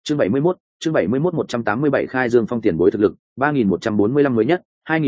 chương 71, chương 71 187 khai dương phong tiền bối thực lực 3145 mới nhất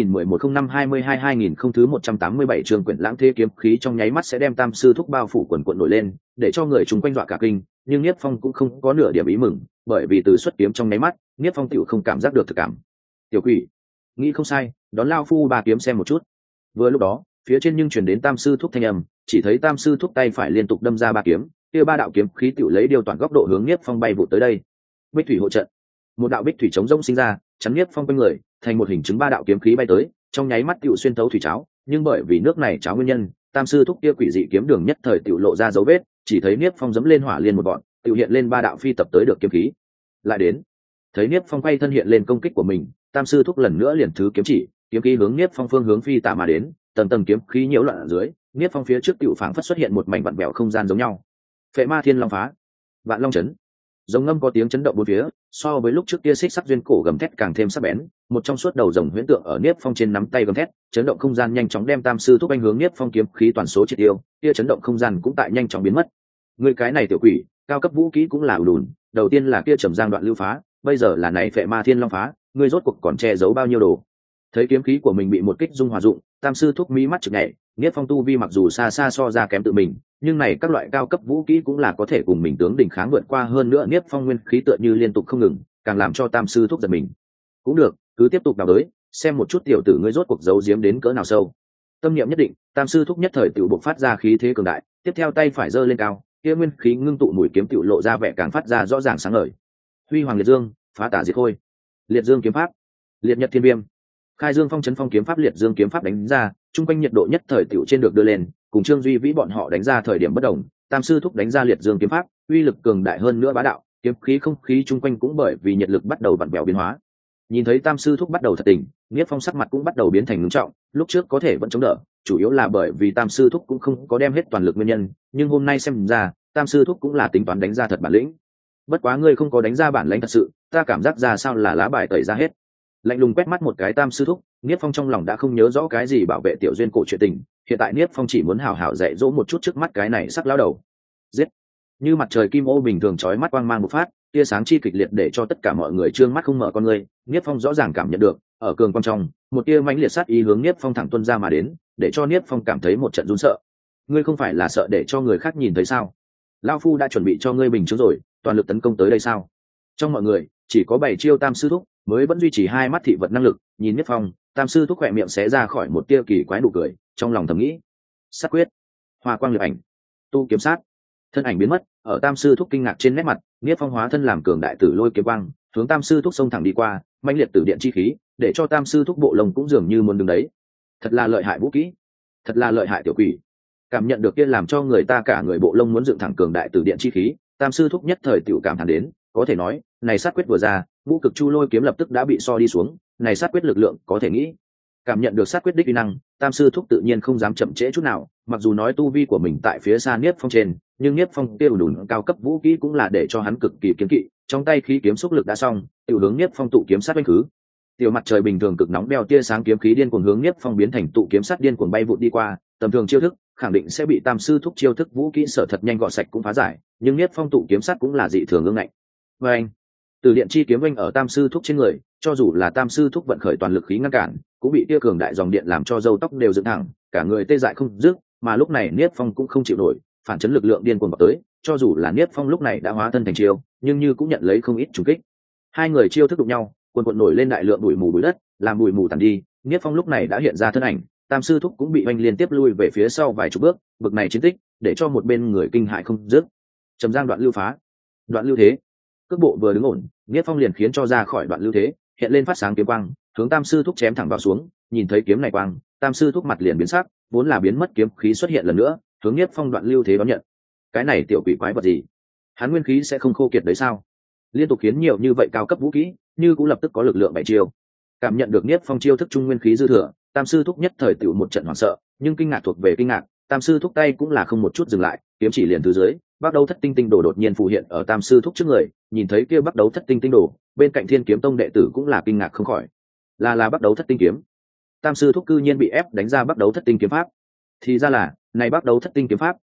2011-05-22-2000 thứ 187 trường quyển lãng thế kiếm khí trong nháy mắt sẽ đem tam sư thúc bao phủ quần quận nổi lên để cho người chúng quanh dọa cả kinh, nhưng Niếp Phong cũng không có nửa điểm ý mừng, bởi vì từ xuất kiếm trong nháy mắt Niếp Phong tiểu không cảm giác được thực cảm. Tiểu quỷ, nghĩ không sai, đón lao phu ba kiếm xem một chút. Vừa lúc đó phía trên nhưng truyền đến tam sư thúc thanh âm, chỉ thấy tam sư thúc tay phải liên tục đâm ra ba kiếm, kia ba đạo kiếm khí tiểu lấy điều toàn góc độ hướng Niếp Phong bay vụt tới đây. Bích thủy hộ trận, một đạo bích thủy chống rông sinh ra chắn Niếp Phong quanh người, thành một hình chứng ba đạo kiếm khí bay tới, trong nháy mắt tiểu xuyên thấu thủy cháo, nhưng bởi vì nước này cháo nguyên nhân, tam sư thúc kia quỷ dị kiếm đường nhất thời tiểu lộ ra dấu vết, chỉ thấy Niếp Phong giẫm lên hỏa liên một bọn, tiểu hiện lên ba đạo phi tập tới được kiếm khí. Lại đến, thấy Niếp Phong quay thân hiện lên công kích của mình, tam sư thúc lần nữa liền thứ kiếm chỉ, kiếm khí hướng Niếp Phong phương hướng phi tả mà đến, tầng tầng kiếm khí nhiễu loạn ở dưới, Niếp Phong phía trước tiểu phảng phất xuất hiện một mảnh vặn vẹo không gian giống nhau. Phệ Ma Thiên Long phá, Vạn Long chấn. Rồng ngâm có tiếng chấn động bốn phía, so với lúc trước kia xích sắc duyên cổ gầm thét càng thêm sắc bén, một trong suốt đầu rồng huyễn tượng ở Niếp Phong trên nắm tay gầm thét, chấn động không gian nhanh chóng đem tam sư thúc anh hướng Niếp Phong kiếm khí toàn số triệt tiêu, kia chấn động không gian cũng tại nhanh chóng biến mất. Người cái này tiểu quỷ, cao cấp vũ khí cũng là đùn, đầu tiên là kia trầm giang đoạn lưu phá, bây giờ là này Phệ Ma Thiên Long phá, ngươi rốt cuộc còn che giấu bao nhiêu đồ. Thấy kiếm khí của mình bị một kích dung hòa dụng, tam sư thúc mí mắt chực nhảy, Niếp Phong tu vi mặc dù xa xa so ra kém tự mình, nhưng này các loại cao cấp vũ khí cũng là có thể cùng mình tướng đỉnh kháng vượt qua, hơn nữa Niếp Phong nguyên khí tựa như liên tục không ngừng, càng làm cho tam sư thúc giật mình. Cũng được, cứ tiếp tục đào đới, xem một chút tiểu tử ngươi rốt cuộc giấu giếm đến cỡ nào sâu. Tâm niệm nhất định, tam sư thúc nhất thời tự bộc phát ra khí thế cường đại, tiếp theo tay phải giơ lên cao, kia nguyên khí ngưng tụ mũi kiếm tự lộ ra vẻ càng phát ra rõ ràng sáng ngời. Huy hoàng liệt dương, phá tả diệt khôi. Liệt dương kiếm pháp, liệt nhật thiên viêm. Khai dương phong chấn phong kiếm pháp liệt dương kiếm pháp đánh ra, trung quanh nhiệt độ nhất thời tiểu trên được đưa lên, cùng Trương Duy Vĩ bọn họ đánh ra thời điểm bất đồng, tam sư thúc đánh ra liệt dương kiếm pháp, uy lực cường đại hơn nữa bá đạo, kiếm khí không khí trung quanh cũng bởi vì nhiệt lực bắt đầu vặn vẹo biến hóa. Nhìn thấy tam sư thúc bắt đầu thật tình, Niếp Phong sắc mặt cũng bắt đầu biến thành ngưng trọng, lúc trước có thể vẫn chống đỡ, chủ yếu là bởi vì tam sư thúc cũng không có đem hết toàn lực nguyên nhân, nhưng hôm nay xem ra, tam sư thúc cũng là tính toán đánh ra thật bản lĩnh. Bất quá ngươi không có đánh ra bản lĩnh thật sự, ta cảm giác ra sao là lá bài tẩy ra hết. Lạnh lùng quét mắt một cái tam sư thúc, Niếp Phong trong lòng đã không nhớ rõ cái gì bảo vệ tiểu duyên cổ chuyện tình, hiện tại Niếp Phong chỉ muốn hào hào dạy dỗ một chút trước mắt cái này sắc lão đầu. Giết! Như mặt trời kim ô bình thường chói mắt quang mang một phát, tia sáng chi kịch liệt để cho tất cả mọi người trương mắt không mở con người, Niếp Phong rõ ràng cảm nhận được, ở cường quang trong, một tia mãnh liệt sát ý hướng Niếp Phong thẳng tuôn ra mà đến, để cho Niếp Phong cảm thấy một trận run sợ. Ngươi không phải là sợ để cho người khác nhìn thấy sao? Lão phu đã chuẩn bị cho ngươi bình chứng rồi, toàn lực tấn công tới đây sao? Trong mọi người, chỉ có 7 chiêu tam sư thúc mới vẫn duy trì hai mắt thị vật năng lực, nhìn Niếp Phong, tam sư thúc khỏe miệng xé ra khỏi một tia kỳ quái nụ cười, trong lòng thầm nghĩ: sát quyết, hoa quang liệt ảnh, tu kiếm sát. Thân ảnh biến mất, ở tam sư thúc kinh ngạc trên nét mặt, Niếp Phong hóa thân làm cường đại tử lôi kiếm quang, hướng tam sư thúc xông thẳng đi qua, mãnh liệt tử điện chi khí, để cho tam sư thúc bộ lông cũng dường như muốn đứng đấy. Thật là lợi hại vũ kỹ, thật là lợi hại tiểu quỷ. Cảm nhận được kia làm cho người ta cả người bộ lông muốn dựng thẳng cường đại tử điện chi khí, tam sư thúc nhất thời tiểu cảm thán đến, có thể nói, này sát quyết vừa ra, ngũ cực chu lôi kiếm lập tức đã bị so đi xuống, này sát quyết lực lượng có thể nghĩ. Cảm nhận được sát quyết đích uy năng, tam sư thúc tự nhiên không dám chậm trễ chút nào, mặc dù nói tu vi của mình tại phía xa Niếp Phong trên, nhưng Niếp Phong tiêu đùn cao cấp vũ khí cũng là để cho hắn cực kỳ kiếm kỵ, trong tay khí kiếm xúc lực đã xong, tiểu hướng Niếp Phong tụ kiếm sát đánh khứ. Tiểu mặt trời bình thường cực nóng beo tia sáng kiếm khí điên cuồng hướng Niếp Phong biến thành tụ kiếm sát điên cuồng bay vụt đi qua, tầm thường chiêu thức, khẳng định sẽ bị tam sư thúc chiêu thức vũ khí sở thật nhanh gọt sạch cũng phá giải, nhưng Niếp Phong tụ kiếm sát cũng là dị thường ương ngạnh. Và anh, từ điện chi kiếm vinh ở tam sư thúc trên người, cho dù là tam sư thúc vận khởi toàn lực khí ngăn cản, cũng bị tia cường đại dòng điện làm cho râu tóc đều dựng thẳng, cả người tê dại không dứt, mà lúc này Niếp Phong cũng không chịu nổi, phản chấn lực lượng điên cuồng vào tới, cho dù là Niếp Phong lúc này đã hóa thân thành chiêu, nhưng như cũng nhận lấy không ít trùng kích. Hai người chiêu thức đụng nhau, cuồn cuộn nổi lên đại lượng bụi mù bụi đất, làm bụi mù tàn đi, Niếp Phong lúc này đã hiện ra thân ảnh, tam sư thúc cũng bị oanh liên tiếp lui về phía sau vài chục bước, bực này chiến tích, để cho một bên người kinh hại không dứt. Trầm giang đoạn lưu phá, đoạn lưu thế. Cước bộ vừa đứng ổn, Niếp Phong liền khiến cho ra khỏi đoạn lưu thế, hiện lên phát sáng kiếm quang, hướng tam sư thúc chém thẳng vào xuống, nhìn thấy kiếm này quang, tam sư thúc mặt liền biến sắc, vốn là biến mất kiếm khí xuất hiện lần nữa, hướng Niếp Phong đoạn lưu thế đón nhận. Cái này tiểu quỷ quái vật gì? Hắn nguyên khí sẽ không khô kiệt đấy sao? Liên tục khiến nhiều như vậy cao cấp vũ khí, như cũng lập tức có lực lượng bảy chiêu. Cảm nhận được Niếp Phong chiêu thức trung nguyên khí dư thừa, tam sư thúc nhất thời tiểu một trận hoảng sợ, nhưng kinh ngạc thuộc về kinh ngạc, tam sư thúc tay cũng là không một chút dừng lại, kiếm chỉ liền từ dưới, bắt đầu thất tinh tinh đồ đột nhiên phù hiện ở tam sư thúc trước người, nhìn thấy kia bắt đầu thất tinh tinh đồ, bên cạnh Thiên Kiếm Tông đệ tử cũng là kinh ngạc không khỏi. Là bắt đầu thất tinh kiếm. Tam sư thúc cư nhiên bị ép đánh ra bắt đầu thất tinh kiếm pháp. Thì ra là, này bắt đầu thất tinh kiếm pháp,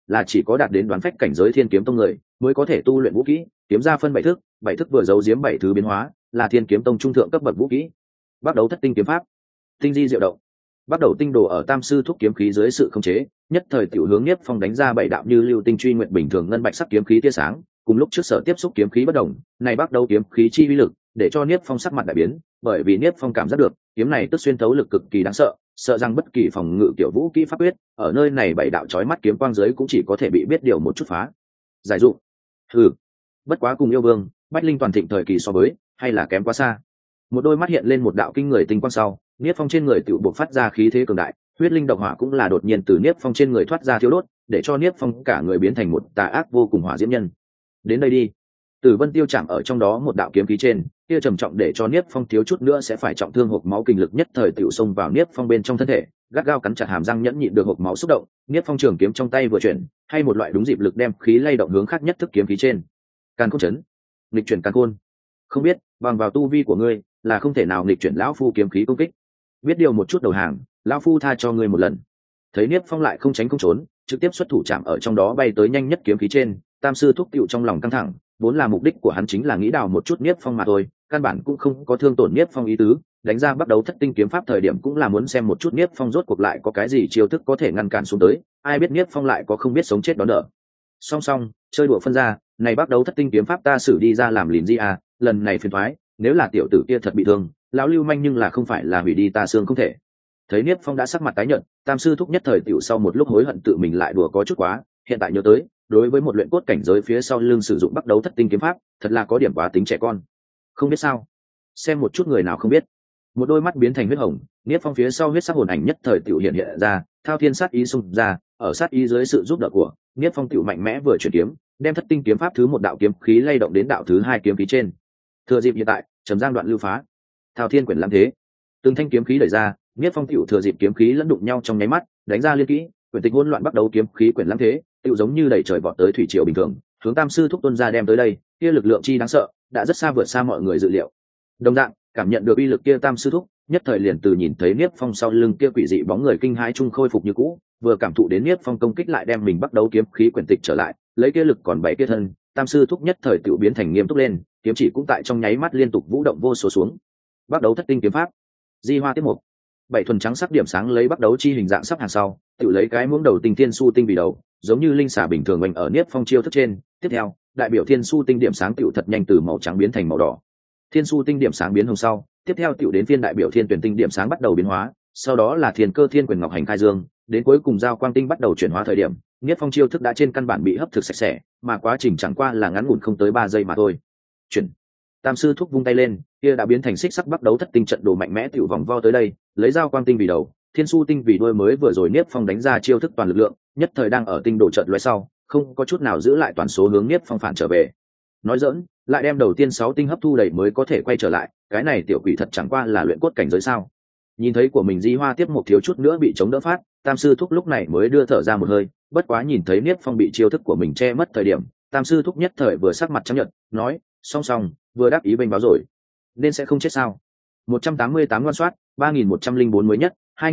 là chỉ có đạt đến đoán phách cảnh giới thiên kiếm tông người mới có thể tu luyện vũ kỹ, kiếm ra phân bảy thức vừa giấu giếm bảy thứ biến hóa, là thiên kiếm tông trung thượng cấp bậc vũ kỹ. Bắt đầu thất tinh kiếm pháp, tinh di diệu động. Bắt đầu tinh đồ ở tam sư thúc kiếm khí dưới sự khống chế, nhất thời tiểu hướng Niếp Phong đánh ra bảy đạo như lưu tinh truy nguyện bình thường ngân bạch sắc kiếm khí tia sáng, cùng lúc trước sở tiếp xúc kiếm khí bất đồng, này bắt đầu kiếm khí chi uy lực, để cho Niếp Phong sắc mặt đại biến, bởi vì Niếp Phong cảm giác được, kiếm này tức xuyên thấu lực cực kỳ đáng sợ, sợ rằng bất kỳ phòng ngự kiểu vũ kỹ pháp quyết, ở nơi này bảy đạo chói mắt kiếm quang dưới cũng chỉ có thể bị biết điều một chút phá. Giải dụng. Hừ, bất quá cùng yêu vương, Bách Linh toàn thịnh thời kỳ so với, hay là kém quá xa. Một đôi mắt hiện lên một đạo kinh người tinh quang sau, Niếp Phong trên người tự buộc phát ra khí thế cường đại, huyết linh độc hỏa cũng là đột nhiên từ Niếp Phong trên người thoát ra thiêu đốt, để cho Niếp Phong cả người biến thành một tà ác vô cùng hỏa diễm nhân. Đến đây đi. Tử Vân tiêu chạm ở trong đó một đạo kiếm khí trên, kia trầm trọng để cho Niếp Phong thiếu chút nữa sẽ phải trọng thương hộc máu, kinh lực nhất thời tiểu xông vào Niếp Phong bên trong thân thể, gắt gao cắn chặt hàm răng nhẫn nhịn được hộc máu xúc động, Niếp Phong trường kiếm trong tay vừa chuyển, hay một loại đúng dịp lực đem khí lay động hướng khác nhất thức kiếm khí trên. Càn Khôn chấn, nghịch chuyển càn khôn. Không biết, bằng vào tu vi của ngươi, là không thể nào nghịch chuyển lão phu kiếm khí công kích. Biết điều một chút đầu hàng, lão phu tha cho ngươi một lần. Thấy Niếp Phong lại không tránh không trốn, trực tiếp xuất thủ chạm ở trong đó bay tới nhanh nhất kiếm khí trên, tam sư thúc tựu trong lòng căng thẳng, vốn là mục đích của hắn chính là nghĩ đào một chút Niếp Phong mà thôi, căn bản cũng không có thương tổn Niếp Phong ý tứ, đánh ra bắt đầu thất tinh kiếm pháp thời điểm cũng là muốn xem một chút Niếp Phong rốt cuộc lại có cái gì chiêu thức có thể ngăn cản xuống tới, ai biết Niếp Phong lại có không biết sống chết đón đỡ. Song song, chơi đùa phân ra, này bắt đầu thất tinh kiếm pháp ta xử đi ra làm lìn gì à, lần này phiền toái, nếu là tiểu tử kia thật bị thương, lão lưu manh nhưng là không phải là hủy đi ta xương không thể. Thấy Niếp Phong đã sắc mặt tái nhợt, tam sư thúc nhất thời tiểu sau một lúc hối hận tự mình lại đùa có chút quá, hiện tại nhớ tới, đối với một luyện cốt cảnh giới phía sau lưng sử dụng bắt đầu thất tinh kiếm pháp, thật là có điểm quá tính trẻ con. Không biết sao, xem một chút người nào không biết. Một đôi mắt biến thành huyết hồng, Niếp Phong phía sau huyết sắc hồn ảnh nhất thời tiểu hiện hiện ra, thao thiên sát ý xung ra, ở sát ý dưới sự giúp đỡ của Niếp Phong tiểu mạnh mẽ vừa chuyển kiếm, đem thất tinh kiếm pháp thứ một đạo kiếm khí lay động đến đạo thứ hai kiếm khí trên. Thừa dịp hiện tại, trầm giang đoạn lưu phá, thao thiên quyển lãng thế, từng thanh kiếm khí đẩy ra, Niếp Phong tiểu thừa dịp kiếm khí lẫn đụng nhau trong nháy mắt, đánh ra liên kỹ, quyển tịch hỗn loạn bắt đầu kiếm khí quyển lãng thế, tiểu giống như đẩy trời vọt tới thủy triều bình thường, hướng tam sư thúc tuân ra đem tới đây, kia lực lượng chi đáng sợ, đã rất xa vượt xa mọi người dự liệu. Đồng dạng, cảm nhận được uy lực kia tam sư thúc, nhất thời liền từ nhìn thấy Niếp Phong sau lưng kia quỷ dị bóng người kinh hãi trung khôi phục như cũ, vừa cảm thụ đến Niếp Phong công kích lại đem mình bắt đầu kiếm khí quyển tịch trở lại, lấy kia lực còn bảy kia thân, tam sư thúc nhất thời tiểu biến thành nghiêm túc lên, kiếm chỉ cũng tại trong nháy mắt liên tục vũ động vô số xuống. Bắt đầu thất tinh kiếm pháp, di hoa tiếp một, bảy thuần trắng sắc điểm sáng lấy bắt đầu chi hình dạng sắp hàng sau, tự lấy cái muỗng đầu tinh thiên su tinh vì đầu, giống như linh xà bình thường oanh ở Niếp Phong chiêu thức trên. Tiếp theo, đại biểu thiên su tinh điểm sáng tiểu thật nhanh từ màu trắng biến thành màu đỏ. Thiên su tinh điểm sáng biến hồng sau, tiếp theo tiểu đến phiên đại biểu thiên tuyển tinh điểm sáng bắt đầu biến hóa, sau đó là thiên cơ thiên quyền ngọc hành khai dương, đến cuối cùng giao quang tinh bắt đầu chuyển hóa thời điểm, Niếp Phong chiêu thức đã trên căn bản bị hấp thực sạch sẽ, mà quá trình chẳng qua là ngắn ngủn không tới 3 giây mà thôi. Chuyển. Tam sư thúc vung tay lên, kia đã biến thành xích sắc bắt đấu thất tinh trận đồ mạnh mẽ tiểu vòng vo tới đây, lấy giao quang tinh vì đầu, thiên su tinh vì đuôi mới vừa rồi Niếp Phong đánh ra chiêu thức toàn lực lượng, nhất thời đang ở tinh đồ trận lóe sau, không có chút nào giữ lại toàn số hướng Niếp Phong phản trở về. Nói giỡn, lại đem đầu tiên 6 tinh hấp thu đầy mới có thể quay trở lại, cái này tiểu quỷ thật chẳng qua là luyện cốt cảnh giới sao? Nhìn thấy của mình di hoa tiếp một thiếu chút nữa bị chống đỡ phát, tam sư thúc lúc này mới đưa thở ra một hơi, bất quá nhìn thấy Niếp Phong bị chiêu thức của mình che mất thời điểm, tam sư thúc nhất thời vừa sắc mặt trắng nhợt, nói, song song, vừa đáp ý bênh báo rồi, nên sẽ không chết sao? 188 quan soát, 3104 mới nhất,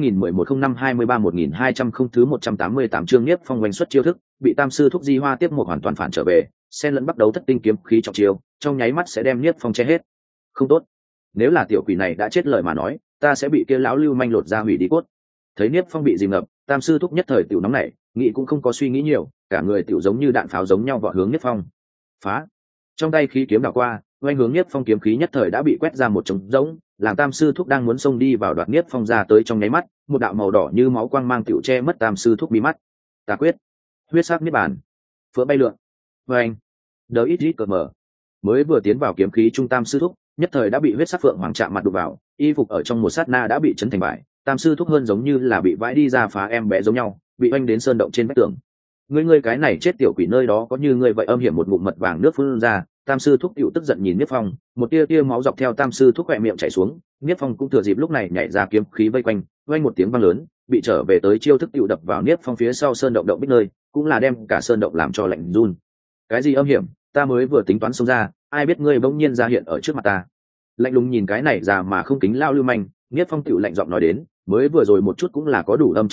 2011-05-23-1200 không thứ 188 chương Niếp Phong oanh xuất chiêu thức, bị tam sư thúc di hoa tiếp một hoàn toàn phản trở về, xen lẫn bắt đầu thất tinh kiếm khí trọng chiêu, trong nháy mắt sẽ đem Niếp Phong che hết. Không tốt, nếu là tiểu quỷ này đã chết lời mà nói, ta sẽ bị kia lão lưu manh lột ra hủy đi cốt. Thấy Niếp Phong bị dìm ngập, tam sư thúc nhất thời tiểu nóng nảy, nghĩ cũng không có suy nghĩ nhiều, cả người tiểu giống như đạn pháo giống nhau vọt hướng Niếp Phong. Phá! Trong tay khí kiếm đảo qua, oanh hướng Niếp Phong kiếm khí nhất thời đã bị quét ra một trống rỗng, làm tam sư thúc đang muốn xông đi vào đoạt Niếp Phong ra tới trong nháy mắt, một đạo màu đỏ như máu quang mang tiểu che mất tam sư thúc bí mắt. Tà quyết, huyết sắc niết bàn, phượng bay lượn. Oanh! Đỡ ít ít cờ mở. Mới vừa tiến vào kiếm khí trung tam sư thúc, nhất thời đã bị huyết sắc phượng hoàng chạm mặt đụng vào, y phục ở trong một sát na đã bị chấn thành bại, tam sư thúc hơn giống như là bị vãi đi ra phá em bé giống nhau, bị oanh đến sơn động trên vách tường. Ngươi cái này chết tiểu quỷ, nơi đó có như ngươi vậy âm hiểm, một ngụm mật vàng nước phun ra. Tam sư thúc tiểu tức giận nhìn Niếp Phong, một tia tia máu dọc theo tam sư thúc khỏe miệng chảy xuống. Niếp Phong cũng thừa dịp lúc này nhảy ra kiếm khí vây quanh, oanh một tiếng vang lớn, bị trở về tới chiêu thức tiểu đập vào Niếp Phong phía sau sơn động động bích nơi, cũng là đem cả sơn động làm cho lạnh run. Cái gì âm hiểm, ta mới vừa tính toán xông ra, ai biết ngươi bỗng nhiên ra hiện ở trước mặt ta. Lạnh lùng nhìn cái này già mà không kính lao lưu manh, Niếp Phong tiểu lạnh giọng nói đến, mới vừa rồi một chút cũng là có đủ âm trầm hiểm,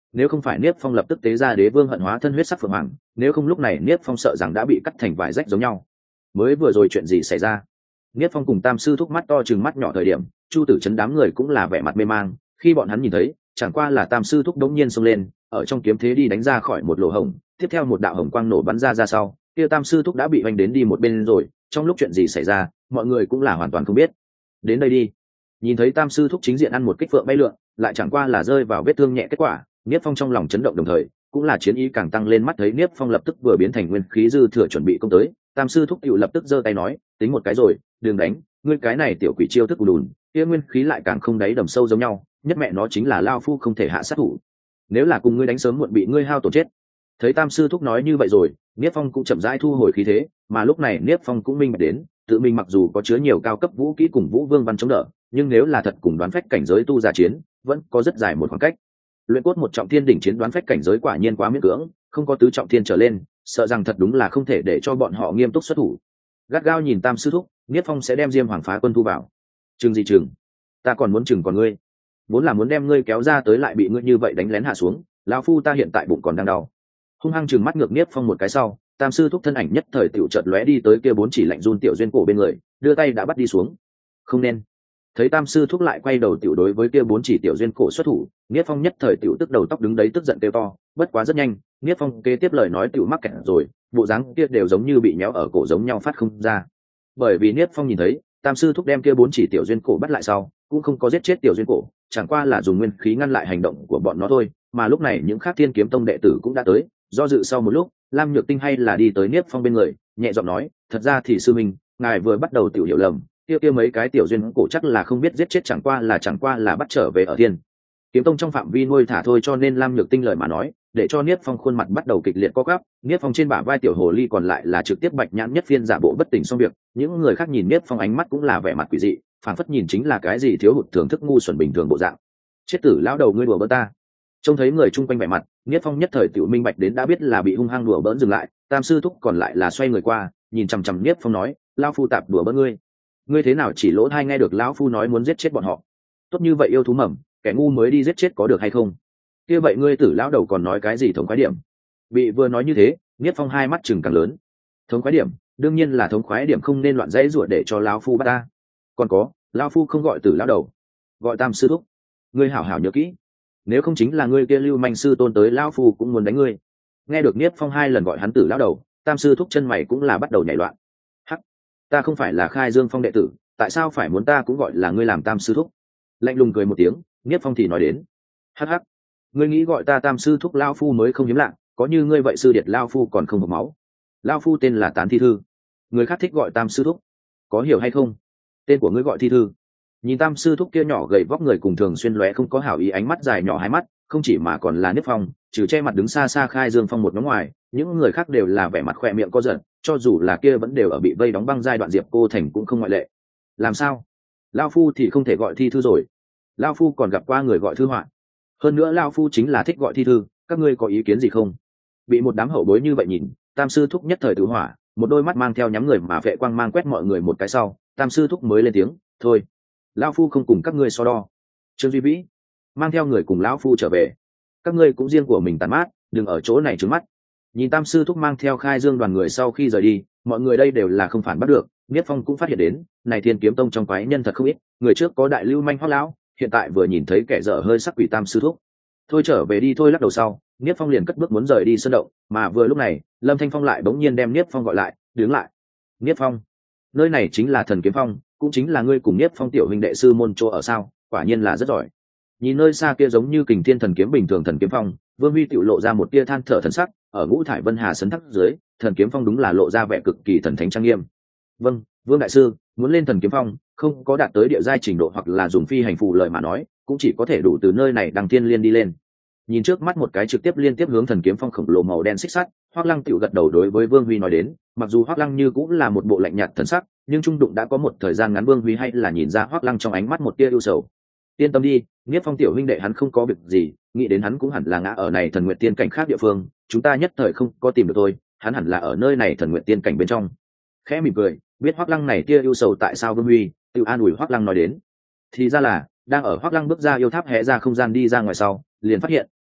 nếu không phải Niếp Phong lập tức tế ra Đế Vương hận hóa thân huyết sắc phượng hoàng, nếu không lúc này Niếp Phong sợ rằng đã bị cắt thành vài rách giống nhau. Mới vừa rồi chuyện gì xảy ra? Niếp Phong cùng Tam sư thúc mắt to chừng mắt nhỏ thời điểm, Chu Tử Chấn đám người cũng là vẻ mặt mê mang, khi bọn hắn nhìn thấy, chẳng qua là Tam sư thúc đống nhiên xông lên, ở trong kiếm thế đi đánh ra khỏi một lỗ hổng, tiếp theo một đạo hồng quang nổ bắn ra sau, kia Tam sư thúc đã bị hoành đến đi một bên rồi, trong lúc chuyện gì xảy ra, mọi người cũng là hoàn toàn không biết. Đến đây đi. Nhìn thấy Tam sư thúc chính diện ăn một kích phượng bay lượn, lại chẳng qua là rơi vào vết thương nhẹ kết quả, Niếp Phong trong lòng chấn động đồng thời, cũng là chiến ý càng tăng lên, mắt thấy Niếp Phong lập tức vừa biến thành nguyên khí dư thừa chuẩn bị công tới, Tam sư thúc hữu lập tức giơ tay nói, tính một cái rồi, đừng đánh, ngươi cái này tiểu quỷ chiêu thức đùn, kia nguyên khí lại càng không đáy đầm sâu giống nhau, nhất mẹ nó chính là lao phu không thể hạ sát thủ. Nếu là cùng ngươi đánh sớm muộn bị ngươi hao tổn chết. Thấy Tam sư thúc nói như vậy rồi, Niếp Phong cũng chậm rãi thu hồi khí thế, mà lúc này Niếp Phong cũng minh bạch đến, tự mình mặc dù có chứa nhiều cao cấp vũ kỹ cùng Vũ Vương văn chống đỡ, nhưng nếu là thật cùng đoán phách cảnh giới tu giả chiến, vẫn có rất dài một khoảng cách. Luyện cốt một trọng thiên đỉnh chiến đoán phách cảnh giới quả nhiên quá miễn cưỡng, không có tứ trọng thiên trở lên, sợ rằng thật đúng là không thể để cho bọn họ nghiêm túc xuất thủ. Gắt gao nhìn Tam sư thúc, Niếp Phong sẽ đem Diêm Hoàng Phá Quân thu vào. Chừng gì chừng? Ta còn muốn chừng còn ngươi. Vốn là muốn đem ngươi kéo ra tới lại bị ngươi như vậy đánh lén hạ xuống, lão phu ta hiện tại bụng còn đang đau. Hung hăng chừng mắt ngược Niếp Phong một cái sau, Tam sư thúc thân ảnh nhất thời tiểu chợt lóe đi tới kia bốn chỉ lạnh run tiểu duyên cổ bên người, đưa tay đã bắt đi xuống. Không nên. Thấy Tam sư thúc lại quay đầu tiểu đối với kia bốn chỉ tiểu duyên cổ xuất thủ, Niếp Phong nhất thời tiểu tức đầu tóc đứng đấy tức giận kêu to, bất quá rất nhanh, Niếp Phong kế tiếp lời nói tiểu mắc kẹt rồi, bộ dáng kia đều giống như bị nhéo ở cổ giống nhau phát không ra. Bởi vì Niếp Phong nhìn thấy, Tam sư thúc đem kia bốn chỉ tiểu duyên cổ bắt lại sau, cũng không có giết chết tiểu duyên cổ, chẳng qua là dùng nguyên khí ngăn lại hành động của bọn nó thôi, mà lúc này những khác Thiên Kiếm Tông đệ tử cũng đã tới, do dự sau một lúc, Lam Nhược Tinh hay là đi tới Niếp Phong bên người, nhẹ giọng nói, thật ra thì sư minh, ngài vừa bắt đầu tiểu hiểu lầm, kia mấy cái tiểu duyên cổ chắc là không biết giết chết, chẳng qua là bắt trở về ở Thiên Kiếm Tông trong phạm vi nuôi thả thôi, cho nên Lam Nhược Tinh lời mà nói, để cho Niếp Phong khuôn mặt bắt đầu kịch liệt co quắp. Niếp Phong trên bả vai tiểu hồ ly còn lại là trực tiếp bạch nhãn nhất phiên giả bộ bất tỉnh xong việc, những người khác nhìn Niếp Phong ánh mắt cũng là vẻ mặt quỷ dị, phảng phất nhìn chính là cái gì thiếu hụt thưởng thức ngu xuẩn bình thường bộ dạng. Chết tử lão đầu, ngươi đùa bỡn ta. Trông thấy người chung quanh vẻ mặt, Niếp Phong nhất thời tiểu minh bạch đến, đã biết là bị hung hăng đùa bỡn dừng lại. Tam sư thúc còn lại là xoay người qua, nhìn chằm chằm Niếp Phong nói, lão phu tạp đùa bỡn ngươi thế nào chỉ lỗ tai nghe được lão phu nói muốn giết chết bọn họ? Tốt như vậy yêu thú mầm, kẻ ngu mới đi giết chết có được hay không? Kia vậy ngươi tử lão đầu còn nói cái gì thống khoái điểm? Bị vừa nói như thế, Niếp Phong hai mắt chừng càng lớn. Thống khoái điểm, đương nhiên là thống khoái điểm, không nên loạn dãy rủa để cho lão phu bắt ta. Còn có, lão phu không gọi tử lão đầu, gọi Tam sư thúc. Ngươi hảo hảo nhớ kỹ, nếu không chính là ngươi kia lưu manh sư tôn tới, lão phu cũng muốn đánh ngươi. Nghe được Niếp Phong hai lần gọi hắn tử lão đầu, Tam sư thúc chân mày cũng là bắt đầu nhảy loạn. Hắc, ta không phải là Khai Dương Phong đệ tử, tại sao phải muốn ta cũng gọi là ngươi làm Tam sư thúc? Lạnh lùng cười một tiếng, Niếp Phong thì nói đến, hắc hắc, ngươi nghĩ gọi ta Tam sư thúc lão phu mới không hiếm lạ, có như ngươi vậy sư điệt lão phu còn không hộc máu. Lão phu tên là Tán Thi Thư, người khác thích gọi Tam sư thúc, có hiểu hay không? Tên của ngươi gọi Thi Thư. Nhìn Tam sư thúc kia nhỏ gầy vóc người cùng thường xuyên lóe không có hảo ý ánh mắt dài nhỏ hai mắt, không chỉ mà còn là Niếp Phong, trừ che mặt đứng xa xa Khai Dương Phong một nhóm ngoài, những người khác đều là vẻ mặt khỏe miệng co giật, cho dù là kia vẫn đều ở bị vây đóng băng giai đoạn, Diệp Cô Thành cũng không ngoại lệ. Làm sao? Lão phu thì không thể gọi Thi Thư rồi, lão phu còn gặp qua người gọi Thư Họa, hơn nữa lão phu chính là thích gọi Thi Thư, các ngươi có ý kiến gì không? Bị một đám hậu bối như vậy nhìn, Tam sư thúc nhất thời tự hỏa, một đôi mắt mang theo nhắm người mà vệ quang mang quét mọi người một cái sau, Tam sư thúc mới lên tiếng, thôi, lão phu không cùng các ngươi so đo. Trương Duy Vĩ, mang theo người cùng lão phu trở về, các ngươi cũng riêng của mình tàn mát, đừng ở chỗ này trướng mắt. Nhìn Tam sư thúc mang theo Khai Dương đoàn người sau khi rời đi, mọi người đây đều là không phản bắt được. Niếp Phong cũng phát hiện đến, này Thiên Kiếm Tông trong quái nhân thật không ít, người trước có đại lưu manh Hoắc lão, hiện tại vừa nhìn thấy kẻ dở hơi sắc quỷ Tam sư thúc, thôi trở về đi thôi. Lắc đầu sau, Niếp Phong liền cất bước muốn rời đi sơn động, mà vừa lúc này Lâm Thanh Phong lại bỗng nhiên đem Niếp Phong gọi lại, đứng lại. Niếp Phong, nơi này chính là Thần Kiếm Phong, cũng chính là ngươi cùng Niếp Phong tiểu huynh đệ sư môn chỗ ở sao? Quả nhiên là rất giỏi. Nhìn nơi xa kia giống như kình thiên thần kiếm bình thường Thần Kiếm Phong, Vương Huy tiểu lộ ra một tia than thở thần sắc, ở ngũ thải vân hà sấn thắc dưới, Thần Kiếm Phong đúng là lộ ra vẻ cực kỳ thần thánh trang nghiêm. Vâng, Vương đại sư, muốn lên Thần Kiếm Phong, không có đạt tới địa giai trình độ hoặc là dùng phi hành phù lời mà nói, cũng chỉ có thể đủ từ nơi này đằng thiên liên đi lên. Nhìn trước mắt một cái trực tiếp liên tiếp hướng Thần Kiếm Phong khổng lồ màu đen xích sắt, Hoắc Lăng tiểu gật đầu đối với Vương Huy nói đến, mặc dù Hoắc Lăng như cũng là một bộ lạnh nhạt thần sắc, nhưng trung đụng đã có một thời gian ngắn, Vương Huy hay là nhìn ra Hoắc Lăng trong ánh mắt một tia ưu sầu. Yên tâm đi, Niếp Phong tiểu huynh đệ hắn không có việc gì, nghĩ đến hắn cũng hẳn là ngã ở này Thần Nguyệt Tiên cảnh khác địa phương, chúng ta nhất thời không có tìm được thôi, hắn hẳn là ở nơi này Thần Nguyệt Tiên cảnh bên trong. Khẽ mỉm cười, biết Hoắc Lăng này tia ưu sầu tại sao, Vương Huy tự an ủi Hoắc Lăng nói đến, thì ra là đang ở Hoắc Lăng bước ra yêu tháp hé ra không gian đi ra ngoài sau, liền phát hiện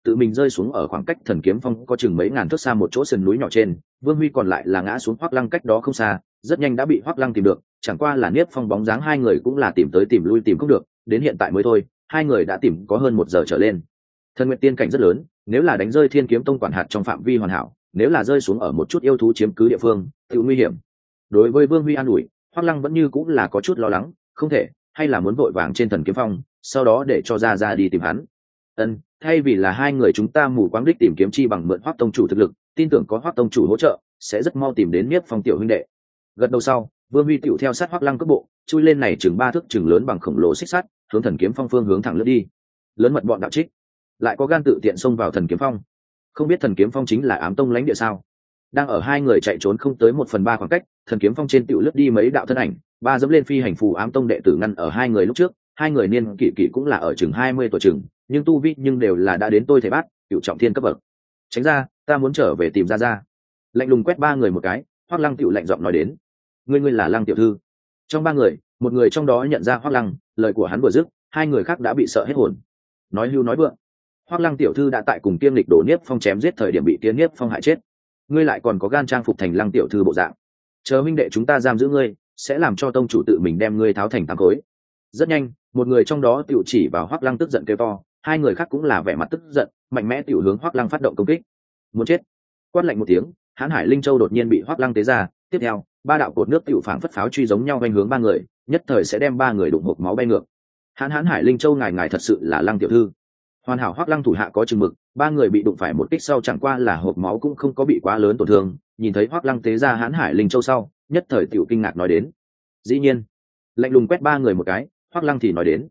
tự mình rơi xuống ở khoảng cách Thần Kiếm Phong có chừng mấy ngàn thước xa một chỗ sườn núi nhỏ trên. Vương Huy còn lại là ngã xuống Hoắc Lăng cách đó không xa, rất nhanh đã bị Hoắc Lăng tìm được, chẳng qua là Niếp Phong bóng dáng hai người cũng là tìm tới tìm lui tìm không được, đến hiện tại mới thôi, hai người đã tìm có hơn 1 giờ trở lên. Thần Nguyệt Tiên cảnh rất lớn, nếu là đánh rơi Thiên Kiếm Tông quản hạt trong phạm vi hoàn hảo, nếu là rơi xuống ở một chút yêu thú chiếm cứ địa phương, tự nguy hiểm. Đối với Vương Huy an ủi, Hoắc Lăng vẫn như cũng là có chút lo lắng, không thể, hay là muốn vội vàng trên Thần Kiếm Phong, sau đó để cho ra đi tìm hắn. Thay vì là hai người chúng ta mù quáng đích tìm kiếm chi bằng mượn Hoắc tông chủ thực lực, tin tưởng có Hoắc tông chủ hỗ trợ, sẽ rất mau tìm đến Niếp Phong tiểu huynh đệ. Gật đầu sau, Vương Huy tiểu theo sát Hoắc Lăng cước bộ, chui lên này chừng 3 thước chừng lớn bằng khổng lồ xích sắt, hướng Thần Kiếm Phong phương hướng thẳng lướt đi. Lớn mật bọn đạo trích, lại có gan tự tiện xông vào Thần Kiếm Phong. Không biết Thần Kiếm Phong chính là Ám Tông lãnh địa sao? Đang ở hai người chạy trốn không tới 1/3 khoảng cách, Thần Kiếm Phong trên tiểu lướt đi mấy đạo thân ảnh, ba dẫm lên phi hành phù Ám Tông đệ tử ngăn ở hai người lúc trước, hai người niên kỷ cũng là ở chừng 20 tuổi chừng, nhưng tu vi nhưng đều là đã đến tôi thể bát, cửu trọng thiên cấp bậc. Tránh ra, ta muốn trở về tìm ra. Lạnh lùng quét ba người một cái, Hoắc Lăng tiểu lạnh giọng nói đến, ngươi là Lăng tiểu thư. Trong ba người, một người trong đó nhận ra Hoắc Lăng, lời của hắn vừa dứt, hai người khác đã bị sợ hết hồn. Nói hưu nói vượng, Hoắc Lăng tiểu thư đã tại cùng Kiêm Lịch đổ Niếp Phong chém giết thời điểm bị Tiết Niếp Phong hại chết, ngươi lại còn có gan trang phục thành Lăng tiểu thư bộ dạng. Chờ huynh đệ chúng ta giam giữ ngươi, sẽ làm cho tông chủ tự mình đem ngươi tháo thành tám khối. Rất nhanh, một người trong đó tiểu chỉ vào Hoắc Lăng tức giận kêu to, hai người khác cũng là vẻ mặt tức giận, mạnh mẽ tiểu hướng Hoắc Lăng phát động công kích. Muốn chết! Quát lạnh một tiếng, Hán Hải Linh Châu đột nhiên bị Hoắc Lăng tế ra, tiếp theo, ba đạo cột nước tiểu phảng phất pháo truy giống nhau vành hướng ba người, nhất thời sẽ đem ba người đụng hộc máu bay ngược. Hán Hải Linh Châu ngài thật sự là Lăng tiểu thư. Hoàn hảo Hoắc Lăng thủ hạ có chừng mực, ba người bị đụng phải một kích sau chẳng qua là hộc máu cũng không có bị quá lớn tổn thương, nhìn thấy Hoắc Lăng tế ra Hán Hải Linh Châu sau, nhất thời tiểu kinh ngạc nói đến. Dĩ nhiên, lạnh lùng quét ba người một cái, Hoắc Lăng thì nói đến,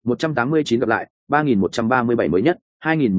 189 gặp lại, 3137 mới nhất,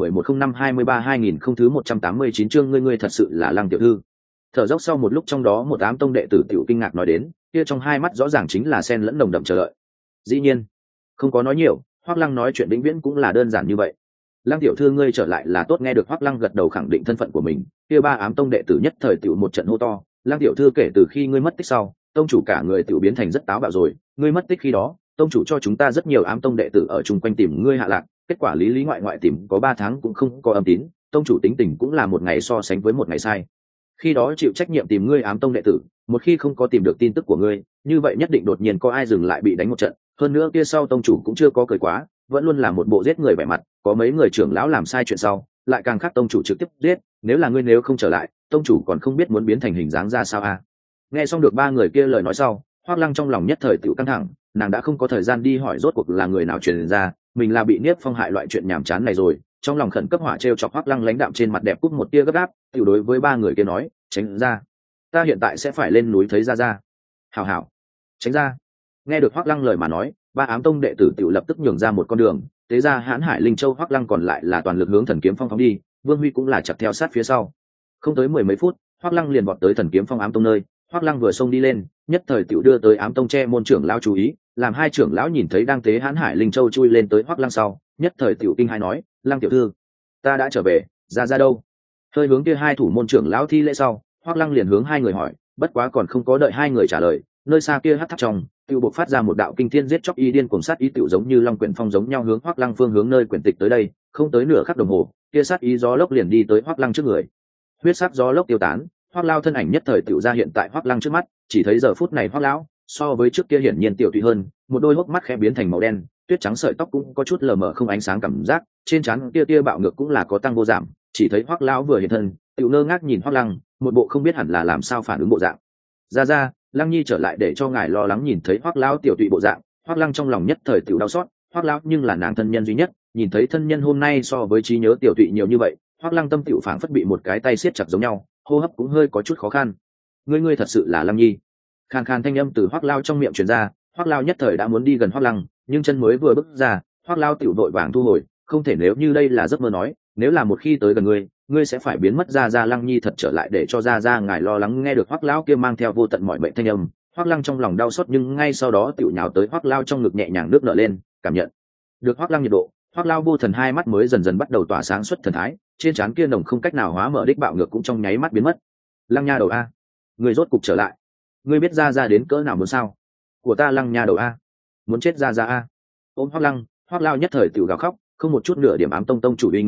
2011-05-23-2000 thứ 189 chương ngươi thật sự là Lăng tiểu thư. Thở dốc sau một lúc trong đó một Ám Tông đệ tử tiểu kinh ngạc nói đến, kia trong hai mắt rõ ràng chính là xen lẫn nồng đậm chờ đợi. Dĩ nhiên, không có nói nhiều, Hoắc Lăng nói chuyện vĩnh viễn cũng là đơn giản như vậy. Lăng tiểu thư ngươi trở lại là tốt, nghe được Hoắc Lăng gật đầu khẳng định thân phận của mình, kia ba Ám Tông đệ tử nhất thời tiểu một trận hô to, Lăng tiểu thư kể từ khi ngươi mất tích sau, tông chủ cả người tiểu biến thành rất táo bạo rồi, ngươi mất tích khi đó, tông chủ cho chúng ta rất nhiều Ám Tông đệ tử ở chung quanh tìm ngươi hạ lạc, kết quả lý ngoại tìm có 3 tháng cũng không có âm tín, tông chủ tính tình cũng là một ngày so sánh với một ngày sai. Khi đó chịu trách nhiệm tìm ngươi Ám Tông đệ tử, một khi không có tìm được tin tức của ngươi, như vậy nhất định đột nhiên có ai dừng lại bị đánh một trận, hơn nữa kia sau tông chủ cũng chưa có cười quá, vẫn luôn là một bộ giết người vẻ mặt, có mấy người trưởng lão làm sai chuyện sau, lại càng khác tông chủ trực tiếp giết, nếu là ngươi nếu không trở lại, tông chủ còn không biết muốn biến thành hình dáng ra sao a. Nghe xong được ba người kia lời nói sau, Hoắc Lăng trong lòng nhất thời tiểu căng thẳng, nàng đã không có thời gian đi hỏi rốt cuộc là người nào truyền ra, mình là bị Niếp Phong hại loại chuyện nhảm chán này rồi, trong lòng khẩn cấp hỏa trêu chọc Hoắc Lăng lãnh đạm trên mặt đẹp cúp một tia gấp gáp, tiểu đối với ba người kia nói, tránh ra, ta hiện tại sẽ phải lên núi thấy ra. Hảo, tránh ra. Nghe được Hoắc Lăng lời mà nói, ba Ám Tông đệ tử tiểu lập tức nhường ra một con đường, tế ra Hán Hải Linh Châu, Hoắc Lăng còn lại là toàn lực hướng Thần Kiếm Phong phóng đi, Vương Huy cũng là chặt theo sát phía sau. Không tới 10 mấy phút, Hoắc Lăng liền vọt tới Thần Kiếm Phong Ám Tông nơi, Hoắc Lăng vừa xông đi lên, nhất thời tiểu đưa tới Ám Tông che môn trưởng lão chú ý, làm hai trưởng lão nhìn thấy đang tế Hán Hải Linh Châu chui lên tới Hoắc Lăng sau, nhất thời tiểu kinh hai nói, Lăng tiểu thư, ta đã trở về, ra đâu? Hơi hướng kia hai thủ môn trưởng lão thi lễ sau, Hoắc Lăng liền hướng hai người hỏi, bất quá còn không có đợi hai người trả lời, nơi xa kia hắc tháp trong, tiêu bộ phát ra một đạo kinh thiên giết chóc y điên cuồng sát ý tiểu giống như long quyển phong giống nhau hướng Hoắc Lăng phương hướng nơi quyển tịch tới đây, không tới nửa khắc đồng hồ, kia sát ý gió lốc liền đi tới Hoắc Lăng trước người. Huyết sắc gió lốc tiêu tán, Hoắc Lao thân ảnh nhất thời tiểu ra hiện tại Hoắc Lăng trước mắt, chỉ thấy giờ phút này Hoắc lão so với trước kia hiển nhiên tiểu tụy hơn, một đôi hốc mắt khẽ biến thành màu đen, tuyết trắng sợi tóc cũng có chút lờ mờ không ánh sáng cảm giác, trên trán tia bạo ngược cũng là có tăng vô giảm, chỉ thấy Hoắc lão vừa hiện thân, tiểu ngơ ngác nhìn Hoắc Lăng, một bộ không biết hẳn là làm sao phản ứng bộ dạng. Ra, Lăng nhi trở lại để cho ngài lo lắng, nhìn thấy Hoắc lão tiểu tụy bộ dạng, Hoắc Lăng trong lòng nhất thời tiểu đau xót, Hoắc lão nhưng là nàng thân nhân duy nhất, nhìn thấy thân nhân hôm nay so với trí nhớ tiểu tụy nhiều như vậy, Hoắc Lăng tâm tiểu phảng phất bị một cái tay siết chặt giống nhau, hô hấp cũng hơi có chút khó khăn. Ngươi thật sự là Lăng nhi? Khàn khàn thanh âm từ Hoắc lão trong miệng truyền ra, Hoắc lão nhất thời đã muốn đi gần Hoắc Lăng, nhưng chân mới vừa bước ra, Hoắc lão tiểu đội vàng thu hồi, không thể, nếu như đây là giấc mơ nói, nếu là một khi tới gần ngươi sẽ phải biến mất. Ra Lăng nhi thật trở lại để cho ra ngài lo lắng. Nghe được Hoắc lão kia mang theo vô tận mọi bệnh thanh âm, Hoắc Lăng trong lòng đau xót, nhưng ngay sau đó tiểu nhào tới Hoắc lão trong ngực nhẹ nhàng nước nở lên, cảm nhận được Hoắc Lăng nhiệt độ, Hoắc lão vô thần hai mắt mới dần dần bắt đầu tỏa sáng xuất thần thái, trên trán kia nồng không cách nào hóa mở đích bạo ngược cũng trong nháy mắt biến mất. Lăng nha đầu a, ngươi rốt cục trở lại, ngươi biết ra đến cỡ nào muốn sao? Của ta Lăng nha đầu a, muốn chết ra a. Ôm Hoắc Lăng, Hoắc lão nhất thời tiểu gào khóc, không một chút nửa điểm Ám Tông tông chủ uy nghiêm của,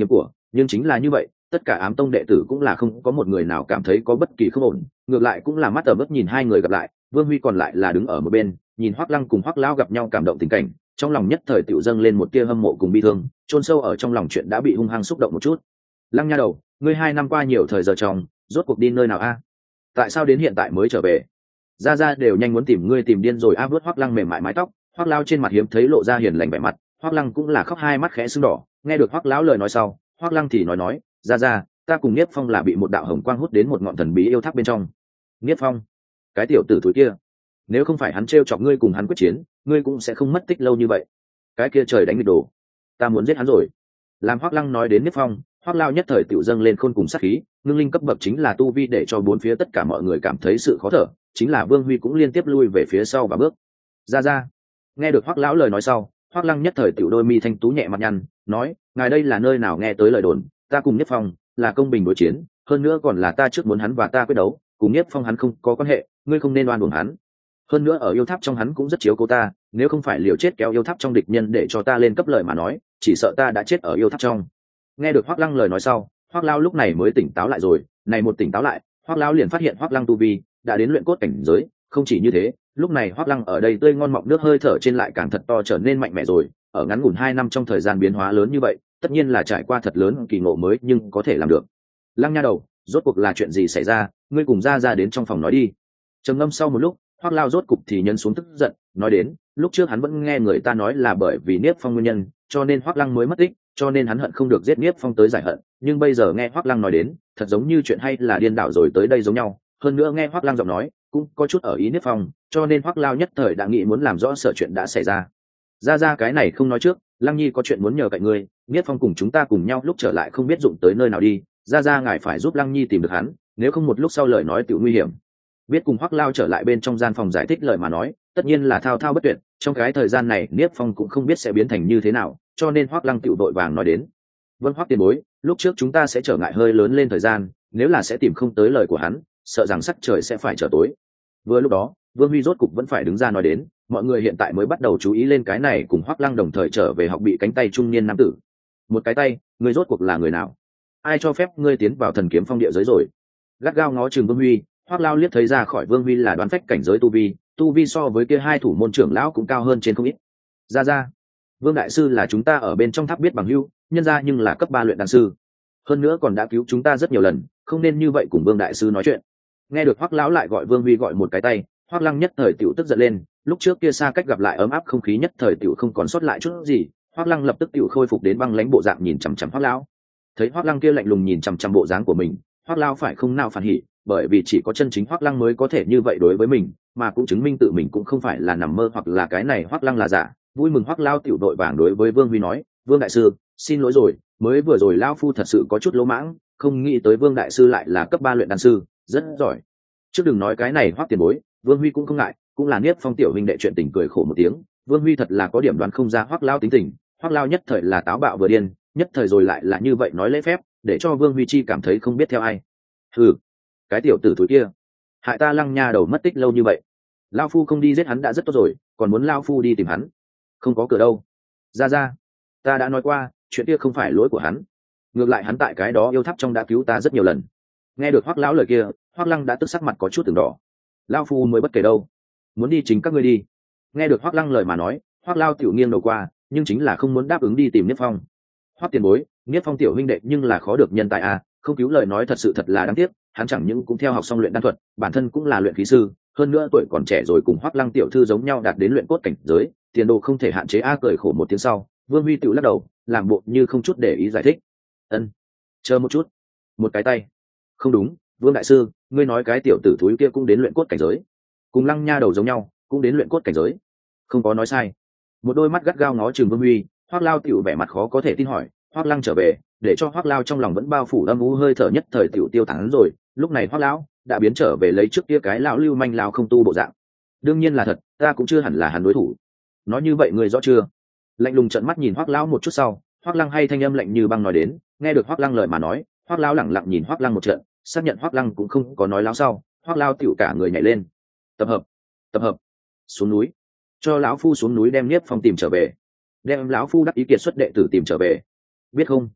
nhưng chính là như vậy, tất cả ám tông đệ tử cũng là không có một người nào cảm thấy có bất kỳ không ổn, ngược lại cũng là mắt ở mức nhìn hai người gặp lại. Vương Huy còn lại là đứng ở một bên nhìn Hoắc Lăng cùng Hoắc Lão gặp nhau cảm động tình cảnh, trong lòng nhất thời tiểu dâng lên một tia hâm mộ cùng bi thương, chôn sâu ở trong lòng chuyện đã bị hung hăng xúc động một chút. Lăng nha đầu, ngươi 2 năm qua nhiều thời giờ trong, rốt cuộc đi nơi nào a? Tại sao đến hiện tại mới trở về? Ra ra đều nhanh muốn tìm ngươi tìm điên rồi a. Vớt Hoắc Lăng mềm mại mái tóc, Hoắc Lão trên mặt hiếm thấy lộ ra hiền lành vẻ mặt, Hoắc Lăng cũng là khóc hai mắt khẽ sưng đỏ. Nghe được Hoắc Lão lời nói sau, Hoắc Lăng thì nói, ra ra, ta cùng Niếp Phong là bị một đạo hồng quang hút đến một ngọn thần bí yêu tháp bên trong. Niếp Phong, cái tiểu tử thúi kia, nếu không phải hắn trêu chọc ngươi cùng hắn quyết chiến, ngươi cũng sẽ không mất tích lâu như vậy. Cái kia trời đánh nghịch đồ, ta muốn giết hắn rồi. Làm Hoắc Lăng nói đến Niếp Phong, Hoắc Lao nhất thời tiểu dâng lên khôn cùng sát khí, ngưng linh cấp bậc chính là tu vi để cho bốn phía tất cả mọi người cảm thấy sự khó thở, chính là Vương Huy cũng liên tiếp lui về phía sau và bước ra. Nghe được Hoắc lão lời nói sau, Hoắc Lăng nhất thời tiểu đôi mi thanh tú nhẹ mặt nhăn, nói, ngài đây là nơi nào nghe tới lời đồn, ta cùng Niếp Phong là công bình đối chiến, hơn nữa còn là ta trước muốn hắn và ta quyết đấu, cùng Niếp Phong hắn không có quan hệ, ngươi không nên oan uổng hắn. Hơn nữa ở yêu tháp trong hắn cũng rất chiếu cố ta, nếu không phải liều chết kéo yêu tháp trong địch nhân để cho ta lên cấp lời mà nói, chỉ sợ ta đã chết ở yêu tháp trong. Nghe được Hoắc Lăng lời nói sau, Hoắc Lao lúc này mới tỉnh táo lại rồi, này một tỉnh táo lại, Hoắc Lao liền phát hiện Hoắc Lăng tu vi đã đến luyện cốt cảnh giới, không chỉ như thế, lúc này Hoắc Lăng ở đây tươi ngon mọng nước hơi thở trên lại càng thật to trở nên mạnh mẽ rồi, ở ngắn ngủn 2 năm trong thời gian biến hóa lớn như vậy, tất nhiên là trải qua thật lớn kỳ ngộ mới nhưng có thể làm được. Lăng nha đầu, rốt cuộc là chuyện gì xảy ra, ngươi cùng ra đến trong phòng nói đi. Trầm ngâm sau một lúc, Hoắc Lao rốt cục thì nhân xuống tức giận, nói đến, lúc trước hắn vẫn nghe người ta nói là bởi vì Niếp Phong nguyên nhân, cho nên Hoắc Lăng mới mất tích, cho nên hắn hận không được giết Niếp Phong tới giải hận, nhưng bây giờ nghe Hoắc Lăng nói đến, thật giống như chuyện hay là điên đảo rồi tới đây giống nhau, hơn nữa nghe Hoắc Lăng giọng nói, cũng có chút ở ý Niếp Phong, cho nên Hoắc Lao nhất thời đã nghĩ muốn làm rõ sở chuyện đã xảy ra. Ra cái này không nói trước, Lăng Nhi có chuyện muốn nhờ cậy ngươi, Niếp Phong cùng chúng ta cùng nhau lúc trở lại không biết dụng tới nơi nào đi, ra ngài phải giúp Lăng Nhi tìm được hắn, nếu không một lúc sau lời nói tiểu nguy hiểm. Biết cùng Hoắc Lao trở lại bên trong gian phòng giải thích lời mà nói, tất nhiên là thao thao bất tuyệt, trong cái thời gian này Niếp Phong cũng không biết sẽ biến thành như thế nào, cho nên Hoắc Lăng tiểu đội vàng nói đến. Vâng Hoắc tiền bối, lúc trước chúng ta sẽ trở ngại hơi lớn lên thời gian, nếu là sẽ tìm không tới lời của hắn, sợ rằng sắc trời sẽ phải trở tối. Vừa lúc đó, Vương Huy rốt cục vẫn phải đứng ra nói đến, mọi người hiện tại mới bắt đầu chú ý lên cái này cùng Hoắc Lăng đồng thời trở về học bị cánh tay trung niên nam tử. Một cái tay, ngươi rốt cuộc là người nào? Ai cho phép ngươi tiến vào thần kiếm phong địa giới rồi? Gắt gao ngó chừng Vương Huy, Hoắc Lao liếc thấy ra khỏi Vương Huy là đoán phách cảnh giới tu vi so với kia hai thủ môn trưởng lão cũng cao hơn trên không ít. Ra, Vương đại sư là chúng ta ở bên trong tháp biết bằng hữu, nhân ra nhưng là cấp 3 luyện đan sư, hơn nữa còn đã cứu chúng ta rất nhiều lần, không nên như vậy cùng Vương đại sư nói chuyện. Nghe được Hoắc lão lại gọi Vương Huy gọi một cái tay, Hoắc Lăng nhất thời tiểu tức giận lên, lúc trước kia xa cách gặp lại ấm áp không khí nhất thời tiểu không còn sót lại chút gì, Hoắc Lăng lập tức tiểu khôi phục đến băng lãnh bộ dạng nhìn chằm chằm Hoắc lão. Thấy Hoắc Lăng kia lạnh lùng nhìn chằm chằm bộ dáng của mình, Hoắc lão phải không nào phản hỉ, bởi vì chỉ có chân chính Hoắc Lăng mới có thể như vậy đối với mình, mà cũng chứng minh tự mình cũng không phải là nằm mơ hoặc là cái này Hoắc Lăng là giả. Vui mừng Hoắc lão tiểu đội vàng đối với Vương Huy nói, Vương đại sư, xin lỗi rồi, mới vừa rồi lão phu thật sự có chút lỗ mãng, không nghĩ tới Vương đại sư lại là cấp 3 luyện đan sư, rất giỏi. Trước đừng nói cái này Hoắc tiền bối, Vương Huy cũng không ngại, cũng là Niếp Phong tiểu huynh đệ chuyện tình cười khổ một tiếng. Vương Huy thật là có điểm đoán không ra Hoắc lão tính tình, Hoắc lão nhất thời là táo bạo vừa điên, nhất thời rồi lại là như vậy nói lễ phép, để cho Vương Huy chi cảm thấy không biết theo ai. Hừ, cái tiểu tử thúi kia, hại ta Lăng nha đầu mất tích lâu như vậy, lão phu không đi giết hắn đã rất tốt rồi, còn muốn lão phu đi tìm hắn, không có cửa đâu. Ra, ta đã nói qua, chuyện kia không phải lỗi của hắn, ngược lại hắn tại cái đó yêu tháp trong đã cứu ta rất nhiều lần. Nghe được Hoắc lão lời kia, Hoắc Lăng đã tức sắc mặt có chút từng đỏ. Lão phu mới bất kể đâu, muốn đi chính các ngươi đi. Nghe được Hoắc Lăng lời mà nói, Hoắc Lao tiểu nghiêng đầu qua, nhưng chính là không muốn đáp ứng đi tìm Niếp Phong. Hoắc tiền bối, Niếp Phong tiểu huynh đệ nhưng là khó được nhân tài à, không cứu lời nói thật sự thật là đáng tiếc, hắn chẳng những cũng theo học xong luyện đan thuật, bản thân cũng là luyện khí sư, hơn nữa tuổi còn trẻ rồi cùng Hoắc Lăng tiểu thư giống nhau đạt đến luyện cốt cảnh giới, tiền đồ không thể hạn chế a. Cười khổ một tiếng sau, Vương Huy tiểu lắc đầu, làm bộ như không chút để ý giải thích. Ân, chờ một chút, một cái tay. Không đúng, Vương đại sư, ngươi nói cái tiểu tử thúi kia cũng đến luyện cốt cảnh giới, cùng Lăng nha đầu giống nhau, cũng đến luyện cốt cảnh giới, không có nói sai. Một đôi mắt gắt gao ngó chừng Vương Huy, Hoắc Lao tiểu vẻ mặt khó có thể tin hỏi, Hoắc Lăng trở về, để cho Hoắc Lao trong lòng vẫn bao phủ âm u hơi thở nhất thời tiểu tiêu tán rồi. Lúc này Hoắc Lão đã biến trở về lấy trước kia cái lão lưu manh lão không tu bộ dạng. Đương nhiên là thật, ta cũng chưa hẳn là hắn đối thủ. Nói như vậy người rõ chưa? Lạnh lùng trợn mắt nhìn Hoắc Lão một chút sau, Hoắc Lăng hay thanh âm lạnh như băng nói đến. Nghe được Hoắc Lăng lời mà nói, Hoắc Lão lẳng lặng nhìn Hoắc Lăng một trận, xác nhận Hoắc Lăng cũng không có nói láo sau, Hoắc Lao tiểu cả người nhảy lên. Tập hợp, xuống núi, cho lão phu xuống núi đem Niếp Phong tìm trở về, đem lão phu đắc ý kiệt xuất đệ tử tìm trở về, biết không?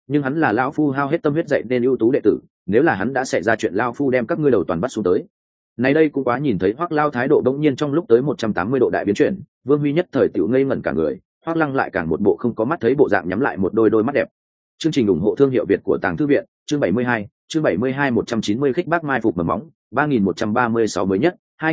nhưng hắn là lão phu hao hết tâm huyết dạy nên ưu tú đệ tử, nếu là hắn đã xảy ra chuyện lão phu đem các ngươi đầu toàn bắt xuống tới. Này đây cũng quá. Nhìn thấy Hoắc Lao thái độ bỗng nhiên trong lúc tới 180 độ đại biến chuyển, Vương Huy nhất thời tiểu ngây ngẩn cả người, Hoắc Lăng lại càng một bộ không có mắt thấy bộ dạng, nhắm lại một đôi mắt đẹp. Chương trình ủng hộ thương hiệu Việt của Tàng Thư viện, chương 72, chương 72 190 khích bác mai phục mầm móng, 3136 mới nhất,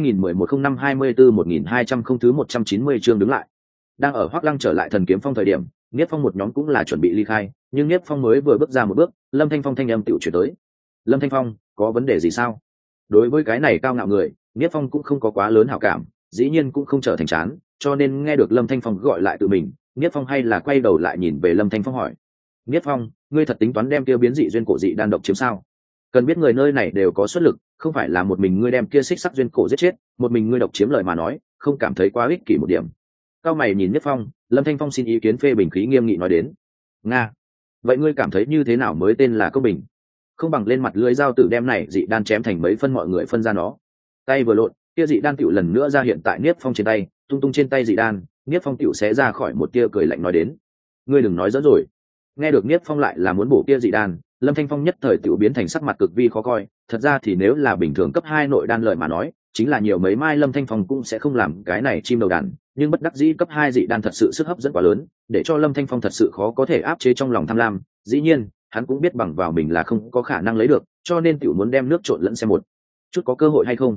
2011-05-24-1200 không thứ 190 chương đứng lại. Đang ở Hoắc Lăng trở lại Thần Kiếm Phong thời điểm, Niết Phong một nhóm cũng là chuẩn bị ly khai, nhưng Niết Phong mới vừa bước ra một bước, Lâm Thanh Phong thanh âm tiểu chuyển tới. Lâm Thanh Phong, có vấn đề gì sao? Đối với cái này cao ngạo người, Niết Phong cũng không có quá lớn hảo cảm, dĩ nhiên cũng không trở thành chán, cho nên nghe được Lâm Thanh Phong gọi lại tự mình, Niết Phong hay là quay đầu lại nhìn về Lâm Thanh Phong hỏi: Niết Phong, ngươi thật tính toán đem kia biến dị duyên cổ dị đan độc chiếm sao? Cần biết người nơi này đều có xuất lực, không phải là một mình ngươi đem kia xích sắc duyên cổ giết chết, một mình ngươi độc chiếm lời mà nói, không cảm thấy quá ích kỷ một điểm. Cao mày nhìn Niết Phong, Lâm Thanh Phong xin ý kiến phê bình khí nghiêm nghị nói đến: Nga, vậy ngươi cảm thấy như thế nào mới tên là công bình? Không bằng lên mặt lưới dao tử đem này dị đan chém thành mấy phân, mọi người phân ra nó. Tay vừa lộn, kia dị đan tiểu lần nữa ra hiện tại Niết Phong trên tay, tung tung trên tay dị đan, Niết Phong tiểu xé ra khỏi một tia cười lạnh nói đến: Ngươi đừng nói giỡn rồi. Nghe được Niết Phong lại là muốn bổ kia dị đan, Lâm Thanh Phong nhất thời tiểu biến thành sắc mặt cực vi khó coi, thật ra thì nếu là bình thường cấp 2 nội đan lợi mà nói, chính là nhiều mấy mai Lâm Thanh Phong cũng sẽ không làm cái này chim đầu đàn, nhưng bất đắc dĩ cấp 2 dị đan thật sự sức hấp dẫn quá lớn, để cho Lâm Thanh Phong thật sự khó có thể áp chế trong lòng tham lam, dĩ nhiên, hắn cũng biết bằng vào mình là không có khả năng lấy được, cho nên tiểu muốn đem nước trộn lẫn xem một chút có cơ hội hay không.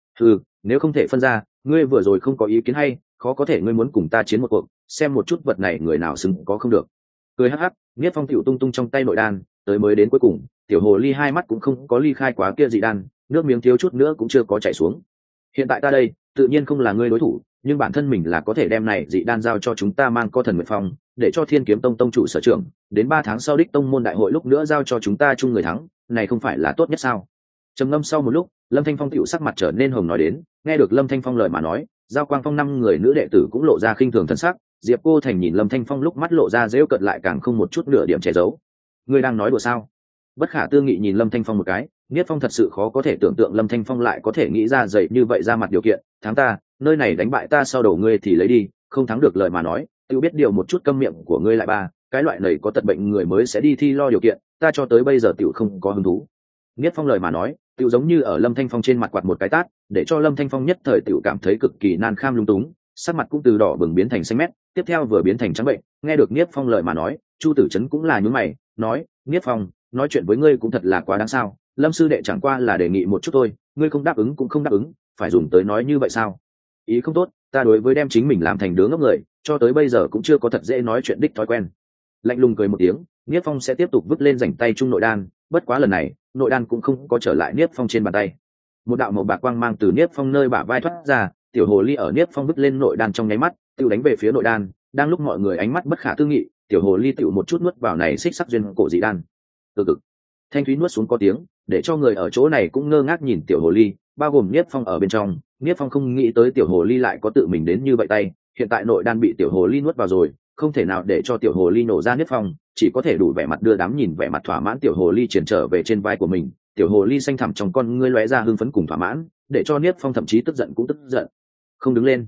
Nếu không thể phân ra, ngươi vừa rồi không có ý kiến hay, khó có thể ngươi muốn cùng ta chiến một cuộc, xem một chút vật này người nào xứng có không được. Cười hắc hắc, Niết Phong tiểu tung tung trong tay nội đan, tới mới đến cuối cùng, tiểu hồ ly hai mắt cũng không có ly khai quá kia dị đan, nước miếng thiếu chút nữa cũng chưa có chảy xuống. Hiện tại ta đây, tự nhiên không là ngươi đối thủ, nhưng bản thân mình là có thể đem này dị đan giao cho chúng ta mang co thần nguyệt phong, để cho Thiên Kiếm Tông tông chủ sở trưởng, đến 3 tháng sau đích tông môn đại hội lúc nữa giao cho chúng ta chung người thắng, này không phải là tốt nhất sao? Trầm ngâm sau một lúc, Lâm Thanh Phong tiểu sắc mặt trở nên hồng nói đến, nghe được Lâm Thanh Phong lời mà nói, Giao Quang Phong 5 người nữ đệ tử cũng lộ ra khinh thường thân sắc, Diệp Cô Thành nhìn Lâm Thanh Phong lúc mắt lộ ra giễu cợt lại càng không một chút nửa điểm che giấu. Ngươi đang nói đùa sao? Bất Khả Tư Nghị nhìn Lâm Thanh Phong một cái, Niết Phong thật sự khó có thể tưởng tượng Lâm Thanh Phong lại có thể nghĩ ra dậy như vậy ra mặt điều kiện, thắng ta, nơi này đánh bại ta sau đầu ngươi thì lấy đi, không thắng được lời mà nói, tiêu biết điều một chút câm miệng của ngươi lại ba, cái loại này có tật bệnh người mới sẽ đi thi lo điều kiện, ta cho tới bây giờ tiểu không có hứng thú. Niết Phong lời mà nói, tiểu giống như ở Lâm Thanh Phong trên mặt quạt một cái tát, để cho Lâm Thanh Phong nhất thời tiểu cảm thấy cực kỳ nan kham lung túng, sắc mặt cũng từ đỏ bừng biến thành xanh mét, tiếp theo vừa biến thành trắng bệnh. Nghe được Niết Phong lời mà nói, Chu Tử Chấn cũng là nhướng mày, nói: Niết Phong, nói chuyện với ngươi cũng thật là quá đáng sao? Lâm sư đệ chẳng qua là đề nghị một chút thôi, ngươi không đáp ứng cũng không đáp ứng, phải dùng tới nói như vậy sao? Ý không tốt, ta đối với đem chính mình làm thành đứa ngốc người, cho tới bây giờ cũng chưa có thật dễ nói chuyện đích thói quen. Lạnh lùng cười một tiếng, Niết Phong sẽ tiếp tục vứt lên rảnh tay trung nội đan, bất quá lần này, nội đan cũng không có trở lại Niết Phong trên bàn tay. Một đạo màu bạc quang mang từ Niết Phong nơi bả vai thoát ra, tiểu hồ ly ở Niết Phong vứt lên nội đan trong nháy mắt, tiêu đánh về phía nội đan, đang lúc mọi người ánh mắt bất khả tư nghị, tiểu hồ ly tiểu một chút nuốt vào này xích sắc duyên cổ dị đan. Từ cực, thanh thúy nuốt xuống có tiếng, để cho người ở chỗ này cũng ngơ ngác nhìn tiểu hồ ly, bao gồm Niết Phong ở bên trong. Niết Phong không nghĩ tới tiểu hồ ly lại có tự mình đến như vậy tay, hiện tại nội đan bị tiểu hồ ly nuốt vào rồi, không thể nào để cho tiểu hồ ly nổ ra Niết Phong, chỉ có thể đủ vẻ mặt đưa đám nhìn vẻ mặt thỏa mãn tiểu hồ ly triển trở về trên vai của mình. Tiểu hồ ly xanh thẳm trong con ngươi lóe ra hưng phấn cùng thỏa mãn, để cho Niết Phong thậm chí tức giận cũng tức giận. Không đứng lên,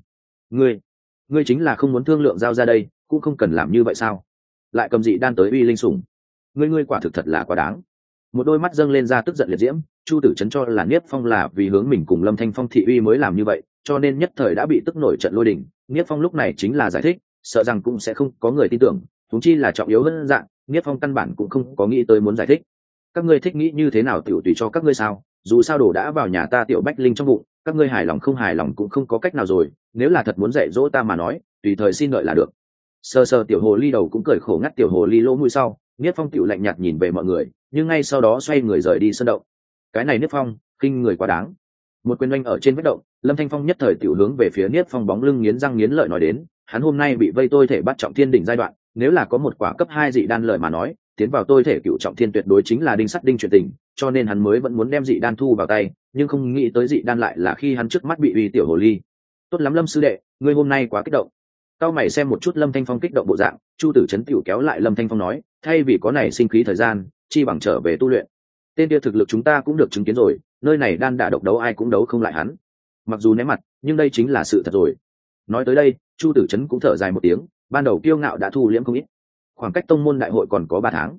ngươi chính là không muốn thương lượng giao ra đây, cũng không cần làm như vậy sao? Lại cầm dị đan tới uy linh sủng, ngươi quả thực thật là quá đáng. Một đôi mắt dâng lên ra tức giận liệt diễm, Chu Tử Chấn cho là Niết Phong là vì hướng mình cùng Lâm Thanh Phong thị uy mới làm như vậy, cho nên nhất thời đã bị tức nổi trận lôi đình. Niết Phong lúc này chính là giải thích, sợ rằng cũng sẽ không có người tin tưởng, huống chi là trọng yếu hơn dạng, Niết Phong căn bản cũng không có nghĩ tới muốn giải thích. Các ngươi thích nghĩ như thế nào tiểu tùy cho các ngươi sao, dù sao đồ đã vào nhà ta tiểu bách linh trong bụng, các ngươi hài lòng không hài lòng cũng không có cách nào rồi, nếu là thật muốn dạy dỗ ta mà nói, tùy thời xin đợi là được. Sờ sờ tiểu hồ ly đầu cũng cười khổ ngắt tiểu hồ ly lỗ mũi sau, Niết Phong tiểu lạnh nhạt nhìn về mọi người, nhưng ngay sau đó xoay người rời đi sân động. Cái này Niết Phong, khinh người quá đáng. Một quyền oanh ở trên vết động, Lâm Thanh Phong nhất thời tiểu hướng về phía Niết Phong bóng lưng nghiến răng nghiến lợi nói đến, hắn hôm nay bị vây tôi thể bắt trọng thiên đỉnh giai đoạn, nếu là có một quả cấp 2 dị đan lợi mà nói, tiến vào tôi thể cựu trọng thiên tuyệt đối chính là đinh sắt đinh chuyện tình, cho nên hắn mới vẫn muốn đem dị đan thu vào tay, nhưng không nghĩ tới dị đan lại là khi hắn trước mắt bị uy tiểu hồ ly. Tốt lắm Lâm sư đệ, ngươi hôm nay quá kích động. Cao mày xem một chút Lâm Thanh Phong kích động bộ dạng, Chu Tử Chấn tiểu kéo lại Lâm Thanh Phong nói, thay vì có này sinh khí thời gian, chi bằng trở về tu luyện. Tên kia thực lực chúng ta cũng được chứng kiến rồi, nơi này đan đả độc đấu ai cũng đấu không lại hắn. Mặc dù ném mặt, nhưng đây chính là sự thật rồi. Nói tới đây, Chu Tử Chấn cũng thở dài một tiếng, ban đầu kiêu ngạo đã thu liễm không ít. Khoảng cách tông môn đại hội còn có 3 tháng.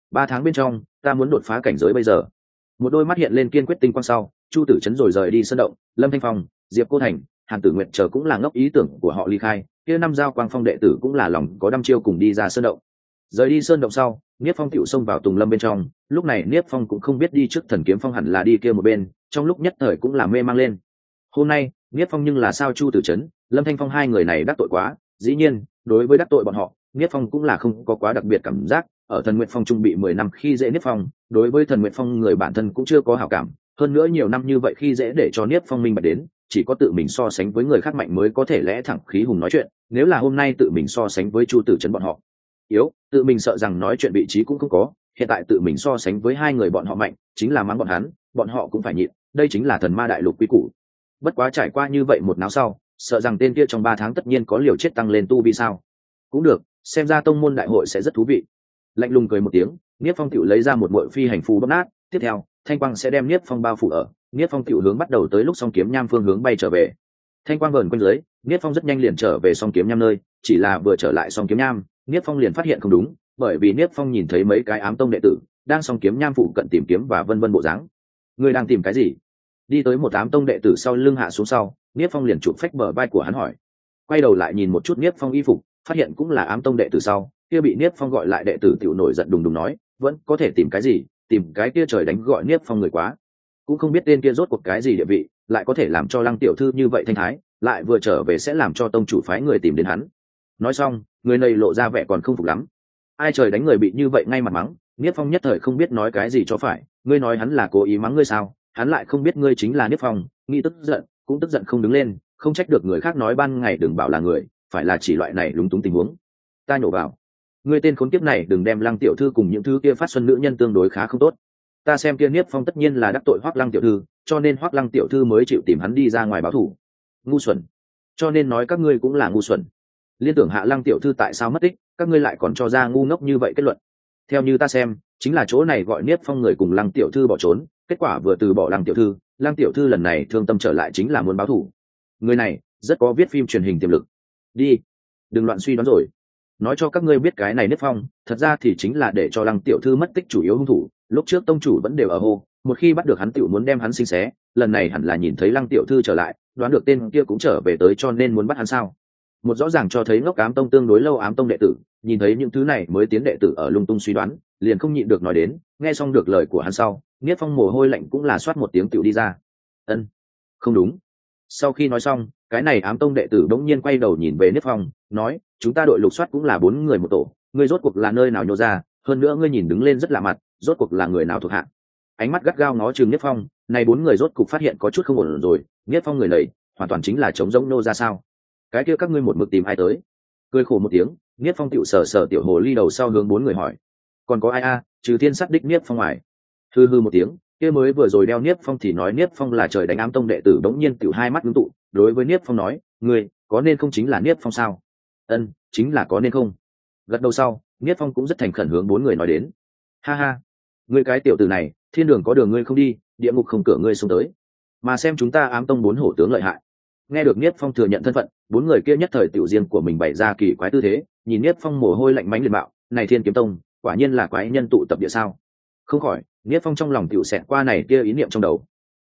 3 tháng bên trong ta muốn đột phá cảnh giới bây giờ. Một đôi mắt hiện lên kiên quyết tinh quang sau, Chu Tử Chấn rồi rời đi sơn động. Lâm Thanh Phong, Diệp Cô Thành, Hàn Tử Nguyệt chờ cũng là ngốc ý tưởng của họ ly khai, kia 5 giao quang phong đệ tử cũng là lòng có đăm chiêu cùng đi ra sơn động. Rời đi sơn động sau, Niếp Phong tiểu xông vào Tùng Lâm bên trong, lúc này Niếp Phong cũng không biết đi trước Thần Kiếm Phong hẳn là đi kia một bên, trong lúc nhất thời cũng là mê mang lên. Hôm nay, Niếp Phong nhưng là sao Chu Tử Chấn, Lâm Thanh Phong hai người này đắc tội quá, dĩ nhiên, đối với đắc tội bọn họ, Niếp Phong cũng là không có quá đặc biệt cảm giác, ở Thần Nguyệt Phong trung bị 10 năm khi dễ Niếp Phong, đối với Thần Nguyệt Phong người bản thân cũng chưa có hảo cảm, hơn nữa nhiều năm như vậy khi dễ để cho Niếp Phong minh bạch đến, chỉ có tự mình so sánh với người khác mạnh mới có thể lẽ thẳng khí hùng nói chuyện, nếu là hôm nay tự mình so sánh với Chu Tử Chấn bọn họ yếu, tự mình sợ rằng nói chuyện vị trí cũng không có, hiện tại tự mình so sánh với hai người bọn họ mạnh, chính là mắng bọn hắn, bọn họ cũng phải nhịn, đây chính là Thần Ma đại lục quy củ. Bất quá trải qua như vậy một náo sau, sợ rằng tên kia trong 3 tháng tất nhiên có liều chết tăng lên tu vi sao. Cũng được, xem ra tông môn đại hội sẽ rất thú vị. Lạnh lùng cười một tiếng, Niếp Phong tiểu lấy ra một muội phi hành phù bóp nát, tiếp theo, thanh quang sẽ đem Niếp Phong bao phủ ở, Niếp Phong tiểu hướng bắt đầu tới lúc song kiếm nham phương hướng bay trở về. Thanh quang vờn quanh dưới, Niếp Phong rất nhanh liền trở về song kiếm nham nơi, chỉ là vừa trở lại song kiếm nham, Niếp Phong liền phát hiện không đúng, bởi vì Niếp Phong nhìn thấy mấy cái ám tông đệ tử đang song kiếm nham phụ cận tìm kiếm và vân vân bộ dáng. Người đang tìm cái gì? Đi tới một ám tông đệ tử sau lưng hạ xuống sau, Niếp Phong liền chụp phách bờ vai của hắn hỏi. Quay đầu lại nhìn một chút Niếp Phong y phục, phát hiện cũng là ám tông đệ tử sau, kia bị Niếp Phong gọi lại đệ tử tiểu nổi giận đùng đùng nói, vẫn có thể tìm cái gì, tìm cái kia trời đánh gọi Niếp Phong người quá. Cũng không biết tên kia rốt cuộc cái gì địa vị, lại có thể làm cho Lăng tiểu thư như vậy thanh thái, lại vừa trở về sẽ làm cho tông chủ phái người tìm đến hắn. Nói xong, người này lộ ra vẻ còn không phục lắm. Ai trời đánh người bị như vậy ngay mặt mắng, Niếp Phong nhất thời không biết nói cái gì cho phải, ngươi nói hắn là cố ý mắng ngươi sao? Hắn lại không biết ngươi chính là Niếp Phong, nghĩ tức giận, cũng tức giận không đứng lên, không trách được người khác nói ban ngày đừng bảo là người, phải là chỉ loại này lúng túng tình huống. Ta nhổ vào, ngươi tên khốn kiếp này đừng đem Lăng tiểu thư cùng những thứ kia phát xuân nữ nhân tương đối khá không tốt. Ta xem kia Niếp Phong tất nhiên là đắc tội Hoắc Lăng tiểu thư, cho nên Hoắc Lăng tiểu thư mới chịu tìm hắn đi ra ngoài báo thù. Ngu xuẩn, cho nên nói các ngươi cũng là ngu xuẩn. Liên tưởng hạ Lăng tiểu thư tại sao mất tích, các ngươi lại còn cho ra ngu ngốc như vậy kết luận. Theo như ta xem, chính là chỗ này gọi Niếp Phong người cùng Lăng tiểu thư bỏ trốn, kết quả vừa từ bỏ Lăng tiểu thư lần này thương tâm trở lại chính là muốn báo thù. Người này rất có viết phim truyền hình tiềm lực. Đi, đừng loạn suy đoán rồi. Nói cho các ngươi biết cái này Niếp Phong, thật ra thì chính là để cho Lăng tiểu thư mất tích chủ yếu hung thủ, lúc trước tông chủ vẫn đều ở hô, một khi bắt được hắn tiểu muốn đem hắn sinh xé, lần này hẳn là nhìn thấy Lăng tiểu thư trở lại, đoán được tên kia cũng trở về tới cho nên muốn bắt hắn sao. Một rõ ràng cho thấy ngốc ám tông tương đối lâu ám tông đệ tử, nhìn thấy những thứ này mới tiến đệ tử ở lung tung suy đoán, liền không nhịn được nói đến, nghe xong được lời của hắn sau, Niếp Phong mồ hôi lạnh cũng là soát một tiếng tiểu đi ra. Ân, không đúng. Sau khi nói xong, cái này ám tông đệ tử đống nhiên quay đầu nhìn về Niếp Phong, nói, chúng ta đội lục soát cũng là 4 người một tổ, ngươi rốt cuộc là nơi nào nhô ra, hơn nữa ngươi nhìn đứng lên rất lạ mặt, rốt cuộc là người nào thuộc hạ. Ánh mắt gắt gao ngó chừng Niếp Phong, này 4 người rốt cuộc phát hiện có chút không ổn rồi, Niếp Phong người này, hoàn toàn chính là trống rỗng nô ra sao? Cái kia các ngươi một mực tìm ai tới? Cười khổ một tiếng, Niếp Phong tiểu sờ tiểu hồ ly đầu sau hướng 4 người hỏi, còn có ai a? Trừ Thiên Sát đích Niếp Phong ngoài. Hư hư một tiếng, kia mới vừa rồi đeo Niếp Phong thì nói Niếp Phong là trời đánh ám tông đệ tử đống nhiên tiểu hai mắt ngưng tụ, đối với Niếp Phong nói, ngươi có nên không chính là Niếp Phong sao? Ân, chính là có nên không. Gật đầu sau, Niếp Phong cũng rất thành khẩn hướng 4 người nói đến, ha ha, ngươi cái tiểu tử này, thiên đường có đường ngươi không đi, địa ngục không cửa ngươi xuống tới, mà xem chúng ta ám tông 4 hổ tướng lợi hại. Nghe được Niếp Phong thừa nhận thân phận, 4 người kia nhất thời tiểu riêng của mình bày ra kỳ quái tư thế, nhìn Niếp Phong mồ hôi lạnh mánh liền bạo, này Thiên Kiếm Tông, quả nhiên là quái nhân tụ tập địa sao? Không khỏi, Niếp Phong trong lòng tiểu xẹt qua này kia ý niệm trong đầu.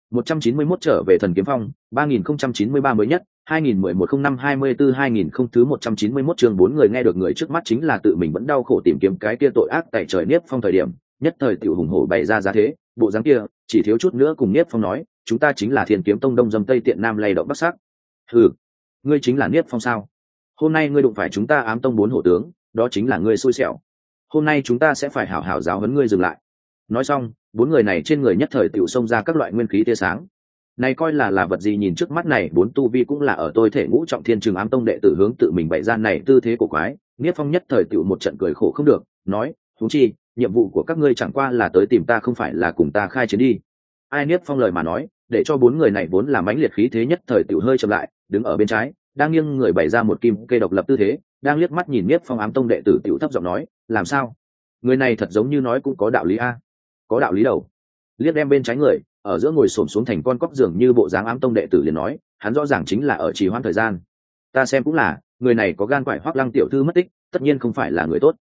191 trở về Thần Kiếm Phong, 3093 mới nhất, 2011-05-24-2000 thứ 191 chương 4 người nghe được người trước mắt chính là tự mình vẫn đau khổ tìm kiếm cái kia tội ác tại trời Niếp Phong thời điểm, nhất thời tiểu hùng hổ bày ra giá thế, bộ dáng kia, chỉ thiếu chút nữa cùng Niếp Phong nói, chúng ta chính là Thiên Kiếm Tông đông dâm tây tiện nam lay động bắc sắc. Hừ, ngươi chính là Niếp Phong sao? Hôm nay ngươi đụng phải chúng ta ám tông 4 hổ tướng, đó chính là ngươi xui xẻo. Hôm nay chúng ta sẽ phải hảo hảo giáo huấn ngươi dừng lại. Nói xong, 4 người này trên người nhất thời tiểu xông ra các loại nguyên khí tia sáng. Này coi là vật gì, nhìn trước mắt này 4 tu vi cũng là ở tôi thể ngũ trọng thiên trường ám tông đệ tử hướng tự mình bày ra này tư thế của quái, Niếp Phong nhất thời tiểu một trận cười khổ không được, nói, huống chi, nhiệm vụ của các ngươi chẳng qua là tới tìm ta không phải là cùng ta khai chiến đi. Ai Niếp Phong lời mà nói, để cho 4 người này vốn là mãnh liệt khí thế nhất thời tiểu hơi chậm lại, đứng ở bên trái, đang nghiêng người bày ra một kim cây độc lập tư thế, đang liếc mắt nhìn Niếp Phong ám tông đệ tử tiểu thấp giọng nói, làm sao? Người này thật giống như nói cũng có đạo lý a. Có đạo lý đâu. Liếc đem bên trái người, ở giữa ngồi xổm xuống thành con cóc dường như bộ dáng ám tông đệ tử liền nói, hắn rõ ràng chính là ở trì hoãn thời gian. Ta xem cũng là, người này có gan quải Hoắc Lăng tiểu thư mất tích, tất nhiên không phải là người tốt.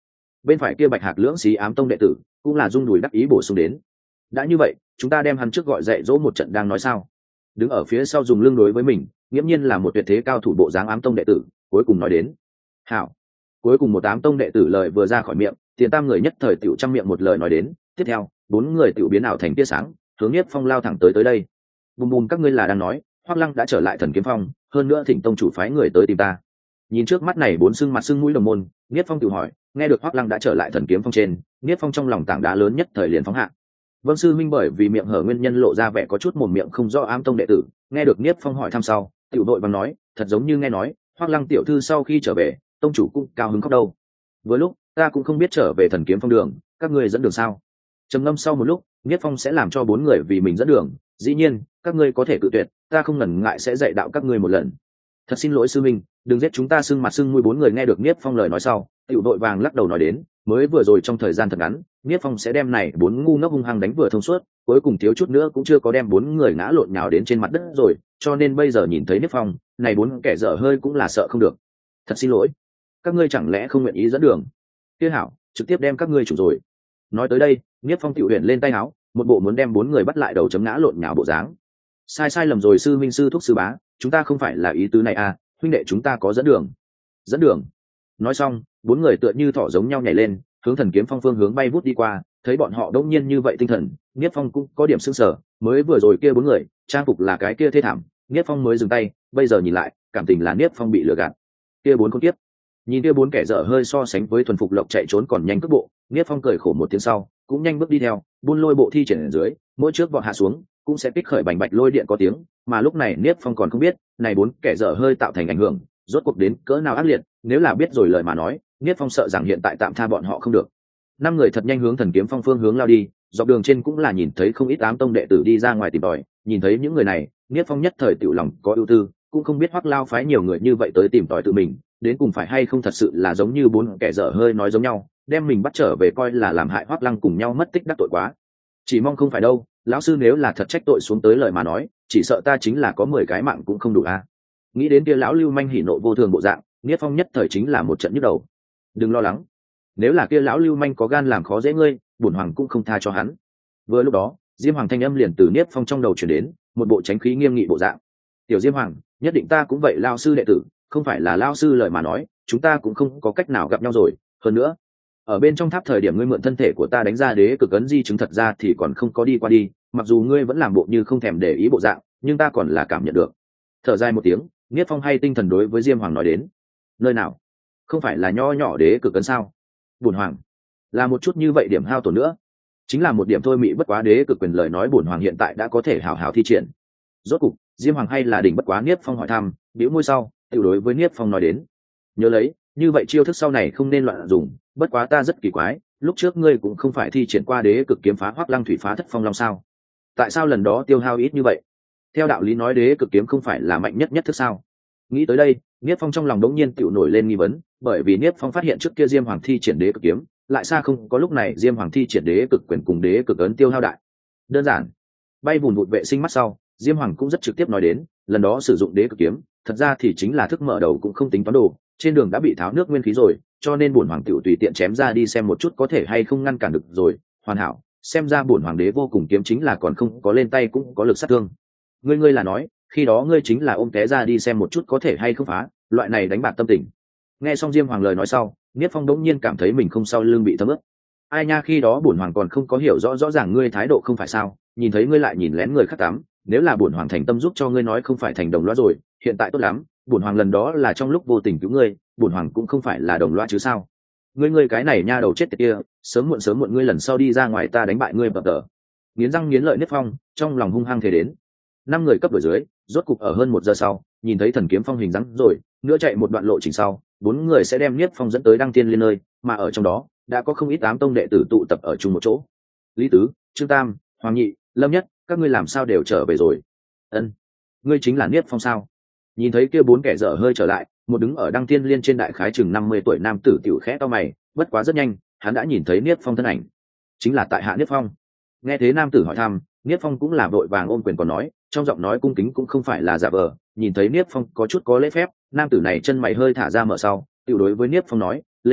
bên phải kia bạch hạc lưỡng xí ám tông đệ tử cũng là rung đùi đắc ý bổ sung đến. Đã như vậy chúng ta đem hắn trước gọi dạy dỗ một trận đang nói sao? Đứng ở phía sau dùng lưng đối với mình nghiễm nhiên là một tuyệt thế cao thủ bộ dáng ám tông đệ tử cuối cùng nói đến. Hảo. Cuối cùng một ám tông đệ tử lời vừa ra khỏi miệng, tiền tam người nhất thời tiểu trăm miệng một lời nói đến, tiếp theo bốn người tiểu biến ảo thành tia sáng hướng Niếp Phong lao thẳng tới đây. Bùm bùm, các ngươi là đang nói Hoắc Lăng đã trở lại Thần Kiếm Phong, hơn nữa thỉnh tông chủ phái người tới tìm ta. Nhìn trước mắt này bốn xương mặt xương mũi đồng môn, Niếp Phong tự hỏi, nghe được Hoắc Lăng đã trở lại Thần Kiếm Phong trên, Niếp Phong trong lòng tảng đá lớn nhất thời liền phóng hạ. Vâng sư minh, bởi vì miệng hở nguyên nhân lộ ra vẻ có chút mồm miệng không rõ ám tông đệ tử, nghe được Niếp Phong hỏi thăm sau, tiểu đội vàng nói, thật giống như nghe nói, Hoắc Lăng tiểu thư sau khi trở về, tông chủ cũng cao hứng khóc đâu. Vừa lúc, ta cũng không biết trở về Thần Kiếm Phong đường, các ngươi dẫn đường sao? Trầm ngâm sau một lúc, Niếp Phong sẽ làm cho bốn người vì mình dẫn đường, dĩ nhiên, các ngươi có thể cự tuyệt, ta không ngần ngại sẽ dạy đạo các ngươi một lần. Thật xin lỗi sư minh, đừng giết chúng ta. Sưng mặt sưng mũi bốn người nghe được Niếp Phong lời nói sau, tiểu đội vàng lắc đầu nói đến, mới vừa rồi trong thời gian thật ngắn, Niếp Phong sẽ đem này bốn ngu ngốc hung hăng đánh vừa thông suốt, cuối cùng thiếu chút nữa cũng chưa có đem bốn người ngã lộn nhào đến trên mặt đất rồi, cho nên bây giờ nhìn thấy Niếp Phong, này bốn kẻ dở hơi cũng là sợ không được. Thật xin lỗi, các ngươi chẳng lẽ không nguyện ý dẫn đường? Kia hảo, trực tiếp đem các ngươi chủ rồi. Nói tới đây, Niếp Phong tiểu huyền lên tay áo, một bộ muốn đem bốn người bắt lại đầu chấm ngã lộn nhào bộ dáng. Sai lầm rồi sư minh sư thúc sư bá, chúng ta không phải là ý tứ này à, huynh đệ chúng ta có dẫn đường. Dẫn đường. Nói xong, bốn người tựa như thỏ giống nhau nhảy lên, hướng Thần Kiếm Phong phương hướng bay vút đi qua. Thấy bọn họ đông nhiên như vậy tinh thần, Niếp Phong cũng có điểm sưng sở, mới vừa rồi kia bốn người trang phục là cái kia thê thảm, Niếp Phong mới dừng tay, bây giờ nhìn lại cảm tình là Niếp Phong bị lừa gạt. Kia bốn con tiếp, nhìn kia bốn kẻ dở hơi so sánh với thuần phục lộc chạy trốn còn nhanh cước bộ, Niếp Phong cười khổ một tiếng sau cũng nhanh bước đi theo, buôn lôi bộ thi triển ở dưới, mỗi trước bọn hạ xuống cũng sẽ kích khởi bành bạch lôi điện có tiếng, mà lúc này Niếp Phong còn không biết này bốn kẻ dở hơi tạo thành ảnh hưởng rốt cuộc đến cỡ nào ác liệt, nếu là biết rồi lời mà nói, Niếp Phong sợ rằng hiện tại tạm tha bọn họ không được. Năm người thật nhanh hướng Thần Kiếm Phong phương hướng lao đi, dọc đường trên cũng là nhìn thấy không ít ám tông đệ tử đi ra ngoài tìm tòi, nhìn thấy những người này, Niếp Phong nhất thời tiểu lòng có ưu tư, cũng không biết Hoắc Lao phái nhiều người như vậy tới tìm tòi tự mình, đến cùng phải hay không thật sự là giống như bốn kẻ dở hơi nói giống nhau, đem mình bắt trở về coi là làm hại Hoắc Lăng cùng nhau mất tích đắc tội quá. Chỉ mong không phải đâu, lão sư nếu là thật trách tội xuống tới lời mà nói, chỉ sợ ta chính là có 10 cái mạng cũng không đủ a. Nghĩ đến kia lão lưu manh hỉ nộ vô thường bộ dạng, Niếp Phong nhất thời chính là một trận nhức đầu. Đừng lo lắng, nếu là kia lão lưu manh có gan làm khó dễ ngươi, bổn hoàng cũng không tha cho hắn. Vừa lúc đó, Diêm Hoàng thanh âm liền từ Niếp Phong trong đầu truyền đến, một bộ tránh khí nghiêm nghị bộ dạng. Tiểu Diêm Hoàng, nhất định ta cũng vậy lão sư đệ tử, không phải là lão sư lời mà nói, chúng ta cũng không có cách nào gặp nhau rồi, hơn nữa, ở bên trong tháp thời điểm ngươi mượn thân thể của ta đánh ra đế cực ấn di chứng thật ra thì còn không có đi qua đi, mặc dù ngươi vẫn làm bộ như không thèm để ý bộ dạng, nhưng ta còn là cảm nhận được. Thở dài một tiếng, Niếp Phong hay tinh thần đối với Diêm Hoàng nói đến. Nơi nào? Không phải là nho nhỏ đế cực ấn sao? Bổn hoàng là một chút như vậy điểm hao tổn nữa, chính là một điểm thôi, mị bất quá đế cực quyền lời nói bổn hoàng hiện tại đã có thể hảo hảo thi triển. Rốt cục, Diêm Hoàng hay là đỉnh bất quá Niếp Phong hỏi thăm, bĩu môi sau, tự đối với Niếp Phong nói đến. Nhớ lấy, như vậy chiêu thức sau này không nên loạn dùng, bất quá ta rất kỳ quái, lúc trước ngươi cũng không phải thi triển qua đế cực kiếm phá Hoắc Lăng thủy phá thất phong long sao? Tại sao lần đó tiêu hao ít như vậy? Theo đạo lý nói đế cực kiếm không phải là mạnh nhất nhất thức sao? Nghĩ tới đây, Niếp Phong trong lòng đống nhiên tựu nổi lên nghi vấn, bởi vì Niếp Phong phát hiện trước kia Diêm Hoàng thi triển đế cực kiếm, lại xa không có lúc này Diêm Hoàng thi triển đế cực quyền cùng đế cực ấn tiêu hao đại. Đơn giản, bay vùn vụt vệ sinh mắt sau, Diêm Hoàng cũng rất trực tiếp nói đến, lần đó sử dụng đế cực kiếm, thật ra thì chính là thức mở đầu cũng không tính toán đồ, trên đường đã bị tháo nước nguyên khí rồi, cho nên bổn hoàng tiểu tùy tiện chém ra đi xem một chút có thể hay không ngăn cản được rồi, hoàn hảo, xem ra bổn hoàng đế vô cùng kiếm chính là còn không có lên tay cũng có lực sát thương. Ngươi là nói, khi đó ngươi chính là ôm té ra đi xem một chút có thể hay không phá, loại này đánh bạc tâm tình. Nghe xong Diêm Hoàng lời nói sau, Niếp Phong đống nhiên cảm thấy mình không sau lưng bị thấm ướt. Ai nha, khi đó bổn hoàng còn không có hiểu rõ ràng ngươi thái độ không phải sao, nhìn thấy ngươi lại nhìn lén người khác tắm, nếu là bổn hoàng thành tâm giúp cho ngươi nói không phải thành đồng loa rồi, hiện tại tốt lắm, bổn hoàng lần đó là trong lúc vô tình cứu ngươi, bổn hoàng cũng không phải là đồng loa chứ sao? Ngươi cái này nha đầu chết tiệt kia, sớm muộn ngươi lần sau đi ra ngoài ta đánh bại ngươi bập tờ. Nghiến răng nghiến lợi Niếp Phong, trong lòng hung hăng thế đến. Năm người cấp đổi dưới, rốt cục ở hơn 1 giờ sau, nhìn thấy Thần Kiếm Phong hình dáng rồi, nữa chạy một đoạn lộ trình sau, 4 người sẽ đem Niếp Phong dẫn tới Đăng Tiên Liên nơi, mà ở trong đó đã có không ít ám tông đệ tử tụ tập ở chung một chỗ. Lý Tứ, Trương Tam, Hoàng Nhị, Lâm Nhất, các ngươi làm sao đều trở về rồi? Ân, ngươi chính là Niếp Phong sao? Nhìn thấy kia 4 kẻ dở hơi trở lại, một đứng ở Đăng Tiên Liên trên đại khái chừng 50 tuổi nam tử tiểu khẽ to mày, bất quá rất nhanh, hắn đã nhìn thấy Niếp Phong thân ảnh, chính là tại hạ Niếp Phong. Nghe thế nam tử hỏi thăm, Niếp Phong cũng là vội vàng ôm quyền còn nói, trong giọng nói cung kính cũng không phải là giả vờ. Nhìn thấy Niếp Phong có chút có lễ phép, nam tử này chân mày hơi thả ra mở sau, tiểu đối với Niếp Phong nói, lên đi,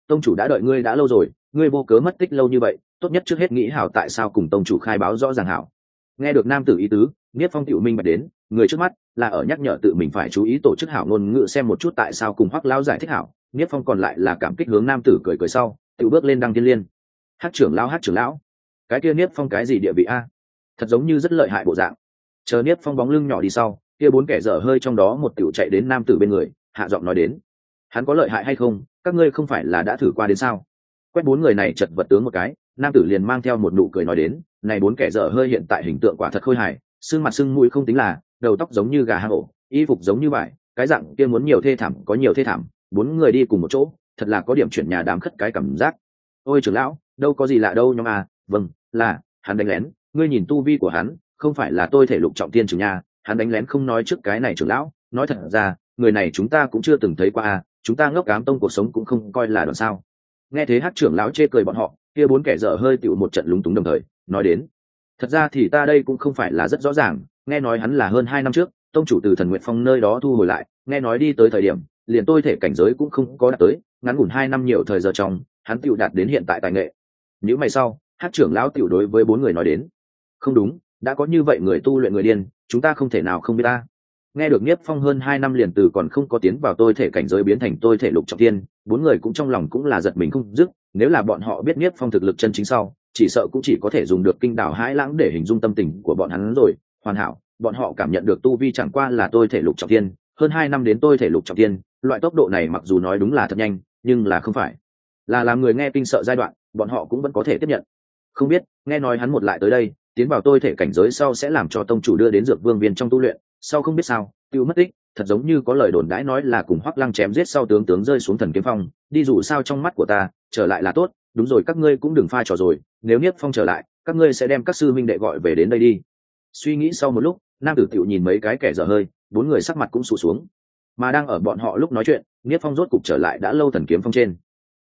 tông chủ đã đợi ngươi đã lâu rồi, ngươi vô cớ mất tích lâu như vậy, tốt nhất trước hết nghĩ hảo tại sao cùng tông chủ khai báo rõ ràng hảo. Nghe được nam tử ý tứ, Niết Phong tiểu minh bạch đến, người trước mắt là ở nhắc nhở tự mình phải chú ý tổ chức hảo ngôn ngữ xem một chút tại sao cùng Hoắc lão giải thích hảo. Niết Phong còn lại là cảm kích hướng nam tử cười cười sau, tự bước lên đăng thiên liên. Hắc trưởng lão, cái kia Niết Phong cái gì địa vị a? Thật giống như rất lợi hại bộ dạng. Chờ Niết Phong bóng lưng nhỏ đi sau, kia bốn kẻ dở hơi trong đó một tiểu chạy đến nam tử bên người, hạ giọng nói đến: hắn có lợi hại hay không, các ngươi không phải là đã thử qua đến sao? Quét bốn người này chật vật tướng một cái, nam tử liền mang theo một nụ cười nói đến: này bốn kẻ dở hơi hiện tại hình tượng quả thật khôi hài, xương mặt xương mũi không tính là, đầu tóc giống như gà hang ổ, y phục giống như vải, cái dạng kia muốn nhiều thê thảm có nhiều thê thảm. Bốn người đi cùng một chỗ, thật là có điểm chuyển nhà đám khất cái cảm giác. Ôi trưởng lão, đâu có gì lạ đâu nhóm à, vâng, là hắn đánh lén, ngươi nhìn tu vi của hắn, không phải là tôi thể lục trọng tiên trưởng nhà, hắn đánh lén không nói trước cái này trưởng lão, nói thật ra, người này chúng ta cũng chưa từng thấy qua à, chúng ta ngốc ám tông cuộc sống cũng không coi là đoạn sao. Nghe thế hát trưởng lão chê cười bọn họ, kia bốn kẻ dở hơi tựu một trận lúng túng đồng thời nói đến: thật ra thì ta đây cũng không phải là rất rõ ràng, nghe nói hắn là hơn 2 năm trước tông chủ từ Thần Nguyện Phong nơi đó thu hồi lại, nghe nói đi tới thời điểm liền tôi thể cảnh giới cũng không có đạt tới, ngắn ngủn 2 năm nhiều thời giờ trong hắn tựu đạt đến hiện tại tài nghệ. Những mày sau hát trưởng lão tựu đối với bốn người nói đến: không đúng, đã có như vậy người tu luyện người điên, chúng ta không thể nào không biết ta. Nghe được Niếp Phong hơn 2 năm liền từ còn không có tiến vào tôi thể cảnh giới biến thành tôi thể lục trọng tiên, bốn người cũng trong lòng cũng là giật mình không dứt. Nếu là bọn họ biết Niếp Phong thực lực chân chính sau, chỉ sợ cũng chỉ có thể dùng được kinh đảo hãi lãng để hình dung tâm tình của bọn hắn rồi. Hoàn hảo, bọn họ cảm nhận được tu vi chẳng qua là tôi thể lục trọng tiên, hơn 2 năm đến tôi thể lục trọng tiên, loại tốc độ này mặc dù nói đúng là thật nhanh, nhưng là không phải là làm người nghe kinh sợ giai đoạn, bọn họ cũng vẫn có thể tiếp nhận. Không biết, nghe nói hắn một lại tới đây, tiến vào tôi thể cảnh giới sau sẽ làm cho tông chủ đưa đến dược vương viên trong tu luyện, sau không biết sao tiêu mất tích, thật giống như có lời đồn đãi nói là cùng Hoắc Lăng chém giết sau tướng rơi xuống Thần Kiếm Phong đi, dù sao trong mắt của ta trở lại là tốt. Đúng rồi, các ngươi cũng đừng pha trò rồi, nếu Niếp Phong trở lại, các ngươi sẽ đem các sư minh đệ gọi về đến đây đi. Suy nghĩ sau một lúc, nam tử tiểu nhìn mấy cái kẻ dở hơi, bốn người sắc mặt cũng sụ xuống. Mà đang ở bọn họ lúc nói chuyện, Niếp Phong rốt cục trở lại đã lâu Thần Kiếm Phong trên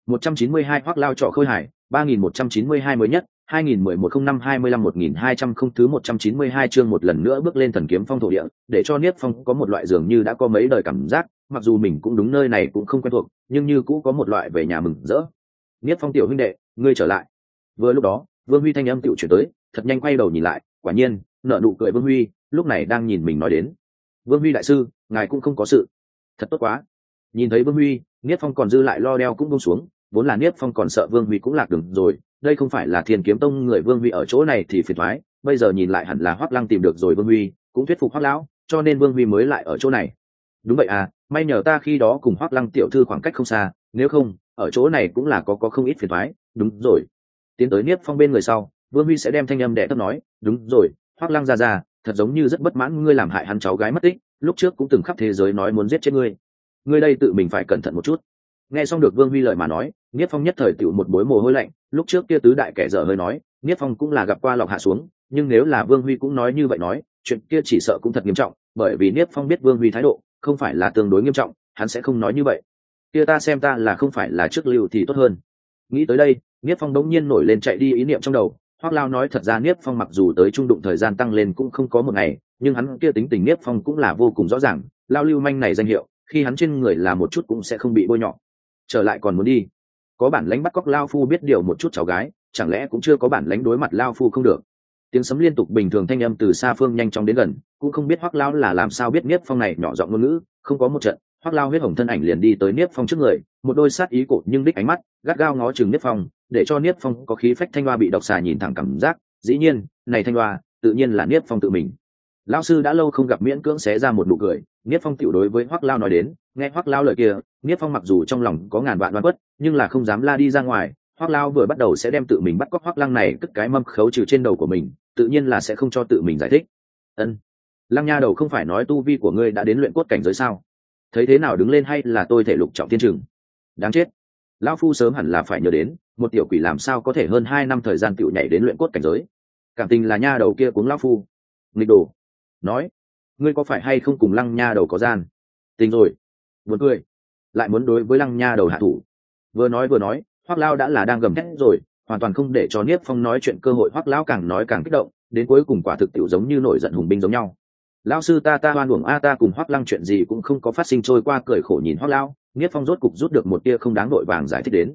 192 Hoắc lao trọ khôi hải 3192 mới nhất 2011-05-25-1200 không thứ 192 chương một lần nữa bước lên Thần Kiếm Phong thổ địa, để cho Niếp Phong có một loại dường như đã có mấy đời cảm giác, mặc dù mình cũng đúng nơi này cũng không quen thuộc, nhưng như cũng có một loại về nhà mừng rỡ. Niếp Phong tiểu huynh đệ, ngươi trở lại. Vừa lúc đó, Vương Huy thanh âm tựu chuyển tới, thật nhanh quay đầu nhìn lại, quả nhiên, nở nụ cười Vương Huy, lúc này đang nhìn mình nói đến: Vương Huy đại sư, ngài cũng không có sự. Thật tốt quá. Nhìn thấy Vương Huy, Niếp Phong còn dư lại lo đeo cũng buông xuống, vốn là Niếp Phong còn sợ Vương Huy cũng lạc đường rồi, đây không phải là Thiên Kiếm Tông người Vương Huy ở chỗ này thì phiền toái, bây giờ nhìn lại hẳn là Hoắc Lăng tìm được rồi Vương Huy, cũng thuyết phục Hoắc lão, cho nên Vương Huy mới lại ở chỗ này. Đúng vậy à, may nhờ ta khi đó cùng Hoắc Lăng tiểu thư khoảng cách không xa, nếu không, ở chỗ này cũng là có không ít phiền toái. Đúng rồi. Tiến tới Niếp Phong bên người sau, Vương Huy sẽ đem thanh âm đẻ thấp nói: đúng rồi, Hoắc Lăng ra, thật giống như rất bất mãn ngươi làm hại hắn cháu gái mất tích, lúc trước cũng từng khắp thế giới nói muốn giết chết ngươi. Ngươi đây tự mình phải cẩn thận một chút. Nghe xong được Vương Huy lời mà nói, Niếp Phong nhất thời tựu một bối mồ hôi lạnh, lúc trước kia tứ đại kẻ dở hơi nói, Niếp Phong cũng là gặp qua lọc hạ xuống, nhưng nếu là Vương Huy cũng nói như vậy nói, chuyện kia chỉ sợ cũng thật nghiêm trọng, bởi vì Niếp Phong biết Vương Huy thái độ không phải là tương đối nghiêm trọng, hắn sẽ không nói như vậy. Kia ta xem ta là không phải là trước lưu thì tốt hơn. Nghĩ tới đây, Niếp Phong đống nhiên nổi lên chạy đi ý niệm trong đầu. Hoắc Lao nói thật ra Niếp Phong mặc dù tới trung đụng thời gian tăng lên cũng không có một ngày, nhưng hắn kia tính tình Niếp Phong cũng là vô cùng rõ ràng, Lao lưu manh này danh hiệu, khi hắn trên người là một chút cũng sẽ không bị bôi nhọ. Trở lại còn muốn đi, có bản lãnh bắt cóc Lao phu biết điều một chút cháu gái, chẳng lẽ cũng chưa có bản lãnh đối mặt Lao phu không được. Tiếng sấm liên tục bình thường thanh âm từ xa phương nhanh chóng đến gần, cũng không biết Hoắc Lao là làm sao biết Niếp Phong này nhỏ giọng ngôn ngữ, không có một trận, Hoắc Lao huyết hồng thân ảnh liền đi tới Niếp Phong trước người, một đôi sát ý cổ nhưng đích ánh mắt gắt gao ngó chừng Niếp Phong, để cho Niếp Phong có khí phách thanh hoa bị độc xà nhìn thẳng cảm giác, dĩ nhiên, này thanh hoa, tự nhiên là Niếp Phong tự mình. Lão sư đã lâu không gặp, miễn cưỡng xé ra một nụ cười, Niếp Phong tiểu đối với Hoắc Lao nói đến, nghe Hoắc Lao lời kia, Niếp Phong mặc dù trong lòng có ngàn vạn đoan quất, nhưng là không dám la đi ra ngoài. Hoắc Lao vừa bắt đầu sẽ đem tự mình bắt cóc Hoắc Lăng này cất cái mâm khấu trừ trên đầu của mình, tự nhiên là sẽ không cho tự mình giải thích. Ân, Lăng nha đầu không phải nói tu vi của ngươi đã đến luyện cốt cảnh giới sao? Thấy thế nào đứng lên hay là tôi thể lục trọng thiên trường? Đáng chết, lão phu sớm hẳn là phải nhớ đến, một tiểu quỷ làm sao có thể hơn 2 năm thời gian tiểu nhảy đến luyện cốt cảnh giới? Cảm tình là nha đầu kia cuống lão phu. Nghịch đồ. Nói, ngươi có phải hay không cùng Lăng nha đầu có gian tình rồi? Buồn cười, lại muốn đối với Lăng nha đầu hạ thủ. Vừa nói, Hoắc Lao đã là đang gầm thét rồi, hoàn toàn không để cho Niếp Phong nói chuyện cơ hội. Hoắc Lão càng nói càng kích động, đến cuối cùng quả thực tiểu giống như nổi giận hùng binh giống nhau. Lão sư ta oan uổng a, ta cùng Hoắc Lăng chuyện gì cũng không có phát sinh, trôi qua cười khổ nhìn Hoắc Lão. Niếp Phong rốt cục rút được một tia không đáng đội vàng giải thích đến.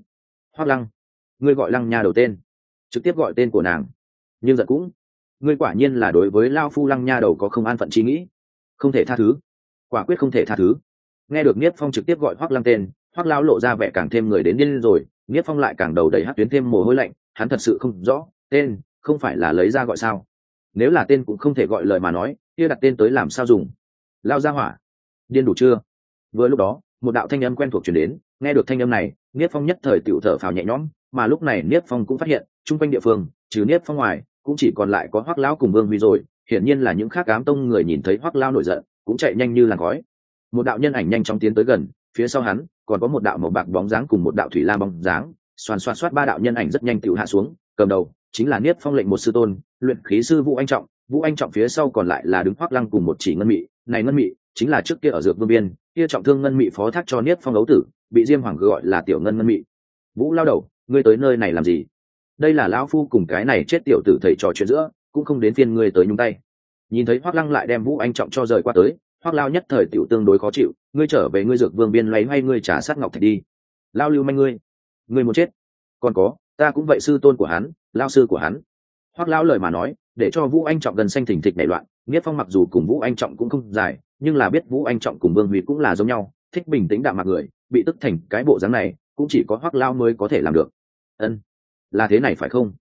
Hoắc Lăng, ngươi gọi Lăng nha đầu tên, trực tiếp gọi tên của nàng. Nhưng giận cũng, ngươi quả nhiên là đối với lao phu Lăng nha đầu có không an phận chi nghĩ, không thể tha thứ, quả quyết không thể tha thứ. Nghe được Niếp Phong trực tiếp gọi Hoắc Lăng tên, Hoắc lão lộ ra vẻ càng thêm người đến điên rồi. Niếp Phong lại càng đầu đầy hắc tuyến thêm mồ hôi lạnh, hắn thật sự không rõ tên không phải là lấy ra gọi sao? Nếu là tên cũng không thể gọi lời mà nói, kia đặt tên tới làm sao dùng? Lao ra hỏa, điên đủ chưa? Vừa lúc đó, một đạo thanh âm quen thuộc truyền đến. Nghe được thanh âm này, Niếp Phong nhất thời tựu thở phào nhẹ nhõm. Mà lúc này Niếp Phong cũng phát hiện, trung quanh địa phương trừ Niếp Phong ngoài, cũng chỉ còn lại có Hoắc lão cùng Vương Huy rồi. Hiển nhiên là những khác ám tông người nhìn thấy Hoắc lão nổi giận, cũng chạy nhanh như làn khói. Một đạo nhân ảnh nhanh chóng tiến tới gần, phía sau hắn còn có một đạo màu bạc bóng dáng cùng một đạo thủy lam bóng dáng. Xoàn xoàn xoát ba đạo nhân ảnh rất nhanh tựu hạ xuống. Cầm đầu chính là Niếp Phong lệnh một sư tôn, luyện khí sư Vũ Anh Trọng. Vũ Anh Trọng phía sau còn lại là đứng Hoắc Lăng cùng một chỉ ngân mị. Này ngân mị chính là trước kia ở dược vương biên kia trọng thương ngân mị phó thác cho Niếp Phong ấu tử, bị Diêm Hoàng gọi là tiểu ngân ngân mị. Vũ lao đầu, ngươi tới nơi này làm gì? Đây là lão phu cùng cái này chết tiểu tử thầy trò chuyện giữa, cũng không đến phiên ngươi tới nhúng tay. Nhìn thấy Hoắc Lăng lại đem Vũ Anh Trọng cho rời qua tới, Hoắc lao nhất thời tiểu tương đối khó chịu. Ngươi trở về ngươi dược vương biên lấy hay ngươi trả sát ngọc thạch đi. Lao lưu manh ngươi muốn chết. Còn có, ta cũng vậy sư tôn của hắn, lao sư của hắn. Hoắc lão lời mà nói để cho Vũ Anh Trọng gần xanh thình thịch nảy loạn. Niếp Phong mặc dù cùng Vũ Anh Trọng cũng không dài, nhưng là biết Vũ Anh Trọng cùng Vương Huy cũng là giống nhau, thích bình tĩnh đạm mạc người, bị tức thành cái bộ dáng này cũng chỉ có Hoắc lão mới có thể làm được. Ân, là thế này phải không?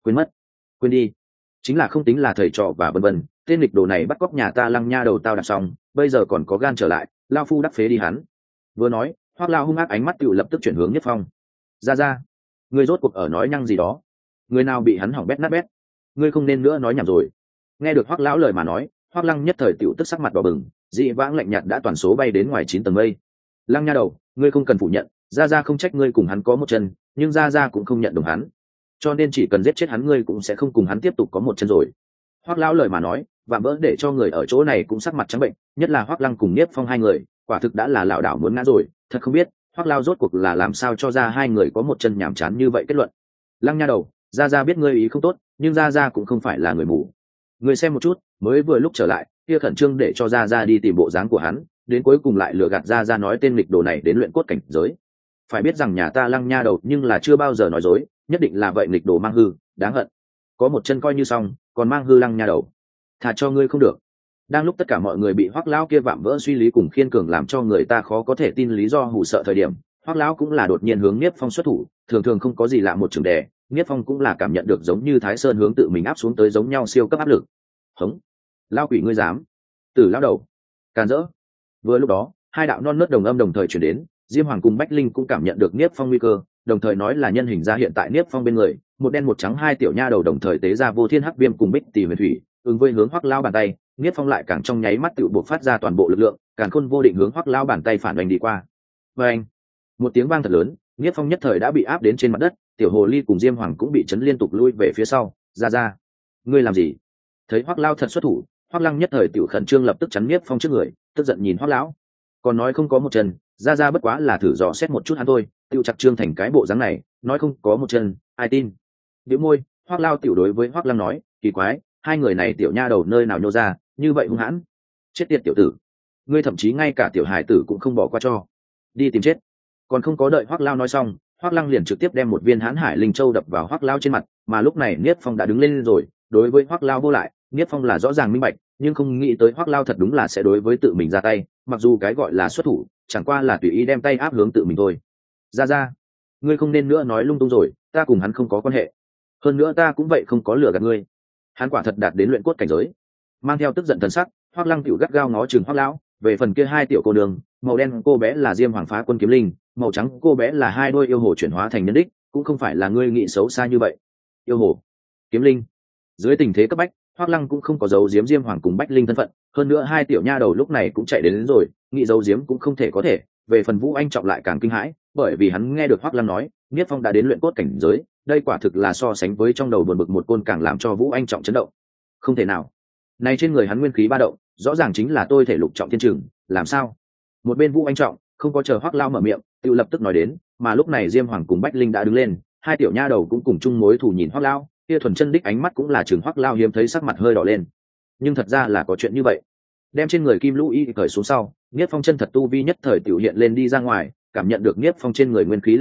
Quên đi, chính là không tính là thầy trò và vân vân. Tên nghịch đồ này bắt cóc nhà ta Lăng nha đầu tao đặt xong, bây giờ còn có gan trở lại, lao phu đắc phế đi hắn. Vừa nói, Hoắc lão hung ác ánh mắt tựu lập tức chuyển hướng Niếp Phong. Ra, ngươi rốt cuộc ở nói nhăng gì đó? Người nào bị hắn hỏng bét nát bét? Ngươi không nên nữa nói nhảm rồi. Nghe được Hoắc lão lời mà nói, Hoắc Lăng nhất thời tiểu tức sắc mặt đỏ bừng, dị vãng lạnh nhạt đã toàn số bay đến ngoài 9 tầng mây. Lăng nha đầu, ngươi không cần phủ nhận, gia không trách ngươi cùng hắn có một chân, nhưng gia cũng không nhận đồng hắn, cho nên chỉ cần giết chết hắn ngươi cũng sẽ không cùng hắn tiếp tục có một chân rồi. Hoắc lão lời mà nói, vạm vỡ để cho người ở chỗ này cũng sắc mặt trắng bệnh, nhất là Hoắc Lăng cùng Niếp Phong hai người, quả thực đã là lảo đảo muốn ngã rồi. Thật không biết Hoắc lão rốt cuộc là làm sao cho ra hai người có một chân nhảm chán như vậy kết luận. Lăng nha đầu, gia biết ngươi ý không tốt, nhưng gia cũng không phải là người mù. Ngươi xem một chút, mới vừa lúc trở lại kia khẩn trương để cho gia đi tìm bộ dáng của hắn, đến cuối cùng lại lừa gạt gia nói tên nghịch đồ này đến luyện cốt cảnh giới. Phải biết rằng nhà ta Lăng nha đầu nhưng là chưa bao giờ nói dối, nhất định là vậy nghịch đồ mang hư, đáng hận. Có một chân coi như xong, còn mang hư Lăng nha đầu, thà cho ngươi không được. Đang lúc tất cả mọi người bị Hoắc lão kia vạm vỡ suy lý cùng khiên cường làm cho người ta khó có thể tin lý do hù sợ thời điểm, Hoắc lão cũng là đột nhiên hướng Niếp Phong xuất thủ, thường thường không có gì lạ một trường đè, Niếp Phong cũng là cảm nhận được giống như Thái Sơn hướng tự mình áp xuống tới giống nhau siêu cấp áp lực. Hống, lao quỷ ngươi dám! Tử lão đầu, càn rỡ! Vừa lúc đó, hai đạo non nớt đồng âm đồng thời truyền đến, Diêm Hoàng cùng Bách Linh cũng cảm nhận được Niếp Phong nguy cơ, đồng thời nói là nhân hình ra hiện tại Niếp Phong bên người, một đen một trắng hai tiểu nha đầu đồng thời tế ra Vô Thiên Hắc Viêm cùng Bích Tỷ Huyền Thủy, ứng với hướng Hoắc lão bàn tay, Niếp Phong lại càng trong nháy mắt tự buộc phát ra toàn bộ lực lượng, càn khôn vô định hướng Hoắc lão bàn tay phản đánh đi qua. Và anh, một tiếng vang thật lớn, Niếp Phong nhất thời đã bị áp đến trên mặt đất, tiểu hồ ly cùng Diêm Hoàng cũng bị chấn liên tục lui về phía sau. Ra, ngươi làm gì? Thấy Hoắc lão thật xuất thủ, Hoắc Lăng nhất thời tiểu khẩn trương lập tức chắn Niếp Phong trước người, tức giận nhìn Hoắc lão, còn nói không có một chân, ra bất quá là thử dò xét một chút hắn thôi, tiểu chặt trương thành cái bộ dáng này, nói không có một chân, ai tin? Bĩu môi, Hoắc lão tiểu đối với Hoắc Lăng nói, kỳ quái, hai người này tiểu nha đầu nơi nào nhô ra, như vậy hung hãn. Chết tiệt tiểu tử, ngươi thậm chí ngay cả tiểu hài tử cũng không bỏ qua cho, đi tìm chết. Còn không có đợi Hoắc lão nói xong, Hoắc Lăng liền trực tiếp đem một viên Hán Hải Linh Châu đập vào Hoắc lão trên mặt, mà lúc này Niếp Phong đã đứng lên rồi, đối với Hoắc lão vô lại, Niếp Phong là rõ ràng minh bạch, nhưng không nghĩ tới Hoắc lão thật đúng là sẽ đối với tự mình ra tay, mặc dù cái gọi là xuất thủ, chẳng qua là tùy ý đem tay áp hướng tự mình thôi. Ra, ngươi không nên nữa nói lung tung rồi, ta cùng hắn không có quan hệ. Hơn nữa ta cũng vậy không có lừa gạt ngươi. Hắn quả thật đạt đến luyện cốt cảnh giới. Mang theo tức giận thần sắc, Hoắc Lăng tiểu gắt gao ngó chừng Hoắc lão, về phần kia hai tiểu cô nương, màu đen cô bé là Diêm Hoàng Phá Quân Kiếm Linh, màu trắng cô bé là hai đôi yêu hồ chuyển hóa thành nhân đích, cũng không phải là ngươi nghĩ xấu xa như vậy. Yêu hồ, Kiếm Linh. Dưới tình thế cấp bách, Hoắc Lăng cũng không có giấu giếm Diêm Hoàng cùng Bách Linh thân phận, hơn nữa hai tiểu nha đầu lúc này cũng chạy đến rồi, nghĩ giấu giếm cũng không thể có thể. Về phần Vũ Anh Trọng lại càng kinh hãi, bởi vì hắn nghe được Hoắc Lăng nói, Niếp Phong đã đến luyện cốt cảnh giới, đây quả thực là so sánh với trong đầu buồn bực một côn càng làm cho Vũ Anh Trọng chấn động. Không thể nào, này trên người hắn nguyên khí ba động, rõ ràng chính là tôi thể lục trọng thiên trường, làm sao? Một bên Vũ Anh Trọng không có chờ Hoắc Lão mở miệng, tự lập tức nói đến, mà lúc này Diêm Hoàng cùng Bách Linh đã đứng lên, hai tiểu nha đầu cũng cùng chung mối thù nhìn Hoắc Lão, kia thuần chân đích ánh mắt cũng là chừng Hoắc Lão hiếm thấy sắc mặt hơi đỏ lên. Nhưng thật ra là có chuyện như vậy. Đem trên người Kim Lũ Y cởi xuống sau, Niếp Phong chân thật tu vi nhất thời tiểu hiện lên đi ra ngoài, cảm nhận được Niếp Phong trên người nguyên khí lưu động,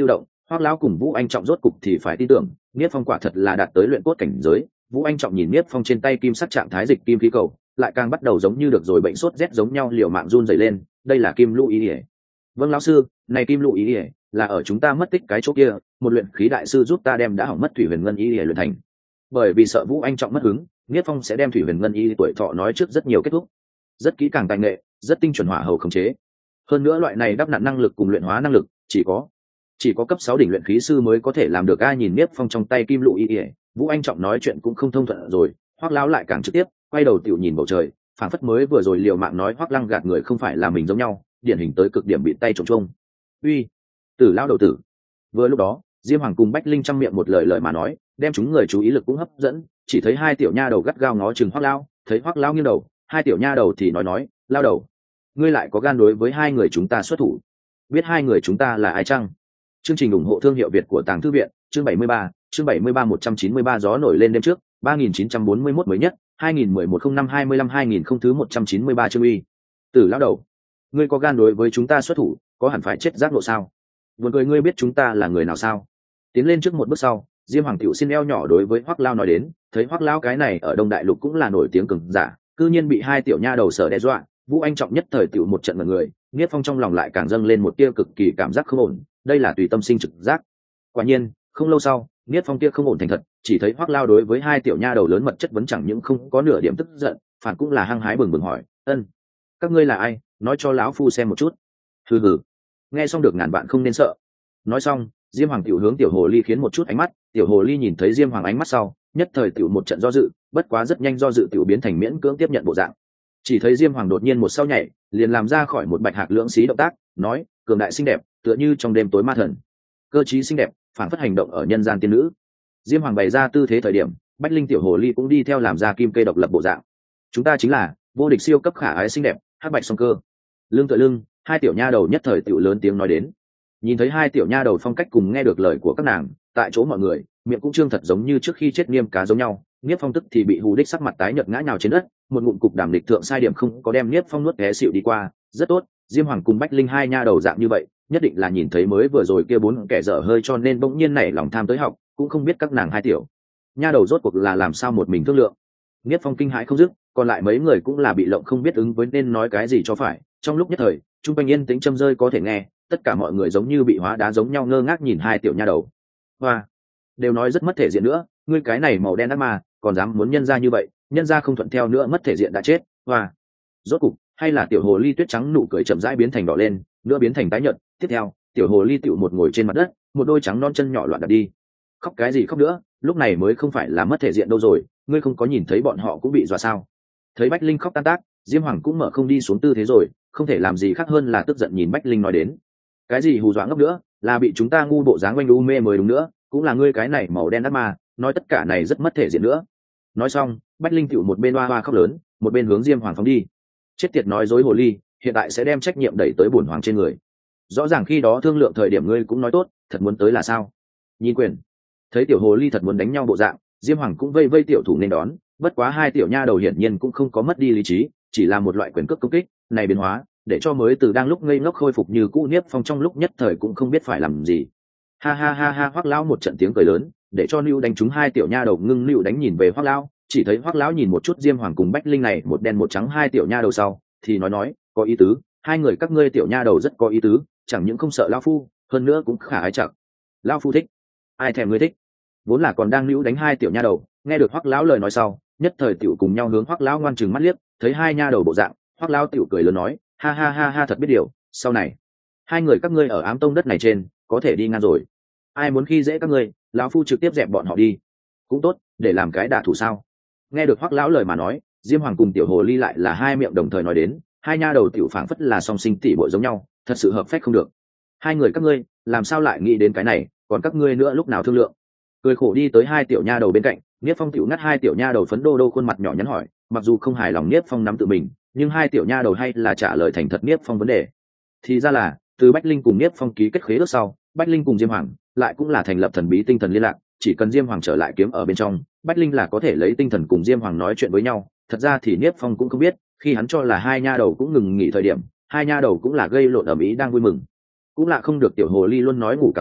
Hoắc lão cùng Vũ Anh Trọng rốt cục thì phải tin tưởng, Niết Phong quả thật là đạt tới luyện cốt cảnh giới. Vũ Anh Trọng nhìn Niết Phong trên tay kim sắc trạng thái dịch kim khí cầu, lại càng bắt đầu giống như được rồi bệnh sốt rét giống nhau, liều mạng run rẩy lên. Đây là kim lũ ý ỉa. Vâng lão sư, này kim lũ ý ỉa là ở chúng ta mất tích cái chỗ kia, một luyện khí đại sư giúp ta đem đã hỏng mất thủy huyền ngân ý ỉa luyện thành. Bởi vì sợ Vũ Anh Trọng mất hứng, Niết Phong sẽ đem thủy huyền ngân ý tuổi thọ nói trước rất nhiều kết thúc, rất kỹ càng tài nghệ, rất tinh chuẩn hỏa hầu khống chế. Hơn nữa loại này đắp nặn năng lực cùng luyện hóa năng lực chỉ có cấp 6 đỉnh luyện khí sư mới có thể làm được. Ai nhìn Niếp Phong trong tay kim lũ y ỉa, Vũ Anh Trọng nói chuyện cũng không thông thuận rồi. Hoắc lão lại càng trực tiếp, quay đầu tiểu nhìn bầu trời, phảng phất mới vừa rồi liều mạng nói Hoắc Lăng gạt người không phải là mình giống nhau, điển hình tới cực điểm bị tay trống trông. Uy, Tử lão đầu tử. Vừa lúc đó, Diêm Hoàng cùng Bách Linh trong miệng một lời mà nói, đem chúng người chú ý lực cũng hấp dẫn. Chỉ thấy hai tiểu nha đầu gắt gao ngó chừng Hoắc lão, thấy Hoắc lão nghiêng đầu, hai tiểu nha đầu thì nói, lao đầu, ngươi lại có gan đối với hai người chúng ta xuất thủ? Biết hai người chúng ta là ai chăng? Chương trình ủng hộ thương hiệu Việt của Tàng Thư viện, chương 73 193 gió nổi lên đêm trước, 3941 mới nhất, 2011-05-25-2000 thứ 193 chương uy. Tử lão đầu, ngươi có gan đối với chúng ta xuất thủ, có hẳn phải chết giác ngộ sao? Buồn cười, ngươi biết chúng ta là người nào sao? Tiến lên trước một bước sau, Diêm Hoàng tiểu xin eo nhỏ đối với Hoắc Lao nói đến, thấy Hoắc Lao cái này ở Đông Đại Lục cũng là nổi tiếng cường giả, cư nhiên bị hai tiểu nha đầu sở đe dọa. Vũ Anh Trọng nhất thời tiểu một trận ngẩn người, Niết Phong trong lòng lại càng dâng lên một tia cực kỳ cảm giác không ổn, đây là tùy tâm sinh trực giác. Quả nhiên, không lâu sau, Niết Phong tia không ổn thành thật, chỉ thấy Hoắc Lao đối với hai tiểu nha đầu lớn mật chất vấn chẳng những không có nửa điểm tức giận, phản cũng là hăng hái bừng bừng hỏi, các ngươi là ai, nói cho lão phu xem một chút. Hừ hừ, nghe xong được ngàn bạn không nên sợ. Nói xong, Diêm Hoàng tiểu hướng tiểu hồ ly khiến một chút ánh mắt, tiểu hồ ly nhìn thấy Diêm Hoàng ánh mắt sau, nhất thời tiểu một trận do dự, bất quá rất nhanh do dự tiểu biến thành miễn cưỡng tiếp nhận bộ dạng. Chỉ thấy Diêm Hoàng đột nhiên một sau nhảy, liền làm ra khỏi một bạch hạc lưỡng xí động tác, nói, cường đại xinh đẹp, tựa như trong đêm tối ma thần. Cơ trí xinh đẹp, phản phất hành động ở nhân gian tiên nữ. Diêm Hoàng bày ra tư thế thời điểm, Bách Linh tiểu hồ ly cũng đi theo làm ra kim kê độc lập bộ dạng. Chúng ta chính là vô địch siêu cấp khả ái xinh đẹp, hắc bạch song cơ. Lưng tựa lưng, hai tiểu nha đầu nhất thời tiểu lớn tiếng nói đến. Nhìn thấy hai tiểu nha đầu phong cách cùng nghe được lời của các nàng, tại chỗ mọi người, miệng cũng trương thật giống như trước khi chết niêm cá giống nhau. Niếp Phong tức thì bị hù đích sắc mặt tái nhợt ngã nhào trên đất, một ngụm cục đàm địch thượng sai điểm không có đem Niếp Phong nuốt té xỉu đi qua. Rất tốt, Diêm Hoàng cùng Bách Linh hai nha đầu dạng như vậy, nhất định là nhìn thấy mới vừa rồi kia bốn kẻ dở hơi cho nên bỗng nhiên nảy lòng tham tới học, cũng không biết các nàng hai tiểu nha đầu rốt cuộc là làm sao một mình thương lượng. Niếp Phong kinh hãi không dứt, còn lại mấy người cũng là bị lộng không biết ứng với nên nói cái gì cho phải. Trong lúc nhất thời, trung quanh yên tĩnh châm rơi có thể nghe, tất cả mọi người giống như bị hóa đá giống nhau ngơ ngác nhìn hai tiểu nha đầu. Hoa, đều nói rất mất thể diện nữa, ngươi cái này màu đen ác ma, còn dám muốn nhân ra như vậy, nhân ra không thuận theo nữa mất thể diện đã chết. Hoa, rốt cục hay là tiểu hồ ly tuyết trắng nụ cười chậm rãi biến thành đỏ lên, nữa biến thành tái nhợt. Tiếp theo, tiểu hồ ly tựu một ngồi trên mặt đất, một đôi trắng non chân nhỏ loạn đặt đi. Khóc cái gì khóc nữa, lúc này mới không phải là mất thể diện đâu rồi, ngươi không có nhìn thấy bọn họ cũng bị dọa sao? Thấy Bách Linh khóc tan tác, Diêm Hoàng cũng mở không đi xuống tư thế rồi, không thể làm gì khác hơn là tức giận nhìn Bách Linh nói đến. Cái gì hù dọa ngốc nữa, là bị chúng ta ngu bộ dáng oanh u mê mới đúng nữa, cũng là ngươi cái này màu đen ác ma, nói tất cả này rất mất thể diện nữa. Nói xong, Bách Linh tựu một bên oa oa khóc lớn, một bên hướng Diêm Hoàng phóng đi. Chết tiệt nói dối hồ ly, hiện tại sẽ đem trách nhiệm đẩy tới bổn hoàng trên người. Rõ ràng khi đó thương lượng thời điểm ngươi cũng nói tốt, thật muốn tới là sao? Nhìn quyền. Thấy tiểu hồ ly thật muốn đánh nhau bộ dạng, Diêm Hoàng cũng vây vây tiểu thủ nên đón, bất quá hai tiểu nha đầu hiển nhiên cũng không có mất đi lý trí, chỉ là một loại quyền cước công kích, này biến hóa, để cho mới từ đang lúc ngây ngốc khôi phục như cũ Niếp Phong trong lúc nhất thời cũng không biết phải làm gì. Ha ha ha ha, Hoắc lão một trận tiếng cười lớn, để cho Nưu đánh trúng hai tiểu nha đầu ngưng Nưu đánh nhìn về Hoắc lão, chỉ thấy Hoắc lão nhìn một chút Diêm Hoàng cùng Bách Linh này một đen một trắng hai tiểu nha đầu sau, thì nói, có ý tứ, hai người các ngươi tiểu nha đầu rất có ý tứ, chẳng những không sợ lão phu, hơn nữa cũng khả ái chặt. Lão phu thích. Ai thèm ngươi thích. Vốn là còn đang Nưu đánh hai tiểu nha đầu, nghe được Hoắc lão lời nói sau, nhất thời tiểu cùng nhau hướng Hoắc lão ngoan trừng mắt liếc, thấy hai nha đầu bộ dạng, Hoắc lão tiểu cười lớn nói, ha ha ha ha, thật biết điều, sau này hai người các ngươi ở Ám Tông đất này trên có thể đi ngang rồi, ai muốn khi dễ các ngươi, lão phu trực tiếp dẹp bọn họ đi. Cũng tốt, để làm cái đả thủ sao? Nghe được Hoắc lão lời mà nói, Diêm Hoàng cùng tiểu hồ ly lại là hai miệng đồng thời nói đến, hai nha đầu tiểu phảng phất là song sinh tỷ muội giống nhau, thật sự hợp phách không được. Hai người các ngươi làm sao lại nghĩ đến cái này, còn các ngươi nữa lúc nào thương lượng? Cười khổ đi tới hai tiểu nha đầu bên cạnh, Niếp Phong tiểu ngắt hai tiểu nha đầu phấn đô đô khuôn mặt nhỏ nhắn hỏi, mặc dù không hài lòng Niếp Phong nắm tự mình, nhưng hai tiểu nha đầu hay là trả lời thành thật Niếp Phong vấn đề. Thì ra là từ Bách Linh cùng Niếp Phong ký kết khế ước sau, Bách Linh cùng Diêm Hoàng lại cũng là thành lập thần bí tinh thần liên lạc, chỉ cần Diêm Hoàng trở lại kiếm ở bên trong, Bách Linh là có thể lấy tinh thần cùng Diêm Hoàng nói chuyện với nhau. Thật ra thì Niếp Phong cũng không biết, khi hắn cho là hai nha đầu cũng ngừng nghỉ thời điểm, hai nha đầu cũng là gây lộn ầm ĩ đang vui mừng. Cũng là không được tiểu hồ ly luôn nói ngủ cảm giác,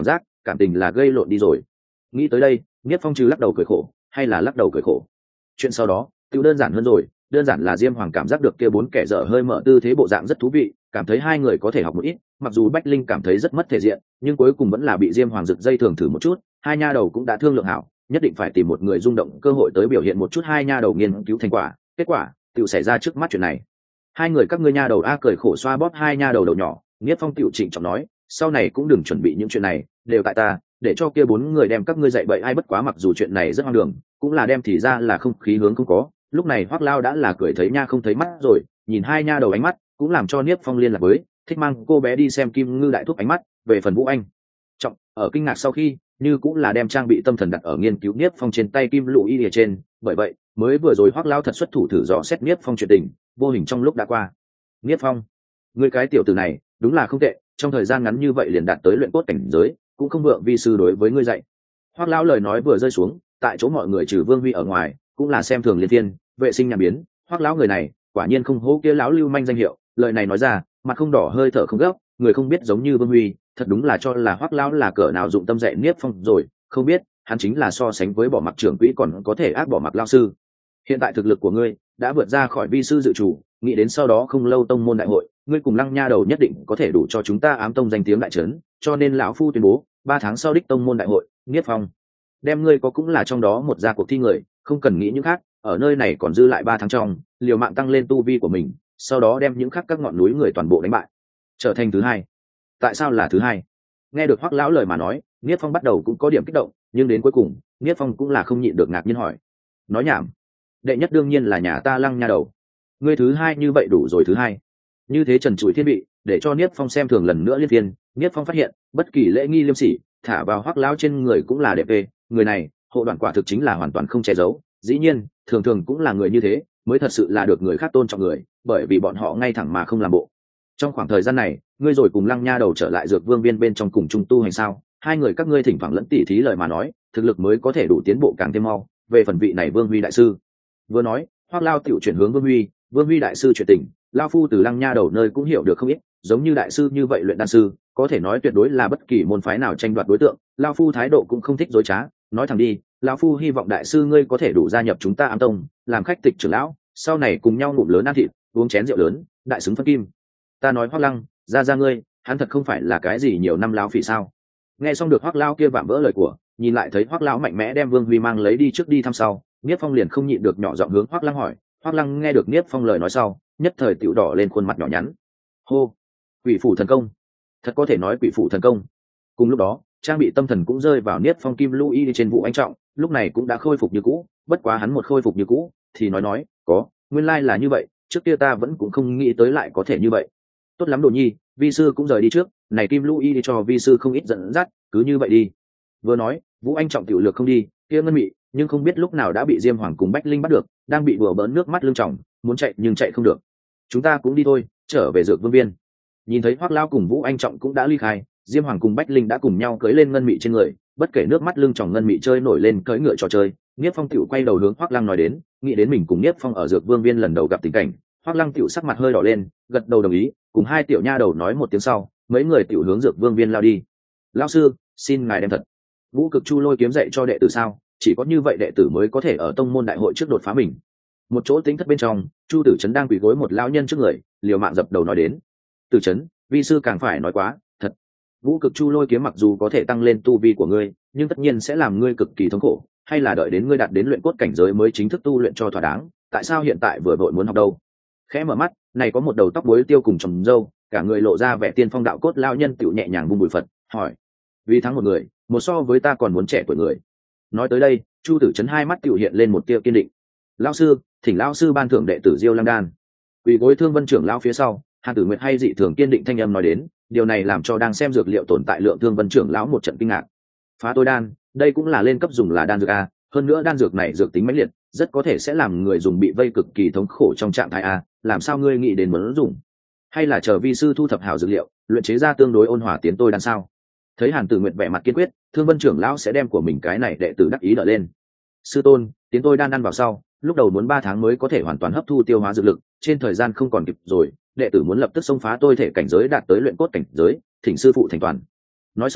cảm tình là gây lộn đi rồi. Nghĩ tới đây, Niết Phong trừ lắc đầu cười khổ, hay là lắc đầu cười khổ. Chuyện sau đó tự đơn giản hơn rồi, đơn giản là Diêm Hoàng cảm giác được kia bốn kẻ dở hơi mở tư thế bộ dạng rất thú vị, cảm thấy hai người có thể học một ít. Mặc dù Bách Linh cảm thấy rất mất thể diện, nhưng cuối cùng vẫn là bị Diêm Hoàng giật dây thường thử một chút. Hai nha đầu cũng đã thương lượng hảo, nhất định phải tìm một người rung động cơ hội tới biểu hiện một chút hai nha đầu nghiên cứu thành quả. Kết quả tự xảy ra trước mắt chuyện này. Hai người các ngươi nha đầu a cười khổ xoa bóp hai nha đầu đầu nhỏ. Niết Phong tiểu trịnh trọng nói, sau này cũng đừng chuẩn bị những chuyện này, đều tại ta, để cho kia bốn người đem các ngươi dạy bậy ai. Bất quá mặc dù chuyện này rất hoang đường, cũng là đem thì ra là không khí hướng không có. Lúc này Hoắc Lao đã là cười thấy nha không thấy mắt rồi, nhìn hai nha đầu ánh mắt cũng làm cho Niếp Phong liên lạc với thích mang cô bé đi xem Kim Ngư đại thúc ánh mắt. Về phần Vũ Anh trọng ở kinh ngạc sau khi như cũng là đem trang bị tâm thần đặt ở nghiên cứu Niếp Phong trên tay Kim Lũ Y ở trên, bởi vậy mới vừa rồi Hoắc Lao thật xuất thủ thử dò xét Niếp Phong chuyện tình, vô hình trong lúc đã qua. Niếp Phong, ngươi cái tiểu tử này đúng là không tệ, trong thời gian ngắn như vậy liền đạt tới luyện cốt cảnh giới, cũng không vượng vi sư đối với ngươi dạy. Hoắc Lao lời nói vừa rơi xuống, tại chỗ mọi người trừ Vương Huy ở ngoài cũng là xem thường liên thiên vệ sinh nhà biến. Hoắc lão người này quả nhiên không hố kia lão lưu manh danh hiệu, lời này nói ra mặt không đỏ hơi thở không gấp, người không biết giống như Vương Huy thật đúng là cho là Hoắc lão là cỡ nào dụng tâm dạy Niếp Phong rồi, không biết hắn chính là so sánh với bỏ mặc trưởng quỹ còn có thể ác bỏ mặc lao sư. Hiện tại thực lực của ngươi đã vượt ra khỏi vi sư dự chủ, nghĩ đến sau đó không lâu tông môn đại hội, ngươi cùng Lăng nha đầu nhất định có thể đủ cho chúng ta ám tông danh tiếng đại trấn, cho nên lão phu tuyên bố 3 tháng sau đích tông môn đại hội, Niếp Phong đem ngươi có cũng là trong đó một gia cuộc thi người, không cần nghĩ những khác, ở nơi này còn dư lại 3 tháng trong, liều mạng tăng lên tu vi của mình, sau đó đem những khác các ngọn núi người toàn bộ đánh bại, trở thành thứ hai. Tại sao là thứ hai? Nghe được Hoắc lão lời mà nói, Niếp Phong bắt đầu cũng có điểm kích động, nhưng đến cuối cùng Niếp Phong cũng là không nhịn được ngạc nhiên hỏi. Nói nhảm, đệ nhất đương nhiên là nhà ta Lăng nha đầu, ngươi thứ hai như vậy đủ rồi. Thứ hai như thế trần trụi thiên vị, để cho Niếp Phong xem thường lần nữa liên thiên. Niếp Phong phát hiện bất kỳ lễ nghi liêm sỉ thả vào Hoắc lão trên người cũng là đẹp về, người này hộ đoạn quả thực chính là hoàn toàn không che giấu. Dĩ nhiên thường thường cũng là người như thế mới thật sự là được người khác tôn trọng người, bởi vì bọn họ ngay thẳng mà không làm bộ. Trong khoảng thời gian này ngươi rồi cùng Lăng nha đầu trở lại Dược Vương viên bên trong cùng chung tu hành sao? Hai người các ngươi thỉnh thoảng lẫn tỉ thí lời mà nói, thực lực mới có thể đủ tiến bộ càng thêm mau. Về phần vị này Vương Huy đại sư, vừa nói Hoắc lao tiểu chuyển hướng Vương Huy đại sư chuyện tình, lao phu từ Lăng nha đầu nơi cũng hiểu được không ít, giống như đại sư như vậy luyện đan sư có thể nói tuyệt đối là bất kỳ môn phái nào tranh đoạt đối tượng. Lao phu thái độ cũng không thích dối trá, nói thẳng đi, lão phu hy vọng đại sư ngươi có thể đủ gia nhập chúng ta Ám tông, làm khách tịch trưởng lão, sau này cùng nhau ngụm lớn ăn thịt, uống chén rượu lớn, đại xứng phân kim. Ta nói Hoắc Lăng, ra ngươi, hắn thật không phải là cái gì nhiều năm lão phỉ sao? Nghe xong được Hoắc lão kia vạm vỡ lời của, nhìn lại thấy Hoắc lão mạnh mẽ đem Vương Huy mang lấy đi trước đi thăm sau, Niếp Phong liền không nhịn được nhỏ giọng hướng Hoắc Lăng hỏi. Hoắc Lăng nghe được Niếp Phong lời nói sau, nhất thời tiểu đỏ lên khuôn mặt nhỏ nhắn. Hô, quỷ phủ thần công, thật có thể nói quỷ phủ thần công. Cùng lúc đó trang bị tâm thần cũng rơi vào Niếp Phong Kim Lũ Y trên Vũ Anh trọng, lúc này cũng đã khôi phục như cũ. Bất quá hắn một khôi phục như cũ thì nói có nguyên lai là như vậy, trước kia ta vẫn cũng không nghĩ tới lại có thể như vậy. Tốt lắm Đồ Nhi, vi sư cũng rời đi trước, này Kim Lũ Y cho vi sư không ít dẫn dắt, cứ như vậy đi. Vừa nói Vũ Anh trọng tiểu lược không đi, kia Ngân Mị nhưng không biết lúc nào đã bị Diêm Hoàng cùng Bách Linh bắt được, đang bị bừa bỡn nước mắt lưng tròng, muốn chạy nhưng chạy không được. Chúng ta cũng đi thôi, trở về Dược Vương viên. Nhìn thấy Hoắc lão cùng Vũ Anh trọng cũng đã ly khai, Diêm Hoàng cùng Bách Linh đã cùng nhau cưỡi lên Ngân Mị trên người, bất kể nước mắt lưng tròng Ngân Mị chơi nổi lên cưỡi ngựa trò chơi. Niếp Phong tiểu quay đầu hướng Hoắc Lăng nói đến, nghĩ đến mình cùng Niếp Phong ở Dược Vương viên lần đầu gặp tình cảnh, Hoắc Lăng tiểu sắc mặt hơi đỏ lên, gật đầu đồng ý, cùng hai tiểu nha đầu nói một tiếng sau, mấy người tiểu hướng Dược Vương viên lao đi. Lão sư, xin ngài đem thật Vũ Cực Chu Lôi kiếm dạy cho đệ tử sao? Chỉ có như vậy đệ tử mới có thể ở tông môn đại hội trước đột phá mình. Một chỗ tính thất bên trong, Chu Tử Chấn đang quỳ gối một lão nhân trước người, liều mạng dập đầu nói đến. Tử Chấn, vi sư càng phải nói quá, thật. Vũ Cực Chu Lôi kiếm mặc dù có thể tăng lên tu vi của ngươi, nhưng tất nhiên sẽ làm ngươi cực kỳ thống khổ, hay là đợi đến ngươi đạt đến luyện cốt cảnh giới mới chính thức tu luyện cho thỏa đáng, tại sao hiện tại vừa vội muốn học đâu? Khẽ mở mắt, này có một đầu tóc bối tiêu cùng trồng râu, cả người lộ ra vẻ tiên phong đạo cốt lão nhân tiểu nhẹ nhàng vung bụi Phật, hỏi: vì thắng một người, một so với ta còn muốn trẻ tuổi người. Nói tới đây, Chu Tử Chấn hai mắt tiểu hiện lên một tia kiên định. Lão sư, thỉnh lão sư ban thưởng đệ tử Diêu Lăng Đan. Quỳ gối Thương Vân trưởng lão phía sau, Hàn Tử Nguyệt hay dị thường kiên định thanh âm nói đến, điều này làm cho đang xem dược liệu tồn tại Lượng Thương Vân trưởng lão một trận kinh ngạc. Phá tôi đan, đây cũng là lên cấp dùng là đan dược a, hơn nữa đan dược này dược tính mãnh liệt, rất có thể sẽ làm người dùng bị vây cực kỳ thống khổ trong trạng thái a, làm sao ngươi nghĩ đến muốn dùng? Hay là chờ vi sư thu thập hảo dược liệu, luyện chế ra tương đối ôn hòa tiến tôi đan sao? Thấy Hàn Tử Nguyệt vẻ mặt kiên quyết, Thương Vân trưởng lão sẽ đem của mình cái này đệ tử đắc ý đỡ lên. Sư tôn, tiến tôi đan ăn vào sau, lúc đầu muốn 3 tháng mới có thể hoàn toàn hấp thu tiêu hóa dược lực, trên thời gian không còn kịp rồi, đệ tử muốn lập tức xông phá tôi thể cảnh giới đạt tới luyện cốt cảnh giới, thỉnh sư phụ thành toàn. Nói xong,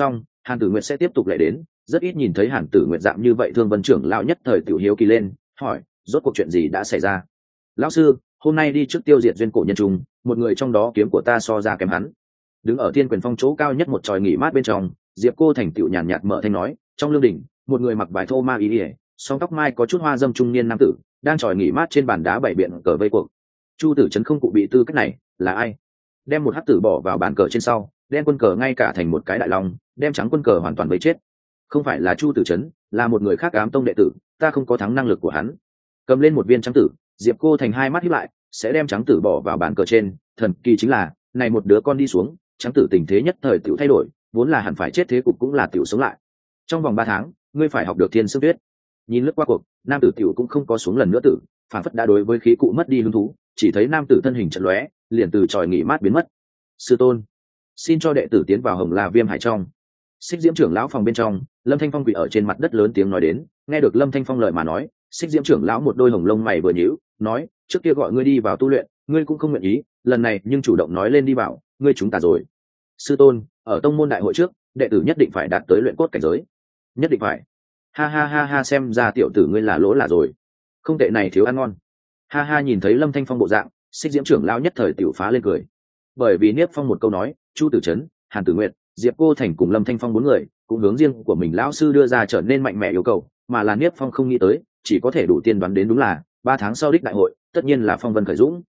Hàn Tử Nguyệt sẽ tiếp tục lại đến, rất ít nhìn thấy Hàn Tử Nguyệt dạng như vậy. Thương Vân trưởng lão nhất thời tiểu hiếu kỳ lên, hỏi rốt cuộc chuyện gì đã xảy ra. Lão sư, hôm nay đi trước tiêu diệt duyên cổ nhân trung, một người trong đó kiếm của ta so ra kém hắn. Đứng ở Thiên Quyền Phong chỗ cao nhất một tròi nghỉ mát bên trong, Diệp Cô Thành tựu nhàn nhạt mở thanh nói, trong lương đỉnh, một người mặc vải thô ma y, song tóc mai có chút hoa dâm trung niên nam tử, đang tròi nghỉ mát trên bàn đá bảy biện cờ vây cuộc. Chu Tử Trấn không cụ bị tư cách này, là ai? Đem một hắc tử bỏ vào bàn cờ trên sau, đem quân cờ ngay cả thành một cái đại long, đem trắng quân cờ hoàn toàn vây chết. Không phải là Chu Tử Trấn, là một người khác ám tông đệ tử, ta không có thắng năng lực của hắn. Cầm lên một viên trắng tử, Diệp Cô Thành hai mắt híp lại, sẽ đem trắng tử bỏ vào bàn cờ trên. Thần kỳ chính là, này một đứa con đi xuống, trắng tử tình thế nhất thời tiểu thay đổi, vốn là hẳn phải chết thế cục cũng là tiểu sống lại. Trong vòng 3 tháng, ngươi phải học được Thiên Sương Tuyết. Nhìn lướt qua cuộc, nam tử tiểu cũng không có xuống lần nữa tử, phản phất đã đối với khí cụ mất đi hứng thú, chỉ thấy nam tử thân hình chợt lóe, liền từ tròi nghỉ mát biến mất. Sư tôn, xin cho đệ tử tiến vào Hồng La Viêm Hải trong. Xích Diễm trưởng lão phòng bên trong, Lâm Thanh Phong quỳ ở trên mặt đất lớn tiếng nói đến. Nghe được Lâm Thanh Phong lời mà nói, Xích Diễm trưởng lão một đôi hồng lông mày vừa nhíu, nói, trước kia gọi ngươi đi vào tu luyện, ngươi cũng không nguyện ý, lần này nhưng chủ động nói lên đi vào, ngươi chúng ta rồi. Sư tôn, ở tông môn đại hội trước, đệ tử nhất định phải đạt tới luyện cốt cảnh giới. Nhất định phải. Ha ha ha ha, xem ra tiểu tử ngươi là lỗ là rồi. Không tệ này thiếu ăn ngon. Ha ha, nhìn thấy Lâm Thanh Phong bộ dạng, Xích Diễm trưởng lão nhất thời tiểu phá lên cười. Bởi vì Niếp Phong một câu nói, Chu Tử Trấn, Hàn Tử Nguyệt, Diệp Cô Thành cùng Lâm Thanh Phong 4 người cũng hướng riêng của mình lão sư đưa ra trở nên mạnh mẽ yêu cầu, mà là Niếp Phong không nghĩ tới, chỉ có thể đủ tiên đoán đến đúng là 3 tháng sau đích đại hội, tất nhiên là phong vân khởi dũng.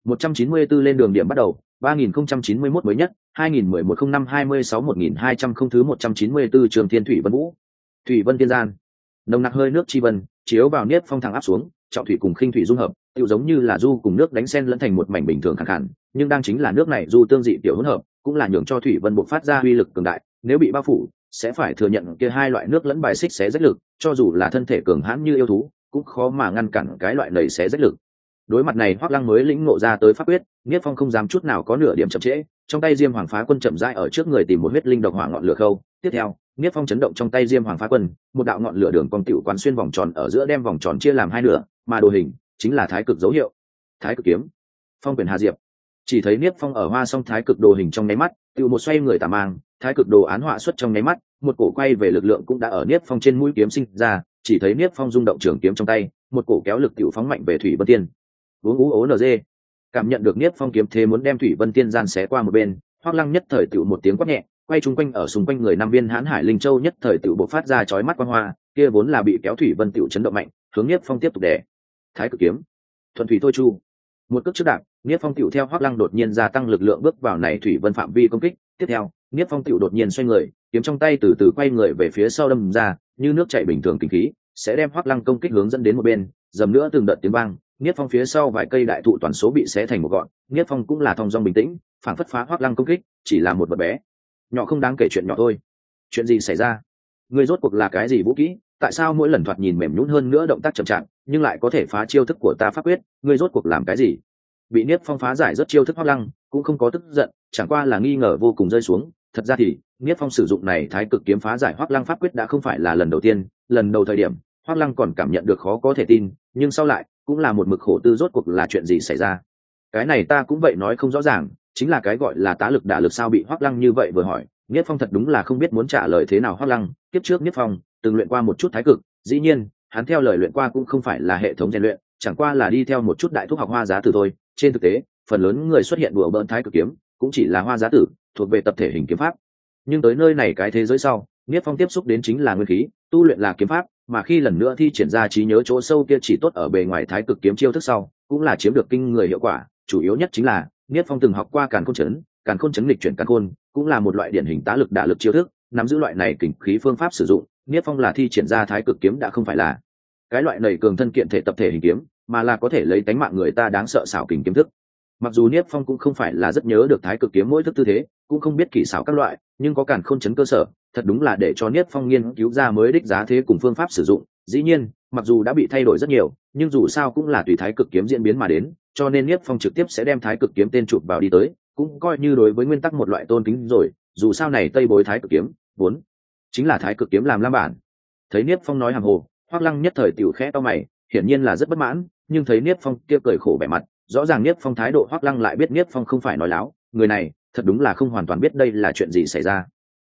194 lên đường điểm bắt đầu, 3091 mới nhất, 2011-05-26-1200 không thứ 194 Trường Thiên Thủy Vân Vũ. Thủy Vân Tiên Gian. Nồng nặc hơi nước chi vân chiếu vào Niếp Phong thẳng áp xuống, trọng thủy cùng khinh thủy dung hợp, tựu giống như là du cùng nước đánh xen lẫn thành một mảnh bình thường khàn khàn, nhưng đang chính là nước này du tương dị tiểu hỗn hợp, cũng là nhường cho thủy vân bộc phát ra uy lực cường đại, nếu bị bao phủ, sẽ phải thừa nhận kia hai loại nước lẫn bài xích xé rách lực, cho dù là thân thể cường hãn như yêu thú, cũng khó mà ngăn cản cái loại nảy xé rách lực. Đối mặt này, Hoắc Lăng mới lĩnh ngộ ra tới pháp quyết, Niếp Phong không dám chút nào có nửa điểm chậm trễ, trong tay Diêm Hoàng Phá Quân chậm rãi ở trước người tìm một huyết linh độc hỏa ngọn lửa khâu, tiếp theo, Niếp Phong chấn động trong tay Diêm Hoàng Phá Quân, một đạo ngọn lửa đường cong tiểu quán xuyên vòng tròn ở giữa, đem vòng tròn chia làm hai nửa, mà đồ hình chính là thái cực dấu hiệu. Thái cực kiếm, Phong quyền Hà Diệp. Chỉ thấy Niếp Phong ở hoa xong thái cực đồ hình trong nháy mắt, tiểu một xoay người tà mang, thái cực đồ án họa xuất trong nháy mắt, một cổ quay về lực lượng cũng đã ở Niếp Phong trên mũi kiếm sinh ra, chỉ thấy Niếp Phong rung động trường kiếm trong tay, một cổ kéo lực tiểu phóng mạnh về Thủy Vân Tiên. UNG. Cảm nhận được Niếp Phong kiếm thế muốn đem Thủy Vân Tiên gian xé qua một bên, Hoắc Lăng nhất thời tiểu một tiếng quát nhẹ, quay chung quanh ở xung quanh người năm viên Hãn Hải Linh Châu nhất thời tiểu bộc phát ra chói mắt quang hoa, kia vốn là bị kéo Thủy Vân tiểu chấn động mạnh, hướng Niếp Phong tiếp tục đè. Thái cực kiếm, thuần thủy thôi chu. Một cước trước đạp, Niếp Phong tiểu theo Hoắc Lăng đột nhiên gia tăng lực lượng bước vào này Thủy Vân phạm vi công kích, tiếp theo, Niếp Phong tiểu đột nhiên xoay người, kiếm trong tay từ từ quay người về phía sau đâm ra, như nước chảy bình thường kinh khí, sẽ đem Hoắc Lăng công kích hướng dẫn đến một bên, dầm nữa từng đợt tiếng vang, Niếp Phong phía sau vài cây đại thụ toàn số bị xé thành một gọn, Niếp Phong cũng là thong dong bình tĩnh, phản phất phá Hoắc Lăng công kích, chỉ là một vật bé, nhỏ không đáng kể chuyện nhỏ thôi. Chuyện gì xảy ra? Ngươi rốt cuộc là cái gì vũ kỹ? Tại sao mỗi lần thoạt nhìn mềm nhũn hơn nữa động tác chậm chạp, nhưng lại có thể phá chiêu thức của ta pháp quyết? Ngươi rốt cuộc làm cái gì? Bị Niếp Phong phá giải rất chiêu thức Hoắc Lăng, cũng không có tức giận, chẳng qua là nghi ngờ vô cùng rơi xuống. Thật ra thì Niếp Phong sử dụng này Thái cực kiếm phá giải Hoắc Lăng pháp quyết đã không phải là lần đầu tiên, lần đầu thời điểm Hoắc Lăng còn cảm nhận được khó có thể tin, nhưng sau lại cũng là một mực khổ tư rốt cuộc là chuyện gì xảy ra. Cái này ta cũng vậy nói không rõ ràng, chính là cái gọi là tá lực đả lực sao? Bị Hoắc Lăng như vậy vừa hỏi, Niếp Phong thật đúng là không biết muốn trả lời thế nào. Hoắc Lăng, kiếp trước Niếp Phong từng luyện qua một chút thái cực, dĩ nhiên, hắn theo lời luyện qua cũng không phải là hệ thống rèn luyện, chẳng qua là đi theo một chút đại thuốc học hoa giá tử thôi. Trên thực tế, phần lớn người xuất hiện đùa bỡn thái cực kiếm cũng chỉ là hoa giá tử, thuộc về tập thể hình kiếm pháp. Nhưng tới nơi này cái thế giới sau, Niếp Phong tiếp xúc đến chính là nguyên khí, tu luyện là kiếm pháp, mà khi lần nữa thi triển ra trí nhớ chỗ sâu kia chỉ tốt ở bề ngoài thái cực kiếm chiêu thức sau, cũng là chiếm được kinh người hiệu quả. Chủ yếu nhất chính là Niếp Phong từng học qua càn khôn chấn nghịch chuyển càn khôn, cũng là một loại điển hình tá lực đả lực chiêu thức. Nắm giữ loại này kình khí phương pháp sử dụng, Niếp Phong là thi triển ra thái cực kiếm đã không phải là cái loại nảy cường thân kiện thể tập thể hình kiếm, mà là có thể lấy tánh mạng người ta đáng sợ xảo kình kiếm thức. Mặc dù Niếp Phong cũng không phải là rất nhớ được thái cực kiếm mỗi thức tư thế, cũng không biết kỹ xảo các loại, nhưng có càn khôn chấn cơ sở, thật đúng là để cho Niếp Phong nghiên cứu ra mới đích giá thế cùng phương pháp sử dụng. Dĩ nhiên, mặc dù đã bị thay đổi rất nhiều, nhưng dù sao cũng là tùy thái cực kiếm diễn biến mà đến, cho nên Niếp Phong trực tiếp sẽ đem thái cực kiếm tên chụp vào đi tới, cũng coi như đối với nguyên tắc một loại tôn kính rồi. Dù sao này Tây Bối thái cực kiếm vốn chính là thái cực kiếm làm lam bản. Thấy Niếp Phong nói hàm hồ, Hoắc Lăng nhất thời tiểu khẽ to mày, hiển nhiên là rất bất mãn, nhưng thấy Niếp Phong kia cười khổ vẻ mặt, rõ ràng Niếp Phong thái độ, Hoắc Lăng lại biết Niếp Phong không phải nói láo, người này thật đúng là không hoàn toàn biết đây là chuyện gì xảy ra.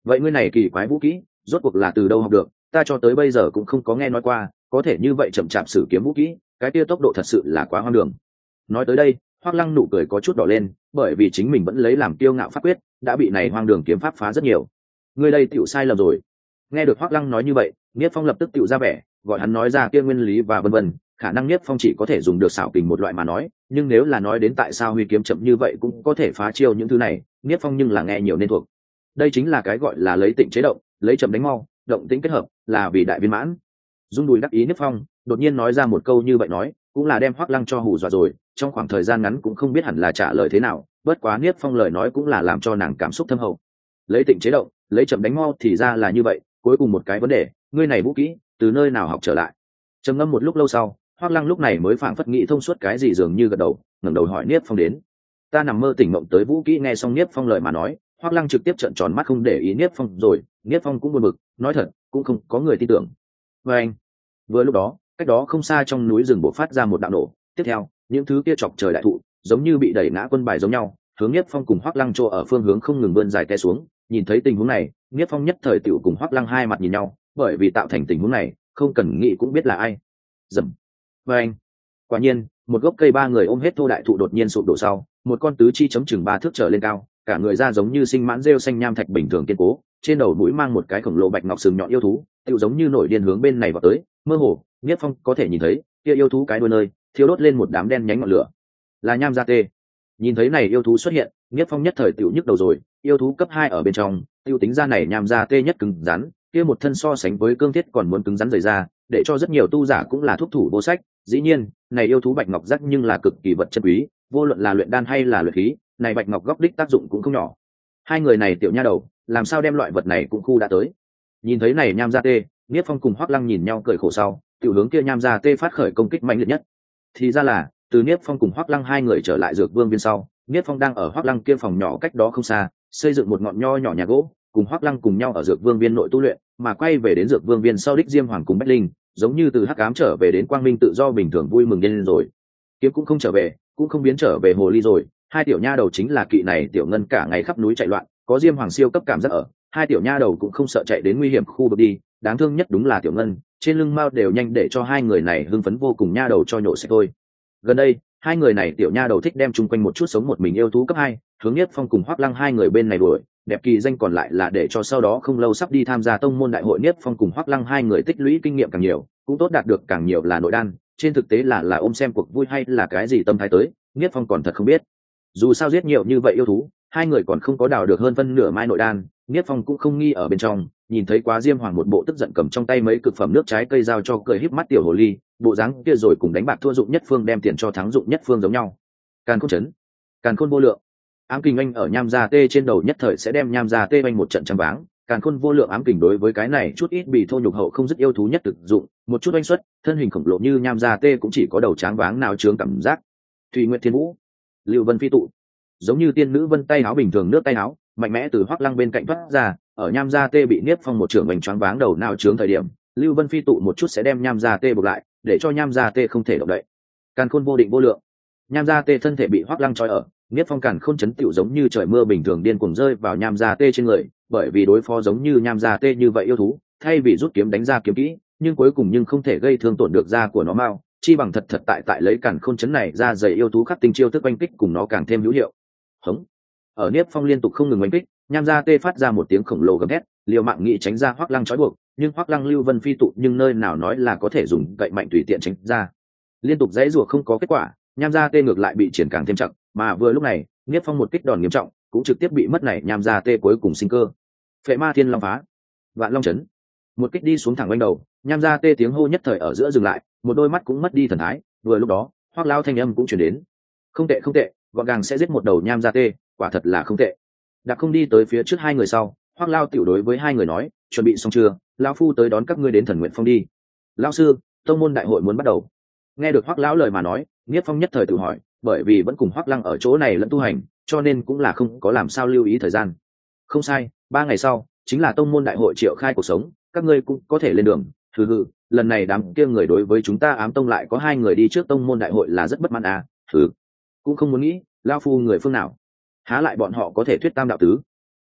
vậy ngươi này kỳ quái vũ kỹ rốt cuộc là từ đâu học được, ta cho tới bây giờ cũng không có nghe nói qua, có thể như vậy chậm chạp sử kiếm vũ kỹ, cái kia tốc độ thật sự là quá hoang đường. Nói tới đây Hoắc Lăng nụ cười có chút đỏ lên, bởi vì chính mình vẫn lấy làm kiêu ngạo pháp quyết đã bị này hoang đường kiếm pháp phá rất nhiều. Ngươi đây tiểu sai lầm rồi. Nghe được Hoắc Lăng nói như vậy, Niết Phong lập tức tiểu ra vẻ, gọi hắn nói ra kia nguyên lý và vân vân, khả năng Niết Phong chỉ có thể dùng được xảo kình một loại mà nói, nhưng nếu là nói đến tại sao huy kiếm chậm như vậy cũng có thể phá chiêu những thứ này, Niết Phong nhưng là nghe nhiều nên thuộc. Đây chính là cái gọi là lấy tịnh chế động, lấy chậm đánh mau, động tĩnh kết hợp, là vì đại viên mãn. Dung đùi đắc ý Niết Phong đột nhiên nói ra một câu như vậy nói, cũng là đem Hoắc Lăng cho hù dọa rồi, trong khoảng thời gian ngắn cũng không biết hẳn là trả lời thế nào, bất quá Niết Phong lời nói cũng là làm cho nàng cảm xúc thâm hậu. Lấy tịnh chế động, lấy chậm đánh mau thì ra là như vậy, cuối cùng một cái vấn đề, ngươi này vũ kỹ từ nơi nào học trở lại? Trầm ngâm một lúc lâu sau, Hoắc Lăng lúc này mới phảng phất nghĩ thông suốt cái gì, dường như gật đầu, ngẩng đầu hỏi Niết Phong đến. Ta nằm mơ tỉnh mộng tới vũ kỹ. Nghe xong Niết Phong lời mà nói, Hoắc Lăng trực tiếp trợn tròn mắt không để ý Niết Phong rồi, Niết Phong cũng buồn bực, nói thật, cũng không có người tin tưởng. Và anh, vừa lúc đó, cách đó không xa trong núi rừng bộc phát ra một đạo nổ, tiếp theo, những thứ kia chọc trời đại thụ, giống như bị đẩy ngã quân bài giống nhau, hướng Niết Phong cùng Hoắc Lăng chỗ ở phương hướng không ngừng vươn dài té xuống. Nhìn thấy tình huống này, Niết Phong nhất thời tiểu cùng Hoắc Lăng hai mặt nhìn nhau, bởi vì tạo thành tình huống này, không cần nghĩ cũng biết là ai. Dầm. Và anh, quả nhiên, một gốc cây ba người ôm hết thô đại thụ đột nhiên sụp đổ sau, một con tứ chi chấm chừng 3 thước trở lên cao, cả người da giống như sinh mãn rêu xanh nham thạch bình thường kiên cố, trên đầu mũi mang một cái khổng lồ bạch ngọc sừng nhọn yêu thú, tựu giống như nổi điên hướng bên này vào tới. Mơ hồ, Niết Phong có thể nhìn thấy, kia yêu thú cái đuôi nơi thiêu đốt lên một đám đen nhánh ngọn lửa, là nham gia tê. Nhìn thấy này yêu thú xuất hiện, Niết Phong nhất thời tựu nhức đầu rồi, yêu thú cấp 2 ở bên trong, tiêu tính ra này nham gia tê nhất cứng rắn, kia một thân so sánh với cương thiết còn muốn cứng rắn rời ra, để cho rất nhiều tu giả cũng là thuốc thủ vô sách. Dĩ nhiên, này yêu thú bạch ngọc giác nhưng là cực kỳ vật chân quý, vô luận là luyện đan hay là luyện khí, này bạch ngọc góc đích tác dụng cũng không nhỏ. Hai người này tiểu nha đầu, làm sao đem loại vật này cũng khu đã tới. Nhìn thấy này nham gia tê, Niết Phong cùng Hoắc Lăng nhìn nhau cười khổ sau, tiểu hướng kia nham gia tê phát khởi công kích mạnh liệt nhất. Thì ra là, từ Niết Phong cùng Hoắc Lăng hai người trở lại Dược Vương viên sau, Niết Phong đang ở Hoắc Lăng kia phòng nhỏ cách đó không xa, xây dựng một ngọn nho nhỏ nhà gỗ, cùng Hoắc Lăng cùng nhau ở Dược Vương viên nội tu luyện, mà quay về đến Dược Vương viên sau đích Diêm Hoàng cùng Bách Linh, giống như từ hắc ám trở về đến quang minh tự do bình thường vui mừng lên rồi. Kiếm cũng không trở về, cũng không biến trở về hồ ly rồi, hai tiểu nha đầu chính là kỵ này tiểu ngân cả ngày khắp núi chạy loạn, có Diêm Hoàng siêu cấp cảm giác ở, hai tiểu nha đầu cũng không sợ chạy đến nguy hiểm khu vực đi, đáng thương nhất đúng là tiểu ngân, trên lưng mao đều nhanh để cho hai người này hưng phấn vô cùng nha đầu cho nhổ sạch thôi. Gần đây, hai người này tiểu nha đầu thích đem chung quanh một chút sống một mình yêu thú cấp 2, hướng Niết Phong cùng Hoắc Lăng hai người bên này đuổi, đẹp kỳ danh còn lại là để cho sau đó không lâu sắp đi tham gia tông môn đại hội, Niết Phong cùng Hoắc Lăng hai người tích lũy kinh nghiệm càng nhiều, cũng tốt đạt được càng nhiều là nội đan, trên thực tế là ôm xem cuộc vui hay là cái gì tâm thái tới, Niết Phong còn thật không biết. Dù sao giết nhiều như vậy yêu thú, hai người còn không có đào được hơn phân nửa mai nội đan, Niết Phong cũng không nghi ở bên trong, nhìn thấy quá Diêm Hoàng một bộ tức giận cầm trong tay mấy cực phẩm nước trái cây giao cho cười híp mắt tiểu hồ ly, bộ dáng kia rồi cùng đánh bạc thua dụng nhất phương đem tiền cho thắng dụng nhất phương giống nhau. Càn khôn chấn, càn khôn vô lượng. Ám kình anh ở nham gia tê trên đầu nhất thời sẽ đem nham gia tê anh một trận trắng váng, càn khôn vô lượng ám kình đối với cái này chút ít bị thô nhục hậu không dứt yêu thú nhất thực dụng, một chút oanh xuất, thân hình khổng lồ như nham gia tê cũng chỉ có đầu tráng váng nào chướng cảm giác. Thủy Nguyệt Thiên Vũ, Lưu Vân Phi tụ, giống như tiên nữ vân tay áo bình thường nước tay áo, mạnh mẽ từ Hoắc Lăng bên cạnh thoát ra, ở nham gia tê bị Niết Phong một trưởng bành choáng váng đầu nào chướng thời điểm, Lưu Vân Phi tụ một chút sẽ đem nham gia tê buộc lại, để cho nham gia tê không thể động đậy. Càn khôn vô định vô lượng, nham gia tê thân thể bị Hoắc Lăng trói ở, Niết Phong càn khôn chấn tựu giống như trời mưa bình thường điên cuồng rơi vào nham gia tê trên người, bởi vì đối phó giống như nham gia tê như vậy yêu thú, thay vì rút kiếm đánh ra kiếm kỹ, nhưng cuối cùng không thể gây thương tổn được da của nó mao, chi bằng thật tại lấy càn khôn chấn này ra dày yêu thú khắc tinh chiêu thức oanh kích cùng nó càng thêm hữu hiệu. Hống! Ở Niết Phong liên tục không ngừng oanh kích, nham gia tê phát ra một tiếng khổng lồ gầm thét, liều mạng nghị tránh ra Hoắc Lăng trói buộc, nhưng Hoắc Lăng Lưu Vân Phi tụ nhưng nơi nào nói là có thể dùng gậy mạnh tùy tiện tránh ra. Liên tục dãy rủa không có kết quả, nham gia tê ngược lại bị triển càng thêm chậm, mà vừa lúc này, Niết Phong một kích đòn nghiêm trọng, cũng trực tiếp bị mất này nham gia tê cuối cùng sinh cơ. Phệ Ma Thiên Long phá, Vạn Long chấn. Một kích đi xuống thẳng quanh đầu, nham gia tê tiếng hô nhất thời ở giữa dừng lại, một đôi mắt cũng mất đi thần thái, vừa lúc đó, Hoắc Lao thanh âm cũng truyền đến. Không tệ, gọn gàng sẽ giết một đầu nham gia tê, quả thật là không tệ. Đã không đi tới phía trước hai người sau, Hoắc Lao tiểu đối với hai người nói, chuẩn bị xong chưa, lão phu tới đón các ngươi đến Thần Nguyện Phong đi. Lão sư, tông môn đại hội muốn bắt đầu. Nghe được Hoắc lão lời mà nói, Niết Phong nhất thời tự hỏi, bởi vì vẫn cùng Hoắc Lăng ở chỗ này lẫn tu hành, cho nên cũng là không có làm sao lưu ý thời gian. Không sai, 3 ngày sau chính là tông môn đại hội triệu khai cuộc sống, các ngươi cũng có thể lên đường. Hừ, lần này đám kia người đối với chúng ta Ám Tông lại có 2 người đi trước tông môn đại hội là rất bất mãn à? Cũng không muốn nghĩ, lão phu người phương nào? Há lại bọn họ có thể thuyết tam đạo tứ?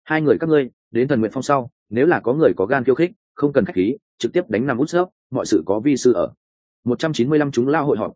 Hai người các ngươi đến Thần Nguyện Phong sau, nếu là có người có gan khiêu khích, không cần khách khí, trực tiếp đánh nằm út sấp, mọi sự có vi sư ở. 195 chúng lao hội họp,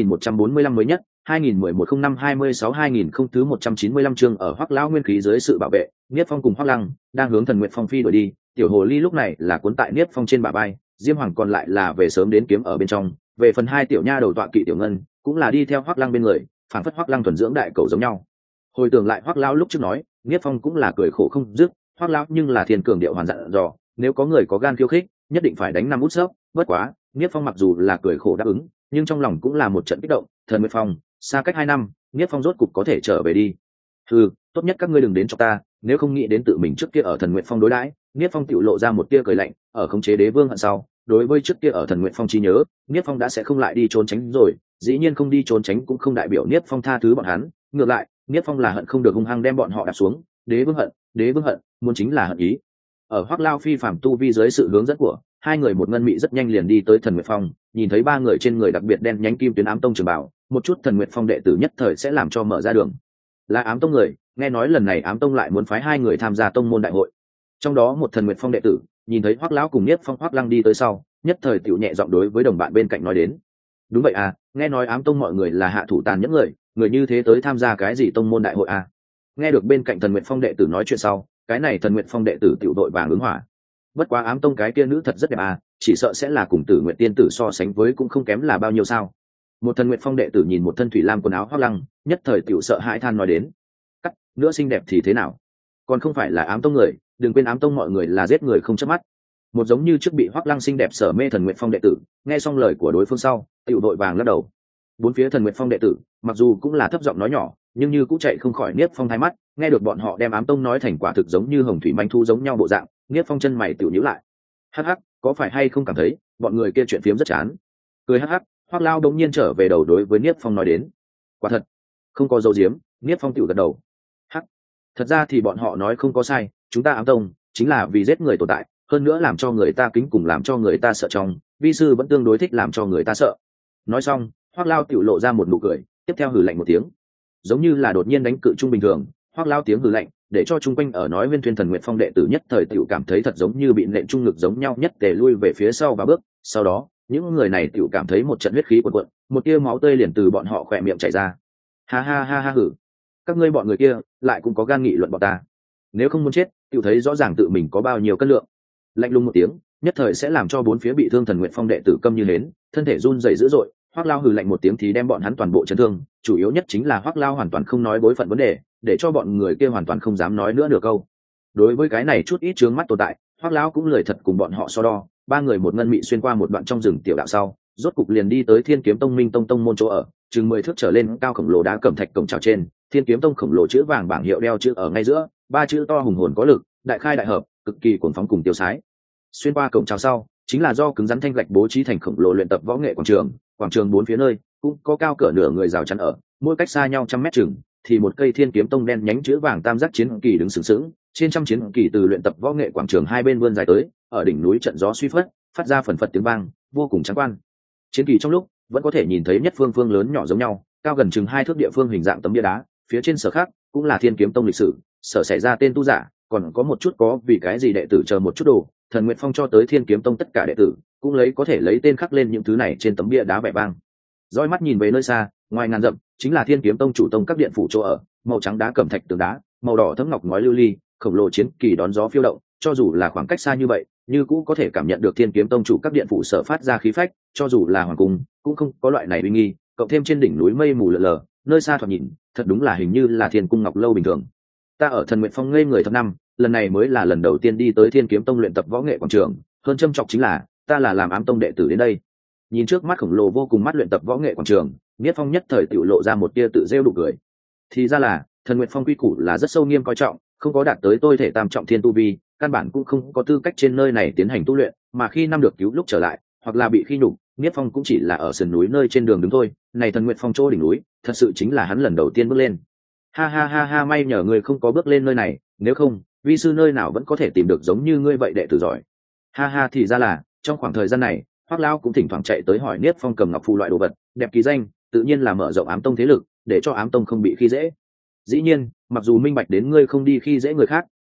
3145 mới nhất, 2011-05-26-2000 không thứ 195 chương. Ở Hoắc lão nguyên khí dưới sự bảo vệ, Niết Phong cùng Hoắc Lăng đang hướng Thần Nguyện Phong phi đuổi đi. Tiểu hồ ly lúc này là cuốn tại Niết Phong trên bả vai, Diêm Hoàng còn lại là về sớm đến kiếm ở bên trong. Về phần hai tiểu nha đầu tọa kỵ tiểu ngân, cũng là đi theo Hoắc Lăng bên người, phản phất Hoắc Lăng thuần dưỡng đại cầu giống nhau. Hồi tưởng lại Hoắc lão lúc trước nói, Niết Phong cũng là cười khổ không dứt, Hoắc lão nhưng là thiên cường điệu hoàn dặn dò, nếu có người có gan khiêu khích, nhất định phải đánh năm út sấp. Bất quá, Niết Phong mặc dù là cười khổ đáp ứng, nhưng trong lòng cũng là một trận kích động. Thần Nguyệt Phong xa cách 2 năm, Niết Phong rốt cục có thể trở về đi. Tốt nhất các ngươi đừng đến cho ta, nếu không nghĩ đến tự mình trước kia ở Thần Nguyệt Phong đối đãi. Niết Phong tiểu lộ ra một tia cười lạnh, ở khống chế đế vương hận sau, đối với trước kia ở Thần Nguyệt Phong trí nhớ, Niết Phong đã sẽ không lại đi trốn tránh rồi. Dĩ nhiên không đi trốn tránh cũng không đại biểu Niết Phong tha thứ bọn hắn, ngược lại, Niết Phong là hận không được hung hăng đem bọn họ đạp xuống. Đế vương hận, muốn chính là hận ý. Ở Hoắc Lao phi phàm tu vi dưới sự hướng dẫn của hai người, một ngân mị rất nhanh liền đi tới Thần Nguyệt Phong, nhìn thấy ba người trên người đặc biệt đen nhánh kim tuyến ám tông trường bảo, một chút Thần Nguyệt Phong đệ tử nhất thời sẽ làm cho mở ra đường. Là ám tông người, nghe nói lần này ám tông lại muốn phái hai người tham gia tông môn đại hội. Trong đó một Thần Nguyệt Phong đệ tử nhìn thấy Hoắc lão cùng Niết Phong Hoắc Lăng đi tới sau, nhất thời tiểu nhẹ giọng đối với đồng bạn bên cạnh nói đến: đúng vậy à, nghe nói ám tông mọi người là hạ thủ tàn nhẫn người như thế tới tham gia cái gì tông môn đại hội à? Nghe được bên cạnh Thần Nguyệt Phong đệ tử nói chuyện sau, cái này Thần Nguyệt Phong đệ tử tiểu đội vàng ứng hỏa. Bất quá ám tông cái kia nữ thật rất đẹp à, chỉ sợ sẽ là cùng Tử Nguyệt tiên tử so sánh với cũng không kém là bao nhiêu sao. Một Thần Nguyệt Phong đệ tử nhìn một thân thủy lam quần áo Hoắc Lăng, nhất thời tiểu sợ hãi than nói đến: cắt, nữa xinh đẹp thì thế nào, còn không phải là ám tông người, đừng quên ám tông mọi người là giết người không chớp mắt. Một giống như trước bị Hoắc Lăng xinh đẹp sở mê Thần Nguyệt Phong đệ tử, nghe xong lời của đối phương sau, tiểu đội vàng lắc đầu. Bốn phía Thần Nguyệt Phong đệ tử mặc dù cũng là thấp giọng nói nhỏ, nhưng như cũng chạy không khỏi Niết Phong thái mắt, nghe được bọn họ đem ám tông nói thành quả thực giống như hồng thủy manh thu giống nhau bộ dạng, Niết Phong chân mày tiểu nhíu lại. Hắc hắc, có phải hay không cảm thấy bọn người kia chuyện phiếm rất chán? Cười hắc hắc, Hoắc Lao đống nhiên trở về đầu đối với Niết Phong nói đến: quả thật, không có dấu diếm. Niết Phong tiểu gật đầu. Hắc, thật ra thì bọn họ nói không có sai, chúng ta ám tông chính là vì giết người tồn tại, hơn nữa làm cho người ta kính cùng làm cho người ta sợ, trong vi sư vẫn tương đối thích làm cho người ta sợ. Nói xong, Hoắc Lao tiểu lộ ra một nụ cười, tiếp theo hừ lạnh một tiếng, giống như là đột nhiên đánh cự trung bình thường. Hoắc Lao tiếng hừ lạnh để cho chung quanh ở nói Viên Thuyên Thần Nguyệt Phong đệ tử nhất thời tiểu cảm thấy thật giống như bị nện trung ngực giống nhau, nhất tề lui về phía sau và bước. Sau đó, những người này tiểu cảm thấy một trận huyết khí cuồn cuộn, một tia máu tươi liền từ bọn họ khỏe miệng chảy ra. Ha ha ha ha hử, các ngươi bọn người kia lại cũng có gan nghị luận bọn ta, nếu không muốn chết, tiểu thấy rõ ràng tự mình có bao nhiêu cân lượng. Lạnh lùng một tiếng, nhất thời sẽ làm cho bốn phía bị thương Thần Nguyệt Phong đệ tử câm như hến, thân thể run rẩy dữ dội. Hoắc Lao hừ lạnh một tiếng thì đem bọn hắn toàn bộ chấn thương, chủ yếu nhất chính là Hoắc Lao hoàn toàn không nói bối phận vấn đề, để cho bọn người kia hoàn toàn không dám nói nữa nửa câu. Đối với cái này chút ít chướng mắt tồn tại, Hoắc Lão cũng lười thật cùng bọn họ so đo. Ba người một ngân mị xuyên qua một đoạn trong rừng tiểu đạo sau, rốt cục liền đi tới Thiên Kiếm Tông Minh Tông tông môn chỗ ở, chừng 10 thước trở lên cao khổng lồ đá cẩm thạch cổng chào trên, Thiên Kiếm Tông khổng lồ chữ vàng bảng hiệu đeo chữ ở ngay giữa, ba chữ to hùng hồn có lực, đại khai đại hợp, cực kỳ cuồng phóng cùng tiêu sái. Xuyên qua cổng chào sau, chính là do cứng rắn thanh gạch bố trí thành khổng lồ luyện tập võ nghệ quảng trường bốn phía nơi cũng có cao cỡ nửa người rào chắn ở, mỗi cách xa nhau 100 mét chừng thì một cây Thiên Kiếm Tông đen nhánh chữ vàng tam giác chiến kỳ đứng sừng sững, trên trăm chiến kỳ từ luyện tập võ nghệ quảng trường hai bên vươn dài tới, ở đỉnh núi trận gió suy phất, phát ra phần phật tiếng vang, vô cùng trắng quan. Chiến kỳ trong lúc vẫn có thể nhìn thấy nhất phương phương lớn nhỏ giống nhau, cao gần chừng 2 thước địa phương hình dạng tấm bia đá, phía trên sở khác cũng là Thiên Kiếm Tông lịch sử, sở xảy ra tên tu giả, còn có một chút có vì cái gì đệ tử chờ một chút đồ, Thần Nguyệt Phong cho tới Thiên Kiếm Tông tất cả đệ tử cũng có thể lấy tên khắc lên những thứ này trên tấm bia đá vẻ vang. Dõi mắt nhìn về nơi xa, ngoài ngàn dặm chính là Thiên Kiếm Tông chủ tông các điện phủ chỗ ở, màu trắng đá cẩm thạch tường đá, màu đỏ thấm ngọc ngói lưu ly, khổng lồ chiến kỳ đón gió phiêu động, cho dù là khoảng cách xa như vậy, như cũ có thể cảm nhận được Thiên Kiếm Tông chủ các điện phủ sở phát ra khí phách, cho dù là hoàng cung cũng không có loại này uy nghi, cộng thêm trên đỉnh núi mây mù lờ lờ, nơi xa thoạt nhìn, thật đúng là hình như là Thiên Cung Ngọc lâu bình thường. Ta ở Thần Nguyệt Phong ngây người thập năm, lần này mới là lần đầu tiên đi tới Thiên Kiếm Tông luyện tập võ nghệ quảng trường, hơn châm trọng chính là ta là làm ám tông đệ tử đến đây. Nhìn trước mắt khổng lồ vô cùng mắt luyện tập võ nghệ quảng trường, Niết Phong nhất thời tiểu lộ ra một tia tự rêu đủ cười. Thì ra là Thần Nguyệt Phong quy củ là rất sâu nghiêm coi trọng, không có đạt tới tôi thể tam trọng thiên tu vi, căn bản cũng không có tư cách trên nơi này tiến hành tu luyện, mà khi năm được cứu lúc trở lại, hoặc là bị khi nhục, Niết Phong cũng chỉ là ở sườn núi nơi trên đường đứng thôi. Này Thần Nguyệt Phong chỗ đỉnh núi, thật sự chính là hắn lần đầu tiên bước lên. Ha ha ha ha, may nhờ người không có bước lên nơi này, nếu không, vi sư nơi nào vẫn có thể tìm được giống như ngươi vậy đệ tử giỏi. Ha ha, thì ra là trong khoảng thời gian này, Hoắc Lão cũng thỉnh thoảng chạy tới hỏi Niết Phong cầm ngọc phù loại đồ vật, đẹp kỳ danh, tự nhiên là mở rộng ám tông thế lực, để cho ám tông không bị khi dễ. Dĩ nhiên, mặc dù minh bạch đến ngươi không đi khi dễ người khác,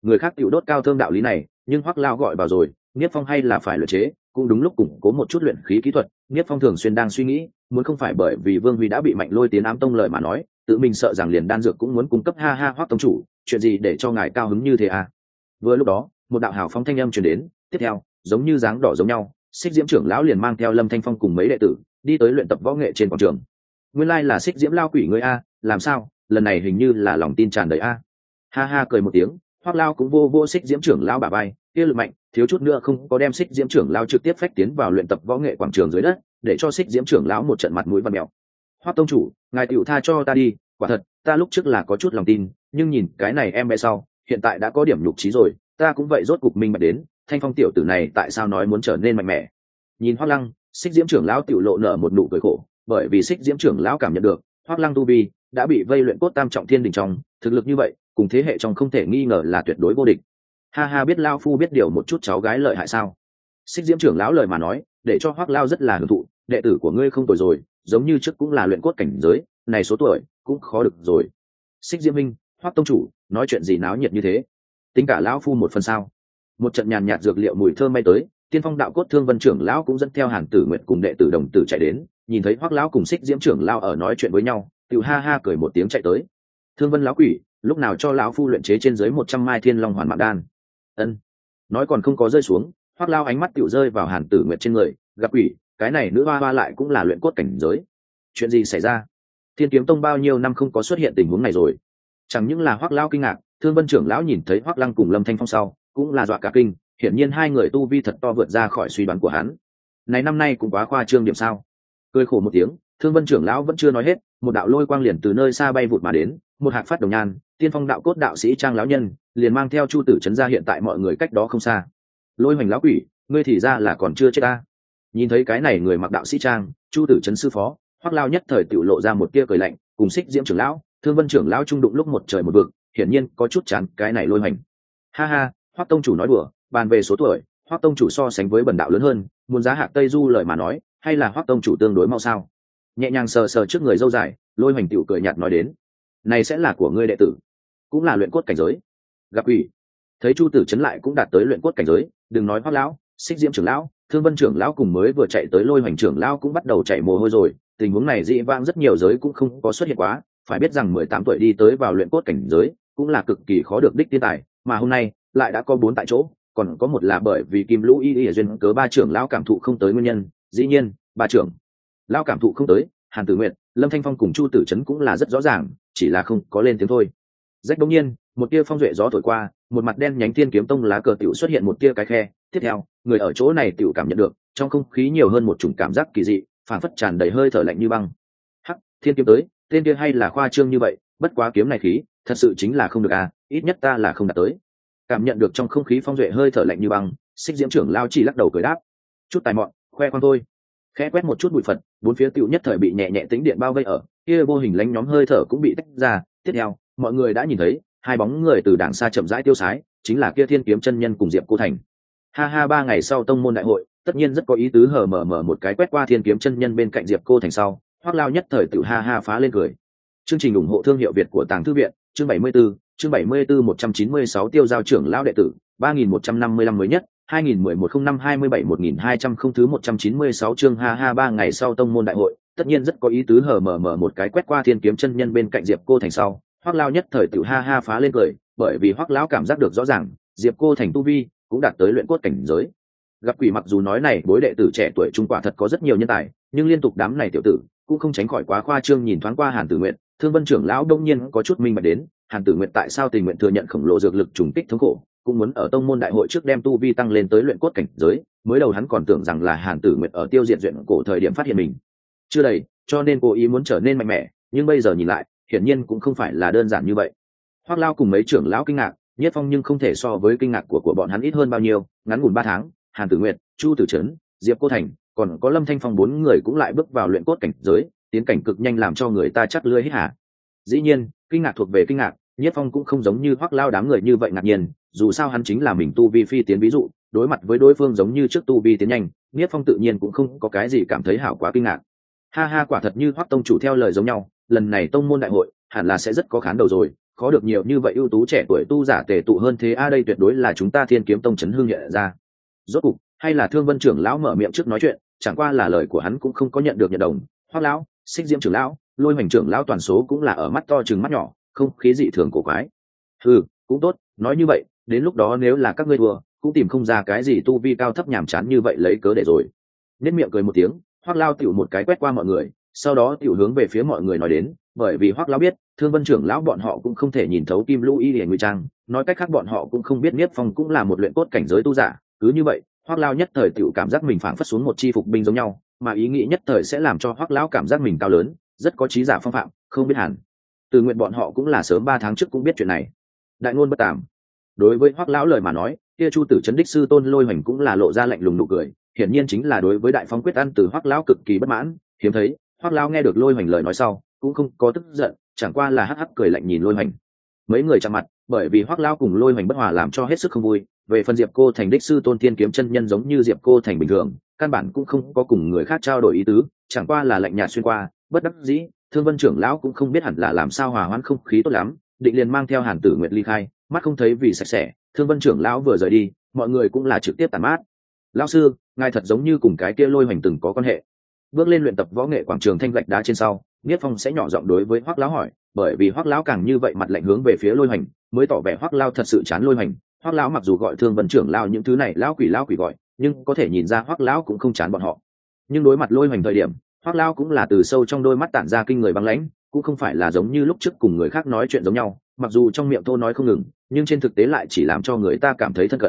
người khác tiểu đốt cao thơm đạo lý này, nhưng Hoắc Lao gọi vào rồi, Niếp Phong hay là phải luyện chế, cũng đúng lúc củng cố một chút luyện khí kỹ thuật. Niếp Phong thường xuyên đang suy nghĩ, muốn không phải bởi vì Vương Huy đã bị Mạnh Lôi tiến ám tông lời mà nói, tự mình sợ rằng liền đan dược cũng muốn cung cấp. Ha ha, Hoắc tông chủ, chuyện gì để cho ngài cao hứng như thế à? Vừa lúc đó, một đạo hào phóng thanh âm truyền đến, tiếp theo, giống như dáng đỏ giống nhau, Xích Diễm trưởng lão liền mang theo Lâm Thanh Phong cùng mấy đệ tử, đi tới luyện tập võ nghệ trên quảng trường. Nguyên lai là Xích Diễm lao quỷ ngươi a, làm sao, lần này hình như là lòng tin tràn đầy a. Ha ha cười một tiếng, Hoắc Lao cũng vô vô Xích Diễm trưởng lão bả vai, kia lực mạnh, thiếu chút nữa không có đem Xích Diễm trưởng lão trực tiếp phách tiến vào luyện tập võ nghệ quảng trường dưới đất, để cho Xích Diễm trưởng lão một trận mặt mũi vằn mèo. Hoắc tông chủ, ngài tiểu tha cho ta đi, quả thật, ta lúc trước là có chút lòng tin, nhưng nhìn cái này em bé sau, hiện tại đã có điểm nhục trí rồi, ta cũng vậy rốt cục minh bạch đến, Thanh Phong tiểu tử này tại sao nói muốn trở nên mạnh mẽ. Nhìn Hoắc Lăng, Xích Diễm trưởng lão tiểu lộ nở một nụ cười khổ, bởi vì Xích Diễm trưởng lão cảm nhận được, Hoắc Lăng tu vi đã bị vây luyện cốt tam trọng thiên đỉnh trong, thực lực như vậy, cùng thế hệ trong không thể nghi ngờ là tuyệt đối vô địch. Ha ha, biết lao phu biết điều một chút cháu gái lợi hại sao? Xích Diễm trưởng lão lời mà nói, để cho Hoắc Lao rất là hưởng thụ, đệ tử của ngươi không tồi rồi, giống như trước cũng là luyện cốt cảnh giới, này số tuổi cũng khó được rồi. Xích Diễm minh, Hoắc tông chủ, nói chuyện gì náo nhiệt như thế? Tính cả lão phu một phần sao? Một trận nhàn nhạt dược liệu mùi thơm bay tới, Tiên Phong đạo cốt Thương Vân trưởng lão cũng dẫn theo Hàn Tử Nguyệt cùng đệ tử đồng tử chạy đến, nhìn thấy Hoắc lão cùng Xích Diễm trưởng lão ở nói chuyện với nhau, tiểu ha ha cười một tiếng chạy tới. Thương Vân lão quỷ, lúc nào cho lão phu luyện chế trên dưới 100 mai Thiên Long Hoàn Mạng Đan? Ân. Nói còn không có rơi xuống, Hoắc lão ánh mắt tiểu rơi vào Hàn Tử Nguyệt trên người, gặp quỷ, cái này nữ hoa hoa lại cũng là luyện cốt cảnh giới. Chuyện gì xảy ra? Thiên Kiếm Tông bao nhiêu năm không có xuất hiện tình huống này rồi? Chẳng những là Hoắc lão kinh ngạc, Thương Vân trưởng lão nhìn thấy Hoắc Lăng cùng Lâm Thanh Phong sau, cũng là dọa cả kinh, hiển nhiên hai người tu vi thật to vượt ra khỏi suy đoán của hắn. Này năm nay cũng quá khoa trương điểm sao? Cười khổ một tiếng, Thương Vân trưởng lão vẫn chưa nói hết, một đạo lôi quang liền từ nơi xa bay vụt mà đến, một hạc phát đồng nhan, Tiên Phong đạo cốt đạo sĩ Trang lão nhân, liền mang theo Chu Tử Trấn ra hiện tại mọi người cách đó không xa. Lôi Hoành lão quỷ, ngươi thì ra là còn chưa chết ta. Nhìn thấy cái này người mặc đạo sĩ trang, Chu Tử Trấn sư phó, Hoắc Lao nhất thời tiểu lộ ra một tia cười lạnh, cùng Xích Diễm trưởng lão, Thương Vân trưởng lão trung đụng lúc một trời một vực, hiển nhiên có chút chán cái này Lôi Hoành. Ha ha, Hoắc tông chủ nói đùa, bàn về số tuổi, Hoắc tông chủ so sánh với bần đạo lớn hơn, muốn giá hạc Tây Du lời mà nói, hay là Hoắc tông chủ tương đối mau sao? Nhẹ nhàng sờ sờ trước người dâu dài, Lôi Hoành tiểu cười nhạt nói đến, này sẽ là của ngươi đệ tử, cũng là luyện cốt cảnh giới. Gặp quỷ. Thấy Chu Tử Trấn lại cũng đạt tới luyện cốt cảnh giới, đừng nói Hoắc lão, Xích Diễm trưởng lão, Thương Vân trưởng lão cùng mới vừa chạy tới Lôi Hoành trưởng lão cũng bắt đầu chạy mồ hôi rồi, tình huống này dị vãng rất nhiều giới cũng không có xuất hiện quá, phải biết rằng 18 tuổi đi tới vào luyện cốt cảnh giới, cũng là cực kỳ khó được đích thiên tài, mà hôm nay lại đã có 4 tại chỗ, còn có một là bởi vì Kim Lũ Y duyên cớ ba trưởng lão cảm thụ không tới nguyên nhân, dĩ nhiên, ba trưởng lão cảm thụ không tới, Hàn Tử Nguyệt, Lâm Thanh Phong cùng Chu Tử Trấn cũng là rất rõ ràng, chỉ là không có lên tiếng thôi. Rách bỗng nhiên, một tia phong duệ gió thổi qua, một mặt đen nhánh Thiên Kiếm Tông lá cờ tiểu xuất hiện một tia cái khe, tiếp theo, người ở chỗ này tiểu cảm nhận được, trong không khí nhiều hơn một chủng cảm giác kỳ dị, phảng phất tràn đầy hơi thở lạnh như băng. Hắc, Thiên kiếm tới, tên kia hay là khoa trương như vậy, bất quá kiếm này khí, thật sự chính là không được à, ít nhất ta là không đạt tới. Cảm nhận được trong không khí phong duệ hơi thở lạnh như băng, Xích Diễm trưởng lao chỉ lắc đầu cười đáp, chút tài mọn, khoe khoang thôi. Khẽ quét một chút bụi phật, bốn phía tiểu nhất thời bị nhẹ nhẹ tĩnh điện bao vây ở, kia vô hình lánh nhóm hơi thở cũng bị tách ra, tiếp theo, mọi người đã nhìn thấy hai bóng người từ đàng xa chậm rãi tiêu sái, chính là kia Thiên Kiếm chân nhân cùng Diệp Cô Thành. Ha ha, 3 ngày sau tông môn đại hội, tất nhiên rất có ý tứ, hờ mở một cái quét qua Thiên Kiếm chân nhân bên cạnh Diệp Cô Thành sau, Hoắc Lao nhất thời tự ha ha phá lên cười. Chương trình ủng hộ thương hiệu Việt của Tàng Thư viện, chương 74, chương 74 196 tiêu giao trưởng lão đệ tử, 3155 mới nhất, 2011-05-27-1200 không thứ 196 chương. Ha ha, 3 ngày sau tông môn đại hội, tất nhiên rất có ý tứ, hờ mở một cái quét qua Thiên Kiếm chân nhân bên cạnh Diệp Cô Thành sau, Hoắc Lao nhất thời tự ha ha phá lên cười, bởi vì Hoắc lão cảm giác được rõ ràng, Diệp Cô Thành tu vi cũng đạt tới luyện cốt cảnh giới. Gặp quỷ, mặc dù nói này bối đệ tử trẻ tuổi trung quả thật có rất nhiều nhân tài, nhưng liên tục đám này tiểu tử cũng không tránh khỏi quá khoa trương. Nhìn thoáng qua Hàn Tử Nguyệt, Thương Vân trưởng lão đông nhiên có chút minh bạch đến, Hàn Tử Nguyệt tại sao tình nguyện thừa nhận khổng lồ dược lực trùng kích thống khổ, cũng muốn ở tông môn đại hội trước đem tu vi tăng lên tới luyện cốt cảnh giới. Mới đầu hắn còn tưởng rằng là Hàn Tử Nguyệt ở tiêu diệt duyện cổ thời điểm phát hiện mình chưa đầy, cho nên cố ý muốn trở nên mạnh mẽ, nhưng bây giờ nhìn lại, hiển nhiên cũng không phải là đơn giản như vậy. Hoắc Lao cùng mấy trưởng lão kinh ngạc, Nhất Phong nhưng không thể so với kinh ngạc của bọn hắn ít hơn bao nhiêu. Ngắn ngủn 3 tháng, Hàn Tử Nguyệt, Chu Tử Trấn, Diệp Cô Thành, còn có Lâm Thanh Phong 4 người cũng lại bước vào luyện cốt cảnh giới, tiến cảnh cực nhanh làm cho người ta chắc lưỡi hít hà. Dĩ nhiên, kinh ngạc thuộc về kinh ngạc, Nhất Phong cũng không giống như Hoắc Lao đám người như vậy ngạc nhiên, dù sao hắn chính là mình tu vi phi tiến, ví dụ, đối mặt với đối phương giống như trước tu vi tiến nhanh, Nhất Phong tự nhiên cũng không có cái gì cảm thấy hảo quá kinh ngạc. Ha ha, quả thật như Hoắc tông chủ theo lời giống nhau, lần này tông môn đại hội hẳn là sẽ rất có khán đầu rồi, khó được nhiều như vậy ưu tú trẻ tuổi tu giả tề tụ hơn thế đây tuyệt đối là chúng ta Thiên Kiếm Tông chấn hương nhẹ ra. Rốt cục hay là Thương Vân trưởng lão mở miệng trước nói chuyện, chẳng qua là lời của hắn cũng không có nhận được nhận đồng. Hoắc lão, Xích Diễm trưởng lão, Lôi Hoành trưởng lão toàn số cũng là ở mắt to chừng mắt nhỏ, không khí dị thường cổ quái. Cũng tốt, nói như vậy, đến lúc đó nếu là các ngươi thua, cũng tìm không ra cái gì tu vi cao thấp nhàm chán như vậy lấy cớ để rồi. Nhếch miệng cười một tiếng, Hoắc lão tiểu một cái quét qua mọi người, sau đó tiểu hướng về phía mọi người nói đến, bởi vì Hoắc lão biết, Thương Vân trưởng lão bọn họ cũng không thể nhìn thấu Kim Lũ Y để ngụy trang, nói cách khác bọn họ cũng không biết Niết Phong cũng là một luyện cốt cảnh giới tu giả, cứ như vậy, Hoắc lão nhất thời tiểu cảm giác mình phảng phất xuống một chi phục binh giống nhau, mà ý nghĩ nhất thời sẽ làm cho Hoắc lão cảm giác mình cao lớn, rất có trí giả phong phạm, không biết hẳn. Từ nguyện bọn họ cũng là sớm 3 tháng trước cũng biết chuyện này. Đại ngôn bất tàm. Đối với Hoắc lão lời mà nói, kia Chu Tử Trấn đích sư tôn Lôi Hoành cũng là lộ ra lạnh lùng nụ cười, hiển nhiên chính là đối với Đại Phong quyết ăn từ Hoắc lão cực kỳ bất mãn, hiếm thấy, Hoắc lão nghe được Lôi Hoành lời nói sau, cũng không có tức giận, chẳng qua là hắc hắc cười lạnh nhìn Lôi Hoành. Mấy người chạm mặt, bởi vì Hoắc lão cùng Lôi Hoành bất hòa làm cho hết sức không vui, về phần Diệp Cô Thành đích sư tôn Tiên Kiếm chân nhân giống như Diệp Cô Thành bình thường, căn bản cũng không có cùng người khác trao đổi ý tứ, chẳng qua là lạnh nhạt xuyên qua, bất đắc dĩ, Thương Vân trưởng lão cũng không biết hẳn là làm sao hòa hoãn không khí tốt lắm, định liền mang theo Hàn Tử Nguyệt ly khai, mắt không thấy vì sạch sẽ. Thương Vân trưởng lão vừa rời đi, mọi người cũng là trực tiếp tản mát. Lão sư, ngài thật giống như cùng cái kia Lôi Hoành từng có quan hệ. Bước lên luyện tập võ nghệ quảng trường thanh gạch đá trên sau, Niết Phong sẽ nhỏ giọng đối với Hoắc lão hỏi, bởi vì Hoắc lão càng như vậy mặt lạnh hướng về phía Lôi Hoành, mới tỏ vẻ Hoắc lão thật sự chán Lôi Hoành. Hoắc lão mặc dù gọi Thương Vân trưởng lão những thứ này lão quỷ gọi, nhưng có thể nhìn ra Hoắc lão cũng không chán bọn họ. Nhưng đối mặt Lôi Hoành thời điểm, Hoắc lão cũng là từ sâu trong đôi mắt tản ra kinh người băng lãnh, cũng không phải là giống như lúc trước cùng người khác nói chuyện giống nhau, mặc dù trong miệng thô nói không ngừng, nhưng trên thực tế lại chỉ làm cho người ta cảm thấy thân cận.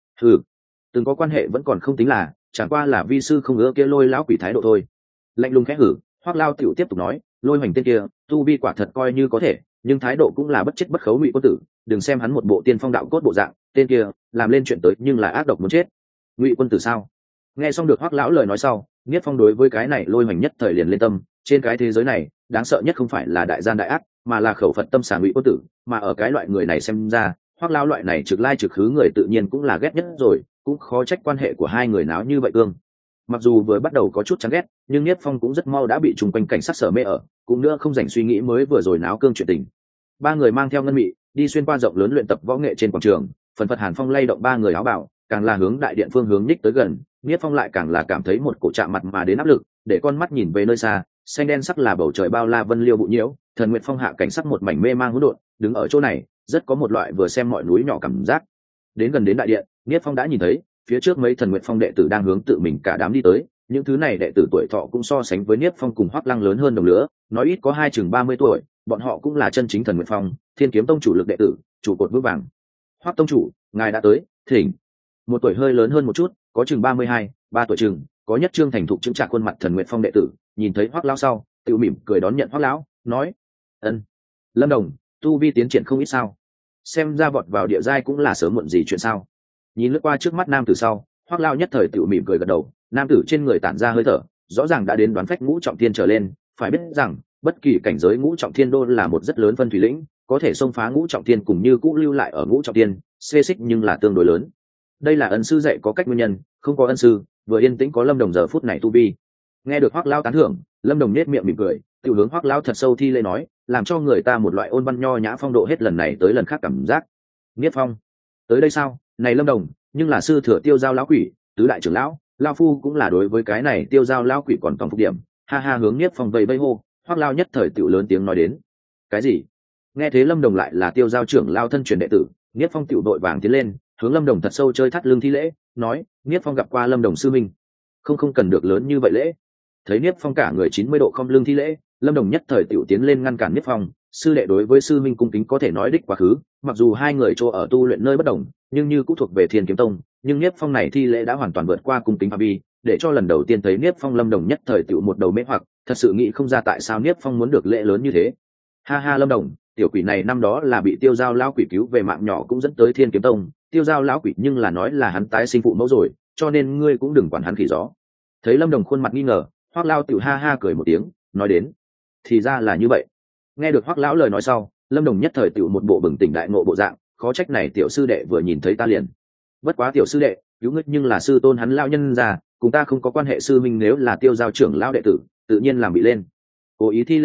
Từng có quan hệ vẫn còn không tính là, chẳng qua là vi sư không ưa kia Lôi lão quỷ thái độ thôi. Lạnh lùng khẽ hử, Hoắc lão tiểu tiếp tục nói, Lôi Hoành tên kia, tu vi quả thật coi như có thể, nhưng thái độ cũng là bất chết bất khấu Ngụy quân tử, đừng xem hắn một bộ tiên phong đạo cốt bộ dạng, tên kia làm lên chuyện tới nhưng là ác độc muốn chết. Ngụy quân tử sao? Nghe xong được Hoắc lão lời nói sau, Niết Phong đối với cái này Lôi Hoành nhất thời liền lên tâm, trên cái thế giới này, đáng sợ nhất không phải là đại gian đại ác, mà là khẩu Phật tâm xà Ngụy quân tử, mà ở cái loại người này xem ra, Hoắc lão loại này trực lai trực khứ người tự nhiên cũng là ghét nhất rồi, cũng khó trách quan hệ của hai người náo như vậy cương. Mặc dù vừa bắt đầu có chút chán ghét, nhưng Niết Phong cũng rất mau đã bị trùng quanh cảnh sát sở mê ở, cũng nữa không dành suy nghĩ mới vừa rồi náo cương chuyện tình. Ba người mang theo ngân mị, đi xuyên qua rộng lớn luyện tập võ nghệ trên quảng trường, phần phật Hàn Phong lay động ba người áo bào, càng là hướng đại điện phương hướng nhích tới gần, Niết Phong lại càng là cảm thấy một cổ chạm mặt mà đến áp lực, để con mắt nhìn về nơi xa, xanh đen sắc là bầu trời bao la vân liêu bụ nhiễu, Thần Nguyệt Phong hạ cảnh sắc một mảnh mê mang hỗn độn, đứng ở chỗ này, rất có một loại vừa xem mọi núi nhỏ cảm giác. Đến gần đến đại điện, Niết Phong đã nhìn thấy, phía trước mấy Thần Nguyệt Phong đệ tử đang hướng tự mình cả đám đi tới, những thứ này đệ tử tuổi thọ cũng so sánh với Niết Phong cùng Hoắc Lăng lớn hơn đồng lứa, nói ít có hai chừng 30 tuổi, bọn họ cũng là chân chính Thần Nguyệt Phong, Thiên Kiếm Tông chủ lực đệ tử, trụ cột vững vàng. Hoắc tông chủ, ngài đã tới, thỉnh. Một tuổi hơi lớn hơn một chút, có chừng 32, 3 tuổi chừng, có nhất trương thành thục chứng trạng khuôn mặt Thần Nguyệt Phong đệ tử, nhìn thấy Hoắc lão sau, tự mỉm cười đón nhận Hoắc lão, nói: "Ân, Lâm Đồng, tu vi tiến triển không ít sao? Xem ra vọt vào địa giai cũng là sớm muộn gì chuyện sao?" Nhìn lướt qua trước mắt nam tử sau, Hoắc lão nhất thời tự mỉm cười gật đầu, nam tử trên người tản ra hơi thở, rõ ràng đã đến đoán phách ngũ trọng thiên trở lên, phải biết rằng, bất kỳ cảnh giới ngũ trọng thiên đô là một rất lớn phân thủy lĩnh, có thể xông phá ngũ trọng thiên cùng như cũ lưu lại ở ngũ trọng thiên, xê xích nhưng là tương đối lớn. Đây là ân sư dạy có cách nguyên nhân, không có ân sư, vừa yên tĩnh có Lâm Đồng giờ phút này tu vi. Nghe được Hoắc lão tán thưởng, Lâm Đồng nhếch miệng mỉm cười, tiểu hướng Hoắc lão thật sâu thi lễ nói, làm cho người ta một loại ôn văn nho nhã phong độ hết lần này tới lần khác cảm giác. Niết Phong, tới đây sao? Này Lâm Đồng, nhưng là sư thừa Tiêu Giao lão quỷ, tứ đại trưởng lão, lão phu cũng là đối với cái này Tiêu Giao lão quỷ còn tổng phục điểm. Ha ha, hướng Niết Phong vây vây hô, Hoắc lão nhất thời tiểu lớn tiếng nói đến. Cái gì? Nghe thế Lâm Đồng lại là Tiêu Giao trưởng lão thân truyền đệ tử, Niết Phong tiểu đội vàng tiến lên, hướng Lâm Đồng thật sâu chơi thắt lưng thi lễ, nói: Niết Phong gặp qua Lâm Đồng sư minh. Không cần được lớn như vậy lễ. Thấy Niết Phong cả người 90 độ không lưng thi lễ, Lâm Đồng nhất thời tiểu tiến lên ngăn cản Niết Phong, sư đệ đối với sư minh cung kính có thể nói đích quá khứ, mặc dù hai người chỗ ở tu luyện nơi bất đồng, nhưng như cũng thuộc về Thiên Kiếm Tông, nhưng Niết Phong này thi lễ đã hoàn toàn vượt qua cung kính phạm vi, để cho lần đầu tiên thấy Niết Phong Lâm Đồng nhất thời tiểu một đầu mê hoặc, thật sự nghĩ không ra tại sao Niết Phong muốn được lễ lớn như thế. Ha ha, Lâm Đồng, tiểu quỷ này năm đó là bị Tiêu Giao lão quỷ cứu về mạng nhỏ cũng dẫn tới Thiên Kiếm Tông, Tiêu Giao lão quỷ nhưng là nói là hắn tái sinh phụ mẫu rồi, cho nên ngươi cũng đừng quản hắn khỉ gió. Thấy Lâm Đồng khuôn mặt nghi ngờ, Hoắc lão tiểu ha ha cười một tiếng, nói đến: thì ra là như vậy. Nghe được Hoắc lão lời nói sau, Lâm Đồng nhất thời tiểu một bộ bừng tỉnh đại ngộ bộ dạng, khó trách này tiểu sư đệ vừa nhìn thấy ta liền. Bất quá tiểu sư đệ, cứu ngươi nhưng là sư tôn hắn lão nhân già, cùng ta không có quan hệ, sư minh nếu là Tiêu Giao trưởng lão đệ tử, tự nhiên làm bị lên. Cố ý thi lễ sau,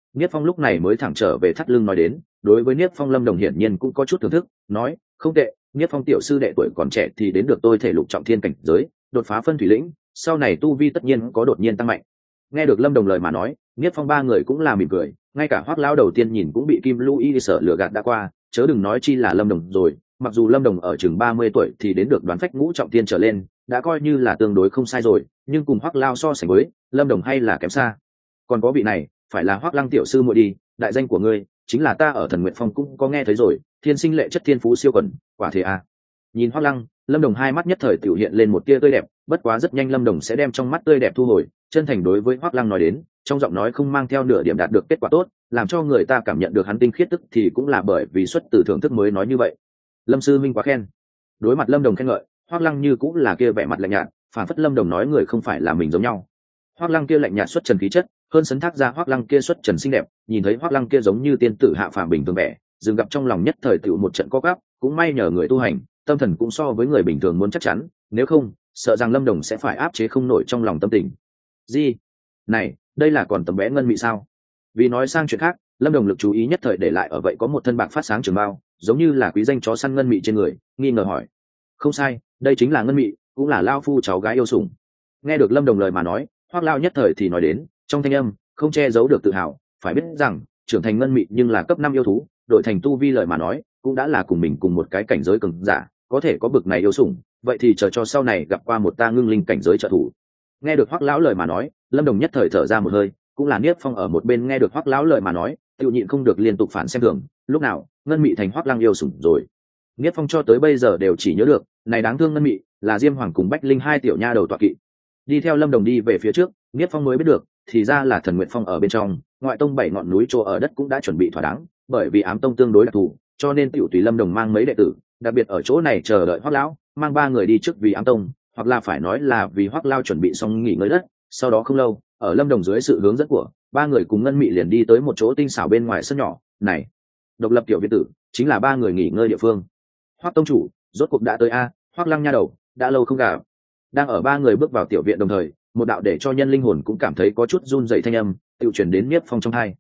Niếp Phong lúc này mới thẳng trở về thắt lưng nói đến, đối với Niếp Phong Lâm Đồng hiển nhiên cũng có chút thưởng thức, nói, không tệ, Niếp Phong tiểu sư đệ tuổi còn trẻ thì đến được tôi thể lục trọng thiên cảnh giới, đột phá phân thủy lĩnh, sau này tu vi tất nhiên có đột nhiên tăng mạnh. Nghe được Lâm Đồng lời mà nói, Niếp Phong ba người cũng là mỉm cười, ngay cả Hoắc lão đầu tiên nhìn cũng bị Kim Lũ Y sở lừa gạt đã qua, chớ đừng nói chi là Lâm Đồng rồi, mặc dù Lâm Đồng ở chừng 30 tuổi thì đến được đoán phách ngũ trọng thiên trở lên, đã coi như là tương đối không sai rồi, nhưng cùng Hoắc lão so sánh với, Lâm Đồng hay là kém xa. Còn có vị này, phải là Hoắc Lăng tiểu sư muội đi, đại danh của ngươi chính là ta ở Thần Nguyện Phong cũng có nghe thấy rồi, thiên sinh lệ chất thiên phú siêu quần, quả thế à. Nhìn Hoắc Lăng, Lâm Đồng hai mắt nhất thời tiểu hiện lên một tia tươi đẹp, bất quá rất nhanh Lâm Đồng sẽ đem trong mắt tươi đẹp thu hồi, chân thành đối với Hoắc Lăng nói đến, trong giọng nói không mang theo nửa điểm đạt được kết quả tốt, làm cho người ta cảm nhận được hắn tinh khiết tức thì cũng là bởi vì xuất từ thưởng thức mới nói như vậy. Lâm sư minh quá khen. Đối mặt Lâm Đồng khen ngợi, Hoắc Lăng như cũng là kia vẻ mặt lạnh nhạt, phản phất Lâm Đồng nói người không phải là mình giống nhau. Hoắc Lăng kia lạnh nhạt xuất trần khí chất, hơn sấn thác ra Hoắc Lăng kia xuất trần xinh đẹp, nhìn thấy Hoắc Lăng kia giống như tiên tử hạ phàm bình thường vẻ, dừng gặp trong lòng nhất thời tựu một trận co quắp, cũng may nhờ người tu hành, tâm thần cũng so với người bình thường muốn chắc chắn, nếu không, sợ rằng Lâm Đồng sẽ phải áp chế không nổi trong lòng tâm tình. Gì? Này, đây là còn tấm bé ngân mị sao? Vì nói sang chuyện khác, Lâm Đồng lực chú ý nhất thời để lại ở vậy có một thân bạc phát sáng trường bao, giống như là quý danh chó săn ngân mị trên người, nghi ngờ hỏi. Không sai, đây chính là ngân mị, cũng là lao phu cháu gái yêu sủng. Nghe được Lâm Đồng lời mà nói, Hoắc Lao nhất thời thì nói đến, trong thanh âm không che giấu được tự hào, phải biết rằng trưởng thành ngân mị nhưng là cấp 5 yêu thú, đội thành tu vi lời mà nói, cũng đã là cùng mình cùng một cái cảnh giới cường giả, có thể có bực này yêu sủng, vậy thì chờ cho sau này gặp qua một ta ngưng linh cảnh giới trợ thủ. Nghe được Hoắc lão lời mà nói, Lâm Đồng nhất thời thở ra một hơi, cũng là Niếp Phong ở một bên nghe được Hoắc lão lời mà nói, tự nhịn không được liên tục phản xem thường, lúc nào ngân mị thành Hoắc Lăng yêu sủng rồi. Niếp Phong cho tới bây giờ đều chỉ nhớ được, này đáng thương ngân mị là Diêm Hoàng cùng Bách Linh hai tiểu nha đầu tọa kỵ. Đi theo Lâm Đồng đi về phía trước, Niếp Phong mới biết được, thì ra là Thần Nguyện Phong ở bên trong, ngoại tông 7 ngọn núi chỗ ở đất cũng đã chuẩn bị thỏa đáng, bởi vì ám tông tương đối đặc thù, cho nên tiểu tùy Lâm Đồng mang mấy đệ tử, đặc biệt ở chỗ này chờ đợi Hoắc lão, mang 3 người đi trước vì ám tông, hoặc là phải nói là vì Hoắc lao chuẩn bị xong nghỉ ngơi đất. Sau đó không lâu, ở Lâm Đồng dưới sự hướng dẫn của 3 người cùng ngân mị liền đi tới một chỗ tinh xảo bên ngoài sân nhỏ, này, độc lập tiểu viện tử, chính là 3 người nghỉ ngơi địa phương. Hoắc tông chủ, rốt cuộc đã tới a, Hoắc Lăng nha đầu, đã lâu không gặp. Đang ở 3 người bước vào tiểu viện đồng thời, một đạo để cho nhân linh hồn cũng cảm thấy có chút run rẩy thanh âm, tự truyền đến Niếp Phong trong tai.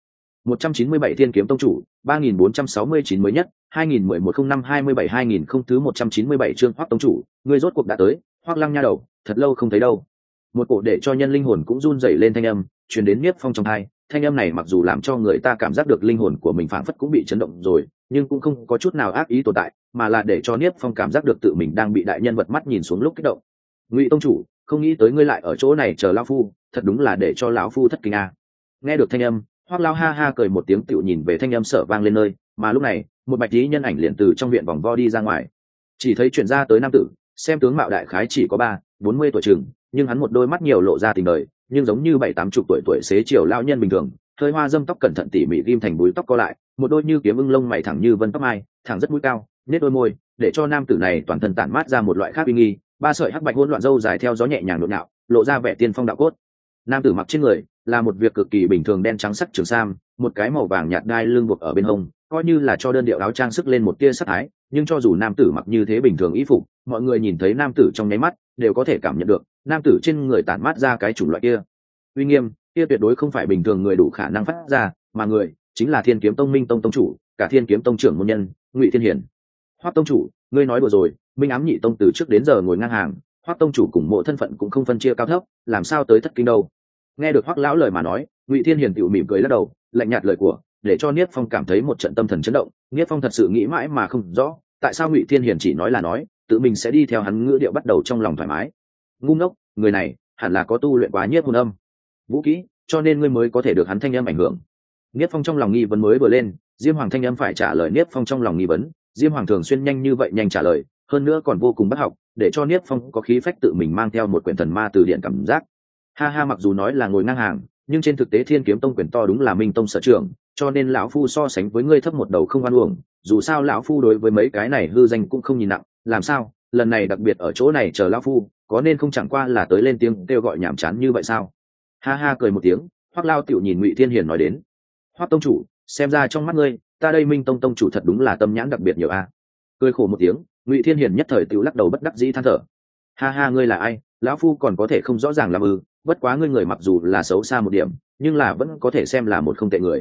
197 Thiên Kiếm Tông chủ, 3469 mới nhất, 2011-05-27-2000 thứ 197 chương Hoắc tông chủ, ngươi rốt cuộc đã tới, Hoắc Lăng nha đầu, thật lâu không thấy đâu. Một cổ để cho nhân linh hồn cũng run rẩy lên thanh âm, truyền đến Niếp Phong trong tai, thanh âm này mặc dù làm cho người ta cảm giác được linh hồn của mình phảng phất cũng bị chấn động rồi, nhưng cũng không có chút nào ác ý tồn tại, mà là để cho Niếp Phong cảm giác được tự mình đang bị đại nhân vật mắt nhìn xuống lúc kích động. Ngụy tông chủ, không nghĩ tới ngươi lại ở chỗ này chờ lão phu, thật đúng là để cho lão phu thất kinh a. Nghe được thanh âm, Hoắc Lao ha ha cười một tiếng tựu nhìn về thanh âm sở vang lên nơi, mà lúc này, một bạch tí nhân ảnh liền từ trong viện vòng vo đi ra ngoài. Chỉ thấy chuyển ra tới nam tử, xem tướng mạo đại khái chỉ có 40 tuổi chừng, nhưng hắn một đôi mắt nhiều lộ ra tình đời, nhưng giống như 70-80 tuổi xế chiều lão nhân bình thường, hơi hoa dâm tóc cẩn thận tỉ mỉ ghim thành búi tóc co lại, một đôi như kiếm ưng lông mày thẳng như vân tóc mai, thẳng rất mũi cao, nết đôi môi, để cho nam tử này toàn thân tản mát ra một loại khác uy nghi, 3 sợi hắc bạch hỗn loạn râu dài theo gió nhẹ nhàng nhộn nhạo, lộ ra vẻ tiên phong đạo cốt. Nam tử mặc trên người là một việc cực kỳ bình thường đen trắng sắc trường sam, một cái màu vàng nhạt đai lưng buộc ở bên hông, coi như là cho đơn điệu áo trang sức lên một tia sắc thái, nhưng cho dù nam tử mặc như thế bình thường y phục, mọi người nhìn thấy nam tử trong nháy mắt đều có thể cảm nhận được nam tử trên người tản mát ra cái chủng loại kia uy nghiêm, kia tuyệt đối không phải bình thường người đủ khả năng phát ra, mà người chính là Thiên Kiếm Tông Minh Tông tông chủ, cả Thiên Kiếm Tông trưởng môn nhân, Ngụy Thiên Hiển. Hoắc tông chủ, ngươi nói đùa rồi, Minh Ám Nhị Tông từ trước đến giờ ngồi ngang hàng, Hoắc tông chủ cùng mộ thân phận cũng không phân chia cao thấp, làm sao tới thất kinh đâu? Nghe được Hoắc lão lời mà nói, Ngụy Thiên Hiển tựu mỉm cười lắc đầu, lạnh nhạt lời của, để cho Niếp Phong cảm thấy một trận tâm thần chấn động. Niếp Phong thật sự nghĩ mãi mà không rõ, tại sao Ngụy Thiên Hiển chỉ nói là nói, tự mình sẽ đi theo hắn ngữ điệu bắt đầu trong lòng thoải mái. Ngu ngốc, người này hẳn là có tu luyện quá nhiếp hồn âm vũ kỹ, cho nên ngươi mới có thể được hắn thanh âm ảnh hưởng. Niếp Phong trong lòng nghi vấn mới vừa lên, Diêm Hoàng thanh âm phải trả lời Niếp Phong trong lòng nghi vấn, Diêm Hoàng thường xuyên nhanh như vậy nhanh trả lời, hơn nữa còn vô cùng bất học, để cho Niếp Phong có khí phách tự mình mang theo một quyển thần ma từ điển cảm giác. Ha ha, mặc dù nói là ngồi ngang hàng, nhưng trên thực tế Thiên Kiếm Tông quyền to đúng là Minh Tông sở trường, cho nên lão phu so sánh với ngươi thấp một đầu không oan uổng, dù sao lão phu đối với mấy cái này hư danh cũng không nhìn nặng, làm sao, lần này đặc biệt ở chỗ này chờ lão phu, có nên không chẳng qua là tới lên tiếng kêu gọi nhảm chán như vậy sao? Ha ha cười một tiếng, Hoắc Lao tiểu nhìn Ngụy Thiên Hiển nói đến, Hoắc tông chủ, xem ra trong mắt ngươi, ta đây Minh Tông tông chủ thật đúng là tâm nhãn đặc biệt nhiều a. Cười khổ một tiếng, Ngụy Thiên Hiển nhất thời tiểu lắc đầu bất đắc dĩ than thở. Ha ha, ngươi là ai? Lão phu còn có thể không rõ ràng làm bất quá ngươi người mặc dù là xấu xa một điểm, nhưng là vẫn có thể xem là một không tệ người.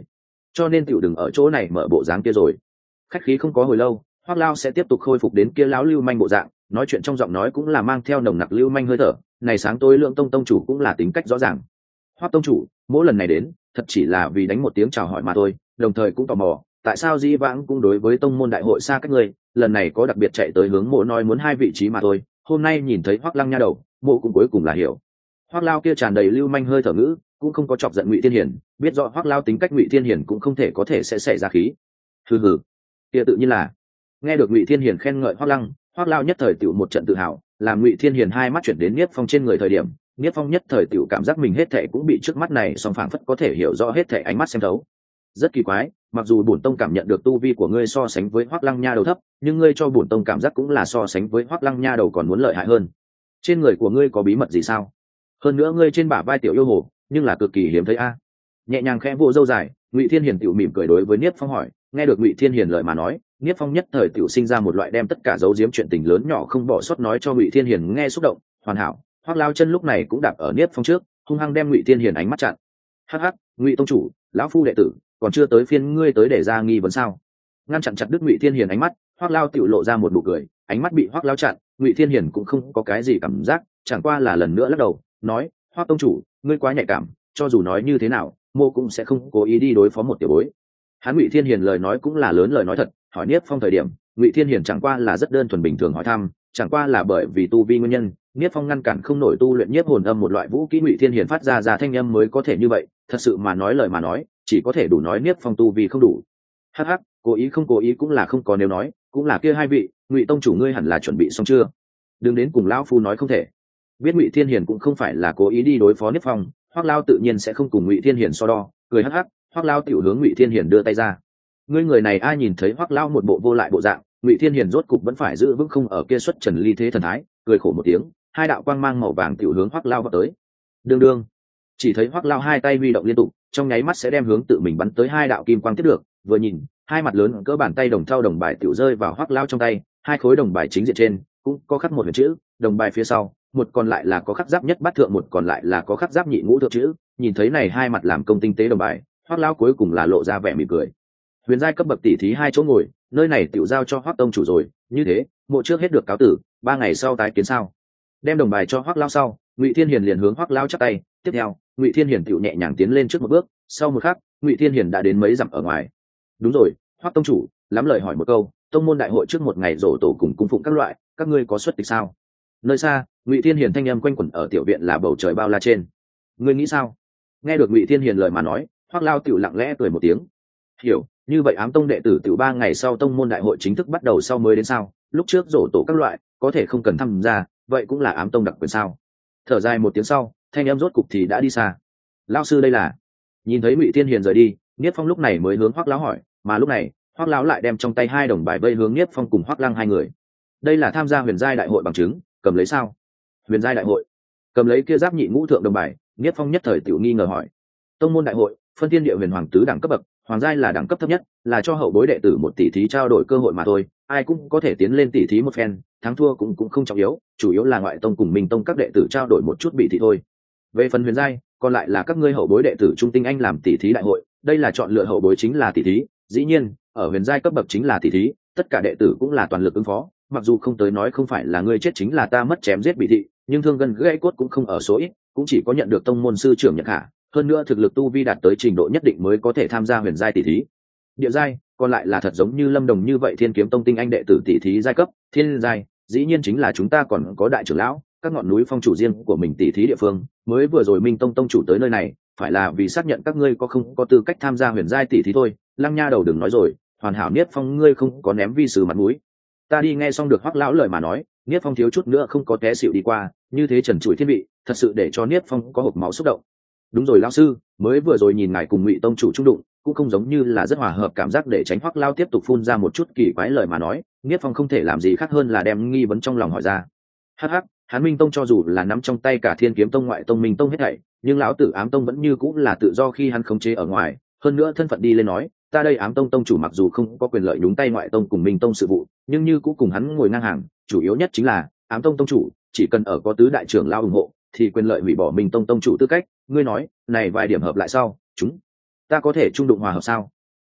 cho nên tiểu đừng ở chỗ này mở bộ dáng kia rồi. Khách khí không có hồi lâu, Hoắc Lao sẽ tiếp tục khôi phục đến kia lão lưu manh bộ dạng, nói chuyện trong giọng nói cũng là mang theo nồng nặc lưu manh hơi thở. Này sáng tối Lượng tông chủ cũng là tính cách rõ ràng. Hoắc tông chủ, mỗi lần này đến thật chỉ là vì đánh một tiếng chào hỏi mà thôi, đồng thời cũng tò mò tại sao dĩ vãng cũng đối với tông môn đại hội xa cách người, lần này có đặc biệt chạy tới hướng mộ nói muốn hai vị trí mà thôi. Hôm nay nhìn thấy Hoắc Lăng nha đầu, mộ cũng cuối cùng là hiểu. Hoắc Lao kia tràn đầy lưu manh hơi thở ngữ cũng không có chọc giận Ngụy Thiên Hiển, biết rõ Hoắc Lao tính cách Ngụy Thiên Hiển cũng không thể có thể sẽ xảy ra khí. Hừ hừ, kia tự nhiên là. Nghe được Ngụy Thiên Hiển khen ngợi Hoắc Lăng, Hoắc Lao nhất thời tiểu một trận tự hào, làm Ngụy Thiên Hiển hai mắt chuyển đến Niết Phong trên người thời điểm, Niết Phong nhất thời tiểu cảm giác mình hết thảy cũng bị trước mắt này song phảng phất có thể hiểu rõ hết thảy ánh mắt xem thấu. Rất kỳ quái, mặc dù bổn tông cảm nhận được tu vi của ngươi so sánh với Hoắc Lăng nha đầu thấp, nhưng ngươi cho bổn tông cảm giác cũng là so sánh với Hoắc Lăng nha đầu còn muốn lợi hại hơn. Trên người của ngươi có bí mật gì sao? Hơn nữa ngươi trên bả vai tiểu yêu hồ, nhưng là cực kỳ hiếm thấy a. Nhẹ nhàng khẽ vỗ râu dài, Ngụy Thiên Hiển tiểu mỉm cười đối với Niết Phong hỏi. Nghe được Ngụy Thiên Hiển lời mà nói, Niết Phong nhất thời tiểu sinh ra một loại đem tất cả dấu giếm chuyện tình lớn nhỏ không bỏ sót nói cho Ngụy Thiên Hiển nghe xúc động. Hoàn hảo, Hoắc Lao chân lúc này cũng đạp ở Niết Phong trước, hung hăng đem Ngụy Thiên Hiển ánh mắt chặn. Hắc hắc, Ngụy tông chủ, lão phu đệ tử, còn chưa tới phiên ngươi tới để ra nghi vấn sao? Ngăn chặn chặt đứt Ngụy Thiên Hiển ánh mắt, Hoắc Lao tiểu lộ ra một nụ cười, ánh mắt bị Hoắc Lao chặn, Ngụy Thiên Hiển cũng không có cái gì cảm giác, chẳng qua là lần nữa lắc đầu, nói: Hoắc tông chủ, ngươi quá nhạy cảm, cho dù nói như thế nào, mô cũng sẽ không cố ý đi đối phó một tiểu bối. Hắn Ngụy Thiên Hiển lời nói cũng là lớn lời nói thật, hỏi Niết Phong thời điểm, Ngụy Thiên Hiển chẳng qua là rất đơn thuần bình thường hỏi thăm, chẳng qua là bởi vì tu vi nguyên nhân, Niết Phong ngăn cản không nổi tu luyện nhiếp hồn âm một loại vũ kỹ, Ngụy Thiên Hiển phát ra thanh âm mới có thể như vậy, thật sự mà nói lời mà nói, chỉ có thể đủ nói Niết Phong tu vi không đủ. Hắc hắc, cố ý không cố ý cũng là không có, nếu nói, cũng là kia hai vị, Ngụy tông chủ ngươi hẳn là chuẩn bị xong chưa? Đừng đến cùng lão phu nói không thể. Biết Ngụy Thiên Hiển cũng không phải là cố ý đi đối phó Niết Phong, Hoắc Lao tự nhiên sẽ không cùng Ngụy Thiên Hiển so đo, cười hắc hắc, Hoắc Lao tiểu hướng Ngụy Thiên Hiển đưa tay ra. Ngươi người này ai nhìn thấy Hoắc Lao một bộ vô lại bộ dạng, Ngụy Thiên Hiển rốt cục vẫn phải giữ vững không ở kia xuất trần ly thế thần thái, cười khổ một tiếng, hai đạo quang mang màu vàng tiểu hướng Hoắc Lao vào tới. Đương đương, chỉ thấy Hoắc Lao hai tay huy động liên tục, trong nháy mắt sẽ đem hướng tự mình bắn tới hai đạo kim quang tiếp được, vừa nhìn, hai mặt lớn cỡ bàn tay đồng thau đồng bài tiểu rơi vào Hoắc Lao trong tay, hai khối đồng bài chính diện trên cũng có khắc một huyền chữ, đồng bài phía sau, một còn lại là có khắc giáp nhất bát thượng, một còn lại là có khắc giáp nhị ngũ thượng chữ. Nhìn thấy này hai mặt làm công tinh tế đồng bài, Hoắc Lao cuối cùng là lộ ra vẻ mỉm cười. Huyền giai cấp bậc tỷ thí hai chỗ ngồi, nơi này tiểu giao cho Hoắc tông chủ rồi, như thế, mộ trước hết được cáo tử, 3 ngày sau tái kiến sao? Đem đồng bài cho Hoắc Lao sau, Ngụy Thiên Hiển liền hướng Hoắc Lao chắp tay, tiếp theo, Ngụy Thiên Hiển tiểu nhẹ nhàng tiến lên trước một bước, sau một khắc, Ngụy Thiên Hiển đã đến mấy dặm ở ngoài. Đúng rồi, Hoắc tông chủ, lắm lời hỏi một câu, tông môn đại hội trước một ngày rổ tổ cùng cung phụng các loại, các ngươi có xuất tịch sao? Nơi xa, Ngụy Thiên Hiển thanh âm quanh quẩn ở tiểu viện là bầu trời bao la trên. Ngươi nghĩ sao? Nghe được Ngụy Thiên Hiển lời mà nói, Hoắc Lao tiểu lặng lẽ cười một tiếng. Hiểu, như vậy Ám tông đệ tử tiểu 3 ngày sau tông môn đại hội chính thức bắt đầu sau mới đến sao? Lúc trước rổ tổ các loại, có thể không cần tham gia, vậy cũng là Ám tông đặc quyền sao? Thở dài một tiếng sau, thanh âm rốt cục thì đã đi xa. Lão sư đây là? Nhìn thấy Ngụy Thiên Hiển rời đi, Niết Phong lúc này mới hướng Hoắc Lão hỏi, mà lúc này, Hoắc Lão lại đem trong tay hai đồng bài vây hướng Niết Phong cùng Hoắc Lăng hai người. Đây là tham gia huyền giai đại hội bằng chứng, cầm lấy sao? Huyền giai đại hội? Cầm lấy kia giáp nhị ngũ thượng đồng bài, Niết Phong nhất thời tiểu nghi ngờ hỏi. Tông môn đại hội, phân thiên địa huyền hoàng tứ đẳng cấp bậc, hoàng giai là đẳng cấp thấp nhất, là cho hậu bối đệ tử một tỷ thí trao đổi cơ hội mà thôi, ai cũng có thể tiến lên tỷ thí một phen, thắng thua cũng không trọng yếu, chủ yếu là ngoại tông cùng minh tông các đệ tử trao đổi một chút bị thị thôi. Về phần huyền giai, còn lại là các ngươi hậu bối đệ tử trung tinh anh làm tỷ thí đại hội, đây là chọn lựa hậu bối chính là tỷ thí, dĩ nhiên, ở huyền giai cấp bậc chính là tỷ thí, tất cả đệ tử cũng là toàn lực ứng phó, mặc dù không tới nói không phải là ngươi chết chính là ta mất chém giết bị thị, nhưng thương gân gãy cốt cũng không ở số ít, cũng chỉ có nhận được tông môn sư trưởng nhận hạ, hơn nữa thực lực tu vi đạt tới trình độ nhất định mới có thể tham gia huyền giai tỷ thí. Địa giai, còn lại là thật giống như Lâm Đồng như vậy Thiên Kiếm Tông tinh anh đệ tử tỷ thí giai cấp, thiên giai, dĩ nhiên chính là chúng ta còn có đại trưởng lão, các ngọn núi phong chủ riêng của mình tỷ thí địa phương, mới vừa rồi Minh Tông tông chủ tới nơi này, phải là vì xác nhận các ngươi có không có tư cách tham gia huyền giai tỷ thí thôi. Lăng nha đầu đừng nói rồi, hoàn hảo Niết Phong ngươi không có ném vi sư mặt mũi. Ta đi nghe xong được Hoắc lão lời mà nói, Niết Phong thiếu chút nữa không có té xỉu đi qua, như thế trần trụi thiên vị, thật sự để cho Niết Phong có hộc máu xúc động. Đúng rồi lão sư, mới vừa rồi nhìn ngài cùng Ngụy tông chủ trung đụng, cũng không giống như là rất hòa hợp, cảm giác để tránh Hoắc lão tiếp tục phun ra một chút kỳ quái lời mà nói, Niết Phong không thể làm gì khác hơn là đem nghi vấn trong lòng hỏi ra. Hắc hắc, hắn Minh tông cho dù là nắm trong tay cả Thiên Kiếm Tông ngoại tông Minh tông hết thảy, nhưng lão tử Ám tông vẫn như cũng là tự do khi hắn khống chế ở ngoài, hơn nữa thân phận đi lên nói, ta đây Ám tông tông chủ mặc dù không có quyền lợi nhúng tay ngoại tông cùng Minh tông sự vụ, nhưng như cũng cùng hắn ngồi ngang hàng, chủ yếu nhất chính là Ám tông tông chủ chỉ cần ở có tứ đại trưởng lão ủng hộ thì quyền lợi hủy bỏ Minh tông tông chủ tư cách. Ngươi nói này vài điểm hợp lại sau, chúng ta có thể trung đụng hòa hợp sao?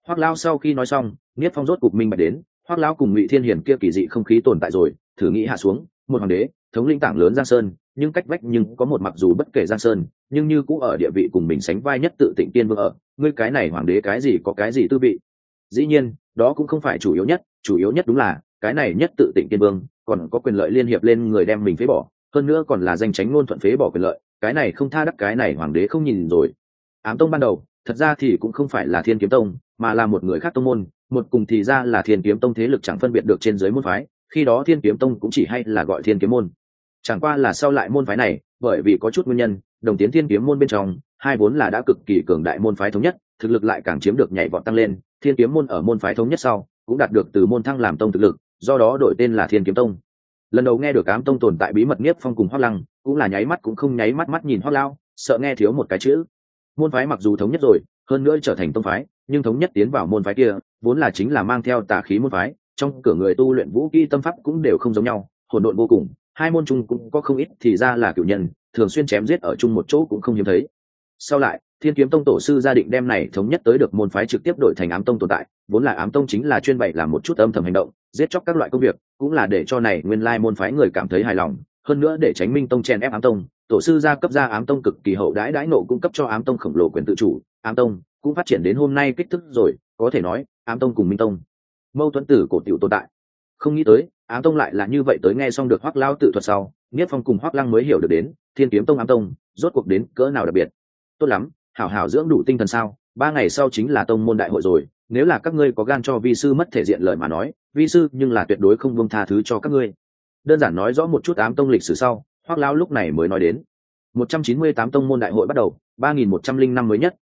Hoắc Lão sau khi nói xong, Niết Phong rốt cục minh bạch đến, Hoắc Lão cùng Ngụy Thiên Hiền kia kỳ dị không khí tồn tại rồi, thử nghĩ hạ xuống, một hoàng đế, thống lĩnh tảng lớn Giang Sơn, nhưng cách vách nhưng có một mặc dù bất kể Giang Sơn, nhưng như cũng ở địa vị cùng mình sánh vai nhất Tự Tịnh Tiên Vương ở, ngươi cái này hoàng đế cái gì có cái gì tư vị. Dĩ nhiên, đó cũng không phải chủ yếu nhất đúng là cái này nhất Tự Tịnh Tiên Vương, còn có quyền lợi liên hiệp lên người đem mình phế bỏ, hơn nữa còn là danh tránh ngôn thuận phế bỏ quyền lợi, cái này không tha đắc cái này hoàng đế không nhìn rồi. Ám Tông ban đầu, thật ra thì cũng không phải là Thiên Kiếm Tông, mà là một người khác tông môn, một cùng thì ra là Thiên Kiếm Tông thế lực chẳng phân biệt được trên dưới môn phái, khi đó Thiên Kiếm Tông cũng chỉ hay là gọi Thiên Kiếm môn. Chẳng qua là sau lại môn phái này, bởi vì có chút nguyên nhân, đồng tiến Thiên Kiếm môn bên trong, hai vốn là đã cực kỳ cường đại môn phái thống nhất, thực lực lại càng chiếm được nhảy vọt tăng lên, Thiên Kiếm môn ở môn phái thống nhất sau, cũng đạt được từ môn thăng làm tông thực lực, do đó đổi tên là Thiên Kiếm Tông. Lần đầu nghe được Ám Tông tồn tại bí mật, Niếp Phong cùng Hoắc Lăng cũng là nháy mắt cũng không nháy mắt nhìn Hoắc Lão, sợ nghe thiếu một cái chữ. Môn phái mặc dù thống nhất rồi, hơn nữa trở thành tông phái, nhưng thống nhất tiến vào môn phái kia, vốn là chính là mang theo tà khí môn phái, trong cửa người tu luyện vũ kỹ tâm pháp cũng đều không giống nhau, hỗn độn vô cùng, hai môn chung cũng có không ít thì ra là cửu nhân, thường xuyên chém giết ở chung một chỗ cũng không hiếm thấy. Sau lại, Thiên Kiếm Tông tổ sư gia định đem này thống nhất tới được môn phái trực tiếp đổi thành Ám Tông tồn tại, vốn là Ám Tông chính là chuyên bày làm một chút âm thầm hành động, giết chóc các loại công việc, cũng là để cho này nguyên lai môn phái người cảm thấy hài lòng, hơn nữa để tránh Minh Tông chen ép Ám Tông, tổ sư gia cấp ra Ám Tông cực kỳ hậu đãi đãi nộ cung cấp cho Ám Tông khổng lồ quyền tự chủ, Ám Tông cũng phát triển đến hôm nay kích thước rồi, có thể nói, Ám Tông cùng Minh Tông mâu thuẫn tử cổ tiểu tồn tại. Không nghĩ tới, Ám Tông lại là như vậy. Tới nghe xong được Hoắc Lão tự thuật sau, Niết Phong cùng Hoắc Lăng mới hiểu được đến, Thiên Kiếm Tông Ám Tông rốt cuộc đến cỡ nào đặc biệt. Tốt lắm, hảo hảo dưỡng đủ tinh thần sao, 3 ngày sau chính là tông môn đại hội rồi, nếu là các ngươi có gan cho vi sư mất thể diện lời mà nói, vi sư nhưng là tuyệt đối không buông tha thứ cho các ngươi. Đơn giản nói rõ một chút Ám Tông lịch sử sau, Hoắc Lão lúc này mới nói đến. 198 tông môn đại hội bắt đầu, 3105 mới nhất,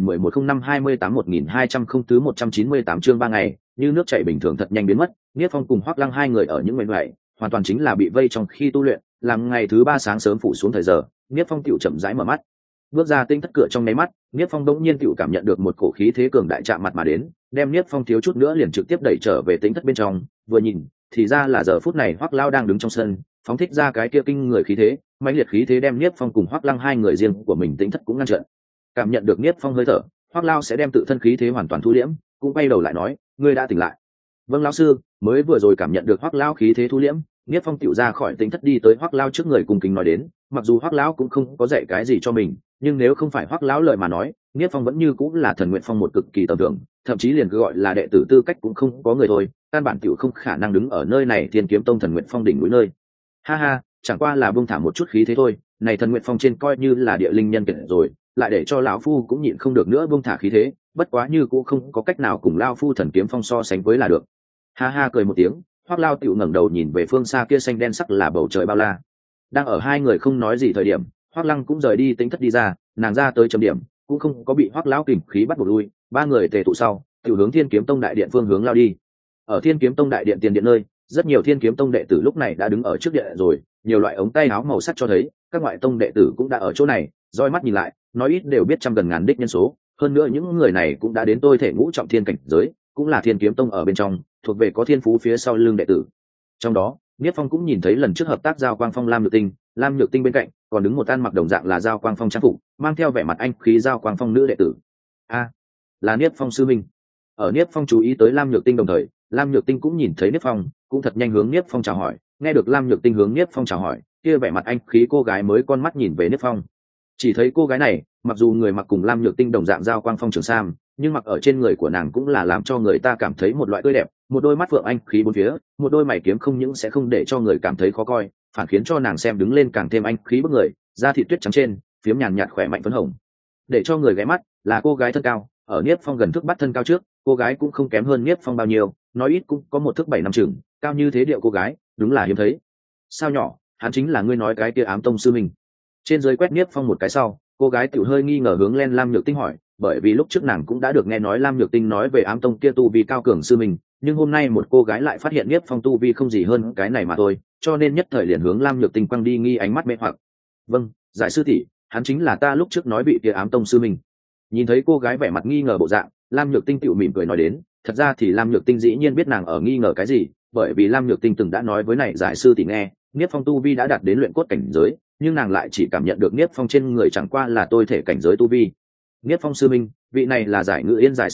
2011-05-28-1200 không thứ 198 chương 3 ngày, như nước chảy bình thường thật nhanh biến mất, Niết Phong cùng Hoắc Lăng hai người ở những ngày này, hoàn toàn chính là bị vây trong khi tu luyện, làm ngày thứ 3 sáng sớm phủ xuống thời giờ, Niết Phong tiểu chậm rãi mở mắt. Bước ra tinh thất cửa trong nháy mắt, Niết Phong đột nhiên tiểu cảm nhận được một cổ khí thế cường đại chạm mặt mà đến, đem Niết Phong thiếu chút nữa liền trực tiếp đẩy trở về tinh thất bên trong, vừa nhìn, thì ra là giờ phút này Hoắc Lão đang đứng trong sân, phóng thích ra cái kia kinh người khí thế, mãnh liệt khí thế đem Niết Phong cùng Hoắc Lăng hai người riêng của mình tinh thất cũng ngăn trở. Cảm nhận được Niết Phong hơi thở, Hoắc Lão sẽ đem tự thân khí thế hoàn toàn thu liễm, cũng quay đầu lại nói, ngươi đã tỉnh lại. Vâng lão sư, mới vừa rồi cảm nhận được Hoắc Lão khí thế thu liễm, Niết Phong tiểu ra khỏi tinh thất đi tới Hoắc Lão trước người cung kính nói đến, mặc dù Hoắc Lão cũng không có dạy cái gì cho mình, nhưng nếu không phải Hoắc Lão lời mà nói, Niết Phong vẫn như cũng là Thần Nguyện Phong một cực kỳ tầm thường, thậm chí liền cứ gọi là đệ tử tư cách cũng không có người thôi, căn bản tiểu không khả năng đứng ở nơi này Thiên Kiếm Tông Thần Nguyện Phong đỉnh núi nơi. Ha ha, chẳng qua là buông thả một chút khí thế thôi, này Thần Nguyện Phong trên coi như là địa linh nhân kiệt rồi, lại để cho lão phu cũng nhịn không được nữa buông thả khí thế, bất quá như cũng không có cách nào cùng lão phu Thần Kiếm Phong so sánh với là được. Ha ha cười một tiếng, Hoắc Lão tiểu ngẩng đầu nhìn về phương xa kia xanh đen sắc là bầu trời bao la. Đang ở hai người không nói gì thời điểm, Hoắc Lăng cũng rời đi tính thất đi ra, nàng ra tới chấm điểm, cũng không có bị Hoắc Lão kình khí bắt buộc lui, ba người tề tụ sau, tiểu hướng Thiên Kiếm Tông đại điện phương hướng lao đi. Ở Thiên Kiếm Tông đại điện tiền điện nơi, rất nhiều Thiên Kiếm Tông đệ tử lúc này đã đứng ở trước điện rồi, nhiều loại ống tay áo màu sắc cho thấy, các ngoại tông đệ tử cũng đã ở chỗ này, roi mắt nhìn lại, nói ít đều biết trăm gần ngàn đích nhân số, hơn nữa những người này cũng đã đến tôi thể ngũ trọng thiên cảnh giới, cũng là Thiên Kiếm Tông ở bên trong, thuộc về có thiên phú phía sau lưng đệ tử. Trong đó, Niết Phong cũng nhìn thấy lần trước hợp tác Giao Quang Phong Lam Nhược Tinh bên cạnh, còn đứng một ăn mặc đồng dạng là Giao Quang Phong trang phục, mang theo vẻ mặt anh khí Giao Quang Phong nữ đệ tử. A, là Niết Phong sư minh. Ở Niết Phong chú ý tới Lam Nhược Tinh đồng thời, Lam Nhược Tinh cũng nhìn thấy Niết Phong, cũng thật nhanh hướng Niết Phong chào hỏi, nghe được Lam Nhược Tinh hướng Niết Phong chào hỏi, kia vẻ mặt anh khí cô gái mới con mắt nhìn về Niết Phong. Chỉ thấy cô gái này, mặc dù người mặc cùng Lam Nhược Tinh đồng dạng Giao Quang Phong trường sam, nhưng mặc ở trên người của nàng cũng là làm cho người ta cảm thấy một loại tươi đẹp, một đôi mắt phượng anh khí bốn phía, một đôi mày kiếm không những sẽ không để cho người cảm thấy khó coi, phản khiến cho nàng xem đứng lên càng thêm anh khí bức người, da thịt tuyết trắng trên, phiếm nhàn nhạt khỏe mạnh phấn hồng. Để cho người ghé mắt là cô gái thân cao, ở Niết Phong gần thước bắt thân cao trước, cô gái cũng không kém hơn Niết Phong bao nhiêu, nói ít cũng có 1 thước 7 năm chừng, cao như thế điệu cô gái, đúng là hiếm thấy. Sao nhỏ, hắn chính là ngươi nói cái kia Ám Tông sư mình. Trên dưới quét Niết Phong một cái sau, cô gái tiểu hơi nghi ngờ hướng lên Lam Nhược Tinh hỏi, bởi vì lúc trước nàng cũng đã được nghe nói Lam Nhược Tinh nói về Ám Tông kia tu vi cao cường sư mình, nhưng hôm nay một cô gái lại phát hiện Niết Phong tu vi không gì hơn cái này mà thôi, cho nên nhất thời liền hướng Lam Nhược Tinh quăng đi nghi ánh mắt mê hoặc. Vâng, giải sư tỷ, hắn chính là ta lúc trước nói vị kia Ám Tông sư mình. Nhìn thấy cô gái vẻ mặt nghi ngờ bộ dạng, Lam Nhược Tinh tiểu mỉm cười nói đến, thật ra thì Lam Nhược Tinh dĩ nhiên biết nàng ở nghi ngờ cái gì, bởi vì Lam Nhược Tinh từng đã nói với này giải sư tỷ nghe, Niết Phong tu vi đã đạt đến luyện cốt cảnh giới, nhưng nàng lại chỉ cảm nhận được Niết Phong trên người chẳng qua là tôi thể cảnh giới tu vi. Niết Phong sư minh, vị này là giải Ngự Yên giải sư tỷ,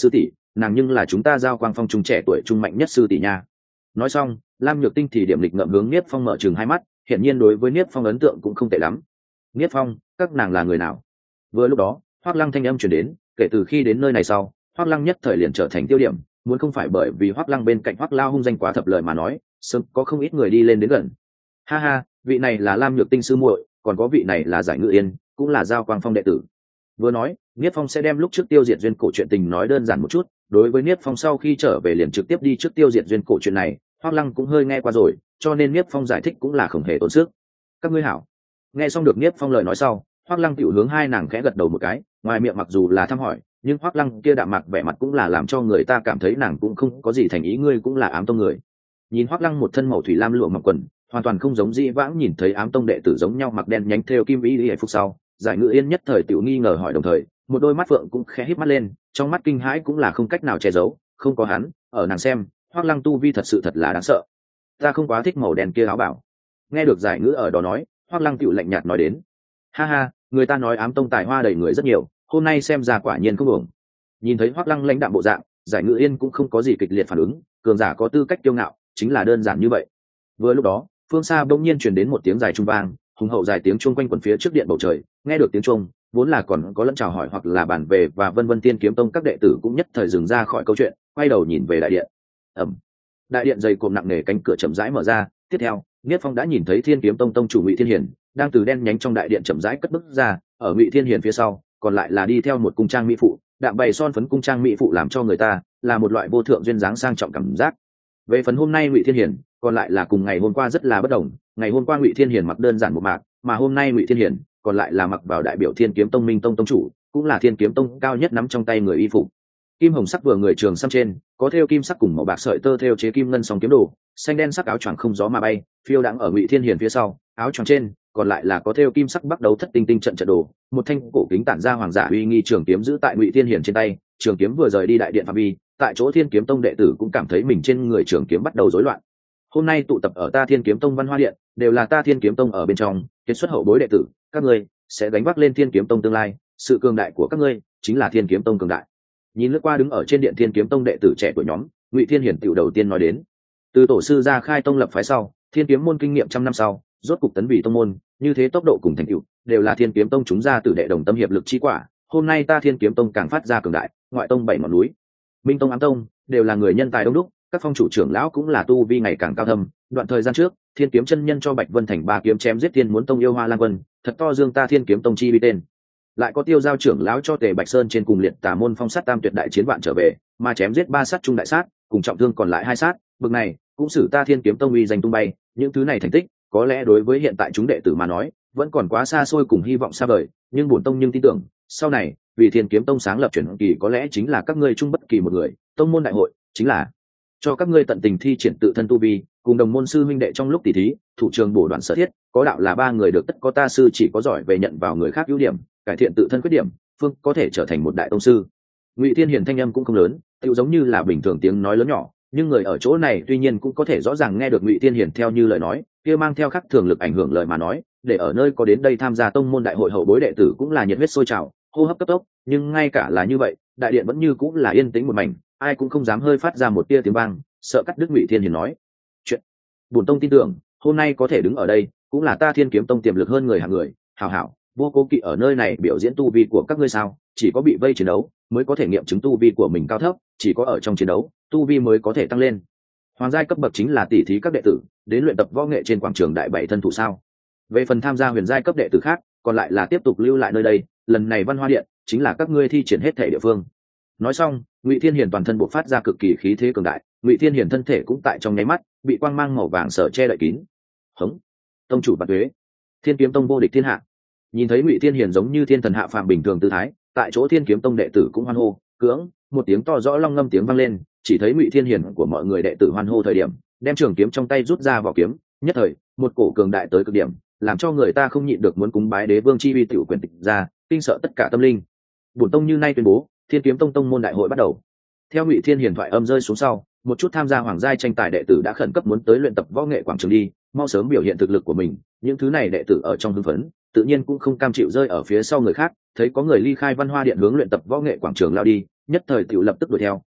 nàng nhưng là chúng ta giao quang phong trung trẻ tuổi trung mạnh nhất sư tỷ nha. Nói xong, Lam Nhược Tinh thì điểm lịch ngậm hướng Niếp Phong mở trừng hai mắt, hiển nhiên đối với Niếp Phong ấn tượng cũng không tệ lắm. Niếp Phong, các nàng là người nào? Vừa lúc đó, Hoắc Lăng thanh âm truyền đến, kể từ khi đến nơi này sau, Hoắc Lăng nhất thời liền trở thành tiêu điểm, muốn không phải bởi vì Hoắc Lăng bên cạnh Hoắc Lao hung danh quá thập lời mà nói, sớm có không ít người đi lên đến gần. Ha ha, vị này là Lam Nhược Tinh sư muội, còn có vị này là Giải Ngự Yên, cũng là giao quang phong đệ tử. Vừa nói, Niếp Phong sẽ đem lúc trước tiêu diệt duyên cổ chuyện tình nói đơn giản một chút, đối với Niếp Phong sau khi trở về liền trực tiếp đi trước tiêu diệt duyên cổ chuyện này, Hoắc Lăng cũng hơi nghe qua rồi, cho nên Niếp Phong giải thích cũng là không hề tốn sức. Các ngươi hảo. Nghe xong được Niếp Phong lời nói sau, Hoắc Lăng tiểu hướng hai nàng khẽ gật đầu một cái, ngoài miệng mặc dù là thăm hỏi, nhưng Hoắc Lăng kia đạm mạc vẻ mặt cũng là làm cho người ta cảm thấy nàng cũng không có gì thành ý, ngươi cũng là ám tông người. Nhìn Hoắc Lăng một thân màu thủy lam lụa mặc quần, hoàn toàn không giống dĩ vãng nhìn thấy ám tông đệ tử giống nhau mặc đen nhánh thêu kim y y phục sau, Giải Ngự Yên nhất thời tiểu nghi ngờ hỏi, đồng thời một đôi mắt phượng cũng khẽ híp mắt lên, trong mắt kinh hãi cũng là không cách nào che giấu, không có hắn ở nàng xem, Hoắc Lăng tu vi thật sự thật là đáng sợ. Ta không quá thích màu đen kia áo bảo. Nghe được Giải Ngữ ở đó nói, Hoắc Lăng tiểu lạnh nhạt nói đến. Ha ha, người ta nói ám tông tài hoa đầy người rất nhiều, hôm nay xem ra quả nhiên không uổng. Nhìn thấy Hoắc Lăng lãnh đạm bộ dạng, Giải Ngữ Yên cũng không có gì kịch liệt phản ứng, cường giả có tư cách kiêu ngạo, chính là đơn giản như vậy. Vừa lúc đó, phương xa bỗng nhiên truyền đến một tiếng dài trung vang, hùng hậu dài tiếng chuông quanh quẩn phía trước điện bầu trời, nghe được tiếng chuông, vốn là còn có lẫn chào hỏi hoặc là bàn về và vân vân Tiên Kiếm Tông các đệ tử cũng nhất thời dừng ra khỏi câu chuyện, quay đầu nhìn về đại điện. Ầm. Đại điện dày cộm nặng nề cánh cửa chậm rãi mở ra, tiếp theo, Niết Phong đã nhìn thấy Thiên Kiếm Tông tông chủ Ngụy Thiên Hiển đang từ đen nhánh trong đại điện chậm rãi cất bước ra, ở Ngụy Thiên Hiển phía sau, còn lại là đi theo một cung trang mỹ phụ, đạm bày son phấn cung trang mỹ phụ làm cho người ta là một loại vô thượng duyên dáng sang trọng cảm giác. Về phần hôm nay Ngụy Thiên Hiển, còn lại là cùng ngày hôm qua rất là bất đồng, ngày hôm qua Ngụy Thiên Hiển mặc đơn giản một mạc, mà hôm nay Ngụy Thiên Hiển còn lại là mặc vào đại biểu Thiên Kiếm Tông Minh Tông tông chủ, cũng là Thiên Kiếm Tông cao nhất nắm trong tay người y phục. Kim hồng sắc vừa người trường sam trên, có thêu kim sắc cùng màu bạc sợi tơ thêu chế kim ngân song kiếm đồ, xanh đen sắc áo choàng không gió mà bay, phiêu đãng ở Ngụy Thiên Hiển phía sau, áo choàng trên còn lại là có thêu kim sắc bắt đầu thất tinh tinh trận trận đồ, một thanh cổ kính tản ra hoàng giả uy nghi trường kiếm giữ tại Ngụy Thiên Hiển trên tay, trường kiếm vừa rời đi đại điện phạm vi, tại chỗ Thiên Kiếm Tông đệ tử cũng cảm thấy mình trên người trường kiếm bắt đầu rối loạn. Hôm nay tụ tập ở ta Thiên Kiếm Tông Văn Hoa Điện, đều là ta Thiên Kiếm Tông ở bên trong, kết xuất hậu bối đệ tử, các ngươi sẽ gánh vác lên Thiên Kiếm Tông tương lai, sự cường đại của các ngươi chính là Thiên Kiếm Tông cường đại. Nhìn lướt qua đứng ở trên điện Thiên Kiếm Tông đệ tử trẻ tuổi nhóm, Ngụy Thiên Hiển tiểu đầu tiên nói đến, từ tổ sư ra khai tông lập phái sau, Thiên Kiếm môn kinh nghiệm trăm năm sau, rốt cục tấn vị tông môn, như thế tốc độ cùng thành tựu đều là Thiên Kiếm Tông chúng ra tử đệ đồng tâm hiệp lực chi quả. Hôm nay ta Thiên Kiếm Tông càng phát ra cường đại, ngoại tông bảy ngọn núi, Minh Tông Ám Tông đều là người nhân tài đông đúc, các phong chủ trưởng lão cũng là tu vi ngày càng cao thâm. Đoạn thời gian trước, Thiên Kiếm chân nhân cho Bạch Vân Thành ba kiếm chém giết Thiên Muốn Tông yêu Hoa Lan Quân, thật to dương ta Thiên Kiếm Tông chi bi tên. Lại có Tiêu Giao trưởng lão cho Tề Bạch Sơn trên cùng liệt tà môn phong sát tam tuyệt đại chiến vạn trở về, mà chém giết ba sát trung đại sát, cùng trọng thương còn lại hai sát, bực này cũng xử ta Thiên Kiếm Tông uy danh tung bay. Những thứ này thành tích, có lẽ đối với hiện tại chúng đệ tử mà nói, vẫn còn quá xa xôi cùng hy vọng xa vời, nhưng bổn tông nhưng tin tưởng, sau này, vì Thiên Kiếm Tông sáng lập chuyển kỳ có lẽ chính là các ngươi chung bất kỳ một người, tông môn đại hội chính là cho các ngươi tận tình thi triển tự thân tu vi, cùng đồng môn sư huynh đệ trong lúc tỉ thí, thủ trường bổ đoạn sở thiết, có đạo là ba người được tất có ta sư chỉ có giỏi về nhận vào người khác ưu điểm, cải thiện tự thân khuyết điểm, phương có thể trở thành một đại tông sư. Ngụy Thiên Hiển thanh âm cũng không lớn, tựu giống như là bình thường tiếng nói lớn nhỏ, nhưng người ở chỗ này tuy nhiên cũng có thể rõ ràng nghe được Ngụy Thiên Hiển theo như lời nói, kia mang theo khắc thường lực ảnh hưởng lời mà nói, để ở nơi có đến đây tham gia tông môn đại hội hậu bối đệ tử cũng là nhiệt huyết sôi trào, hô hấp cấp tốc, nhưng ngay cả là như vậy, đại điện vẫn như cũng là yên tĩnh một mảnh, ai cũng không dám hơi phát ra một tia tiếng vang, sợ cắt đứt Ngụy Thiên Hiển nói chuyện. Bổn tông tin tưởng, hôm nay có thể đứng ở đây, cũng là ta Thiên Kiếm Tông tiềm lực hơn người hạng người, hảo hảo, vô cố kỵ ở nơi này biểu diễn tu vi của các ngươi sao? Chỉ có bị vây chiến đấu mới có thể nghiệm chứng tu vi của mình cao thấp, chỉ có ở trong chiến đấu, tu vi mới có thể tăng lên. Hoàng giai cấp bậc chính là tỷ thí các đệ tử, đến luyện tập võ nghệ trên quảng trường đại bảy thân thủ sao? Về phần tham gia huyền giai cấp đệ tử khác, còn lại là tiếp tục lưu lại nơi đây, lần này Văn Hoa Điện chính là các ngươi thi triển hết thể địa phương. Nói xong, Ngụy Thiên Hiển toàn thân bộc phát ra cực kỳ khí thế cường đại, Ngụy Thiên Hiển thân thể cũng tại trong nháy mắt bị quang mang màu vàng sở che đậy kín. Hống! Tông chủ Bạt Tuế, Thiên Kiếm Tông vô địch thiên hạ. Nhìn thấy Ngụy Thiên Hiển giống như thiên thần hạ phàm bình thường tư thái, tại chỗ Thiên Kiếm Tông đệ tử cũng hoan hô, cưỡng, một tiếng to rõ long ngâm tiếng vang lên, chỉ thấy Ngụy Thiên Hiển của mọi người đệ tử hoan hô thời điểm, đem trường kiếm trong tay rút ra vỏ kiếm, nhất thời, một cổ cường đại tới cực điểm, làm cho người ta không nhịn được muốn cúng bái đế vương chi uy tiểu quyền tịch ra, kinh sợ tất cả tâm linh. Bổn tông như nay tuyên bố, Thiên Kiếm Tông tông môn đại hội bắt đầu. Theo Ngụy Thiên Hiển thoại âm rơi xuống sau, một chút tham gia hoàng giai tranh tài đệ tử đã khẩn cấp muốn tới luyện tập võ nghệ quảng trường đi, mau sớm biểu hiện thực lực của mình. Những thứ này đệ tử ở trong hưng phấn, tự nhiên cũng không cam chịu rơi ở phía sau người khác, thấy có người ly khai Văn Hoa Điện hướng luyện tập võ nghệ quảng trường lao đi, nhất thời tiểu lập tức đuổi theo,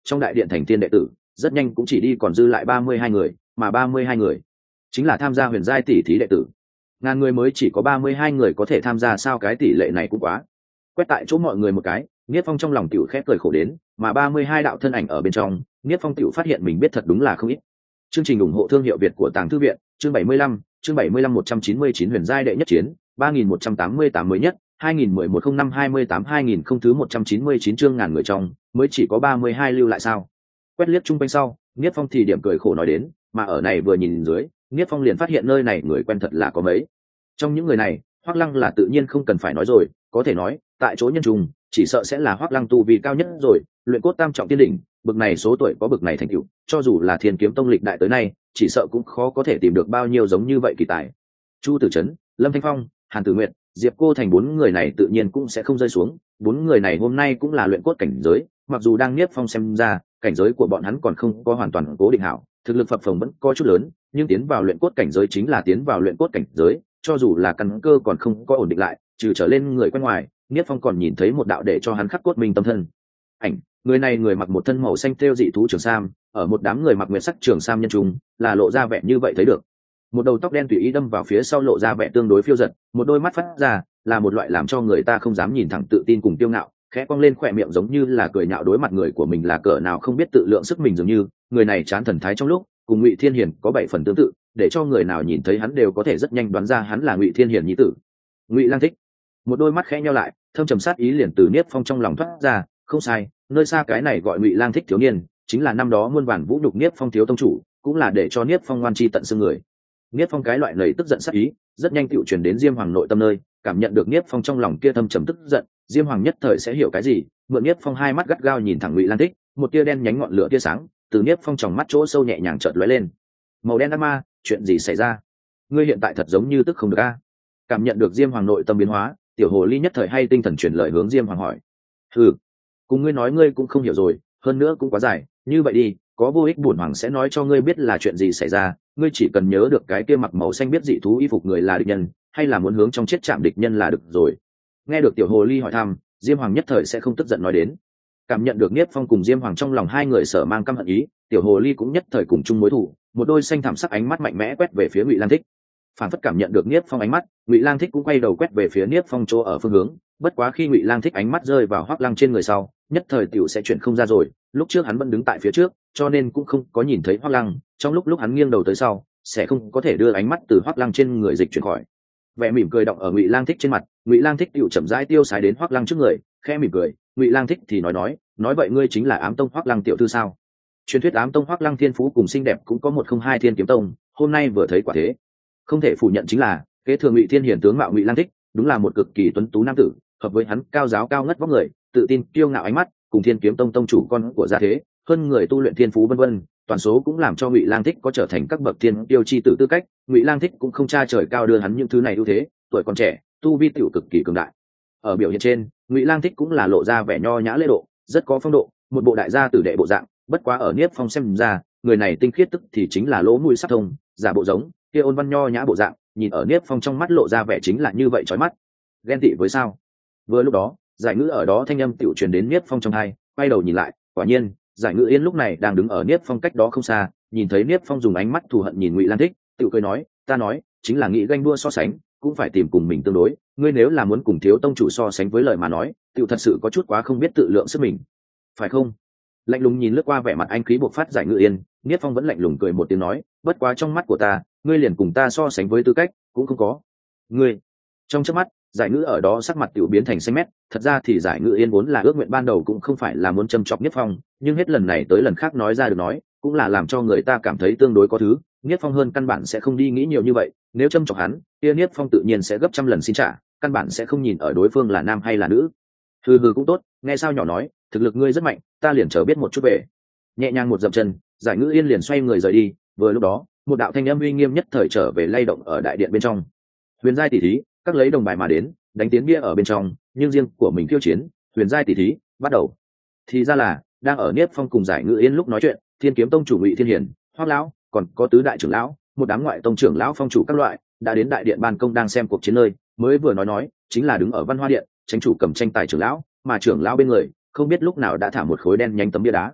trong đại điện thành tiên đệ tử rất nhanh cũng chỉ đi còn dư lại 32 người, mà 32 người chính là tham gia huyền giai tỷ thí đệ tử. Ngàn người mới chỉ có 32 người có thể tham gia, sao cái tỷ lệ này cũng quá. Quét tại chỗ mọi người một cái, Niết Phong trong lòng tiểu khép cười khổ đến, mà 32 đạo thân ảnh ở bên trong, Niết Phong tiểu phát hiện mình biết thật đúng là không ít. Chương trình ủng hộ thương hiệu Việt của Tàng Thư viện, chương 75, chương 75 199 huyền giai đệ nhất chiến, 3188 mới nhất, 2011-05-28-2000 thứ 199 chương ngàn người trong, mới chỉ có 32 lưu lại sao? Quét liếc chung quanh sau, Niết Phong thì điểm cười khổ nói đến, mà ở này vừa nhìn dưới, Niết Phong liền phát hiện nơi này người quen thật là có mấy. Trong những người này, Hoắc Lăng là tự nhiên không cần phải nói rồi, có thể nói, tại chỗ nhân trùng, chỉ sợ sẽ là Hoắc Lăng tu vi cao nhất rồi, luyện cốt tam trọng tiên đỉnh, bực này số tuổi có bực này thành tựu, cho dù là Thiên Kiếm Tông lịch đại tới nay, chỉ sợ cũng khó có thể tìm được bao nhiêu giống như vậy kỳ tài. Chu Tử Chấn, Lâm Thanh Phong, Hàn Tử Nguyệt, Diệp Cô Thành bốn người này tự nhiên cũng sẽ không rơi xuống, bốn người này hôm nay cũng là luyện cốt cảnh giới, mặc dù đang Niết Phong xem ra, cảnh giới của bọn hắn còn không có hoàn toàn cố định hảo, thực lực phập phồng vẫn có chút lớn, nhưng tiến vào luyện cốt cảnh giới chính là tiến vào luyện cốt cảnh giới, cho dù là căn cơ còn không có ổn định lại, trừ trở lên người quen ngoài, Niết Phong còn nhìn thấy một đạo để cho hắn khắc cốt minh tâm thân. Ảnh, người này người mặc một thân màu xanh thêu dị thú trường sam, ở một đám người mặc nguyệt sắc trường sam nhân trung, là lộ ra vẻ như vậy thấy được. Một đầu tóc đen tùy ý đâm vào phía sau lộ ra vẻ tương đối phiêu dật, một đôi mắt phát ra là một loại làm cho người ta không dám nhìn thẳng tự tin cùng kiêu ngạo, khẽ cong lên khỏe miệng giống như là cười nhạo đối mặt người của mình là cỡ nào không biết tự lượng sức mình, dường như người này chán thần thái trong lúc cùng Ngụy Thiên Hiền có 7 phần tương tự, để cho người nào nhìn thấy hắn đều có thể rất nhanh đoán ra hắn là Ngụy Thiên Hiền nhi tử. Ngụy Lang Thích, một đôi mắt khẽ nheo lại, thâm trầm sát ý liền từ Niết Phong trong lòng thoát ra, không sai, nơi xa cái này gọi Ngụy Lang Thích thiếu niên, chính là năm đó muôn vàn vũ nhục Niết Phong thiếu tông chủ, cũng là để cho Niết Phong ngoan chi tận xương người. Niết Phong cái loại lời tức giận sát ý, rất nhanh tựu truyền đến Diêm Hoàng nội tâm nơi, cảm nhận được Niết Phong trong lòng kia thâm trầm tức giận, Diêm Hoàng nhất thời sẽ hiểu cái gì, mượn Niết Phong hai mắt gắt gao nhìn thẳng Ngụy Lan Thích, một tia đen nhánh ngọn lửa tia sáng, từ Niết Phong trong mắt chỗ sâu nhẹ nhàng chợt lóe lên. Màu đen ác ma, chuyện gì xảy ra? Ngươi hiện tại thật giống như tức không được a. Cảm nhận được Diêm Hoàng nội tâm biến hóa, tiểu hồ ly nhất thời hay tinh thần truyền lời hướng Diêm Hoàng hỏi. Hừ, cùng ngươi nói ngươi cũng không hiểu rồi, hơn nữa cũng quá dài, như vậy đi, có vô ích bổn hoàng sẽ nói cho ngươi biết là chuyện gì xảy ra, ngươi chỉ cần nhớ được cái kia mặc màu xanh biết dị thú y phục người là địch nhân, hay là muốn hướng trong chết chạm địch nhân là được rồi. Nghe được tiểu hồ ly hỏi thăm, Diêm Hoàng nhất thời sẽ không tức giận nói đến. Cảm nhận được Niết Phong cùng Diêm Hoàng trong lòng hai người sở mang căm hận ý, tiểu hồ ly cũng nhất thời cùng chung mối thù, một đôi xanh thẳm sắc ánh mắt mạnh mẽ quét về phía Ngụy Lang Thích. Phản phất cảm nhận được Niết Phong ánh mắt, Ngụy Lang Thích cũng quay đầu quét về phía Niết Phong chỗ ở phương hướng, bất quá khi Ngụy Lang Thích ánh mắt rơi vào Hoắc Lăng trên người sau, nhất thời tiểu sẽ chuyển không ra rồi, lúc trước hắn vẫn đứng tại phía trước, cho nên cũng không có nhìn thấy Hoắc Lăng, trong lúc hắn nghiêng đầu tới sau, sẽ không có thể đưa ánh mắt từ Hoắc Lăng trên người dịch chuyển khỏi. Vẻ mỉm cười đọng ở Ngụy Lang Thích trên mặt, Ngụy Lang Thích tiểu chậm rãi tiêu sái đến Hoắc Lăng trước người, khẽ mỉm cười, Ngụy Lang Thích thì nói vậy ngươi chính là Ám Tông Hoắc Lăng tiểu thư sao? Truyền thuyết Ám Tông Hoắc Lăng thiên phú cùng xinh đẹp cũng có 102 Thiên Kiếm Tông, hôm nay vừa thấy quả thế. Không thể phủ nhận chính là, kế thừa Ngụy Thiên Hiển tướng mạo Ngụy Lang Thích, đúng là một cực kỳ tuấn tú nam tử, hợp với hắn cao giáo cao ngất vóc người, tự tin, kiêu ngạo ánh mắt, cùng Thiên Kiếm Tông tông chủ con của gia thế, hơn người tu luyện thiên phú vân vân, toàn số cũng làm cho Ngụy Lang Thích có trở thành các bậc thiên tiêu chi tử tư cách. Ngụy Lang Thích cũng không tra trời cao đưa hắn những thứ này ưu thế, tuổi còn trẻ, tu vi tiểu cực kỳ cường đại. Ở biểu hiện trên, Ngụy Lang Thích cũng là lộ ra vẻ nho nhã lễ độ, rất có phong độ, một bộ đại gia tử đệ bộ dạng, bất quá ở Niết Phong xem ra, người này tinh khiết tức thì chính là lỗ mũi sắc thông, giả bộ giống kia ôn văn nho nhã bộ dạng, nhìn ở Niết Phong trong mắt lộ ra vẻ chính là như vậy chói mắt. Ghen tị với sao? Vừa lúc đó, Giải Ngữ ở đó thanh âm tiểu truyền đến Niết Phong trong tai, quay đầu nhìn lại, quả nhiên, Giải Ngữ Yên lúc này đang đứng ở Niết Phong cách đó không xa, nhìn thấy Niết Phong dùng ánh mắt thù hận nhìn Ngụy Lan Thích, tiểu cười nói, ta nói, chính là nghĩ ganh đua so sánh, cũng phải tìm cùng mình tương đối, ngươi nếu là muốn cùng thiếu tông chủ so sánh với lời mà nói, tiểu thật sự có chút quá không biết tự lượng sức mình, phải không? Lạnh lùng nhìn lướt qua vẻ mặt anh khí bộc phát Giải Ngữ Yên, Niết Phong vẫn lạnh lùng cười một tiếng nói, bất quá trong mắt của ta, ngươi liền cùng ta so sánh với tư cách cũng không có. Ngươi, trong chớp mắt, Giải Ngữ ở đó sắc mặt tiểu biến thành xanh mét, thật ra thì Giải Ngữ Yên vốn là ước nguyện ban đầu cũng không phải là muốn châm chọc Niết Phong, nhưng hết lần này tới lần khác nói ra được nói, cũng là làm cho người ta cảm thấy tương đối có thứ. Niết Phong hơn căn bản sẽ không đi nghĩ nhiều như vậy, nếu châm chọc hắn, kia Niết Phong tự nhiên sẽ gấp trăm lần xin trả, căn bản sẽ không nhìn ở đối phương là nam hay là nữ. Hừ hừ cũng tốt, nghe sao nhỏ nói, thực lực ngươi rất mạnh, ta liền chờ biết một chút về. Nhẹ nhàng một dậm chân, Giải Ngữ Yên liền xoay người rời đi, vừa lúc đó, một đạo thanh âm uy nghiêm nhất thời trở về lay động ở đại điện bên trong. Huyền giai tỷ thí, các lấy đồng bài mà đến, đánh tiến bia ở bên trong, nhưng riêng của mình khiêu chiến, huyền giai tỷ thí, bắt đầu. Thì ra là, đang ở Niết Phong cùng Giải Ngữ Yên lúc nói chuyện, Thiên Kiếm Tông chủ Ngụy Thiên Hiển, Hoắc lão, còn có tứ đại trưởng lão, một đám ngoại tông trưởng lão phong chủ các loại, đã đến đại điện ban công đang xem cuộc chiến nơi, mới vừa nói, chính là đứng ở Văn Hoa điện, tranh chủ cầm tranh tài trưởng lão, mà trưởng lão bên người, không biết lúc nào đã thả một khối đen nhánh tấm bia đá.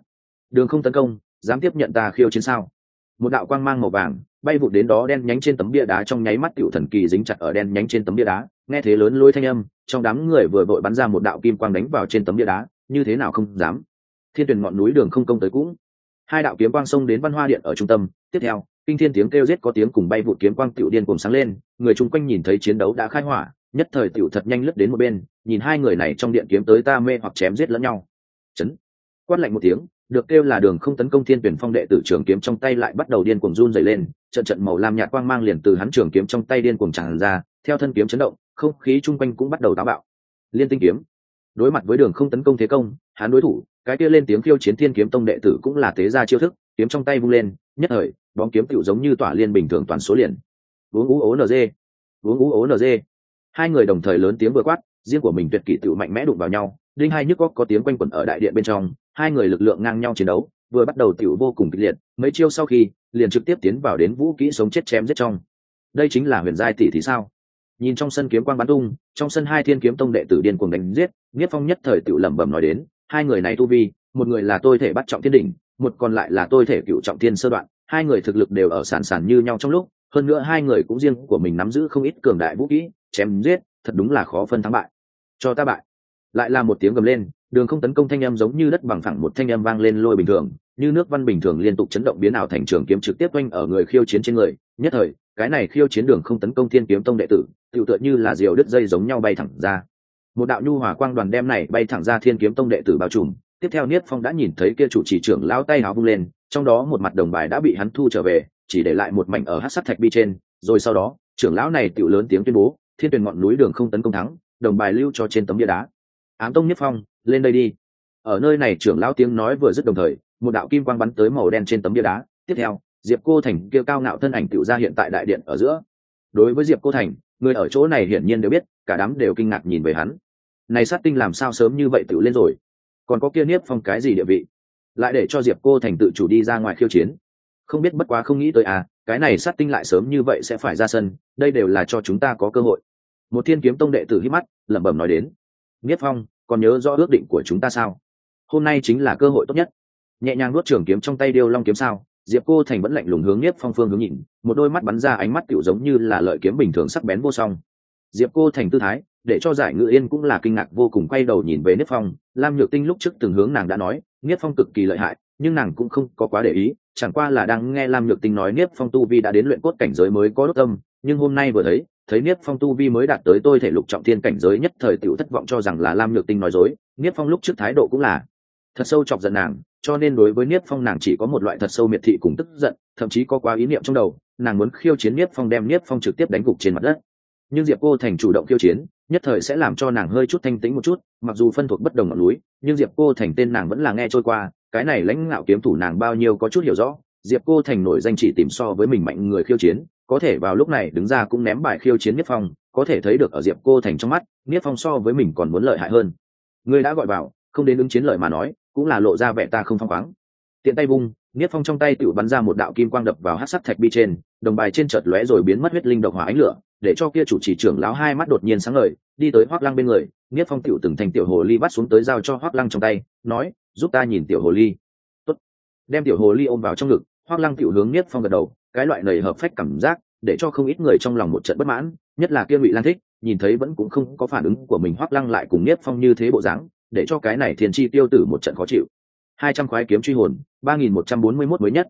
Đường không tấn công, dám tiếp nhận ta khiêu chiến sao? Một đạo quang mang màu vàng bay vụt đến đó, đen nhánh trên tấm bia đá trong nháy mắt tiểu thần kỳ dính chặt ở đen nhánh trên tấm bia đá. Nghe thế lớn lôi thanh âm, trong đám người vừa vội bắn ra một đạo kim quang đánh vào trên tấm bia đá, như thế nào không dám. Thiên tuyển ngọn núi đường không công tới cũng. Hai đạo kiếm quang xông đến Văn Hoa Điện ở trung tâm, tiếp theo, kinh thiên tiếng kêu giết có tiếng cùng bay vụt kiếm quang tiểu điên cuồng sáng lên, người chung quanh nhìn thấy chiến đấu đã khai hỏa, nhất thời tiểu thật nhanh lướt đến một bên, nhìn hai người này trong điện kiếm tới ta mê hoặc chém giết lẫn nhau. Chấn. Quát lạnh một tiếng, được kêu là đường không tấn công thiên tuyển phong đệ tử trường kiếm trong tay lại bắt đầu điên cuồng run rẩy lên, trận trận màu lam nhạt quang mang liền từ hắn trường kiếm trong tay điên cuồng tràn ra, theo thân kiếm chấn động, không khí chung quanh cũng bắt đầu táo bạo. Liên tinh kiếm. Đối mặt với đường không tấn công thế công, hắn đối thủ, cái kia lên tiếng khiêu chiến thiên kiếm tông đệ tử cũng là tế ra chiêu thức, kiếm trong tay vung lên, nhất thời, bóng kiếm tựu giống như tỏa liên bình thường toàn số liền. Uống ú ố NG, uống ú ố NG. Hai người đồng thời lớn tiếng vừa quát, riêng của mình tuyệt kỹ tựu mạnh mẽ đụng vào nhau, đinh hai nhức óc có tiếng quanh quẩn ở đại điện bên trong, hai người lực lượng ngang nhau chiến đấu, vừa bắt đầu tựu vô cùng kịch liệt, mấy chiêu sau khi, liền trực tiếp tiến vào đến vũ kỹ sống chết chém giết trong. Đây chính là huyền giai tỷ thì sao? Nhìn trong sân kiếm quang bắn tung, trong sân hai thiên kiếm tông đệ tử điên cuồng đánh giết, Niết Phong nhất thời tựu lẩm bẩm nói đến, hai người này tu vi, một người là tôi thể bắt trọng thiên đỉnh, một còn lại là tôi thể cựu trọng thiên sơ đoạn, hai người thực lực đều ở sàn sàn như nhau trong lúc, hơn nữa hai người cũng riêng của mình nắm giữ không ít cường đại vũ kỹ, chém giết, thật đúng là khó phân thắng bại. Cho ta bại. Lại là một tiếng gầm lên, đường không tấn công thanh âm giống như đất bằng phẳng một thanh âm vang lên lôi bình thường, như nước văn bình thường liên tục chấn động biến ảo thành trường kiếm trực tiếp oanh ở người khiêu chiến trên người, nhất thời, cái này khiêu chiến đường không tấn công thiên kiếm tông đệ tử, tựu tựa như là diều đứt dây giống nhau bay thẳng ra. Một đạo nhu hòa quang đoàn đem này bay thẳng ra thiên kiếm tông đệ tử bao trùm, tiếp theo Niết Phong đã nhìn thấy kia chủ trì trưởng lão tay áo vung lên, trong đó một mặt đồng bài đã bị hắn thu trở về, chỉ để lại một mảnh ở hắc sắc thạch bi trên, rồi sau đó, trưởng lão này tựu lớn tiếng tuyên bố, thiên tuyển ngọn núi đường không tấn công thắng, đồng bài lưu cho trên tấm bia đá. Ám tông Niết Phong, lên đây đi. Ở nơi này trưởng lão tiếng nói vừa dứt đồng thời, một đạo kim quang bắn tới màu đen trên tấm bia đá, tiếp theo, Diệp Cô Thành kia cao ngạo thân ảnh tựu ra hiện tại đại điện ở giữa. Đối với Diệp Cô Thành, người ở chỗ này hiển nhiên đều biết, cả đám đều kinh ngạc nhìn về hắn. Này sát tinh làm sao sớm như vậy tựu lên rồi? Còn có kia Niết Phong cái gì địa vị? Lại để cho Diệp Cô Thành tự chủ đi ra ngoài khiêu chiến. Không biết bất quá không nghĩ tới à, cái này sát tinh lại sớm như vậy sẽ phải ra sân, đây đều là cho chúng ta có cơ hội. Một thiên kiếm tông đệ tử hít mắt, lẩm bẩm nói đến. Niết Phong, còn nhớ rõ ước định của chúng ta sao? Hôm nay chính là cơ hội tốt nhất. Nhẹ nhàng nuốt trường kiếm trong tay điêu long kiếm sao? Diệp Cô Thành vẫn lạnh lùng hướng Niết Phong phương hướng nhìn, một đôi mắt bắn ra ánh mắt tựu giống như là lợi kiếm bình thường sắc bén vô song. Diệp Cô Thành tư thái, để cho Giải Ngự Yên cũng là kinh ngạc vô cùng, quay đầu nhìn về Niết Phong. Lam Nhược Tinh lúc trước từng hướng nàng đã nói, Niết Phong cực kỳ lợi hại, nhưng nàng cũng không có quá để ý, chẳng qua là đang nghe Lam Nhược Tinh nói Niết Phong tu vi đã đến luyện cốt cảnh giới mới có đốt tâm, nhưng hôm nay vừa thấy Niết Phong tu vi mới đạt tới tôi thể lục trọng thiên cảnh giới, nhất thời tiểu thất vọng cho rằng là Lam Nhược Tinh nói dối. Niết Phong lúc trước thái độ cũng là thật sâu chọc giận nàng, cho nên đối với Niết Phong nàng chỉ có một loại thật sâu miệt thị cùng tức giận, thậm chí có quá ý niệm trong đầu, nàng muốn khiêu chiến Niết Phong, đem Niết Phong trực tiếp đánh gục trên mặt đất. Nhưng Diệp Cô Thành chủ động khiêu chiến, nhất thời sẽ làm cho nàng hơi chút thanh tĩnh một chút, mặc dù phân thuộc bất đồng ngọn núi, nhưng Diệp Cô Thành tên nàng vẫn là nghe trôi qua, cái này lãnh ngạo kiếm thủ nàng bao nhiêu có chút hiểu rõ. Diệp Cô Thành nổi danh chỉ tìm so với mình mạnh người khiêu chiến, có thể vào lúc này đứng ra cũng ném bài khiêu chiến Niết Phong, có thể thấy được ở Diệp Cô Thành trong mắt, Niết Phong so với mình còn muốn lợi hại hơn. Người đã gọi vào, không đến ứng chiến lợi mà nói, cũng là lộ ra vẻ ta không phăng khoáng. Tiện tay vung, Niết Phong trong tay tự bắn ra một đạo kim quang đập vào hắc sắc thạch bi trên, đồng bài trên chợt lóe rồi biến mất huyết linh độc hỏa ánh lửa, để cho kia chủ trì trưởng lão hai mắt đột nhiên sáng ngời, đi tới Hoắc Lăng bên người, Niết Phong tiểu từng thành tiểu hồ ly bắt xuống tới giao cho Hoắc Lăng trong tay, nói, giúp ta nhìn tiểu hồ ly. Tốt. Đem tiểu hồ ly ôm vào trong ngực, Hoắc Lăng tiểu hướng Niết Phong gật đầu, cái loại nảy hợp phách cảm giác, để cho không ít người trong lòng một trận bất mãn, nhất là kia Ngụy Lan Thích, nhìn thấy vẫn cũng không có phản ứng của mình, Hoắc Lăng lại cùng Niết Phong như thế bộ dáng, để cho cái này Thiên Chi tiêu tử một trận khó chịu. 200 khoái kiếm truy hồn, 3141 mới nhất,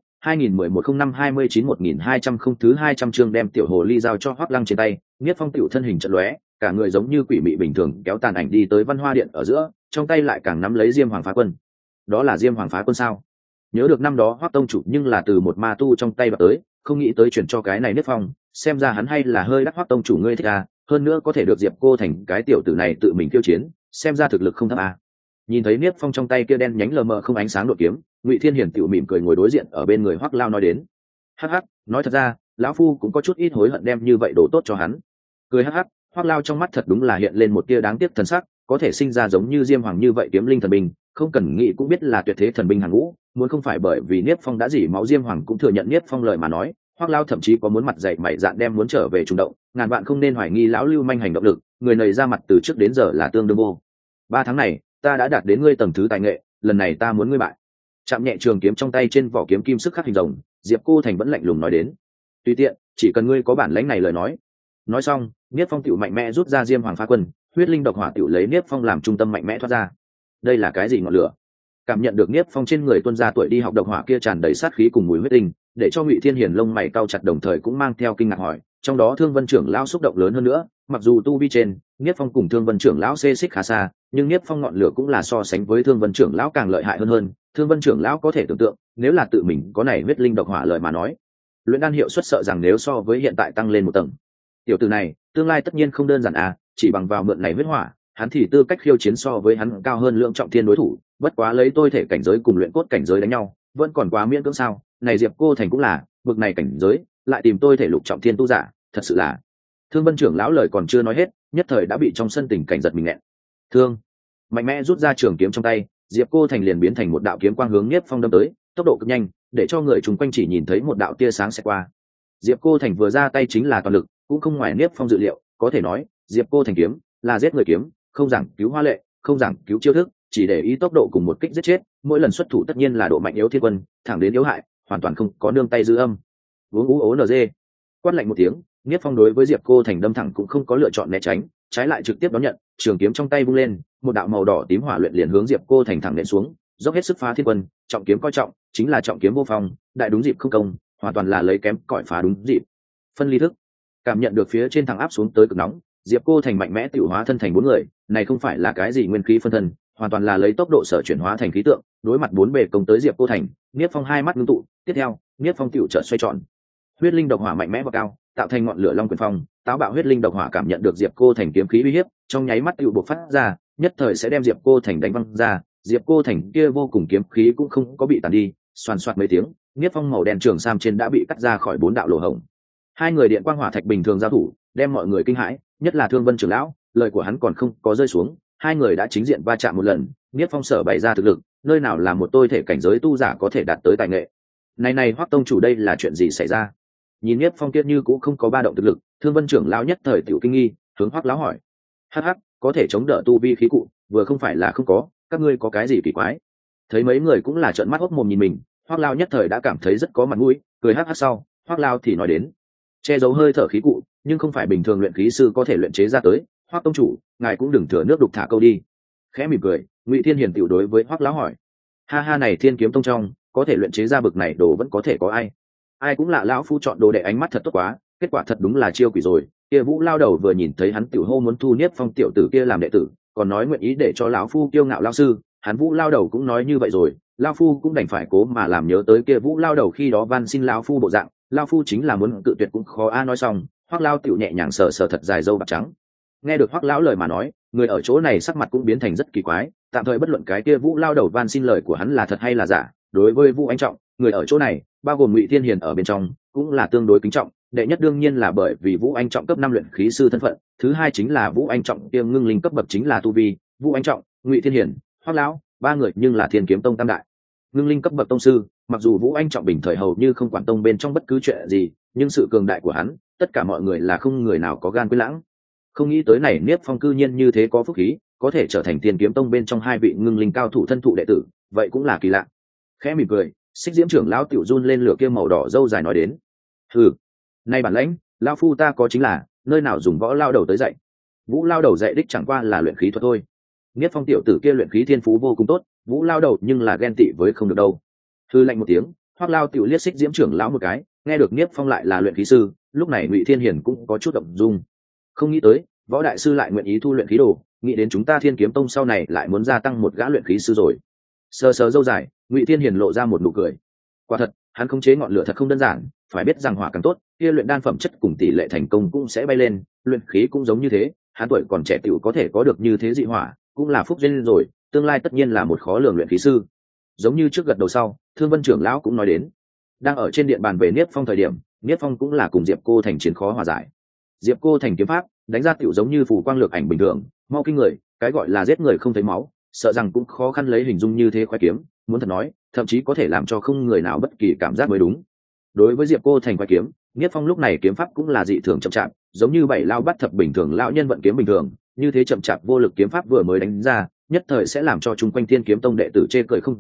2011-05-29-1200 không thứ 200 chương đem tiểu hồ ly giao cho Hoắc Lăng trên tay, Niết Phong tiểu thân hình chợt lóe, cả người giống như quỷ mị bình thường kéo tàn ảnh đi tới Văn Hoa Điện ở giữa, trong tay lại càng nắm lấy Diêm Hoàng Phá Quân. Đó là Diêm Hoàng Phá Quân sao? Nhớ được năm đó Hoắc tông chủ nhưng là từ một ma tu trong tay bạc tới, không nghĩ tới chuyển cho cái này Niết Phong, xem ra hắn hay là hơi đắc Hoắc tông chủ ngươi thích à, hơn nữa có thể được Diệp Cô Thành cái tiểu tử này tự mình tiêu chiến, xem ra thực lực không thấp à. Nhìn thấy Niết Phong trong tay kia đen nhánh lờ mờ không ánh sáng đột kiếm, Ngụy Thiên Hiển tiểu mỉm cười ngồi đối diện ở bên người Hoắc Lao nói đến, hắc hắc, nói thật ra, lão phu cũng có chút ít hối hận đem như vậy đổ tốt cho hắn. Cười hắc hắc, Hoắc Lao trong mắt thật đúng là hiện lên một tia đáng tiếc thần sắc, có thể sinh ra giống như Diêm Hoàng như vậy kiếm linh thần binh, không cần nghĩ cũng biết là tuyệt thế thần binh hàng ngũ, muốn không phải bởi vì Niết Phong đã dỉ máu Diêm Hoàng cũng thừa nhận Niết Phong lời mà nói, Hoắc Lao thậm chí có muốn mặt dày mày dạn đem muốn trở về trùng động, ngàn vạn không nên hoài nghi lão lưu manh hành động lực, người này ra mặt từ trước đến giờ là tương đương vô. 3 tháng này, ta đã đạt đến ngươi tầng thứ tài nghệ, lần này ta muốn ngươi bại. chạm nhẹ trường kiếm trong tay trên vỏ kiếm kim sức khắc hình rồng, Diệp Cô Thành vẫn lạnh lùng nói đến: tùy tiện, chỉ cần ngươi có bản lãnh này lời nói xong, Niết Phong tiểu mạnh mẽ rút ra Diêm Hoàng Phá Quân, huyết linh độc hỏa tiểu lấy Niết Phong làm trung tâm mạnh mẽ thoát ra. Đây là cái gì ngọn lửa? Cảm nhận được Niết Phong trên người tuôn ra tuổi đi học độc hỏa kia tràn đầy sát khí cùng mùi huyết tinh, để cho Ngụy Thiên Hiền lông mày cau chặt đồng thời cũng mang theo kinh ngạc hỏi, trong đó Thương Vân trưởng lão xúc động lớn hơn nữa, mặc dù tu vi trên, Niết Phong cùng Thương Vân trưởng lão xê xích khá xa, nhưng Niết Phong ngọn lửa cũng là so sánh với Thương Vân trưởng lão càng lợi hại hơn. Thương Vân trưởng lão có thể tưởng tượng, nếu là tự mình có này huyết linh độc hỏa lợi mà nói, luyện đan hiệu suất sợ rằng nếu so với hiện tại tăng lên một tầng. Tiểu tử này, tương lai tất nhiên không đơn giản à, chỉ bằng vào mượn này huyết hỏa, hắn thì tư cách khiêu chiến so với hắn cao hơn lượng trọng thiên đối thủ, bất quá lấy tôi thể cảnh giới cùng luyện cốt cảnh giới đánh nhau, vẫn còn quá miễn cưỡng sao? Này Diệp Cô Thành cũng là, bực này cảnh giới, lại tìm tôi thể lục trọng thiên tu giả, thật sự là. Thương Vân trưởng lão lời còn chưa nói hết, nhất thời đã bị trong sân tình cảnh giật mình nghẹn. Thương, mạnh mẽ rút ra trường kiếm trong tay, Diệp Cô Thành liền biến thành một đạo kiếm quang hướng Niết Phong đâm tới, tốc độ cực nhanh, để cho người chung quanh chỉ nhìn thấy một đạo tia sáng sẽ qua. Diệp Cô Thành vừa ra tay chính là toàn lực, cũng không ngoài Niết Phong dự liệu, có thể nói, Diệp Cô Thành kiếm là giết người kiếm, không giảng cứu hoa lệ, không giảng cứu chiêu thức, chỉ để ý tốc độ cùng một kích giết chết, mỗi lần xuất thủ tất nhiên là độ mạnh yếu thiên quân, thẳng đến yếu hại, hoàn toàn không có nương tay dư âm. UNG, quát lạnh một tiếng, Niết Phong đối với Diệp Cô Thành đâm thẳng cũng không có lựa chọn né tránh, trái lại trực tiếp đón nhận, trường kiếm trong tay vung lên, một đạo màu đỏ tím hỏa luyện liền hướng Diệp Cô Thành thẳng nện xuống, dốc hết sức phá thiên quân, trọng kiếm coi trọng, chính là trọng kiếm vô phong, đại đúng dịp không công, hoàn toàn là lấy kém cỏi phá đúng dịp. Phân ly thức, cảm nhận được phía trên thẳng áp xuống tới cực nóng, Diệp Cô Thành mạnh mẽ tiểu hóa thân thành bốn người, này không phải là cái gì nguyên khí phân thân, hoàn toàn là lấy tốc độ sở chuyển hóa thành khí tượng, đối mặt bốn bề công tới Diệp Cô Thành, Niết Phong hai mắt ngưng tụ, tiếp theo, Niết Phong tiểu chợt xoay tròn. Huyết linh độc hỏa mạnh mẽ và cao, tạo thành ngọn lửa long quyền phong, táo bạo huyết linh độc hỏa cảm nhận được Diệp Cô Thành kiếm khí uy hiếp, trong nháy mắt tiểu bộc phát ra, nhất thời sẽ đem Diệp Cô Thành đánh văng ra, Diệp Cô Thành kia vô cùng kiếm khí cũng không có bị tàn đi, xoàn xoạt mấy tiếng, Niết Phong màu đen trường sam trên đã bị cắt ra khỏi bốn đạo lỗ hổng. Hai người điện quang hỏa thạch bình thường giao thủ, đem mọi người kinh hãi, nhất là Thương Vân trưởng lão, lời của hắn còn không có rơi xuống, hai người đã chính diện va chạm một lần, Niết Phong sở bày ra thực lực, nơi nào là một tôi thể cảnh giới tu giả có thể đạt tới tài nghệ. Này Hoắc tông chủ đây là chuyện gì xảy ra? Nhìn Niết Phong kiết như cũng không có ba động thực lực, Thương Vân trưởng lão nhất thời tiểu kinh nghi, hướng Hoắc lão hỏi: "Hắc hắc, có thể chống đỡ tu vi khí cụ, vừa không phải là không có, các ngươi có cái gì kỳ quái?" Thấy mấy người cũng là trợn mắt hốt mồm nhìn mình, Hoắc lão nhất thời đã cảm thấy rất có mặt mũi, cười hắc hắc sau, Hoắc lão thì nói đến: "Che giấu hơi thở khí cụ, nhưng không phải bình thường luyện khí sư có thể luyện chế ra tới, Hoắc tông chủ, ngài cũng đừng thừa nước đục thả câu đi." Khẽ mỉm cười, Ngụy Thiên Hiền tiểu đối với Hoắc lão hỏi: "Ha ha, này Thiên Kiếm tông trong, có thể luyện chế ra bực này đồ vẫn có thể có ai? Ai cũng lạ lão phu chọn đồ đệ ánh mắt thật tốt quá, kết quả thật đúng là chiêu quỷ rồi." Kia Vũ lao đầu vừa nhìn thấy hắn tiểu hô muốn thu Niết Phong tiểu tử kia làm đệ tử, còn nói nguyện ý để cho lão phu kiêu ngạo lão sư, hắn Vũ lao đầu cũng nói như vậy rồi, lão phu cũng đành phải cố mà làm nhớ tới kia Vũ lao đầu khi đó van xin lão phu bộ dạng, lão phu chính là muốn cự tuyệt cũng khó a. Nói xong, Hoắc lao tiểu nhẹ nhàng sờ sờ thật dài râu bạc trắng. Nghe được Hoắc lão lời mà nói, người ở chỗ này sắc mặt cũng biến thành rất kỳ quái, tạm thời bất luận cái kia Vũ lao đầu van xin lời của hắn là thật hay là giả, đối với Vũ Anh Trọng, người ở chỗ này, bao gồm Ngụy Thiên Hiền ở bên trong, cũng là tương đối kính trọng. Đệ nhất đương nhiên là bởi vì Vũ Anh Trọng cấp 5 luyện khí sư thân phận, thứ hai chính là Vũ Anh Trọng tiêm ngưng linh cấp bậc chính là tu vi, Vũ Anh Trọng, Ngụy Thiên Hiền, Hoắc lão, ba người nhưng là Thiên Kiếm tông tam đại ngưng linh cấp bậc tông sư. Mặc dù Vũ Anh Trọng bình thời hầu như không quản tông bên trong bất cứ chuyện gì, nhưng sự cường đại của hắn, tất cả mọi người là không người nào có gan quên lãng. Không nghĩ tới này Niết Phong cư nhiên như thế có phúc khí, có thể trở thành Thiên Kiếm tông bên trong hai vị ngưng linh cao thủ thân thụ đệ tử, vậy cũng là kỳ lạ. Khẽ mỉm cười, Xích Diễm trưởng lão tiểu run lên lửa kia màu đỏ râu dài nói đến: "Hừ, nay bản lãnh, lão phu ta có chính là, nơi nào dùng võ lao đầu tới dạy. Vũ lao đầu dạy đích chẳng qua là luyện khí thuật thôi. Niết Phong tiểu tử kia luyện khí thiên phú vô cùng tốt, Vũ lao đầu nhưng là ghen tị với không được đâu." Hư lạnh một tiếng, Hoắc lao tiểu liếc Xích Diễm trưởng lão một cái, nghe được Niết Phong lại là luyện khí sư, lúc này Ngụy Thiên Hiền cũng có chút động dung. Không nghĩ tới, võ đại sư lại nguyện ý thu luyện khí đồ, nghĩ đến chúng ta Thiên Kiếm tông sau này lại muốn gia tăng một gã luyện khí sư rồi. Sờ sờ râu dài, Ngụy Thiên Hiền lộ ra một nụ cười. Quả thật, hắn khống chế ngọn lửa thật không đơn giản, phải biết rằng hỏa càng tốt, kia luyện đan phẩm chất cùng tỷ lệ thành công cũng sẽ bay lên, luyện khí cũng giống như thế, hắn tuổi còn trẻ tiểu có thể có được như thế dị hỏa, cũng là phúc duyên rồi, tương lai tất nhiên là một khó lường luyện khí sư. Giống như trước gật đầu sau, Thương Vân trưởng lão cũng nói đến, đang ở trên điện bàn về Niết Phong thời điểm, Niết Phong cũng là cùng Diệp Cô Thành chiến khó hòa giải. Diệp Cô Thành kiếm pháp đánh ra tiểu giống như phù quang lược ảnh bình thường, mau kinh người, cái gọi là giết người không thấy máu, sợ rằng cũng khó khăn lấy hình dung như thế khoái kiếm, muốn thật nói, thậm chí có thể làm cho không người nào bất kỳ cảm giác mới đúng. Đối với Diệp Cô Thành khoái kiếm, Niết Phong lúc này kiếm pháp cũng là dị thường chậm chạp, giống như bảy lao bắt thập bình thường lão nhân vận kiếm bình thường, như thế chậm chạp vô lực kiếm pháp vừa mới đánh ra, nhất thời sẽ làm cho chung quanh Thiên Kiếm tông đệ tử chê cười không dứt,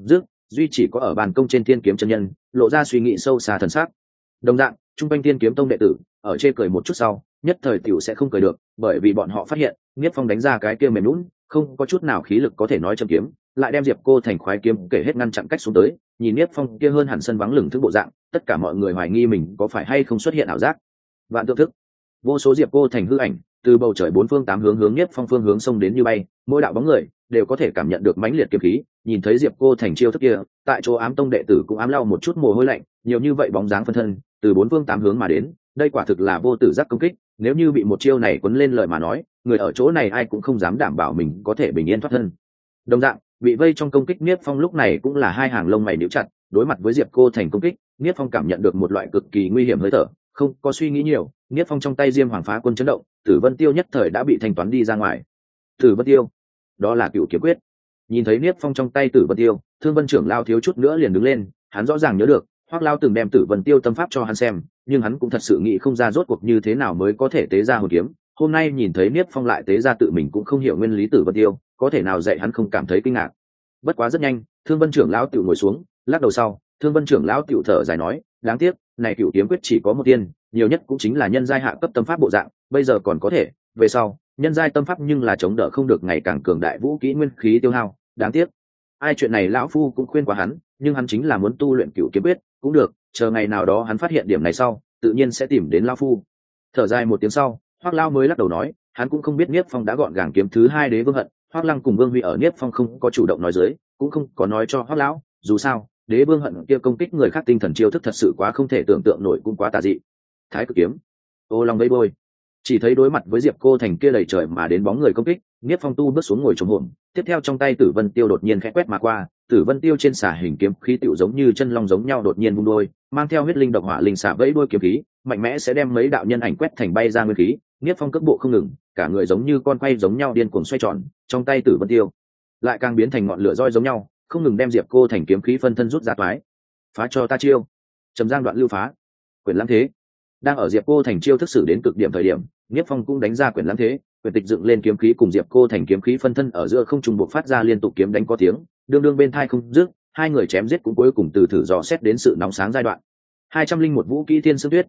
duy chỉ có ở bàn công trên thiên kiếm chân nhân lộ ra suy nghĩ sâu xa thần sắc. Đồng dạng trung quanh thiên kiếm tông đệ tử ở chê cười một chút sau nhất thời tiểu sẽ không cười được, bởi vì bọn họ phát hiện Niếp Phong đánh ra cái kia mềm lún không có chút nào khí lực có thể nói châm kiếm, lại đem Diệp Cô Thành khoái kiếm kể hết ngăn chặn cách xuống tới. Nhìn Niếp Phong kia hơn hẳn sân vắng lừng thức bộ dạng, tất cả mọi người hoài nghi mình có phải hay không xuất hiện ảo giác. Vạn tượng thức, vô số Diệp Cô Thành hư ảnh từ bầu trời bốn phương tám hướng hướng Niếp Phong phương hướng xông đến như bay, mỗi đạo bóng người đều có thể cảm nhận được mãnh liệt kiếm khí. Nhìn thấy Diệp Cô Thành chiêu thức kia, tại chỗ ám tông đệ tử cũng ám lau một chút mồ hôi lạnh, nhiều như vậy bóng dáng phân thân từ bốn phương tám hướng mà đến, đây quả thực là vô tử giác công kích. Nếu như bị một chiêu này quấn lên lời mà nói, người ở chỗ này ai cũng không dám đảm bảo mình có thể bình yên thoát thân. Đồng dạng bị vây trong công kích, Niếp Phong lúc này cũng là hai hàng lông mày níu chặt. Đối mặt với Diệp Cô Thành công kích, Niếp Phong cảm nhận được một loại cực kỳ nguy hiểm hơi thở, không có suy nghĩ nhiều, Niếp Phong trong tay Diêm Hoàng Phá Quân chấn động, Tử Vân Tiêu nhất thời đã bị thanh toán đi ra ngoài. Tử Vân Tiêu, đó là Cửu Kiếm Quyết. Nhìn thấy Niếp Phong trong tay Tử Vân Tiêu, Thương Vân trưởng lao thiếu chút nữa liền đứng lên, hắn rõ ràng nhớ được Hoắc Lao từng đem Tử Vân Tiêu tâm pháp cho hắn xem, nhưng hắn cũng thật sự nghĩ không ra rốt cuộc như thế nào mới có thể tế ra hồn kiếm. Hôm nay nhìn thấy Niếp Phong lại tế ra tự mình cũng không hiểu nguyên lý Tử Vân Tiêu, có thể nào dạy hắn không cảm thấy kinh ngạc. Bất quá rất nhanh, Thương Vân trưởng lão tiểu ngồi xuống, lắc đầu sau, Thương Vân trưởng lão tiểu thở dài nói, đáng tiếc, này Cửu Kiếm Quyết chỉ có một tiên, nhiều nhất cũng chính là nhân giai hạ cấp tâm pháp bộ dạng, bây giờ còn có thể, về sau, nhân giai tâm pháp nhưng là chống đỡ không được ngày càng cường đại vũ kỹ nguyên khí tiêu hao, đáng tiếc. Ai chuyện này lão phu cũng khuyên qua hắn, nhưng hắn chính là muốn tu luyện Cửu Kiếm Quyết, cũng được, chờ ngày nào đó hắn phát hiện điểm này sau, tự nhiên sẽ tìm đến lão phu. Thở dài một tiếng sau, Hoắc Lao mới lắc đầu nói, hắn cũng không biết Niếp Phong đã gọn gàng kiếm thứ hai Đế Vương Hận, Hoắc Lăng cùng Vương Huy ở Niếp Phong không có chủ động nói dưới, cũng không có nói cho Hoắc lão, dù sao, Đế Vương Hận kia công kích người khác tinh thần chiêu thức thật sự quá không thể tưởng tượng nổi, cũng quá tà dị. Thái Cực kiếm, ô long vây bôi. Chỉ thấy đối mặt với Diệp Cô Thành kia đầy trời mà đến bóng người công kích, Niếp Phong tu bước xuống ngồi trống hổm, tiếp theo trong tay Tử Vân Tiêu đột nhiên khẽ quét mà qua, Tử Vân Tiêu trên xả hình kiếm khí tựu giống như chân long giống nhau đột nhiên vung đôi, mang theo huyết linh độc hỏa linh xả vẫy đuôi kiếm khí, mạnh mẽ sẽ đem mấy đạo nhân ảnh quét thành bay ra nguyên khí. Niếp Phong cước bộ không ngừng, cả người giống như con quay giống nhau điên cuồng xoay tròn, trong tay Tử Vân Tiêu lại càng biến thành ngọn lửa roi giống nhau, không ngừng đem Diệp Cô Thành kiếm khí phân thân rút ra toái. Phá cho ta chiêu, trầm giang đoạn lưu phá, quyền lãng thế. Đang ở Diệp Cô Thành chiêu thức sử đến cực điểm thời điểm, Niếp Phong cũng đánh ra quyền lãng thế, quyền tịch dựng lên kiếm khí cùng Diệp Cô Thành kiếm khí phân thân ở giữa không trung buộc phát ra liên tục kiếm đánh có tiếng, đương đương bên thai không dứt, hai người chém giết cũng cuối cùng từ thử dò xét đến sự nóng sáng giai đoạn. 201 vũ kỹ Thiên Sương Tuyết,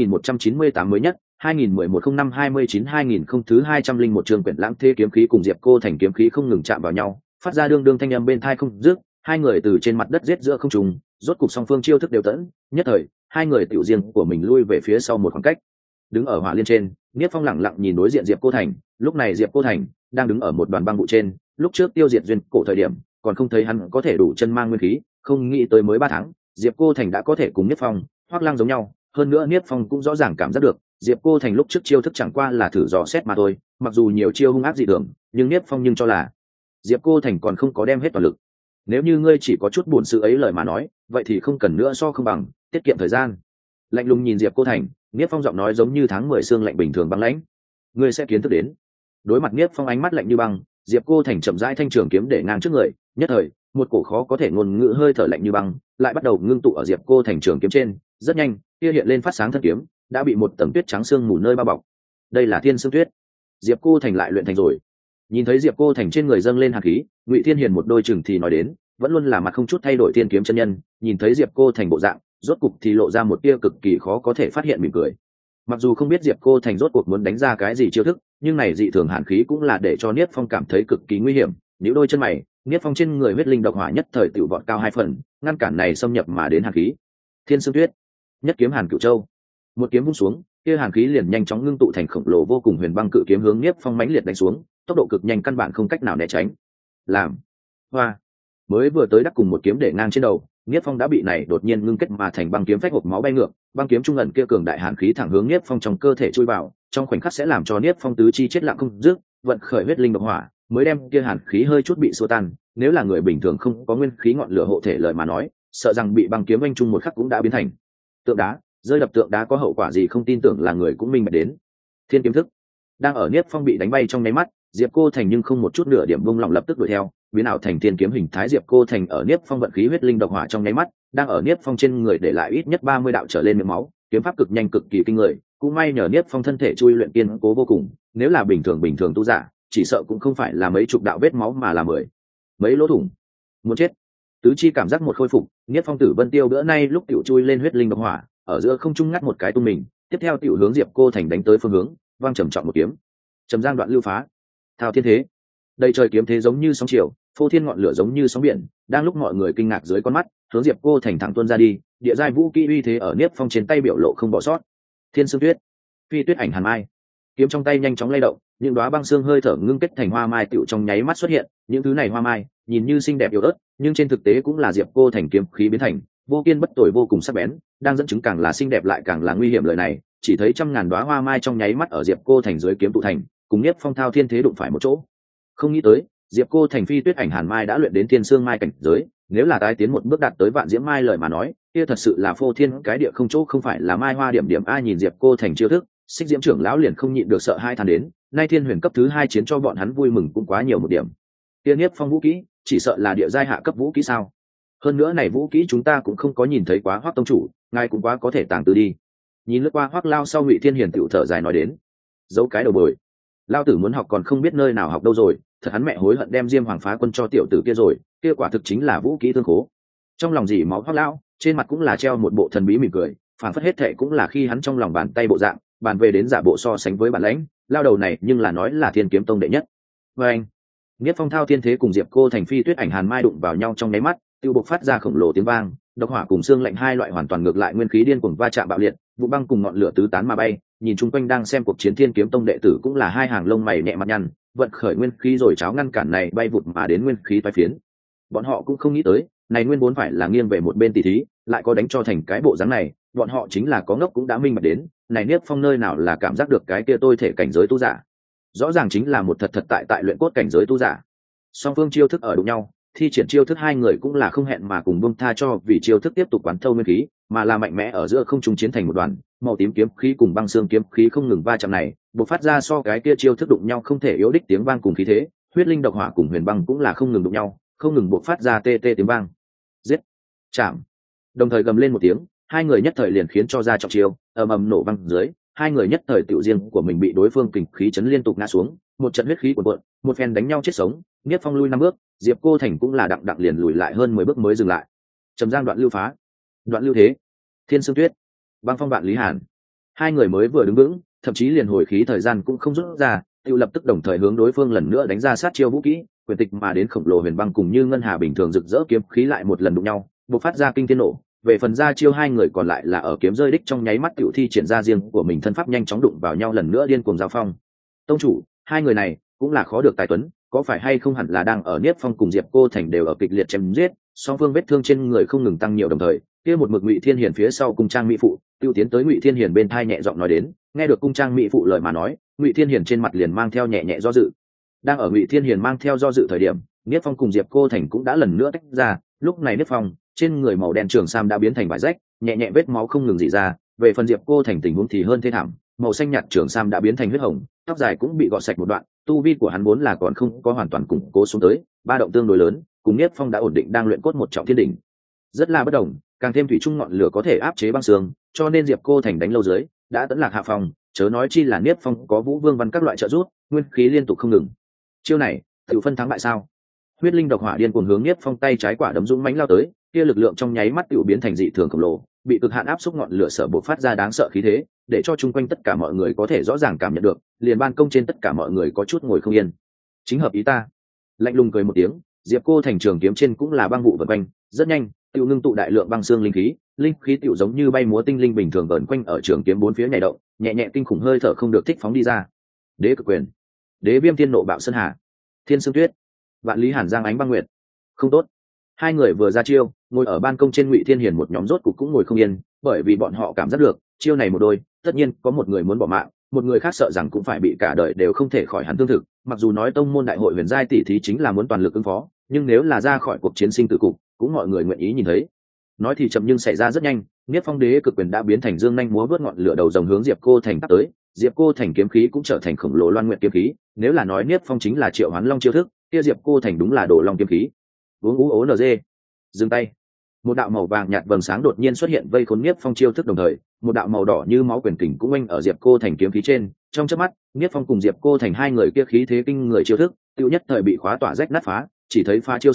3198 mới nhất, 2011-05-29-2000 thứ 201 trường quyển lãng thế kiếm khí cùng Diệp Cô Thành kiếm khí không ngừng chạm vào nhau, phát ra đương đương thanh âm bên thai không dứt, hai người từ trên mặt đất giết giữa không trung, rốt cục song phương chiêu thức đều tẫn, nhất thời, hai người tiểu riêng của mình lui về phía sau một khoảng cách. Đứng ở hỏa liên trên, Niếp Phong lặng lặng nhìn đối diện Diệp Cô Thành, lúc này Diệp Cô Thành đang đứng ở một đoàn băng vụ trên, lúc trước tiêu diệt duyên cổ thời điểm, còn không thấy hắn có thể đủ chân mang nguyên khí, không nghĩ tới mới 3 tháng, Diệp Cô Thành đã có thể cùng Niếp Phong, Hoắc Lăng giống nhau, hơn nữa Niếp Phong cũng rõ ràng cảm giác được, Diệp Cô Thành lúc trước chiêu thức chẳng qua là thử dò xét mà thôi, mặc dù nhiều chiêu hung ác dị thường, nhưng Niếp Phong nhưng cho là Diệp Cô Thành còn không có đem hết toàn lực. Nếu như ngươi chỉ có chút buồn sự ấy lời mà nói, vậy thì không cần nữa so không bằng, tiết kiệm thời gian. Lạnh lùng nhìn Diệp Cô Thành, Niếp Phong giọng nói giống như tháng 10 sương lạnh bình thường băng lãnh. Ngươi sẽ kiến thức đến. Đối mặt Niếp Phong ánh mắt lạnh như băng, Diệp Cô Thành chậm rãi thanh trường kiếm để ngang trước người, nhất thời, một cổ khó có thể ngôn ngữ hơi thở lạnh như băng, lại bắt đầu ngưng tụ ở Diệp Cô Thành trường kiếm trên, rất nhanh, kia hiện lên phát sáng thân kiếm, đã bị một tầng tuyết trắng sương mù nơi bao bọc. Đây là Thiên Sương Tuyết. Diệp Cô Thành lại luyện thành rồi. Nhìn thấy Diệp Cô Thành trên người dâng lên hàn khí, Ngụy Thiên Hiền một đôi chừng thì nói đến, vẫn luôn là mặt không chút thay đổi thiên kiếm chân nhân, nhìn thấy Diệp Cô Thành bộ dạng, rốt cục thì lộ ra một tia cực kỳ khó có thể phát hiện mỉm cười. Mặc dù không biết Diệp Cô Thành rốt cuộc muốn đánh ra cái gì chiêu thức, nhưng này dị thường hàn khí cũng là để cho Niếp Phong cảm thấy cực kỳ nguy hiểm. Nếu đôi chân mày, Niếp Phong trên người huyết linh độc hỏa nhất thời tiểu vọt cao 2 phần, ngăn cản này xâm nhập mà đến hàn khí. Thiên Sương Tuyết, nhất kiếm Hàn Cửu Châu. Một kiếm vung xuống, kia hàn khí liền nhanh chóng ngưng tụ thành khổng lồ vô cùng huyền băng cự kiếm hướng Niếp Phong mãnh liệt đánh xuống, tốc độ cực nhanh căn bản không cách nào né tránh. Làm hoa mới vừa tới đắc cùng một kiếm để ngang trên đầu, Niếp Phong đã bị này đột nhiên ngưng kết mà thành băng kiếm phách hộp máu bay ngược, băng kiếm trung ẩn kia cường đại hàn khí thẳng hướng Niếp Phong trong cơ thể chui vào, trong khoảnh khắc sẽ làm cho Niếp Phong tứ chi chết lặng không dứt, vận khởi huyết linh độc hỏa, mới đem kia hàn khí hơi chút bị xua tan. Nếu là người bình thường không có nguyên khí ngọn lửa hộ thể lời mà nói, sợ rằng bị băng kiếm vênh chung một khắc cũng đã biến thành tượng đá, rơi đập tượng đá có hậu quả gì không tin tưởng là người cũng minh bạch đến. Thiên kiếm thức. Đang ở Niếp Phong bị đánh bay trong nháy mắt, Diệp Cô Thành nhưng không một chút nửa điểm buông lỏng lập tức đuổi theo, biến ảo thành thiên kiếm hình thái. Diệp Cô Thành ở Niếp Phong vận khí huyết linh độc hỏa trong nháy mắt, đang ở Niếp Phong trên người để lại ít nhất 30 đạo trở lên miệng máu, kiếm pháp cực nhanh cực kỳ kinh người, cũng may nhờ Niếp Phong thân thể chui luyện kiên cố vô cùng, nếu là bình thường tu giả, chỉ sợ cũng không phải là mấy chục đạo vết máu mà là mấy lỗ thủng. Muốn chết. Tứ chi cảm giác một khôi phục, Niết Phong Tử Vân Tiêu bữa nay lúc tiểu chui lên huyết linh độc hỏa, ở giữa không trung ngắt một cái tung mình, tiếp theo tiểu hướng Diệp Cô Thành đánh tới phương hướng, vang trầm trọng một kiếm. Trầm giang đoạn lưu phá, thao thiên thế. Đầy trời kiếm thế giống như sóng chiều, phô thiên ngọn lửa giống như sóng biển, đang lúc mọi người kinh ngạc dưới con mắt, hướng Diệp Cô Thành thẳng tuôn ra đi, địa giai vũ kỹ uy thế ở Niết Phong trên tay biểu lộ không bỏ sót. Thiên Sương Tuyết, Phi Tuyết Ảnh Hàn Mai, kiếm trong tay nhanh chóng lay động, những đóa băng xương hơi thở ngưng kết thành hoa mai tựu trong nháy mắt xuất hiện. Những thứ này hoa mai nhìn như xinh đẹp yếu ớt, nhưng trên thực tế cũng là Diệp Cô Thành kiếm khí biến thành, vô kiên bất tồi vô cùng sắc bén, đang dẫn chứng càng là xinh đẹp lại càng là nguy hiểm. Lời này chỉ thấy trăm ngàn đóa hoa mai trong nháy mắt ở Diệp Cô Thành dưới kiếm tụ thành, cùng Niết Phong thao thiên thế đụng phải một chỗ. Không nghĩ tới Diệp Cô Thành Phi Tuyết Ảnh Hàn Mai đã luyện đến thiên sương mai cảnh giới, nếu là tái tiến một bước đạt tới vạn diễm mai lời mà nói, kia thật sự là phô thiên cái địa không chỗ không phải là mai hoa điểm điểm. Ai nhìn Diệp Cô Thành chiêu thức, Xích Diễm trưởng lão liền không nhịn được sợ hai than đến, nay thiên huyền cấp thứ 2 chiến cho bọn hắn vui mừng cũng quá nhiều một điểm. Tiên Niếp Phong vũ kỹ, chỉ sợ là địa giai hạ cấp vũ kỹ sao? Hơn nữa này vũ kỹ chúng ta cũng không có nhìn thấy quá, Hoắc tông chủ, ngài cũng quá có thể tàng tư đi. Nhìn lướt qua Hoắc lao sau, Ngụy Thiên Hiền tiểu thở dài nói đến, giấu cái đầu bồi, lao tử muốn học còn không biết nơi nào học đâu rồi, thật hắn mẹ hối hận đem Diêm Hoàng phá quân cho tiểu tử kia rồi, kia quả thực chính là vũ kỹ tương khố. Trong lòng dỉ máu Hoắc lão, trên mặt cũng là treo một bộ thần bí mỉm cười, phản phất hết thệ cũng là khi hắn trong lòng bàn tay bộ dạng, bàn về đến giả bộ so sánh với bản lãnh, lao đầu này nhưng là nói là Thiên Kiếm Tông đệ nhất. Và anh, Niết Phong thao thiên thế cùng Diệp Cô Thành Phi Tuyết Ảnh Hàn Mai đụng vào nhau trong nháy mắt, tiêu bộc phát ra khổng lồ tiếng vang, độc hỏa cùng xương lạnh hai loại hoàn toàn ngược lại nguyên khí điên cuồng va chạm bạo liệt, vụ băng cùng ngọn lửa tứ tán mà bay. Nhìn chung quanh đang xem cuộc chiến Thiên Kiếm Tông đệ tử cũng là hai hàng lông mày nhẹ mặt nhăn, vận khởi nguyên khí rồi cháo ngăn cản này bay vụt mà đến nguyên khí toái phiến. Bọn họ cũng không nghĩ tới, này nguyên vốn phải là nghiêng về một bên tỷ thí, lại có đánh cho thành cái bộ dáng này. Bọn họ chính là có ngốc cũng đã minh bạch đến, này Niết Phong nơi nào là cảm giác được cái kia tôi thể cảnh giới tu giả, rõ ràng chính là một thật thật tại luyện cốt cảnh giới tu giả. Song phương chiêu thức ở đụng nhau, thi triển chiêu thức hai người cũng là không hẹn mà cùng buông tha cho vì chiêu thức tiếp tục quán thâu nguyên khí, mà là mạnh mẽ ở giữa không trung chiến thành một đoàn. Màu tím kiếm khí cùng băng xương kiếm khí không ngừng va chạm này, bộc phát ra so cái kia chiêu thức đụng nhau không thể yếu đích tiếng vang cùng khí thế. Huyết linh độc hỏa cùng huyền băng cũng là không ngừng đụng nhau, không ngừng bộc phát ra tê tê tiếng vang. Giết, chạm, đồng thời gầm lên một tiếng, hai người nhất thời liền khiến cho ra trọng chiêu, ầm ầm nổ vang dưới, hai người nhất thời tiểu riêng của mình bị đối phương kình khí chấn liên tục ngã xuống, một trận huyết khí cuồn cuộn, một phen đánh nhau chết sống. Niết Phong lui 5 bước, Diệp Cô Thành cũng là đặng đặng liền lùi lại hơn 10 bước mới dừng lại. Trầm giang đoạn lưu phá, đoạn lưu thế, thiên sương tuyết, băng phong vạn lý hàn. Hai người mới vừa đứng vững, thậm chí liền hồi khí thời gian cũng không rút ra, tiêu lập tức đồng thời hướng đối phương lần nữa đánh ra sát chiêu vũ kỹ, quyền tịch mà đến khổng lồ huyền băng cùng như ngân hà bình thường rực rỡ kiếm khí lại một lần đụng nhau, bộc phát ra kinh thiên nổ. Về phần ra chiêu hai người còn lại là ở kiếm rơi đích trong nháy mắt tiểu thi triển ra riêng của mình thân pháp nhanh chóng đụng vào nhau lần nữa điên cuồng giao phong. Tông chủ, hai người này cũng là khó được tài tuấn, có phải hay không hẳn là đang ở Niết Phong cùng Diệp Cô Thành đều ở kịch liệt chém giết, song phương vết thương trên người không ngừng tăng nhiều đồng thời, kia một mực Ngụy Thiên Hiền phía sau cung trang mỹ phụ, tiêu tiến tới Ngụy Thiên Hiền bên thai nhẹ giọng nói đến. Nghe được cung trang mỹ phụ lời mà nói, Ngụy Thiên Hiền trên mặt liền mang theo nhẹ nhẹ do dự. Đang ở Ngụy Thiên Hiền mang theo do dự thời điểm, Niết Phong cùng Diệp Cô Thành cũng đã lần nữa tách ra. Lúc này Niết Phong trên người màu đen trường sam đã biến thành vải rách, nhẹ nhẹ vết máu không ngừng rỉ ra. Về phần Diệp Cô Thành tình huống thì hơn thê thảm, màu xanh nhạt trường sam đã biến thành huyết hồng, tóc dài cũng bị gọt sạch một đoạn. Tu vi của hắn vốn là còn không có hoàn toàn củng cố xuống tới, ba động tương đối lớn, cùng Niết Phong đã ổn định đang luyện cốt một trọng thiên đỉnh, rất là bất đồng. Càng thêm thủy chung ngọn lửa có thể áp chế băng xương, cho nên Diệp Cô Thành đánh lâu dưới đã tấn lạc hạ phòng, chớ nói chi là Niết Phong có Vũ Vương văn các loại trợ giúp, nguyên khí liên tục không ngừng. Chiêu này tự phân thắng bại sao? Huyết linh độc hỏa điên cuồng hướng Niết Phong tay trái quả đấm dũng mãnh lao tới, kia lực lượng trong nháy mắt tự biến thành dị thường khổng lồ, bị cực hạn áp xúc ngọn lửa sở bộc phát ra đáng sợ khí thế, để cho chung quanh tất cả mọi người có thể rõ ràng cảm nhận được, liền ban công trên tất cả mọi người có chút ngồi không yên. Chính hợp ý ta. Lạnh lùng cười một tiếng, Diệp Cô Thành trường kiếm trên cũng là băng vụ vần quanh, rất nhanh, tiêu ngưng tụ đại lượng băng xương linh khí tiểu giống như bay múa tinh linh bình thường vờn quanh ở trường kiếm bốn phía nhảy động, nhẹ nhẹ kinh khủng hơi thở không được thích phóng đi ra. Đế cực quyền, Đế viêm thiên nộ bạo sơn hà, thiên sương tuyết, vạn lý hàn giang ánh băng nguyệt. Không tốt. Hai người vừa ra chiêu, ngồi ở ban công trên Ngụy Thiên Hiền một nhóm rốt cục cũng ngồi không yên, bởi vì bọn họ cảm giác được chiêu này một đôi, tất nhiên có một người muốn bỏ mạng, một người khác sợ rằng cũng phải bị cả đời đều không thể khỏi hắn tương thực. Mặc dù nói tông môn đại hội huyền giai tỷ thí chính là muốn toàn lực ứng phó, nhưng nếu là ra khỏi cuộc chiến sinh tử cục, cũng mọi người nguyện ý nhìn thấy. Nói thì chậm nhưng xảy ra rất nhanh, Niết Phong đế cực quyền đã biến thành dương nhanh múa vớt ngọn lửa đầu rồng hướng Diệp Cô Thành tắt tới, Diệp Cô Thành kiếm khí cũng trở thành khổng lồ loan nguyện kiếm khí. Nếu là nói Niết Phong chính là Triệu Hoán Long chiêu thức, kia Diệp Cô Thành đúng là Đồ Long kiếm khí. Uống ú ố nz, dừng tay. Một đạo màu vàng nhạt vầng sáng đột nhiên xuất hiện vây khốn Niết Phong chiêu thức, đồng thời một đạo màu đỏ như máu quyền kình cũng oanh ở Diệp Cô Thành kiếm khí trên. Trong chớp mắt, Niết Phong cùng Diệp Cô Thành hai người kia khí thế kinh người chiêu thức, tiêu nhất thời bị khóa tỏa rách nát phá. Chỉ thấy phá chiêu sau,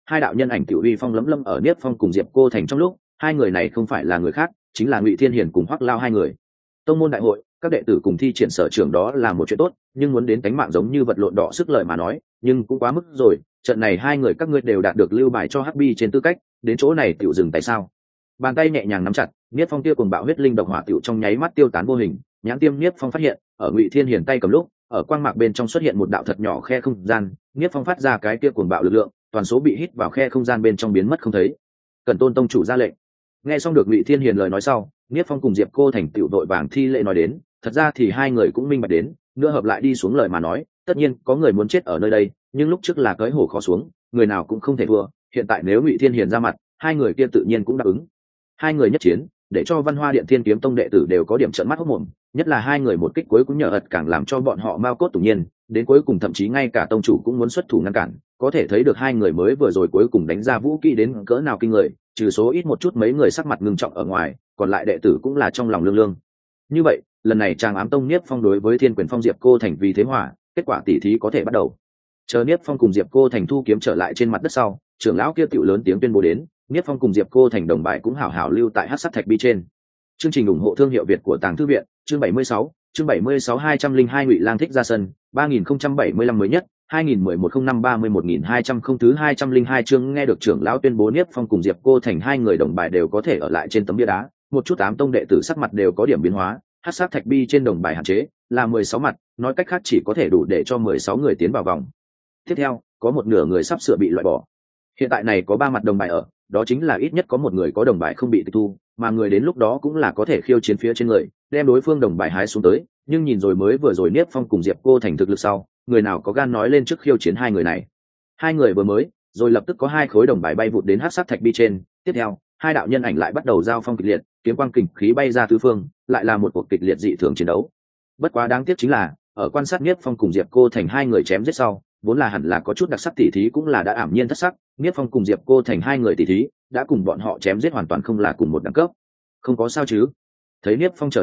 hai đạo nhân ảnh tiểu uy phong lấm lâm ở Niếp Phong cùng Diệp Cô Thành trong lúc, hai người này không phải là người khác, chính là Ngụy Thiên Hiền cùng Hoắc Lao hai người. Tông môn đại hội, các đệ tử cùng thi triển sở trường đó là một chuyện tốt, nhưng muốn đến cánh mạng giống như vật lộn đỏ sức lợi mà nói, nhưng cũng quá mức rồi. Trận này hai người các ngươi đều đạt được lưu bài cho Hắc Bi trên tư cách, đến chỗ này tiểu dừng tại sao? Bàn tay nhẹ nhàng nắm chặt, Niếp Phong kia cùng bạo huyết linh độc hỏa tiểu trong nháy mắt tiêu tán vô hình. Nhãn tiêm Niếp Phong phát hiện, ở Ngụy Thiên Hiền tay cầm lúc, ở quang mạc bên trong xuất hiện một đạo thật nhỏ khe không gian, Niếp Phong phát ra cái kia cuồng bạo lực lượng, toàn số bị hít vào khe không gian bên trong biến mất không thấy. Cẩn Tôn tông chủ ra lệnh. Nghe xong được Ngụy Thiên Hiền lời nói sau, Niếp Phong cùng Diệp Cô Thành tiểu đội vàng thi lễ nói đến, thật ra thì hai người cũng minh bạch đến, nữa hợp lại đi xuống lời mà nói, tất nhiên có người muốn chết ở nơi đây, nhưng lúc trước là cưỡi hổ khó xuống, người nào cũng không thể thua, hiện tại nếu Ngụy Thiên Hiền ra mặt, hai người kia tự nhiên cũng đáp ứng. Hai người nhất chiến, để cho Văn Hoa Điện Thiên Kiếm Tông đệ tử đều có điểm trợn mắt hốt mồm, nhất là hai người một kích cuối cũng nhờ ật càng làm cho bọn họ mao cốt tủng nhiên, đến cuối cùng thậm chí ngay cả tông chủ cũng muốn xuất thủ ngăn cản, có thể thấy được hai người mới vừa rồi cuối cùng đánh ra vũ kỹ đến cỡ nào kinh người, trừ số ít một chút mấy người sắc mặt ngưng trọng ở ngoài, còn lại đệ tử cũng là trong lòng lương lương. Như vậy, lần này Tràng Ám Tông Niếp Phong đối với Thiên Quyền Phong Diệp Cô Thành vì thế hỏa, kết quả tỉ thí có thể bắt đầu. Chờ Niếp Phong cùng Diệp Cô Thành thu kiếm trở lại trên mặt đất sau, trưởng lão kia tiểu lớn tiếng tuyên bố đến, Niếp Phong cùng Diệp Cô Thành đồng bài cũng hảo hảo lưu tại Hắc Sắc Thạch Bi trên. Chương trình ủng hộ thương hiệu Việt của Tàng Thư viện, chương 76, chương 76 202 Ngụy Lang thích ra sân, 3075 mới nhất, 2011-05-31.200 không thứ 202 chương. Nghe được trưởng lão tuyên bố Niếp Phong cùng Diệp Cô Thành hai người đồng bài đều có thể ở lại trên tấm bia đá, một chút ám tông đệ tử sắc mặt đều có điểm biến hóa. Hắc Sắc Thạch Bi trên đồng bài hạn chế là 16 mặt, nói cách khác chỉ có thể đủ để cho 16 người tiến vào vòng. Tiếp theo, có một nửa người sắp sửa bị loại bỏ. Hiện tại này có 3 mặt đồng bài ở, đó chính là ít nhất có một người có đồng bài không bị tịch thu, mà người đến lúc đó cũng là có thể khiêu chiến phía trên người, đem đối phương đồng bài hái xuống tới. Nhưng nhìn rồi mới vừa rồi Niếp Phong cùng Diệp Cô Thành thực lực sau, người nào có gan nói lên trước khiêu chiến hai người này. Hai người vừa mới, rồi lập tức có hai khối đồng bài bay vụt đến Hắc Sắc Thạch Bi trên. Tiếp theo, hai đạo nhân ảnh lại bắt đầu giao phong kịch liệt, kiếm quang kình khí bay ra tứ phương, lại là một cuộc kịch liệt dị thường chiến đấu. Bất quá đáng tiếc chính là, ở quan sát Niếp Phong cùng Diệp Cô Thành hai người chém giết sau, vốn là hẳn là có chút đặc sắc tỉ thí cũng là đã ảm nhiên thất sắc. Niếp Phong cùng Diệp Cô Thành hai người tỉ thí, đã cùng bọn họ chém giết hoàn toàn không là cùng một đẳng cấp. Không có sao chứ? Thấy Niếp Phong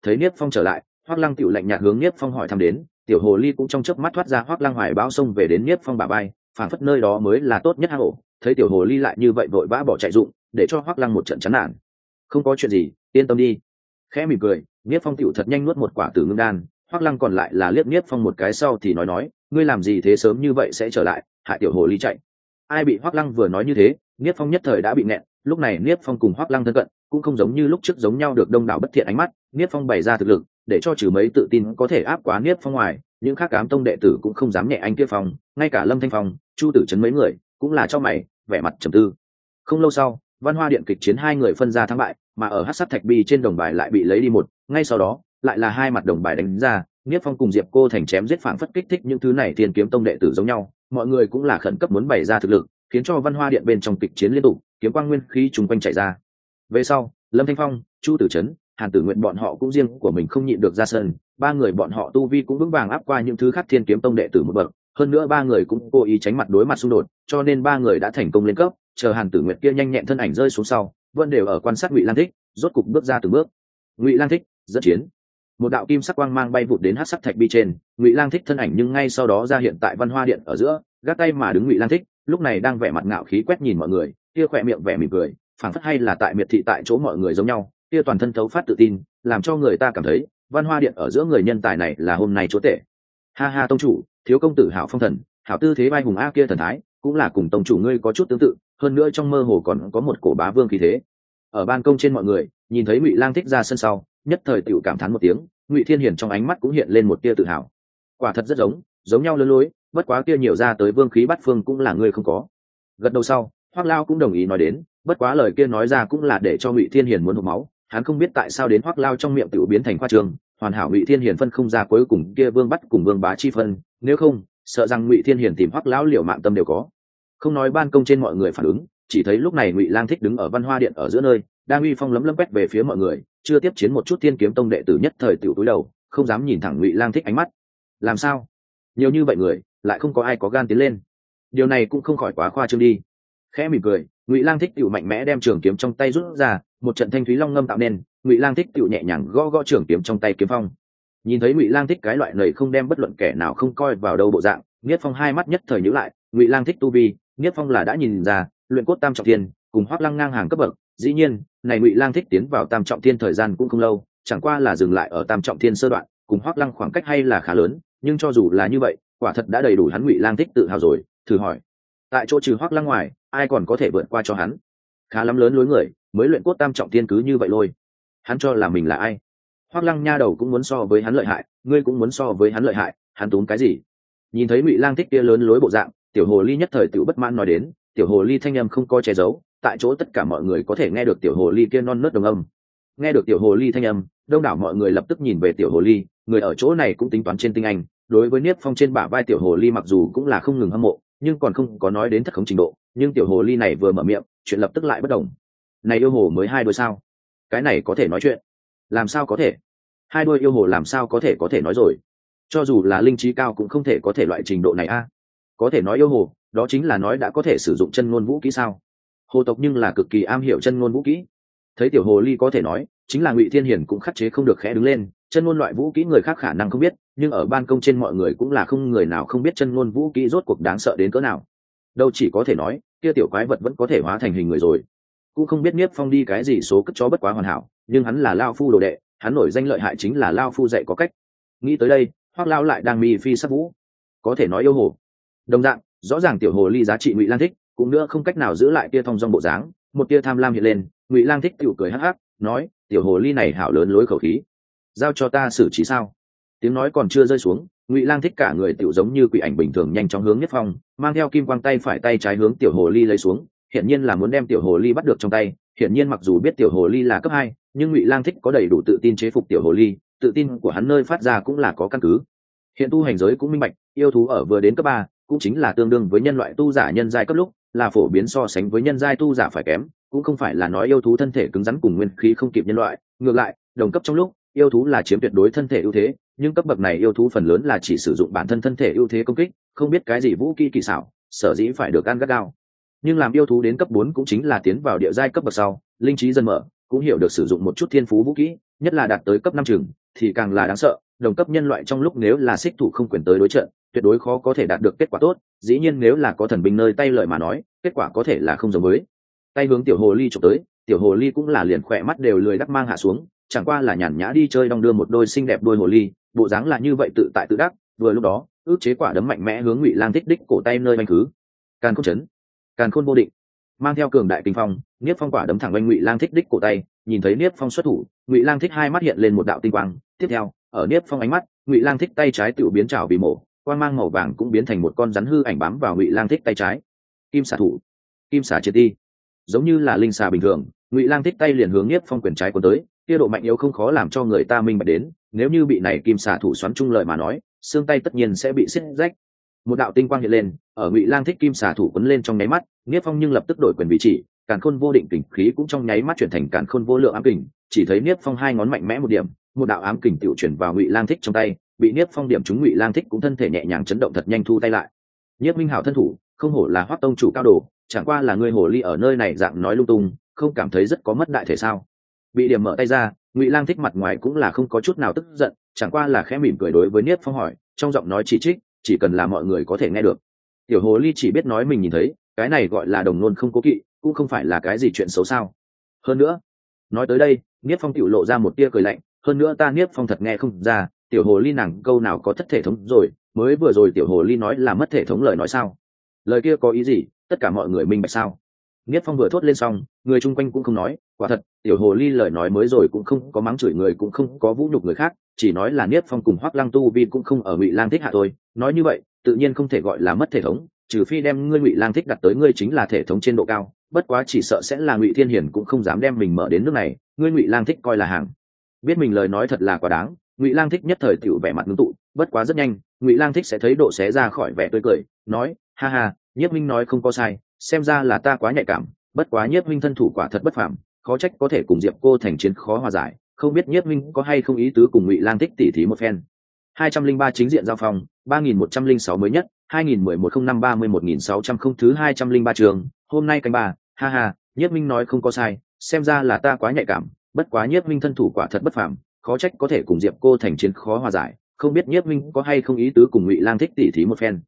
trở lại, Hoắc Lăng tiểu lạnh nhạt hướng Niếp Phong hỏi thăm đến, tiểu hồ ly cũng trong chớp mắt thoát ra Hoắc Lăng hoài báo xông về đến Niếp Phong bả vai, phảng phất nơi đó mới là tốt nhất hang ổ. Thấy tiểu hồ ly lại như vậy vội vã bỏ chạy dụng, để cho Hoắc Lăng một trận chán nản. Không có chuyện gì, yên tâm đi. Khẽ mỉm cười, Niếp Phong tiểu thật nhanh nuốt một quả tử ngưng đan. Hoắc Lăng còn lại là liếc Niếp Phong một cái sau thì nói, ngươi làm gì thế sớm như vậy sẽ trở lại, hại tiểu hồ ly chạy. Ai bị Hoắc Lăng vừa nói như thế, Niếp Phong nhất thời đã bị nghẹn. Lúc này Niếp Phong cùng Hoắc Lăng thân cận, cũng không giống như lúc trước giống nhau được đông đảo bất thiện ánh mắt. Niếp Phong bày ra thực lực, để cho trừ mấy tự tin có thể áp quá Niếp Phong ngoài, những khác ám tông đệ tử cũng không dám nhẹ anh kia Phong, ngay cả Lâm Thanh Phong, Chu Tử Trấn mấy người cũng là cho mày, vẻ mặt trầm tư. Không lâu sau, Văn Hoa Điện kịch chiến hai người phân ra thắng bại, mà ở Hắc Sắc Thạch Bi trên đồng bài lại bị lấy đi một, ngay sau đó lại là hai mặt đồng bài đánh ra. Niếp Phong cùng Diệp Cô Thành chém giết phảng phất kích thích những thứ này Thiên Kiếm Tông đệ tử giống nhau, mọi người cũng là khẩn cấp muốn bày ra thực lực, khiến cho Văn Hoa Điện bên trong kịch chiến liên tục, kiếm quang nguyên khí trùng quanh chạy ra. Về sau, Lâm Thanh Phong, Chu Tử Trấn, Hàn Tử Nguyện bọn họ cũng riêng của mình không nhịn được ra sân, ba người bọn họ tu vi cũng vững vàng áp qua những thứ khác Thiên Kiếm Tông đệ tử một bậc, hơn nữa ba người cũng cố ý tránh mặt đối mặt xung đột, cho nên ba người đã thành công lên cấp. Chờ Hàn Tử Nguyện kia nhanh nhẹn thân ảnh rơi xuống sau, vẫn đều ở quan sát Ngụy Lang Thích, rốt cục bước ra từng bước. Ngụy Lang Thích dẫn chiến. Một đạo kim sắc quang mang bay vụt đến Hắc Sắc Thạch Bi trên, Ngụy Lang Thích thân ảnh nhưng ngay sau đó ra hiện tại Văn Hoa Điện ở giữa, gác tay mà đứng Ngụy Lang Thích, lúc này đang vẻ mặt ngạo khí quét nhìn mọi người, kia khỏe miệng vẻ mỉm cười, phảng phất hay là tại miệt thị tại chỗ mọi người giống nhau, kia toàn thân thấu phát tự tin, làm cho người ta cảm thấy Văn Hoa Điện ở giữa người nhân tài này là hôm nay chúa tể. Ha ha tông chủ, thiếu công tử hảo phong thần, hảo tư thế vai hùng a kia thần thái, cũng là cùng tông chủ ngươi có chút tương tự, hơn nữa trong mơ hồ còn có một cổ bá vương khí thế. Ở ban công trên mọi người nhìn thấy Ngụy Lang Thích ra sân sau, nhất thời tiểu cảm thán một tiếng, Ngụy Thiên Hiền trong ánh mắt cũng hiện lên một tia tự hào. Quả thật rất giống nhau lớn lối, bất quá kia nhiều ra tới vương khí bát phương cũng là ngươi không có. Gật đầu sau, Hoắc Lao cũng đồng ý nói đến, bất quá lời kia nói ra cũng là để cho Ngụy Thiên Hiền muốn hộc máu, hắn không biết tại sao đến Hoắc Lao trong miệng tiểu biến thành khoa trương, hoàn hảo Ngụy Thiên Hiền phân không ra cuối cùng kia vương bắt cùng vương bá chi phân, nếu không, sợ rằng Ngụy Thiên Hiền tìm Hoắc Lão liều mạng tâm đều có. Không nói ban công trên mọi người phản ứng, chỉ thấy lúc này Ngụy Lang Thích đứng ở Văn Hoa Điện ở giữa nơi, đang uy phong lấm lấm quét về phía mọi người, chưa tiếp chiến một chút Thiên Kiếm Tông đệ tử nhất thời tiểu cúi đầu, không dám nhìn thẳng Ngụy Lang Thích ánh mắt. Làm sao? Nhiều như vậy người, lại không có ai có gan tiến lên. Điều này cũng không khỏi quá khoa trương đi. Khẽ mỉm cười, Ngụy Lang Thích tiểu mạnh mẽ đem trường kiếm trong tay rút ra, một trận thanh thúy long ngâm tạo nên, Ngụy Lang Thích tiểu nhẹ nhàng gõ gõ trường kiếm trong tay kiếm phong. Nhìn thấy Ngụy Lang Thích cái loại này không đem bất luận kẻ nào không coi vào đâu bộ dạng, Niết Phong hai mắt nhất thời nhíu lại, Ngụy Lang Thích tu vi, Niếp Phong là đã nhìn ra luyện cốt tam trọng thiên cùng Hoắc Lăng ngang hàng cấp bậc, dĩ nhiên này Ngụy Lang Thích tiến vào tam trọng thiên thời gian cũng không lâu, chẳng qua là dừng lại ở tam trọng thiên sơ đoạn, cùng Hoắc Lăng khoảng cách hay là khá lớn, nhưng cho dù là như vậy quả thật đã đầy đủ hắn Ngụy Lang Thích tự hào rồi. Thử hỏi tại chỗ trừ Hoắc Lăng ngoài ai còn có thể vượt qua cho hắn? Khá lắm lớn lối người mới luyện cốt tam trọng thiên cứ như vậy lôi hắn cho là mình là ai? Hoắc Lăng nha đầu cũng muốn so với hắn lợi hại, ngươi cũng muốn so với hắn lợi hại, hắn túm cái gì? Nhìn thấy Ngụy Lang Thích kia lớn lối bộ dạng, tiểu hồ ly nhất thời tiểu bất mãn nói đến, tiểu hồ ly thanh âm không có che giấu, tại chỗ tất cả mọi người có thể nghe được tiểu hồ ly kia non nớt đồng âm. Nghe được tiểu hồ ly thanh âm, đông đảo mọi người lập tức nhìn về tiểu hồ ly, người ở chỗ này cũng tính toán trên tinh anh, đối với Niếp Phong trên bả vai tiểu hồ ly mặc dù cũng là không ngừng hâm mộ, nhưng còn không có nói đến thất khống trình độ, nhưng tiểu hồ ly này vừa mở miệng, chuyện lập tức lại bất đồng. Này yêu hồ mới 2 đôi sao? Cái này có thể nói chuyện? Làm sao có thể? 2 đôi yêu hồ làm sao có thể nói rồi? Cho dù là linh trí cao cũng không thể có thể loại trình độ này a. Có thể nói yêu hồ, đó chính là nói đã có thể sử dụng chân ngôn vũ kỹ sao? Hồ tộc nhưng là cực kỳ am hiểu chân ngôn vũ kỹ. Thấy tiểu hồ ly có thể nói, chính là Ngụy Thiên Hiển cũng khắc chế không được khẽ đứng lên, chân ngôn loại vũ kỹ người khác khả năng không biết, nhưng ở ban công trên mọi người cũng là không người nào không biết chân ngôn vũ kỹ rốt cuộc đáng sợ đến cỡ nào. Đâu chỉ có thể nói, kia tiểu quái vật vẫn có thể hóa thành hình người rồi. Cũng không biết Niếp Phong đi cái gì số cất chó bất quá hoàn hảo, nhưng hắn là Lao Phu đồ đệ, hắn nổi danh lợi hại chính là Lao Phu dạy có cách. Nghĩ tới đây, Hoắc Lao lại đang mì phi sắc vũ. Có thể nói yêu hồ. Đồng dạng, rõ ràng tiểu hồ ly giá trị Ngụy Lang Thích, cũng nữa không cách nào giữ lại tia thong dong bộ dáng, một tia tham lam hiện lên, Ngụy Lang Thích tiểu cười hắc hắc, nói, tiểu hồ ly này hảo lớn lối khẩu khí, giao cho ta xử trí sao? Tiếng nói còn chưa rơi xuống, Ngụy Lang Thích cả người tiểu giống như quỷ ảnh bình thường nhanh chóng hướng Niếp Phong, mang theo kim quang tay phải tay trái hướng tiểu hồ ly lấy xuống, hiển nhiên là muốn đem tiểu hồ ly bắt được trong tay. Hiển nhiên mặc dù biết tiểu hồ ly là cấp 2, nhưng Ngụy Lang Thích có đầy đủ tự tin chế phục tiểu hồ ly, tự tin của hắn nơi phát ra cũng là có căn cứ. Hiện tu hành giới cũng minh bạch, yêu thú ở vừa đến cấp 3, cũng chính là tương đương với nhân loại tu giả nhân giai cấp lúc, là phổ biến so sánh với nhân giai tu giả phải kém, cũng không phải là nói yêu thú thân thể cứng rắn cùng nguyên khí không kịp nhân loại, ngược lại, đồng cấp trong lúc, yêu thú là chiếm tuyệt đối thân thể ưu thế, nhưng cấp bậc này yêu thú phần lớn là chỉ sử dụng bản thân thân thể ưu thế công kích, không biết cái gì vũ kỹ kỳ xảo, sở dĩ phải được ăn gắt gao. Nhưng làm yêu thú đến cấp 4 cũng chính là tiến vào địa giai cấp bậc sau, linh trí dần mở, cũng hiểu được sử dụng một chút thiên phú vũ kỹ, nhất là đạt tới cấp 5 chừng, thì càng là đáng sợ. Đồng cấp nhân loại trong lúc nếu là xích thủ không quyền tới đối trận, tuyệt đối khó có thể đạt được kết quả tốt, dĩ nhiên nếu là có thần binh nơi tay lợi mà nói, kết quả có thể là không giống với. Tay hướng tiểu hồ ly chụp tới, tiểu hồ ly cũng là liền khỏe mắt đều lười đắc mang hạ xuống, chẳng qua là nhàn nhã đi chơi đong đưa một đôi xinh đẹp đôi hồ ly, bộ dáng là như vậy tự tại tự đắc, vừa lúc đó, ước chế quả đấm mạnh mẽ hướng Ngụy Lang Thích đích cổ tay nơi banh khứ. Càn khôn chấn, càn khôn vô định, mang theo cường đại kinh phong, Niếp Phong quả đấm thẳng bên Ngụy Lang Thích đích cổ tay, nhìn thấy Niếp Phong xuất thủ, Ngụy Lang Thích hai mắt hiện lên một đạo tinh quang, tiếp theo, ở Niếp Phong ánh mắt, Ngụy Lang Thích tay trái tự biến trảo vì mổ, quang mang màu vàng cũng biến thành một con rắn hư ảnh bám vào Ngụy Lang Thích tay trái. Kim xả thủ, kim xả triệt đi, giống như là linh xà bình thường, Ngụy Lang Thích tay liền hướng Niếp Phong quyền trái cuốn tới, kia độ mạnh yếu không khó làm cho người ta minh bạch đến, nếu như bị này kim xả thủ xoắn trung lợi mà nói, xương tay tất nhiên sẽ bị xiết rách. Một đạo tinh quang hiện lên, ở Ngụy Lang Thích kim xả thủ quấn lên trong nháy mắt, Niếp Phong nhưng lập tức đổi quyền vị chỉ, càn khôn vô định kình khí cũng trong nháy mắt chuyển thành càn khôn vô lượng ám kình, chỉ thấy Niếp Phong hai ngón mạnh mẽ một điểm, một đạo ám kình tiểu chuyển vào Ngụy Lang Thích trong tay, bị Niếp Phong điểm trúng, Ngụy Lang Thích cũng thân thể nhẹ nhàng chấn động thật nhanh thu tay lại. Nhiếp Minh Hảo thân thủ, không hổ là Hoắc tông chủ cao đồ, chẳng qua là người hồ ly ở nơi này dạng nói lung tung, không cảm thấy rất có mất đại thể sao? Bị điểm mở tay ra, Ngụy Lang Thích mặt ngoài cũng là không có chút nào tức giận, chẳng qua là khẽ mỉm cười đối với Niếp Phong hỏi, trong giọng nói chỉ trích, chỉ cần là mọi người có thể nghe được. Tiểu hồ ly chỉ biết nói mình nhìn thấy, cái này gọi là đồng nôn không cố kỵ, cũng không phải là cái gì chuyện xấu sao? Hơn nữa, nói tới đây, Niếp Phong tiểu lộ ra một tia cười lạnh, hơn nữa ta Niếp Phong thật nghe không ra, tiểu hồ ly nàng câu nào có thất thể thống rồi, mới vừa rồi tiểu hồ ly nói là mất thể thống lời nói sao? Lời kia có ý gì? Tất cả mọi người minh bạch sao? Niếp Phong vừa thốt lên xong, người chung quanh cũng không nói, quả thật, tiểu hồ ly lời nói mới rồi cũng không có mắng chửi người, cũng không có vũ nhục người khác, chỉ nói là Niếp Phong cùng Hoắc Lăng tu vi cũng không ở Ngụy Lang Thích hạ thôi, nói như vậy, tự nhiên không thể gọi là mất thể thống, trừ phi đem ngươi Ngụy Lang Thích đặt tới ngươi chính là thể thống trên độ cao, bất quá chỉ sợ sẽ là Ngụy Thiên Hiển cũng không dám đem mình mở đến nước này, ngươi Ngụy Lang Thích coi là hàng. Biết mình lời nói thật là quá đáng, Ngụy Lang Thích nhất thời tiểu vẻ mặt ngưng tụ, bất quá rất nhanh, Ngụy Lang Thích sẽ thấy độ xé ra khỏi vẻ tươi cười, nói, ha ha, Nhiếp Minh nói không có sai, xem ra là ta quá nhạy cảm, bất quá Nhiếp Minh thân thủ quả thật bất phàm, khó trách có thể cùng Diệp Cô thành chiến khó hòa giải, không biết Nhiếp Minh có hay không ý tứ cùng Ngụy Lang Thích tỉ thí một phen. 203 chính diện giao phong, 3106 mới nhất, 2011-05-31.600 không thứ 203 trường, hôm nay canh ba, ha ha, Nhiếp Minh nói không có sai, xem ra là ta quá nhạy cảm, bất quá Nhiếp Minh thân thủ quả thật bất phàm, khó trách có thể cùng Diệp Cô thành chiến khó hòa giải, không biết Nhiếp Minh có hay không ý tứ cùng Ngụy Lang Thích tỉ thí một phen.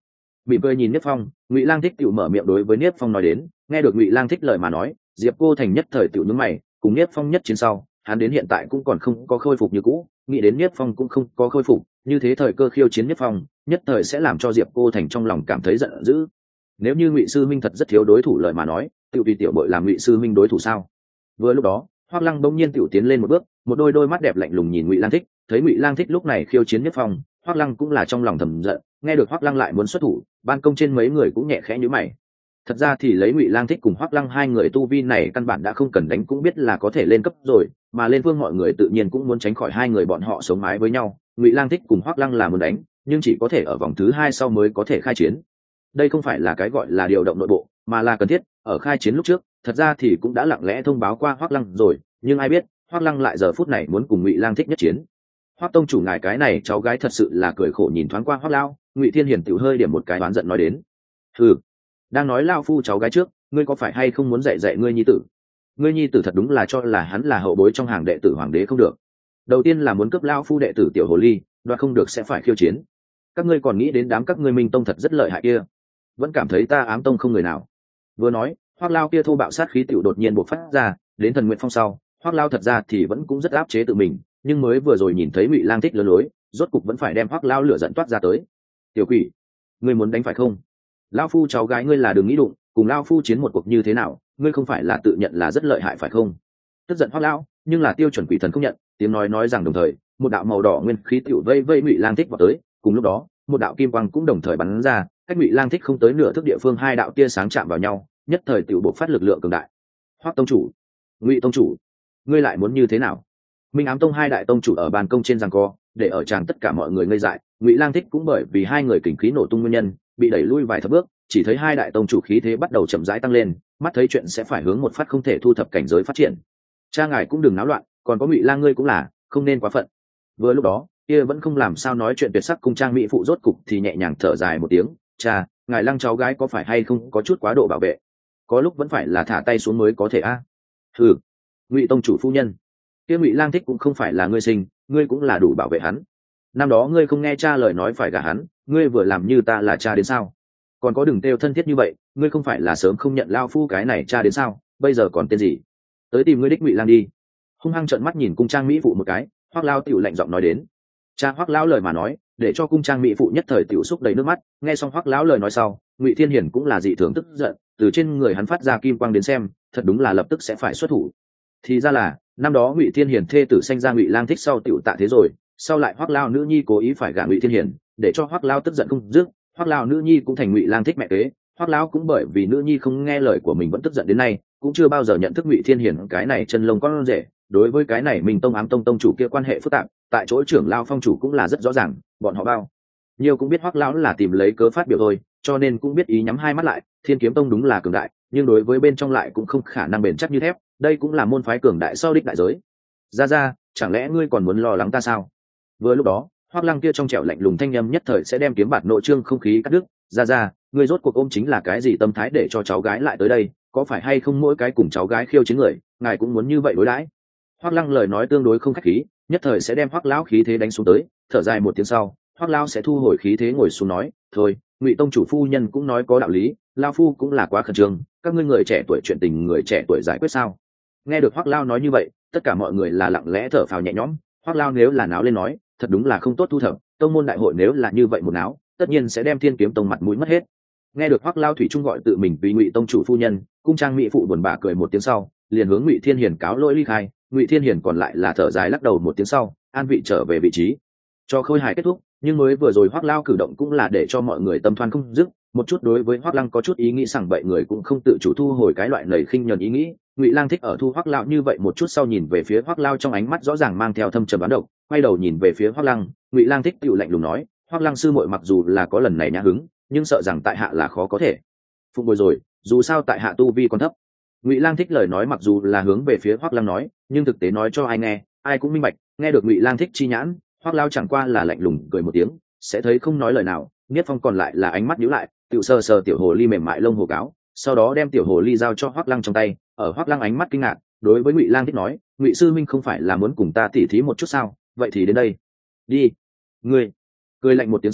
mỉm cười nhìn Niếp Phong, Ngụy Lang Thích tiểu mở miệng đối với Niếp Phong nói đến. Nghe được Ngụy Lang Thích lời mà nói, Diệp Cô Thành nhất thời tiểu nhướng mày, cùng Niếp Phong nhất chiến sau, hắn đến hiện tại cũng còn không có khôi phục như cũ, nghĩ đến Niếp Phong cũng không có khôi phục, như thế thời cơ khiêu chiến Niếp Phong, nhất thời sẽ làm cho Diệp Cô Thành trong lòng cảm thấy giận dữ. Nếu như Ngụy sư minh thật rất thiếu đối thủ lời mà nói, tiểu tùy tiểu bội làm Ngụy sư minh đối thủ sao? Vừa lúc đó, Hoắc Lăng bỗng nhiên tiểu tiến lên một bước, một đôi mắt đẹp lạnh lùng nhìn Ngụy Lang Thích, thấy Ngụy Lang Thích lúc này khiêu chiến Niếp Phong, Hoắc Lăng cũng là trong lòng thầm giận, nghe được Hoắc Lăng lại muốn xuất thủ, ban công trên mấy người cũng nhẹ khẽ nhíu mày. Thật ra thì lấy Ngụy Lang Thích cùng Hoắc Lăng hai người tu vi này căn bản đã không cần đánh cũng biết là có thể lên cấp rồi, mà lên vương mọi người tự nhiên cũng muốn tránh khỏi hai người bọn họ sống mái với nhau. Ngụy Lang Thích cùng Hoắc Lăng là muốn đánh, nhưng chỉ có thể ở vòng thứ hai sau mới có thể khai chiến. Đây không phải là cái gọi là điều động nội bộ, mà là cần thiết. Ở khai chiến lúc trước, thật ra thì cũng đã lặng lẽ thông báo qua Hoắc Lăng rồi, nhưng ai biết Hoắc Lăng lại giờ phút này muốn cùng Ngụy Lang Thích nhất chiến. Hoắc tông chủ ngài cái này cháu gái thật sự là cười khổ nhìn thoáng qua Hoắc lão, Ngụy Thiên Hiền tiểu hơi điểm một cái oán giận nói đến. Hừ, đang nói lao phu cháu gái trước, ngươi có phải hay không muốn dạy dạy ngươi nhi tử? Ngươi nhi tử thật đúng là cho là hắn là hậu bối trong hàng đệ tử hoàng đế không được. Đầu tiên là muốn cướp lao phu đệ tử tiểu hồ ly, đoạt không được sẽ phải khiêu chiến. Các ngươi còn nghĩ đến đám các ngươi Minh tông thật rất lợi hại kia, vẫn cảm thấy ta Ám tông không người nào. Vừa nói, Hoắc lao kia thô bạo sát khí tiểu đột nhiên bộc phát ra, đến Thần Nguyện Phong sau, Hoắc lao thật ra thì vẫn cũng rất áp chế tự mình, nhưng mới vừa rồi nhìn thấy Ngụy Lang Thích lừa lối, rốt cục vẫn phải đem Hoắc lao lửa giận toát ra tới. Tiểu quỷ, ngươi muốn đánh phải không? Lao phu cháu gái ngươi là đừng nghĩ đụng, cùng lao phu chiến một cuộc như thế nào, ngươi không phải là tự nhận là rất lợi hại phải không? Tức giận Hoắc lão, nhưng là Tiêu Chuẩn quỷ thần không nhận, tiếng nói rằng đồng thời, một đạo màu đỏ nguyên khí tiểu vây Ngụy Lang Thích vào tới, cùng lúc đó, một đạo kim quang cũng đồng thời bắn ra, cách Ngụy Lang Thích không tới nửa thước địa phương hai đạo tia sáng chạm vào nhau, nhất thời tiểu bộc phát lực lượng cường đại. Hoắc tông chủ, Ngụy tông chủ, ngươi lại muốn như thế nào? Minh Ám tông hai đại tông chủ ở ban công trên giằng co, để ở tràng tất cả mọi người ngây dại. Ngụy Lang Thích cũng bởi vì hai người kình khí nổ tung nguyên nhân, bị đẩy lui vài thập bước, chỉ thấy hai đại tông chủ khí thế bắt đầu chậm rãi tăng lên, mắt thấy chuyện sẽ phải hướng một phát không thể thu thập cảnh giới phát triển. Cha ngài cũng đừng náo loạn, còn có Ngụy Lang ngươi cũng là, không nên quá phận. Vừa lúc đó, kia vẫn không làm sao nói chuyện tuyệt sắc cung trang mỹ phụ rốt cục thì nhẹ nhàng thở dài một tiếng, cha, ngài Lăng cháu gái có phải hay không có chút quá độ bảo vệ, có lúc vẫn phải là thả tay xuống mới có thể a. Hừ, Ngụy tông chủ phu nhân, kia Ngụy Lang Thích cũng không phải là ngươi sinh, ngươi cũng là đủ bảo vệ hắn. Năm đó ngươi không nghe cha lời nói phải gả hắn, ngươi vừa làm như ta là cha đến sao? Còn có đừng têu thân thiết như vậy, ngươi không phải là sớm không nhận lao phu cái này cha đến sao? Bây giờ còn tên gì? Tới tìm ngươi đích Ngụy Lang đi. Hung hăng trợn mắt nhìn cung trang mỹ phụ một cái, Hoắc lao tiểu lạnh giọng nói đến. Cha Hoắc lão lời mà nói, để cho cung trang mỹ phụ nhất thời tiểu xúc đầy nước mắt. Nghe xong Hoắc lão lời nói sau, Ngụy Thiên Hiển cũng là dị thường tức giận, từ trên người hắn phát ra kim quang đến xem, thật đúng là lập tức sẽ phải xuất thủ. Thì ra là năm đó Ngụy Thiên Hiển thê tử sanh ra Ngụy Lang Thích sau tiểu tạ thế rồi, sau lại Hoắc lao nữ nhi cố ý phải gả Ngụy Thiên Hiển, để cho Hoắc lao tức giận không dứt, Hoắc lao nữ nhi cũng thành Ngụy Lang Thích mẹ kế. Hoắc lão cũng bởi vì nữ nhi không nghe lời của mình vẫn tức giận đến nay, cũng chưa bao giờ nhận thức Ngụy Thiên Hiển cái này chân lông con rể. Đối với cái này Minh tông Ám tông tông chủ kia quan hệ phức tạp, tại chỗ trưởng lao phong chủ cũng là rất rõ ràng, bọn họ bao nhiều cũng biết Hoắc lão là tìm lấy cớ phát biểu thôi, cho nên cũng biết ý nhắm hai mắt lại. Thiên Kiếm tông đúng là cường đại, nhưng đối với bên trong lại cũng không khả năng bền chắc như thép, đây cũng là môn phái cường đại sau đích đại giới. Ra, chẳng lẽ ngươi còn muốn lo lắng ta sao? Vừa lúc đó, Hoắc Lăng kia trong trẻo lạnh lùng thanh âm nhất thời sẽ đem kiếm bạt nội trương không khí cắt đứt. Ra, ngươi rốt cuộc ôm chính là cái gì tâm thái để cho cháu gái lại tới đây, có phải hay không mỗi cái cùng cháu gái khiêu chiến người, ngài cũng muốn như vậy đối đãi? Hoắc Lăng lời nói tương đối không khách khí, nhất thời sẽ đem Hoắc lão khí thế đánh xuống tới, thở dài một tiếng sau, Hoắc lão sẽ thu hồi khí thế ngồi xuống nói, thôi, Ngụy tông chủ phu nhân cũng nói có đạo lý, lão phu cũng là quá khẩn trương, các ngươi người trẻ tuổi chuyện tình người trẻ tuổi giải quyết sao? Nghe được Hoắc lão nói như vậy, tất cả mọi người là lặng lẽ thở phào nhẹ nhõm. Hoắc lão nếu là náo lên nói, thật đúng là không tốt thu thập, tông môn đại hội nếu là như vậy một náo, tất nhiên sẽ đem Thiên Kiếm tông mặt mũi mất hết. Nghe được Hoắc lão thủy trung gọi tự mình vì Ngụy tông chủ phu nhân, cung trang mỹ phụ buồn bã cười một tiếng sau, liền hướng Ngụy Thiên Hiển cáo lỗi ly khai. Ngụy Thiên Hiển còn lại là thở dài lắc đầu một tiếng sau, an vị trở về vị trí. Cho khôi hài kết thúc, nhưng mới vừa rồi Hoắc lão cử động cũng là để cho mọi người tâm thoan không dứt. Một chút đối với Hoắc Lăng có chút ý nghĩ sảng bậy người cũng không tự chủ thu hồi cái loại nảy khinh nhẫn ý nghĩ. Ngụy Lang Thích ở thu Hoắc lão như vậy một chút sau nhìn về phía Hoắc lão trong ánh mắt rõ ràng mang theo thâm trầm đoán độc, quay đầu nhìn về phía Hoắc Lăng, Ngụy Lang Thích tựu lạnh lùng nói, Hoắc Lăng sư muội mặc dù là có lần này nhã hứng, nhưng sợ rằng tại hạ là khó có thể phục bồi rồi, dù sao tại hạ tu vi còn thấp. Ngụy Lang Thích lời nói mặc dù là hướng về phía Hoắc Lăng nói, nhưng thực tế nói cho ai nghe, ai cũng minh bạch. Nghe được Ngụy Lang Thích chi nhãn, Hoắc lão chẳng qua là lạnh lùng cười một tiếng, sẽ thấy không nói lời nào. Niết Phong còn lại là ánh mắt nhíu lại, tiểu sờ tiểu hồ ly mềm mại lông hồ cáo, sau đó đem tiểu hồ ly giao cho Hoắc Lăng trong tay. Ở Hoắc Lăng ánh mắt kinh ngạc, đối với Ngụy Lang Thích nói, Ngụy sư minh không phải là muốn cùng ta tỉ thí một chút sao? Vậy thì đến đây đi. Ngươi cười lạnh một tiếng sau,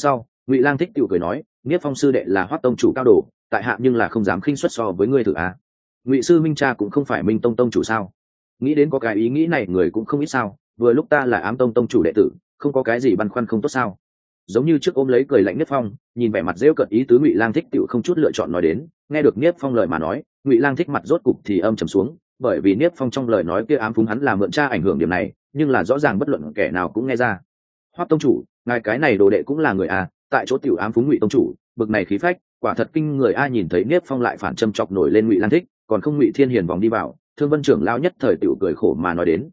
Ngụy Lang Thích tựu cười nói, Niếp Phong sư đệ là Hoắc tông chủ cao đồ, tại hạ nhưng là không dám khinh suất so với ngươi thử à. Ngụy sư minh cha cũng không phải Minh tông tông chủ sao? Nghĩ đến có cái ý nghĩ này người cũng không ít sao, vừa lúc ta là Ám tông tông chủ đệ tử, không có cái gì băn khoăn không tốt sao? Giống như trước ôm lấy cười lạnh Niếp Phong, nhìn vẻ mặt rêu cợt ý tứ Ngụy Lang Thích tựu không chút lựa chọn nói đến, nghe được Niếp Phong lời mà nói, Ngụy Lang Thích mặt rốt cục thì âm trầm xuống, bởi vì Niếp Phong trong lời nói kia ám phúng hắn là mượn cha ảnh hưởng điểm này, nhưng là rõ ràng bất luận kẻ nào cũng nghe ra. Hoắc tông chủ, ngài cái này đồ đệ cũng là người à, tại chỗ tiểu ám phúng Ngụy tông chủ, bực này khí phách, quả thật kinh người a. Nhìn thấy Niếp Phong lại phản châm chọc nổi lên Ngụy Lang Thích, còn không Ngụy Thiên Hiền vòng đi vào, Thương Vân trưởng lão nhất thời tiểu cười khổ mà nói đến,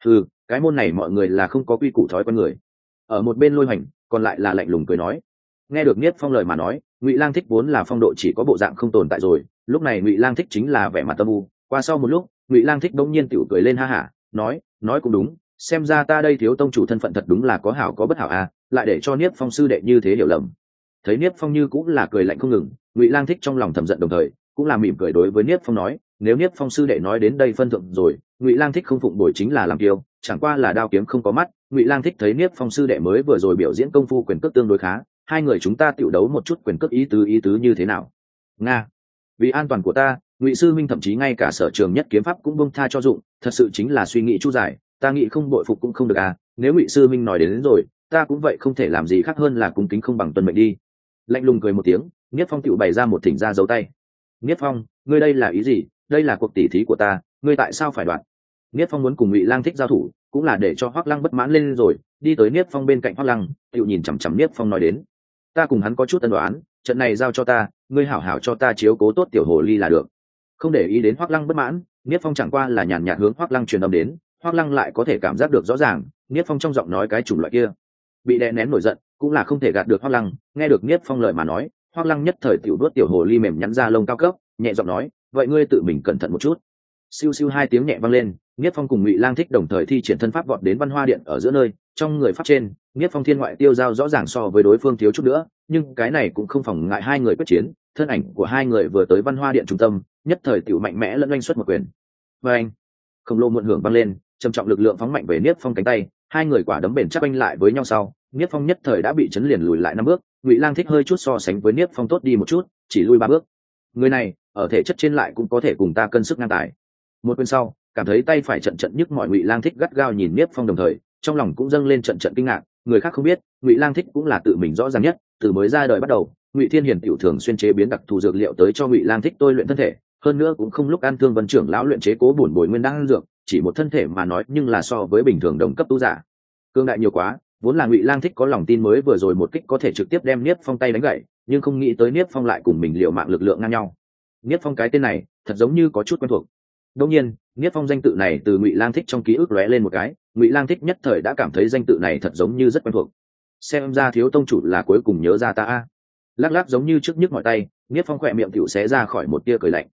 cái môn này mọi người là không có quy củ thói quen người. Ở một bên Lôi Hoành còn lại là lạnh lùng cười nói. Nghe được Niếp Phong lời mà nói, Ngụy Lang Thích vốn là phong độ chỉ có bộ dạng không tồn tại rồi, lúc này Ngụy Lang Thích chính là vẻ mặt âm u. Qua sau một lúc, Ngụy Lang Thích đống nhiên tiểu cười lên ha hả, nói cũng đúng, xem ra ta đây thiếu tông chủ thân phận thật đúng là có hảo có bất hảo à, lại để cho Niếp Phong sư đệ như thế hiểu lầm. Thấy Niếp Phong như cũng là cười lạnh không ngừng, Ngụy Lang Thích trong lòng thầm giận đồng thời cũng là mỉm cười đối với Niếp Phong nói, nếu Niếp Phong sư đệ nói đến đây phân thượng rồi, Ngụy Lang Thích không phụng bồi chính là làm kiêu, chẳng qua là đao kiếm không có mắt. Ngụy Lang Thích thấy Niếp Phong sư đệ mới vừa rồi biểu diễn công phu quyền cước tương đối khá, hai người chúng ta tiểu đấu một chút quyền cước ý tứ như thế nào? Nga, vì an toàn của ta, Ngụy sư minh thậm chí ngay cả sở trường nhất kiếm pháp cũng buông tha cho dụng, thật sự chính là suy nghĩ chu dài, ta nghĩ không bội phục cũng không được à, nếu Ngụy sư minh nói đến rồi, ta cũng vậy không thể làm gì khác hơn là cung kính không bằng tuân mệnh đi. Lạnh lùng cười một tiếng, Niếp Phong tiểu bày ra một thỉnh ra dấu tay. Niếp Phong, ngươi đây là ý gì? Đây là cuộc tỉ thí của ta, ngươi tại sao phải đoạt? Niếp Phong muốn cùng Ngụy Lang Thích giao thủ, cũng là để cho Hoắc Lăng bất mãn lên rồi, đi tới Niếp Phong bên cạnh Hoắc Lăng, tiểu nhìn chằm chằm Niếp Phong nói đến, ta cùng hắn có chút ân đoán, trận này giao cho ta, ngươi hảo hảo cho ta chiếu cố tốt tiểu hồ ly là được. Không để ý đến Hoắc Lăng bất mãn, Niếp Phong chẳng qua là nhàn nhạt hướng Hoắc Lăng truyền âm đến, Hoắc Lăng lại có thể cảm giác được rõ ràng, Niếp Phong trong giọng nói cái chủng loại kia, bị đè nén nổi giận, cũng là không thể gạt được Hoắc Lăng. Nghe được Niếp Phong lời mà nói, Hoắc Lăng nhất thời tiểu đuốt tiểu hồ ly mềm nhắn ra lông cao cấp, nhẹ giọng nói, vậy ngươi tự mình cẩn thận một chút. Siêu siêu hai tiếng nhẹ vang lên, Niếp Phong cùng Ngụy Lang Thích đồng thời thi triển thân pháp vọt đến Văn Hoa Điện ở giữa nơi, trong người pháp trên, Niếp Phong thiên ngoại tiêu giao rõ ràng so với đối phương thiếu chút nữa, nhưng cái này cũng không phòng ngại hai người quyết chiến, thân ảnh của hai người vừa tới Văn Hoa Điện trung tâm, nhất thời tiểu mạnh mẽ lẫn oanh xuất một quyền. Và anh, khổng lồ muộn hưởng vang lên, trầm trọng lực lượng phóng mạnh về Niếp Phong cánh tay, hai người quả đấm bền chắc oanh lại với nhau sau, Niếp Phong nhất thời đã bị chấn liền lùi lại 5 bước, Ngụy Lang Thích hơi chút so sánh với Niếp Phong tốt đi một chút, chỉ lui 3 bước. Người này, ở thể chất trên lại cũng có thể cùng ta cân sức ngang tài. Một bên sau, cảm thấy tay phải trận nhức mọi Ngụy Lang Thích gắt gao nhìn Niếp Phong đồng thời, trong lòng cũng dâng lên trận kinh ngạc, người khác không biết, Ngụy Lang Thích cũng là tự mình rõ ràng nhất, từ mới ra đời bắt đầu, Ngụy Thiên Hiền tiểu thường xuyên chế biến đặc thù dược liệu tới cho Ngụy Lang Thích tôi luyện thân thể, hơn nữa cũng không lúc ăn Thương Vân trưởng lão luyện chế cố bổn bồi nguyên đan dược, chỉ một thân thể mà nói nhưng là so với bình thường đồng cấp tu giả, cương đại nhiều quá, vốn là Ngụy Lang Thích có lòng tin mới vừa rồi một kích có thể trực tiếp đem Niếp Phong tay đánh gãy, nhưng không nghĩ tới Niếp Phong lại cùng mình liều mạng lực lượng ngang nhau. Niếp Phong cái tên này, thật giống như có chút quen thuộc. Đương nhiên, Niếp Phong danh tự này từ Ngụy Lang Thích trong ký ức lóe lên một cái, Ngụy Lang Thích nhất thời đã cảm thấy danh tự này thật giống như rất quen thuộc. Xem ra thiếu tông chủ là cuối cùng nhớ ra ta a. Lắc lắc giống như trước nhức mỏi tay, Niếp Phong khỏe miệng tiểu xé ra khỏi một tia cười lạnh.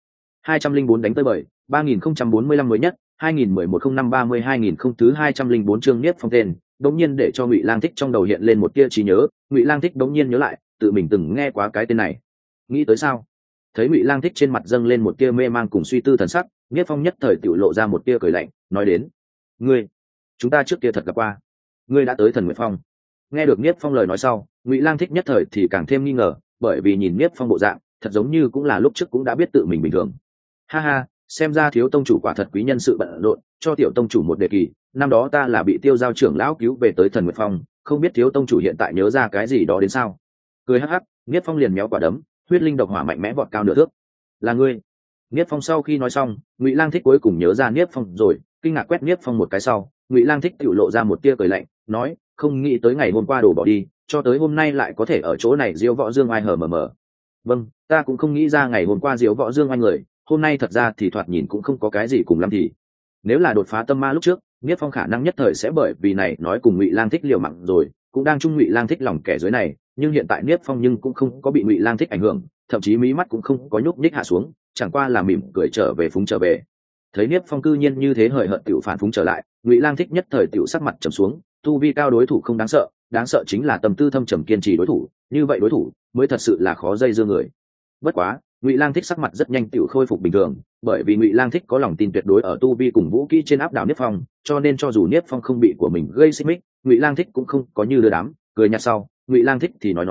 204 đánh tới bời, 3045 mới nhất, 2011-05-30-2000 thứ 204 chương Niếp Phong tên, đống nhiên để cho Ngụy Lang Thích trong đầu hiện lên một tia trí nhớ, Ngụy Lang Thích đống nhiên nhớ lại, tự mình từng nghe quá cái tên này. Nghĩ tới sao? Thấy Ngụy Lang Thích trên mặt dâng lên một tia mê mang cùng suy tư thần sắc, Niếp Phong nhất thời tiểu lộ ra một tia cười lạnh, nói đến: "Ngươi, chúng ta trước kia thật gặp qua. Ngươi đã tới Thần Nguyệt Phong." Nghe được Niếp Phong lời nói sau, Ngụy Lang Thích nhất thời thì càng thêm nghi ngờ, bởi vì nhìn Niếp Phong bộ dạng, thật giống như cũng là lúc trước cũng đã biết tự mình bình thường. Ha ha, xem ra thiếu tông chủ quả thật quý nhân sự bận rộn, cho tiểu tông chủ một đề kỳ, năm đó ta là bị Tiêu Giao trưởng lão cứu về tới Thần Nguyệt Phong, không biết thiếu tông chủ hiện tại nhớ ra cái gì đó đến sao? Cười hắc hắc, Niếp Phong liền méo quả đấm, huyết linh độc hỏa mạnh mẽ vọt cao nửa thước. Là ngươi? Niếp Phong sau khi nói xong, Ngụy Lang Thích cuối cùng nhớ ra Niếp Phong rồi, kinh ngạc quét Niếp Phong một cái sau, Ngụy Lang Thích tiểu lộ ra một tia cười lạnh, nói: "Không nghĩ tới ngày hôm qua đổ bỏ đi, cho tới hôm nay lại có thể ở chỗ này diếu võ dương ai hở mờ mờ." Vâng, ta cũng không nghĩ ra ngày hôm qua diếu võ dương ai người, hôm nay thật ra thì thoạt nhìn cũng không có cái gì cùng lắm thì. Nếu là đột phá tâm ma lúc trước, Niếp Phong khả năng nhất thời sẽ bởi vì này nói cùng Ngụy Lang Thích liều mạng rồi, cũng đang chung Ngụy Lang Thích lòng kẻ dưới này, nhưng hiện tại Niếp Phong nhưng cũng không có bị Ngụy Lang Thích ảnh hưởng, thậm chí mí mắt cũng không có nhúc nhích hạ xuống, chẳng qua là mỉm cười trở về phúng trở về. Thấy Niếp Phong cư nhiên như thế hời hợt tiểu phản phúng trở lại, Ngụy Lang Thích nhất thời tiểu sắc mặt trầm xuống, tu vi cao đối thủ không đáng sợ chính là tâm tư thâm trầm kiên trì đối thủ, như vậy đối thủ mới thật sự là khó dây dưa người. Bất quá, Ngụy Lang Thích sắc mặt rất nhanh tiểu khôi phục bình thường, bởi vì Ngụy Lang Thích có lòng tin tuyệt đối ở tu vi cùng vũ kỹ trên áp đảo Niếp Phong, cho nên cho dù Niếp Phong không bị của mình gây xích mích, Ngụy Lang Thích cũng không có như đưa đám, cười nhạt sau, Ngụy Lang Thích thì nói,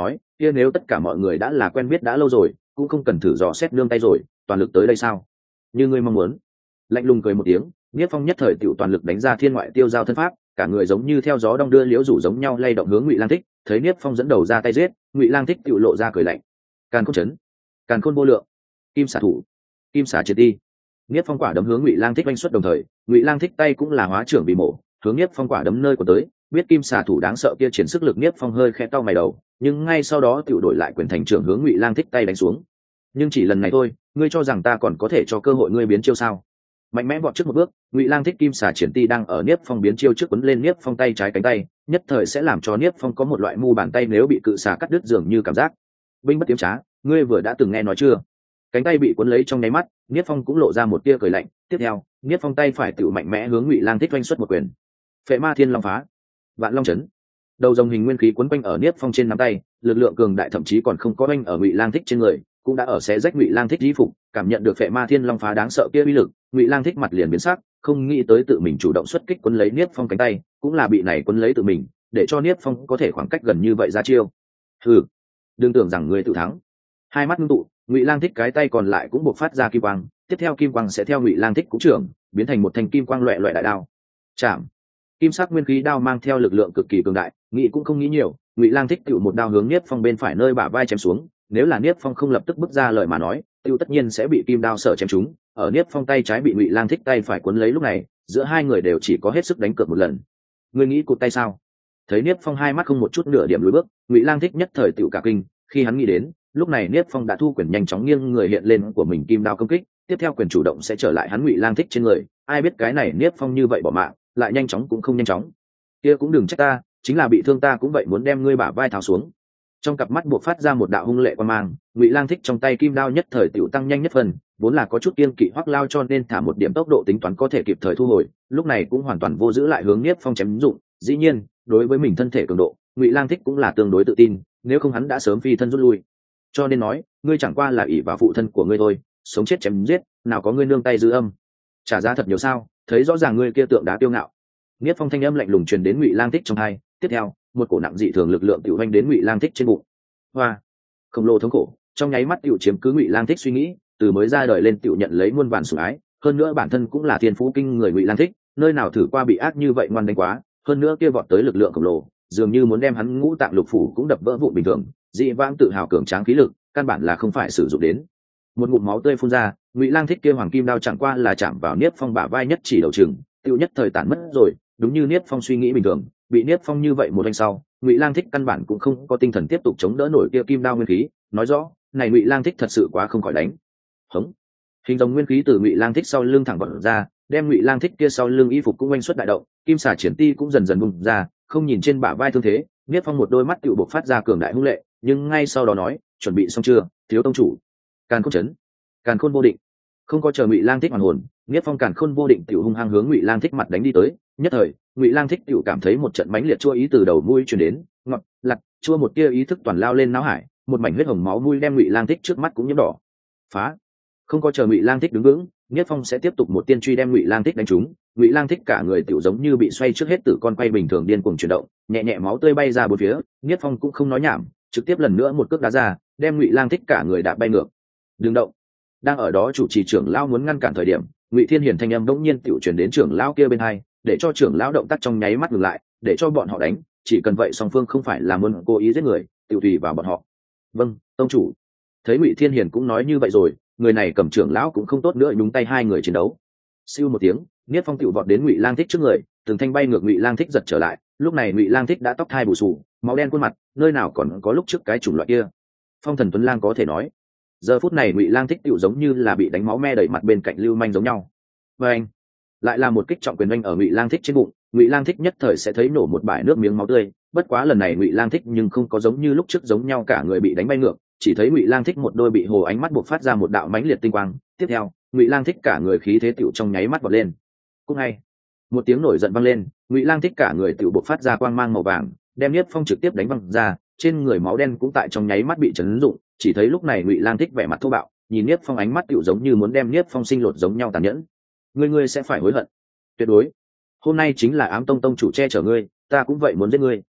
kia nếu tất cả mọi người đã là quen biết đã lâu rồi, cũng không cần thử dò xét nương tay rồi, toàn lực tới đây sao? Như ngươi mong muốn. Lạnh lùng cười một tiếng, Niết Phong nhất thời tiểu toàn lực đánh ra thiên ngoại tiêu giao thân pháp, cả người giống như theo gió đong đưa liễu rủ giống nhau lay động hướng Ngụy Lang Thích. Thấy Niết Phong dẫn đầu ra tay giết, Ngụy Lang Thích tiểu lộ ra cười lạnh. Càn khôn chấn, càn khôn vô lượng, kim xả thủ, kim xả triệt đi. Niết Phong quả đấm hướng Ngụy Lang Thích oanh xuất đồng thời, Ngụy Lang Thích tay cũng là hóa trưởng bị mổ, hướng Niết Phong quả đấm nơi của tới, biết kim xả thủ đáng sợ kia triển sức lực. Niết Phong hơi khẽ cau mày đầu, nhưng ngay sau đó tiểu đổi lại quyền thành trưởng hướng Ngụy Lang Thích tay đánh xuống. Nhưng chỉ lần này thôi, ngươi cho rằng ta còn có thể cho cơ hội ngươi biến chiêu sao? Mạnh mẽ vọt trước một bước, Ngụy Lang Thích kim xả triển ti đang ở Niết Phong biến chiêu trước quấn lên Niết Phong tay trái cánh tay, nhất thời sẽ làm cho Niết Phong có một loại mu bàn tay nếu bị cự xả cắt đứt dường như cảm giác. Binh bất tiếm trá, ngươi vừa đã từng nghe nói chưa? Cánh tay bị cuốn lấy trong nháy mắt, Niết Phong cũng lộ ra một tia cười lạnh. Tiếp theo, Niết Phong tay phải tự mạnh mẽ hướng Ngụy Lang Thích oanh xuất một quyền. Phệ Ma Thiên Long phá, Vạn Long chấn. Đầu rồng hình nguyên khí quấn quanh ở Niết Phong trên nắm tay, lực lượng cường đại thậm chí còn không có oanh ở Ngụy Lang Thích trên người, cũng đã ở xé rách Ngụy Lang Thích y phục. Cảm nhận được Phệ Ma Thiên Long phá đáng sợ kia uy lực, Ngụy Lang Thích mặt liền biến sắc, không nghĩ tới tự mình chủ động xuất kích quấn lấy Niết Phong cánh tay, cũng là bị này quấn lấy tự mình, để cho Niết Phong có thể khoảng cách gần như vậy ra chiêu. Hừ, đừng tưởng rằng ngươi tự thắng. Hai mắt ngưng tụ, Ngụy Lang Thích cái tay còn lại cũng bộc phát ra kim quang, tiếp theo kim quang sẽ theo Ngụy Lang Thích cũng trưởng, biến thành một thanh kim quang loẹt loẹt đại đao. Chạm. Kim sắc nguyên khí đao mang theo lực lượng cực kỳ cường đại, nghĩ cũng không nghĩ nhiều, Ngụy Lang Thích tựu một đao hướng Niết Phong bên phải nơi bả vai chém xuống, nếu là Niết Phong không lập tức bước ra lời mà nói, tựu tất nhiên sẽ bị kim đao sở chém trúng. Ở Niết Phong tay trái bị Ngụy Lang Thích tay phải cuốn lấy lúc này, giữa hai người đều chỉ có hết sức đánh cược một lần. Ngươi nghĩ cụt tay sao? Thấy Niết Phong hai mắt không một chút nửa điểm lùi bước, Ngụy Lang Thích nhất thời tựu cả kinh, khi hắn nghĩ đến, lúc này Niết Phong đã thu quyền nhanh chóng nghiêng người hiện lên của mình kim đao công kích, tiếp theo quyền chủ động sẽ trở lại hắn Ngụy Lang Thích trên người, ai biết cái này Niết Phong như vậy bỏ mạng, lại nhanh chóng cũng không nhanh chóng. Kia cũng đừng trách ta, chính là bị thương ta cũng vậy muốn đem ngươi bả vai tháo xuống. Trong cặp mắt buộc phát ra một đạo hung lệ quan mang, Ngụy Lang Thích trong tay kim đao nhất thời tiểu tăng nhanh nhất phần, vốn là có chút kiêng kỵ Hoắc Lao cho nên thả một điểm tốc độ tính toán có thể kịp thời thu hồi, lúc này cũng hoàn toàn vô giữ lại hướng Niết Phong chém dụng. Dĩ nhiên, đối với mình thân thể cường độ, Ngụy Lang Thích cũng là tương đối tự tin, nếu không hắn đã sớm phi thân rút lui. Cho nên nói, ngươi chẳng qua là ỷ vào phụ thân của ngươi thôi, sống chết chém giết, nào có ngươi nương tay dư âm. Trả giá thật nhiều sao? Thấy rõ ràng ngươi kia tượng đá tiêu ngạo. Niết Phong thanh âm lạnh lùng truyền đến Ngụy Lang Thích trong tai, tiếp theo, một cổ nặng dị thường lực lượng tiểu vành đến Ngụy Lang Thích trên bụng. Hoa, khổng lồ thống khổ, trong nháy mắt tiểu chiếm cứ Ngụy Lang Thích suy nghĩ, từ mới ra đời lên tiểu nhận lấy muôn vàn sủng ái, hơn nữa bản thân cũng là thiên phú kinh người Ngụy Lang Thích, nơi nào thử qua bị ác như vậy ngoan đánh quá, hơn nữa kia vọt tới lực lượng khổng lồ, dường như muốn đem hắn ngũ tạng lục phủ cũng đập vỡ vụn bình thường, dị vãng tự hào cường tráng khí lực, căn bản là không phải sử dụng đến. Một ngụm máu tươi phun ra, Ngụy Lang Thích kia hoàng kim đao chẳng qua là chạm vào Niết Phong bả vai nhất chỉ đầu chừng, tiêu nhất thời tản mất rồi, đúng như Niết Phong suy nghĩ bình thường, bị Niết Phong như vậy một đánh sau, Ngụy Lang Thích căn bản cũng không có tinh thần tiếp tục chống đỡ nổi kia kim đao nguyên khí, nói rõ, này Ngụy Lang Thích thật sự quá không khỏi đánh. Hống. Hình dòng nguyên khí từ Ngụy Lang Thích sau lưng thẳng vọt ra, đem Ngụy Lang Thích kia sau lưng y phục cũng oanh xuất đại động, kim xả triển ti cũng dần dần bùng ra, không nhìn trên bả vai thương thế, Niết Phong một đôi mắt tựu bộc phát ra cường đại hung lệ, nhưng ngay sau đó nói, chuẩn bị xong chưa, thiếu tông chủ? Càn khôn chấn, càn khôn vô định. Không có chờ Ngụy Lang Thích hoàn hồn, Niết Phong càn khôn vô định tiểu hung hăng hướng Ngụy Lang Thích mặt đánh đi tới, nhất thời, Ngụy Lang Thích tiểu cảm thấy một trận mãnh liệt chua ý từ đầu mũi truyền đến, ngọt, lặc, chua một tia ý thức toàn lao lên não hải, một mảnh huyết hồng máu mũi đem Ngụy Lang Thích trước mắt cũng nhiễm đỏ. Phá! Không có chờ Ngụy Lang Thích đứng vững, Niết Phong sẽ tiếp tục một tiên truy đem Ngụy Lang Thích đánh trúng, Ngụy Lang Thích cả người tiểu giống như bị xoay trước hết tử con quay bình thường điên cuồng chuyển động, nhẹ nhẹ máu tươi bay ra bốn phía, Niết Phong cũng không nói nhảm, trực tiếp lần nữa một cước đá ra, đem Ngụy Lang Thích cả người đạp bay ngược. Đừng động! Đang ở đó chủ trì trưởng lão muốn ngăn cản thời điểm, Ngụy Thiên Hiền thanh âm bỗng nhiên tiểu truyền đến trưởng lão kia bên hai, để cho trưởng lão động tác trong nháy mắt ngừng lại, để cho bọn họ đánh, chỉ cần vậy song phương không phải là muốn cố ý giết người, tiểu tùy vào bọn họ. Vâng, tông chủ. Thấy Ngụy Thiên Hiền cũng nói như vậy rồi, người này cầm trưởng lão cũng không tốt nữa nhúng tay hai người chiến đấu. Siêu một tiếng, Niết Phong tiểu vọt đến Ngụy Lang Thích trước người, từng thanh bay ngược Ngụy Lang Thích giật trở lại, lúc này Ngụy Lang Thích đã tóc thai bù xù, máu đen khuôn mặt, nơi nào còn có lúc trước cái chủng loại kia. Phong Thần Tuấn Lang có thể nói, giờ phút này Ngụy Lang Thích tiểu giống như là bị đánh máu me đầy mặt bên cạnh lưu manh giống nhau. Và anh lại là một kích trọng quyền đánh ở Ngụy Lang Thích trên bụng, Ngụy Lang Thích nhất thời sẽ thấy nổ một bãi nước miếng máu tươi, bất quá lần này Ngụy Lang Thích nhưng không có giống như lúc trước giống nhau cả người bị đánh bay ngược, chỉ thấy Ngụy Lang Thích một đôi bị hồ ánh mắt bộc phát ra một đạo mãnh liệt tinh quang, tiếp theo, Ngụy Lang Thích cả người khí thế tiểu trong nháy mắt vọt lên. Cũng hay, một tiếng nổi giận vang lên, Ngụy Lang Thích cả người tiểu bộc phát ra quang mang màu vàng, đem Niết Phong trực tiếp đánh văng ra, trên người máu đen cũng tại trong nháy mắt bị chấn dụng, chỉ thấy lúc này Ngụy Lang Thích vẻ mặt thô bạo, nhìn Niết Phong ánh mắt tiểu giống như muốn đem Niết Phong sinh lột giống nhau tàn nhẫn. Ngươi sẽ phải hối hận. Tuyệt đối. Hôm nay chính là Ám Tông tông chủ che chở ngươi, ta cũng vậy muốn giết ngươi.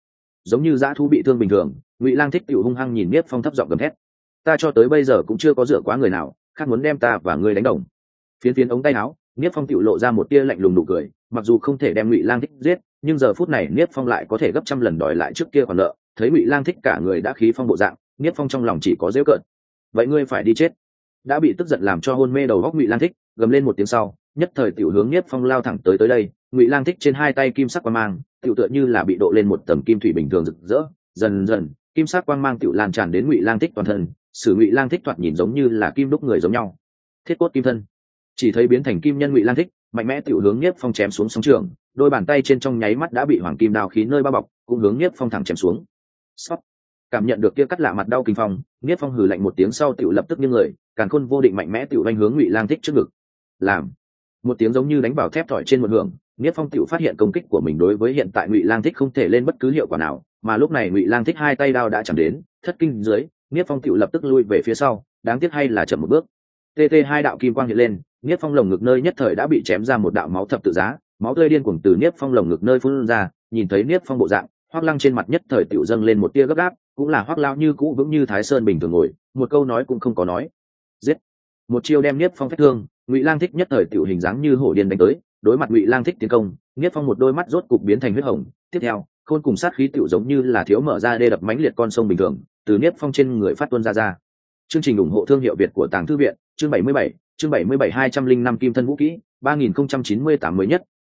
giống như dã thú bị thương bình thường. Ngụy Lang Thích tiểu hung hăng nhìn Niếp Phong thấp giọng gầm thét: ta cho tới bây giờ cũng chưa có rửa quá người nào, khác muốn đem ta và ngươi đánh đồng. Phiến phiến ống tay áo, Niếp Phong tiểu lộ ra một tia lạnh lùng nụ cười, mặc dù không thể đem Ngụy Lang Thích giết, nhưng giờ phút này Niếp Phong lại có thể gấp trăm lần đòi lại trước kia còn nợ. Thấy Ngụy Lang Thích cả người đã khí phong bộ dạng, Niếp Phong trong lòng chỉ có giễu cợt. vậy ngươi phải đi chết. Đã bị tức giận làm cho hôn mê đầu góc Ngụy Lang Thích gầm lên một tiếng sau, nhất thời tiểu hướng Niếp Phong lao thẳng tới đây. Ngụy Lang Thích trên hai tay kim sắc quang mang tiểu tựa như là bị độ lên một tầng kim thủy bình thường rực rỡ, dần dần kim sắc quang mang tiểu lan tràn đến Ngụy Lang Thích toàn thân, sử Ngụy Lang Thích thoạt nhìn giống như là kim đúc người giống nhau. Thiết cốt kim thân, chỉ thấy biến thành kim nhân Ngụy Lang Thích mạnh mẽ tiểu hướng Niếp Phong chém xuống sóng trường, đôi bàn tay trên trong nháy mắt đã bị hoàng kim đao khí nơi bao bọc, cũng hướng Niếp Phong thẳng chém xuống. Sóc. Cảm nhận được kia cắt lạ mặt đau kinh phong, Niếp Phong hừ lạnh một tiếng sau tiểu lập tức nghiêng người, càn khôn vô định mạnh mẽ tiểu vanh hướng Ngụy Lang Thích trước ngực. Làm một tiếng giống như đánh vào thép thỏi trên một hưởng, Niếp Phong tiểu phát hiện công kích của mình đối với hiện tại Ngụy Lang Thích không thể lên bất cứ hiệu quả nào, mà lúc này Ngụy Lang Thích hai tay đao đã chạm đến, thất kinh dưới, Niếp Phong tiểu lập tức lui về phía sau, đáng tiếc hay là chậm một bước. TT hai đạo kim quang hiện lên, Niếp Phong lồng ngực nơi nhất thời đã bị chém ra một đạo máu thập tự giá, máu tươi điên cuồng từ Niếp Phong lồng ngực nơi phun ra, nhìn thấy Niếp Phong bộ dạng, Hoắc Lăng trên mặt nhất thời tiểu dâng lên một tia gấp gáp, cũng là Hoắc lão như cũ vững như Thái Sơn bình thường ngồi, một câu nói cũng không có nói. Giết! Một chiêu đem Niếp Phong phách thương, Ngụy Lang Thích nhất thời tiểu hình dáng như hổ điên đánh tới, đối mặt Ngụy Lang Thích tiến công, Niếp Phong một đôi mắt rốt cục biến thành huyết hồng, tiếp theo, khôn cùng sát khí tiểu giống như là thiếu mở ra đê đập mãnh liệt con sông bình thường, từ Niếp Phong trên người phát tuôn ra. Chương trình ủng hộ thương hiệu Việt của Tàng Thư viện, chương 77 205 kim thân vũ kỹ, 3098 mới nhất,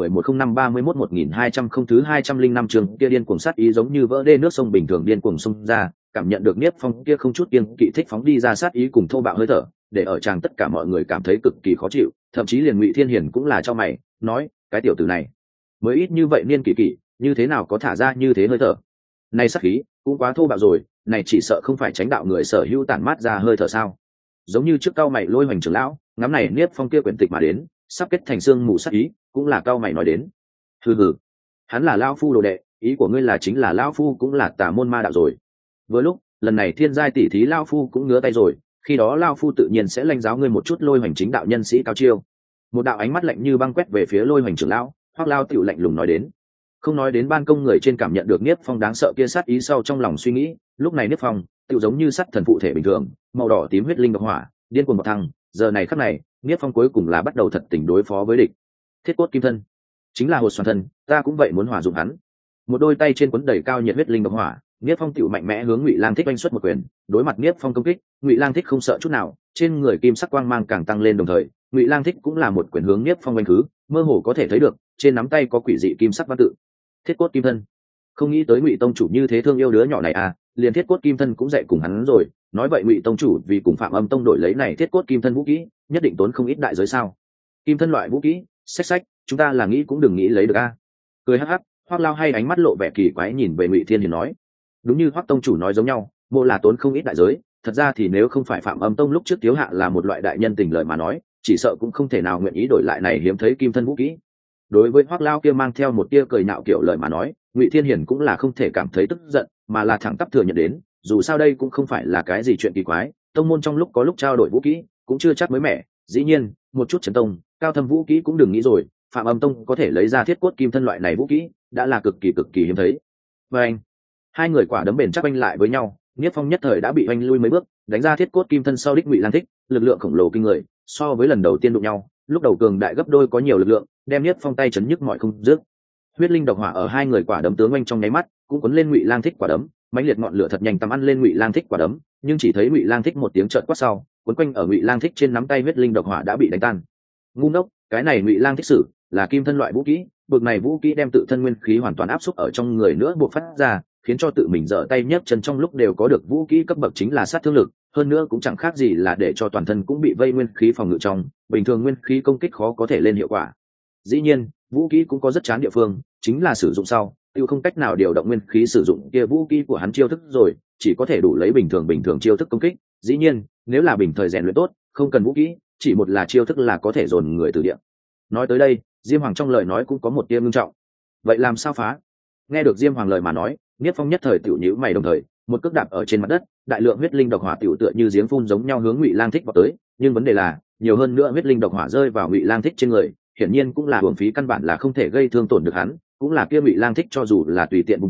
2011-05-31-1200 không thứ 205 trường kia điên cuồng sát ý giống như vỡ đê nước sông bình thường điên cuồng xông ra, cảm nhận được Niếp Phong kia không chút kiêng kỵ thích phóng đi ra sát ý cùng thô bạo hơi thở, để ở tràng tất cả mọi người cảm thấy cực kỳ khó chịu, thậm chí liền Ngụy Thiên Hiển cũng là cho mày, nói, cái tiểu tử này, mới ít như vậy niên kỷ, như thế nào có thả ra như thế hơi thở. Này sát khí, cũng quá thô bạo rồi, này chỉ sợ không phải tránh đạo người sở hữu tản mát ra hơi thở sao? Giống như trước cao mày Lôi Hoành trưởng lão, ngắm này Niếp Phong kia quyển tịch mà đến, sắp kết thành xương mù sát ý, cũng là cao mày nói đến. Hừ hừ, hắn là lão phu đồ đệ, ý của ngươi là chính là lão phu cũng là tà môn ma đạo rồi. Vừa lúc, lần này thiên giai tỷ thí lão phu cũng ngứa tay rồi, khi đó lão phu tự nhiên sẽ lãnh giáo ngươi một chút Lôi Hoành chính đạo nhân sĩ cao chiêu. Một đạo ánh mắt lạnh như băng quét về phía Lôi Hoành trưởng lão, Hoắc Lao tiểu lạnh lùng nói đến. Không nói đến ban công người trên cảm nhận được Niếp Phong đáng sợ kia sát ý sau trong lòng suy nghĩ, lúc này Niếp Phong tiểu giống như sắt thần phụ thể bình thường, màu đỏ tím huyết linh độc hỏa, điên cuồng bộc thăng, giờ này khắc này, Niếp Phong cuối cùng là bắt đầu thật tình đối phó với địch. Thiết cốt kim thân, chính là hột xoàn thân, ta cũng vậy muốn hỏa dụng hắn. Một đôi tay trên cuốn đầy cao nhiệt huyết linh độc hỏa, Niếp Phong tiểu mạnh mẽ hướng Ngụy Lang Thích oanh xuất một quyền, đối mặt Niếp Phong công kích, Ngụy Lang Thích không sợ chút nào, trên người kim sắc quang mang càng tăng lên đồng thời, Ngụy Lang Thích cũng là một quyền hướng Niếp Phong oanh khứ, mơ hồ có thể thấy được, trên nắm tay có quỷ dị kim sắc văn tự. Thiết cốt kim thân, không nghĩ tới Ngụy tông chủ như thế thương yêu đứa nhỏ này à, liền thiết cốt kim thân cũng dạy cùng hắn rồi, nói vậy Ngụy tông chủ vì cùng Phạm Âm tông đổi lấy này thiết cốt kim thân vũ kỹ, nhất định tốn không ít đại giới sao? Kim thân loại vũ kỹ, sách, chúng ta là nghĩ cũng đừng nghĩ lấy được a. Cười hắc hắc, Hoắc Lao hay ánh mắt lộ vẻ kỳ quái nhìn về Ngụy Thiên Hiền nói, đúng như Hoắc tông chủ nói giống nhau, mộ là tốn không ít đại giới, thật ra thì nếu không phải Phạm Âm tông lúc trước thiếu hạ là một loại đại nhân tình lời mà nói, chỉ sợ cũng không thể nào nguyện ý đổi lại này hiếm thấy kim thân vũ kỹ. Đối với Hoắc Lao kia mang theo một tia cười nhạo kiểu lời mà nói, Ngụy Thiên Hiền cũng là không thể cảm thấy tức giận, mà là thẳng tắp thừa nhận đến, dù sao đây cũng không phải là cái gì chuyện kỳ quái, tông môn trong lúc có lúc trao đổi vũ kỹ, cũng chưa chắc mới mẻ, dĩ nhiên, một chút chấn tông, cao thâm vũ kỹ cũng đừng nghĩ rồi, Phạm Âm tông có thể lấy ra thiết cốt kim thân loại này vũ kỹ, đã là cực kỳ hiếm thấy. Và anh, hai người quả đấm bền chắc oanh lại với nhau, Niếp Phong nhất thời đã bị oanh lui mấy bước, đánh ra thiết cốt kim thân sau đích Ngụy Lang Thích, lực lượng khổng lồ kinh người, so với lần đầu tiên đụng nhau, lúc đầu cường đại gấp đôi có nhiều lực lượng, đem Niếp Phong tay chấn nhức mọi không dứt. Huyết linh độc hỏa ở hai người quả đấm tướng oanh trong nháy mắt, cũng cuốn lên Ngụy Lang Thích quả đấm, mãnh liệt ngọn lửa thật nhanh tầm ăn lên Ngụy Lang Thích quả đấm, nhưng chỉ thấy Ngụy Lang Thích một tiếng chợt quát sau, cuốn quanh ở Ngụy Lang Thích trên nắm tay huyết linh độc hỏa đã bị đánh tan. Ngu ngốc, cái này Ngụy Lang Thích sử là kim thân loại vũ kỹ, bực này vũ kỹ đem tự thân nguyên khí hoàn toàn áp xúc ở trong người nữa buộc phát ra, khiến cho tự mình giở tay nhấc chân trong lúc đều có được vũ kỹ cấp bậc chính là sát thương lực, hơn nữa cũng chẳng khác gì là để cho toàn thân cũng bị vây nguyên khí phòng ngự trong, bình thường nguyên khí công kích khó có thể lên hiệu quả. Dĩ nhiên, vũ kỹ cũng có rất chán địa phương, chính là sử dụng sau, tiêu không cách nào điều động nguyên khí sử dụng kia vũ kỹ của hắn chiêu thức rồi, chỉ có thể đủ lấy bình thường chiêu thức công kích. Dĩ nhiên, nếu là bình thời rèn luyện tốt, không cần vũ kỹ, chỉ một là chiêu thức là có thể dồn người từ địa. Nói tới đây, Diêm Hoàng trong lời nói cũng có một tia ngưng trọng. Vậy làm sao phá? Nghe được Diêm Hoàng lời mà nói, Niếp Phong nhất thời tiểu nhíu mày đồng thời, một cước đạp ở trên mặt đất, đại lượng huyết linh độc hỏa tiểu tựa như giếng phun giống nhau hướng Ngụy Lang Thích vào tới, nhưng vấn đề là, nhiều hơn nữa huyết linh độc hỏa rơi vào Ngụy Lang Thích trên người, hiển nhiên cũng là uổng phí, căn bản là không thể gây thương tổn được hắn, cũng là kia Ngụy Lang Thích cho dù là tùy tiện vùng quyền,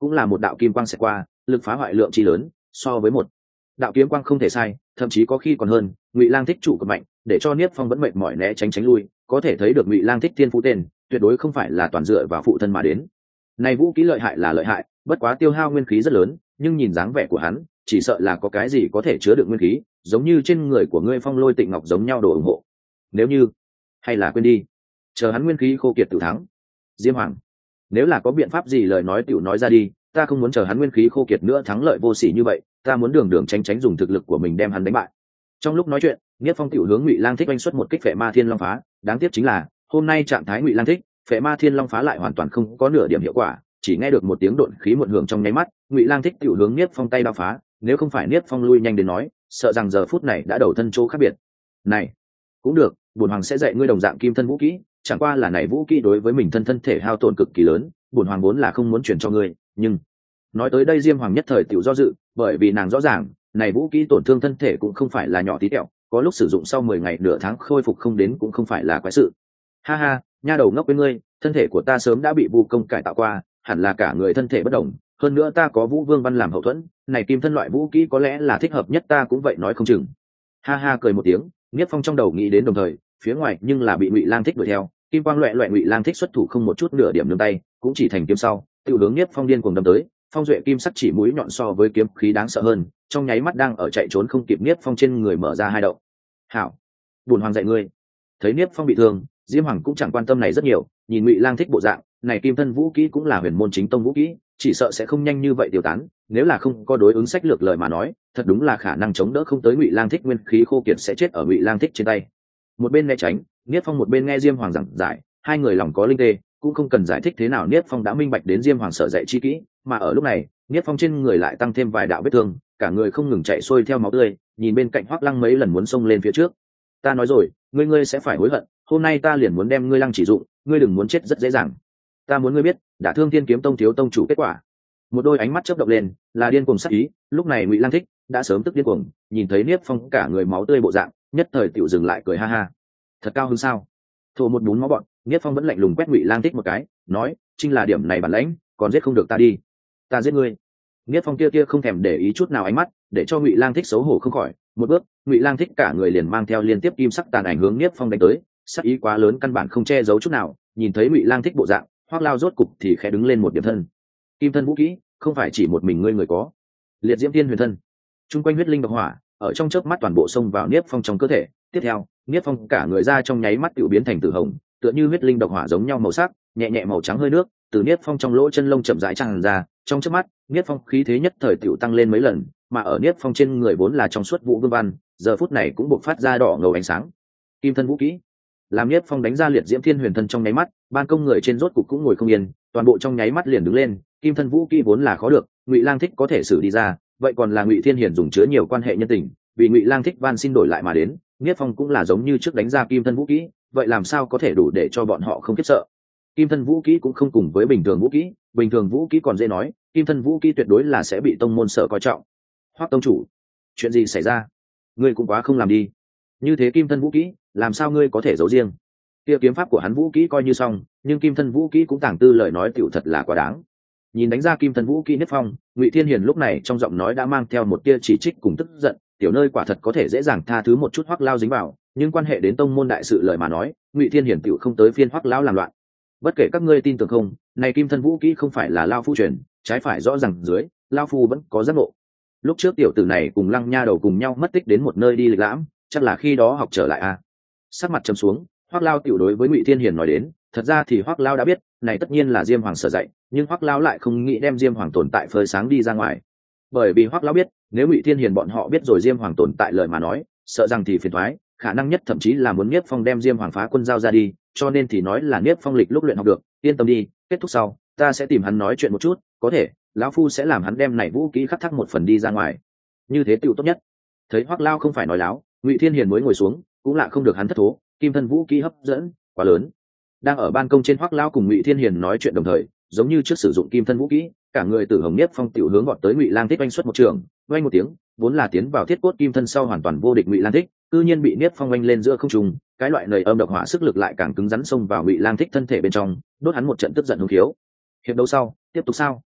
cũng là một đạo kim quang xẹt qua, lực phá hoại lượng chi lớn, so với một đạo kiếm quang không thể sai, thậm chí có khi còn hơn. Ngụy Lang Thích trụ cực mạnh, để cho Niếp Phong vẫn mệt mỏi né tránh tránh lui, có thể thấy được Ngụy Lang Thích thiên phú tên tuyệt đối không phải là toàn dựa vào phụ thân mà đến. Này vũ khí lợi hại là lợi hại, bất quá tiêu hao nguyên khí rất lớn, nhưng nhìn dáng vẻ của hắn, chỉ sợ là có cái gì có thể chứa đựng nguyên khí, giống như trên người của ngươi Phong Lôi Tịnh Ngọc giống nhau đồ ủng hộ. Nếu như, hay là quên đi, chờ hắn nguyên khí khô kiệt tự thắng. Diêm Hoàng, nếu là có biện pháp gì lời nói tiểu nói ra đi, ta không muốn chờ hắn nguyên khí khô kiệt nữa thắng lợi vô sỉ như vậy, ta muốn đường đường tránh tránh dùng thực lực của mình đem hắn đánh bại. Trong lúc nói chuyện, Niết Phong tiểu hướng Ngụy Lang Thích oanh xuất một kích Phệ Ma Thiên Long Phá, đáng tiếc chính là hôm nay trạng thái Ngụy Lang Thích, Phệ Ma Thiên Long Phá lại hoàn toàn không có nửa điểm hiệu quả, chỉ nghe được một tiếng độn khí muộn hưởng trong nháy mắt, Ngụy Lang Thích tiểu hướng Niết Phong tay đao phá, nếu không phải Niết Phong lui nhanh đến nói, sợ rằng giờ phút này đã đầu thân chỗ khác biệt. Này, cũng được, bổn hoàng sẽ dạy ngươi đồng dạng kim thân vũ kỹ, chẳng qua là này vũ kỹ đối với mình thân thể hao tổn cực kỳ lớn, bổn hoàng vốn là không muốn truyền cho ngươi, nhưng nói tới đây Diêm Hoàng nhất thời tiểu do dự, bởi vì nàng rõ ràng, này vũ kỹ tổn thương thân thể cũng không phải là nhỏ tí tẹo, có lúc sử dụng sau 10 ngày nửa tháng khôi phục không đến cũng không phải là quái sự. Ha ha, nha đầu ngốc với ngươi, thân thể của ta sớm đã bị vu công cải tạo qua, hẳn là cả người thân thể bất đồng, hơn nữa ta có Vũ Vương Văn làm hậu thuẫn, này kim thân loại vũ kỹ có lẽ là thích hợp nhất ta cũng vậy nói không chừng. Ha ha cười một tiếng, Niết Phong trong đầu nghĩ đến đồng thời, phía ngoài nhưng là bị Ngụy Lang Thích đuổi theo, kim quang loẹt loẹt Ngụy Lang Thích xuất thủ không một chút nửa điểm nương tay, cũng chỉ thành kiếm sau, tiêu hướng Niết Phong điên cuồng đâm tới, phong duệ kim sắc chỉ mũi nhọn so với kiếm khí đáng sợ hơn, trong nháy mắt đang ở chạy trốn không kịp Niết Phong trên người mở ra hai động. Hảo, bổn hoàng dạy ngươi. Thấy Niết Phong bị thương, Diêm Hoàng cũng chẳng quan tâm này rất nhiều, nhìn Ngụy Lang Thích bộ dạng, này kim thân vũ kỹ cũng là huyền môn chính tông vũ kỹ, chỉ sợ sẽ không nhanh như vậy tiêu tán, nếu là không có đối ứng sách lược lời mà nói, thật đúng là khả năng chống đỡ không tới Ngụy Lang Thích nguyên khí khô kiệt sẽ chết ở Ngụy Lang Thích trên tay. Một bên né tránh, Niết Phong một bên nghe Diêm Hoàng giảng giải, hai người lòng có linh tê, cũng không cần giải thích thế nào Niết Phong đã minh bạch đến Diêm Hoàng sở dạy chi kỹ, mà ở lúc này, Niết Phong trên người lại tăng thêm vài đạo vết thương, cả người không ngừng chạy xuôi theo máu tươi, nhìn bên cạnh Hoắc Lăng mấy lần muốn xông lên phía trước. Ta nói rồi, ngươi sẽ phải hối hận, hôm nay ta liền muốn đem ngươi Lăng chỉ dụng, ngươi đừng muốn chết rất dễ dàng. Ta muốn ngươi biết, đã thương Thiên Kiếm Tông thiếu tông chủ kết quả. Một đôi ánh mắt chớp động lên, là điên cuồng sắc ý, lúc này Ngụy Lang Thích đã sớm tức điên cuồng, nhìn thấy Niết Phong cả người máu tươi bộ dạng, nhất thời tiểu dừng lại cười ha ha. Thật cao hứng sao? Thổ một bún máu bọn, Niết Phong vẫn lạnh lùng quét Ngụy Lang Thích một cái, nói, chính là điểm này bản lãnh, còn giết không được ta đi. Ta giết ngươi. Niết Phong kia không thèm để ý chút nào ánh mắt, để cho Ngụy Lang Thích xấu hổ không khỏi, một bước, Ngụy Lang Thích cả người liền mang theo liên tiếp kim sắc tàn ảnh hướng Niết Phong đánh tới, sắc ý quá lớn căn bản không che giấu chút nào, nhìn thấy Ngụy Lang Thích bộ dạng, Hoắc Lao rốt cục thì khẽ đứng lên một điểm thân. Kim thân vũ kỹ, không phải chỉ một mình ngươi người có. Liệt Diễm Thiên Huyền Thân. Trung quanh huyết linh độc hỏa, ở trong chớp mắt toàn bộ xông vào Niết Phong trong cơ thể, tiếp theo, Niết Phong cả người ra trong nháy mắt tiểu biến thành tử hồng, tựa như huyết linh độc hỏa giống nhau màu sắc, nhẹ nhẹ màu trắng hơi nước, từ Niết Phong trong lỗ chân lông chậm rãi tràn ra, trong chớp mắt, Niết Phong khí thế nhất thời tiểu tăng lên mấy lần, mà ở Niết Phong trên người vốn là trong suốt Vũ Vương Văn, giờ phút này cũng bộc phát ra đỏ ngầu ánh sáng. Kim thân vũ kỹ. Làm Niết Phong đánh ra Liệt Diễm Thiên Huyền Thân trong nháy mắt, ban công người trên rốt cục cũng ngồi không yên, toàn bộ trong nháy mắt liền đứng lên, kim thân vũ kỹ vốn là khó được, Ngụy Lang Thích có thể xử đi ra, vậy còn là Ngụy Thiên Hiển dùng chứa nhiều quan hệ nhân tình, vì Ngụy Lang Thích van xin đổi lại mà đến, Niết Phong cũng là giống như trước đánh ra kim thân vũ kỹ, vậy làm sao có thể đủ để cho bọn họ không khiếp sợ. Kim thân vũ kỹ cũng không cùng với bình thường vũ kỹ, bình thường vũ kỹ còn dễ nói, kim thân vũ kỹ tuyệt đối là sẽ bị tông môn sở coi trọng. Hoắc tông chủ, chuyện gì xảy ra? Ngươi cũng quá không làm đi. Như thế kim thân vũ kỹ, làm sao ngươi có thể giấu riêng? Kia kiếm pháp của hắn vũ kỹ coi như xong, nhưng kim thân vũ kỹ cũng tàng tư lời nói tiểu thật là quá đáng. Nhìn đánh ra kim thân vũ kỹ Niết Phong, Ngụy Thiên Hiền lúc này trong giọng nói đã mang theo một tia chỉ trích cùng tức giận, tiểu nơi quả thật có thể dễ dàng tha thứ một chút Hoắc Lao dính vào, nhưng quan hệ đến tông môn đại sự lời mà nói, Ngụy Thiên Hiền tiểu không tới phiên Hoắc Lão làm loạn. Bất kể các ngươi tin tưởng không, này kim thân vũ kỹ không phải là Lao phu truyền, trái phải rõ ràng dưới, Lao phu vẫn có giác ngộ. Lúc trước tiểu tử này cùng Lăng Nha đầu cùng nhau mất tích đến một nơi đi lịch lãm, chắc là khi đó học trở lại a. Sắc mặt trầm xuống, Hoắc Lao tiểu đối với Ngụy Thiên Hiền nói đến, thật ra thì Hoắc Lao đã biết, này tất nhiên là Diêm Hoàng sở dạy, nhưng Hoắc Lao lại không nghĩ đem Diêm Hoàng tồn tại phơi sáng đi ra ngoài. Bởi vì Hoắc Lao biết, nếu Ngụy Thiên Hiền bọn họ biết rồi Diêm Hoàng tồn tại lời mà nói, sợ rằng thì phiền toái, khả năng nhất thậm chí là muốn Niết Phong đem Diêm Hoàng phá quân giao ra đi, cho nên thì nói là Niết Phong lịch lúc luyện học được, yên tâm đi, kết thúc sau, ta sẽ tìm hắn nói chuyện một chút, có thể, lão phu sẽ làm hắn đem này vũ kỹ khắc thác một phần đi ra ngoài. Như thế tựu tốt nhất. Thấy Hoắc Lao không phải nói láo, Ngụy Thiên Hiền mới ngồi xuống, cũng lạ không được hắn thất thố, kim thân vũ kỹ hấp dẫn quá lớn. Đang ở ban công trên Hoắc Lao cùng Ngụy Thiên Hiền nói chuyện đồng thời, giống như trước sử dụng kim thân vũ kỹ, cả người Tử Hồng Niết Phong tiểu hướng vọt tới Ngụy Lang Thích oanh xuất một trường, oanh một tiếng, vốn là tiến vào thiết cốt kim thân sau hoàn toàn vô địch Ngụy Lang Thích, cư nhiên bị Niết Phong oanh lên giữa không trung, cái loại lời âm độc hỏa sức lực lại càng cứng rắn xông vào Ngụy Lang Thích thân thể bên trong, đốt hắn một trận tức giận hung khiếu. Hiệp đấu sau, tiếp tục sao?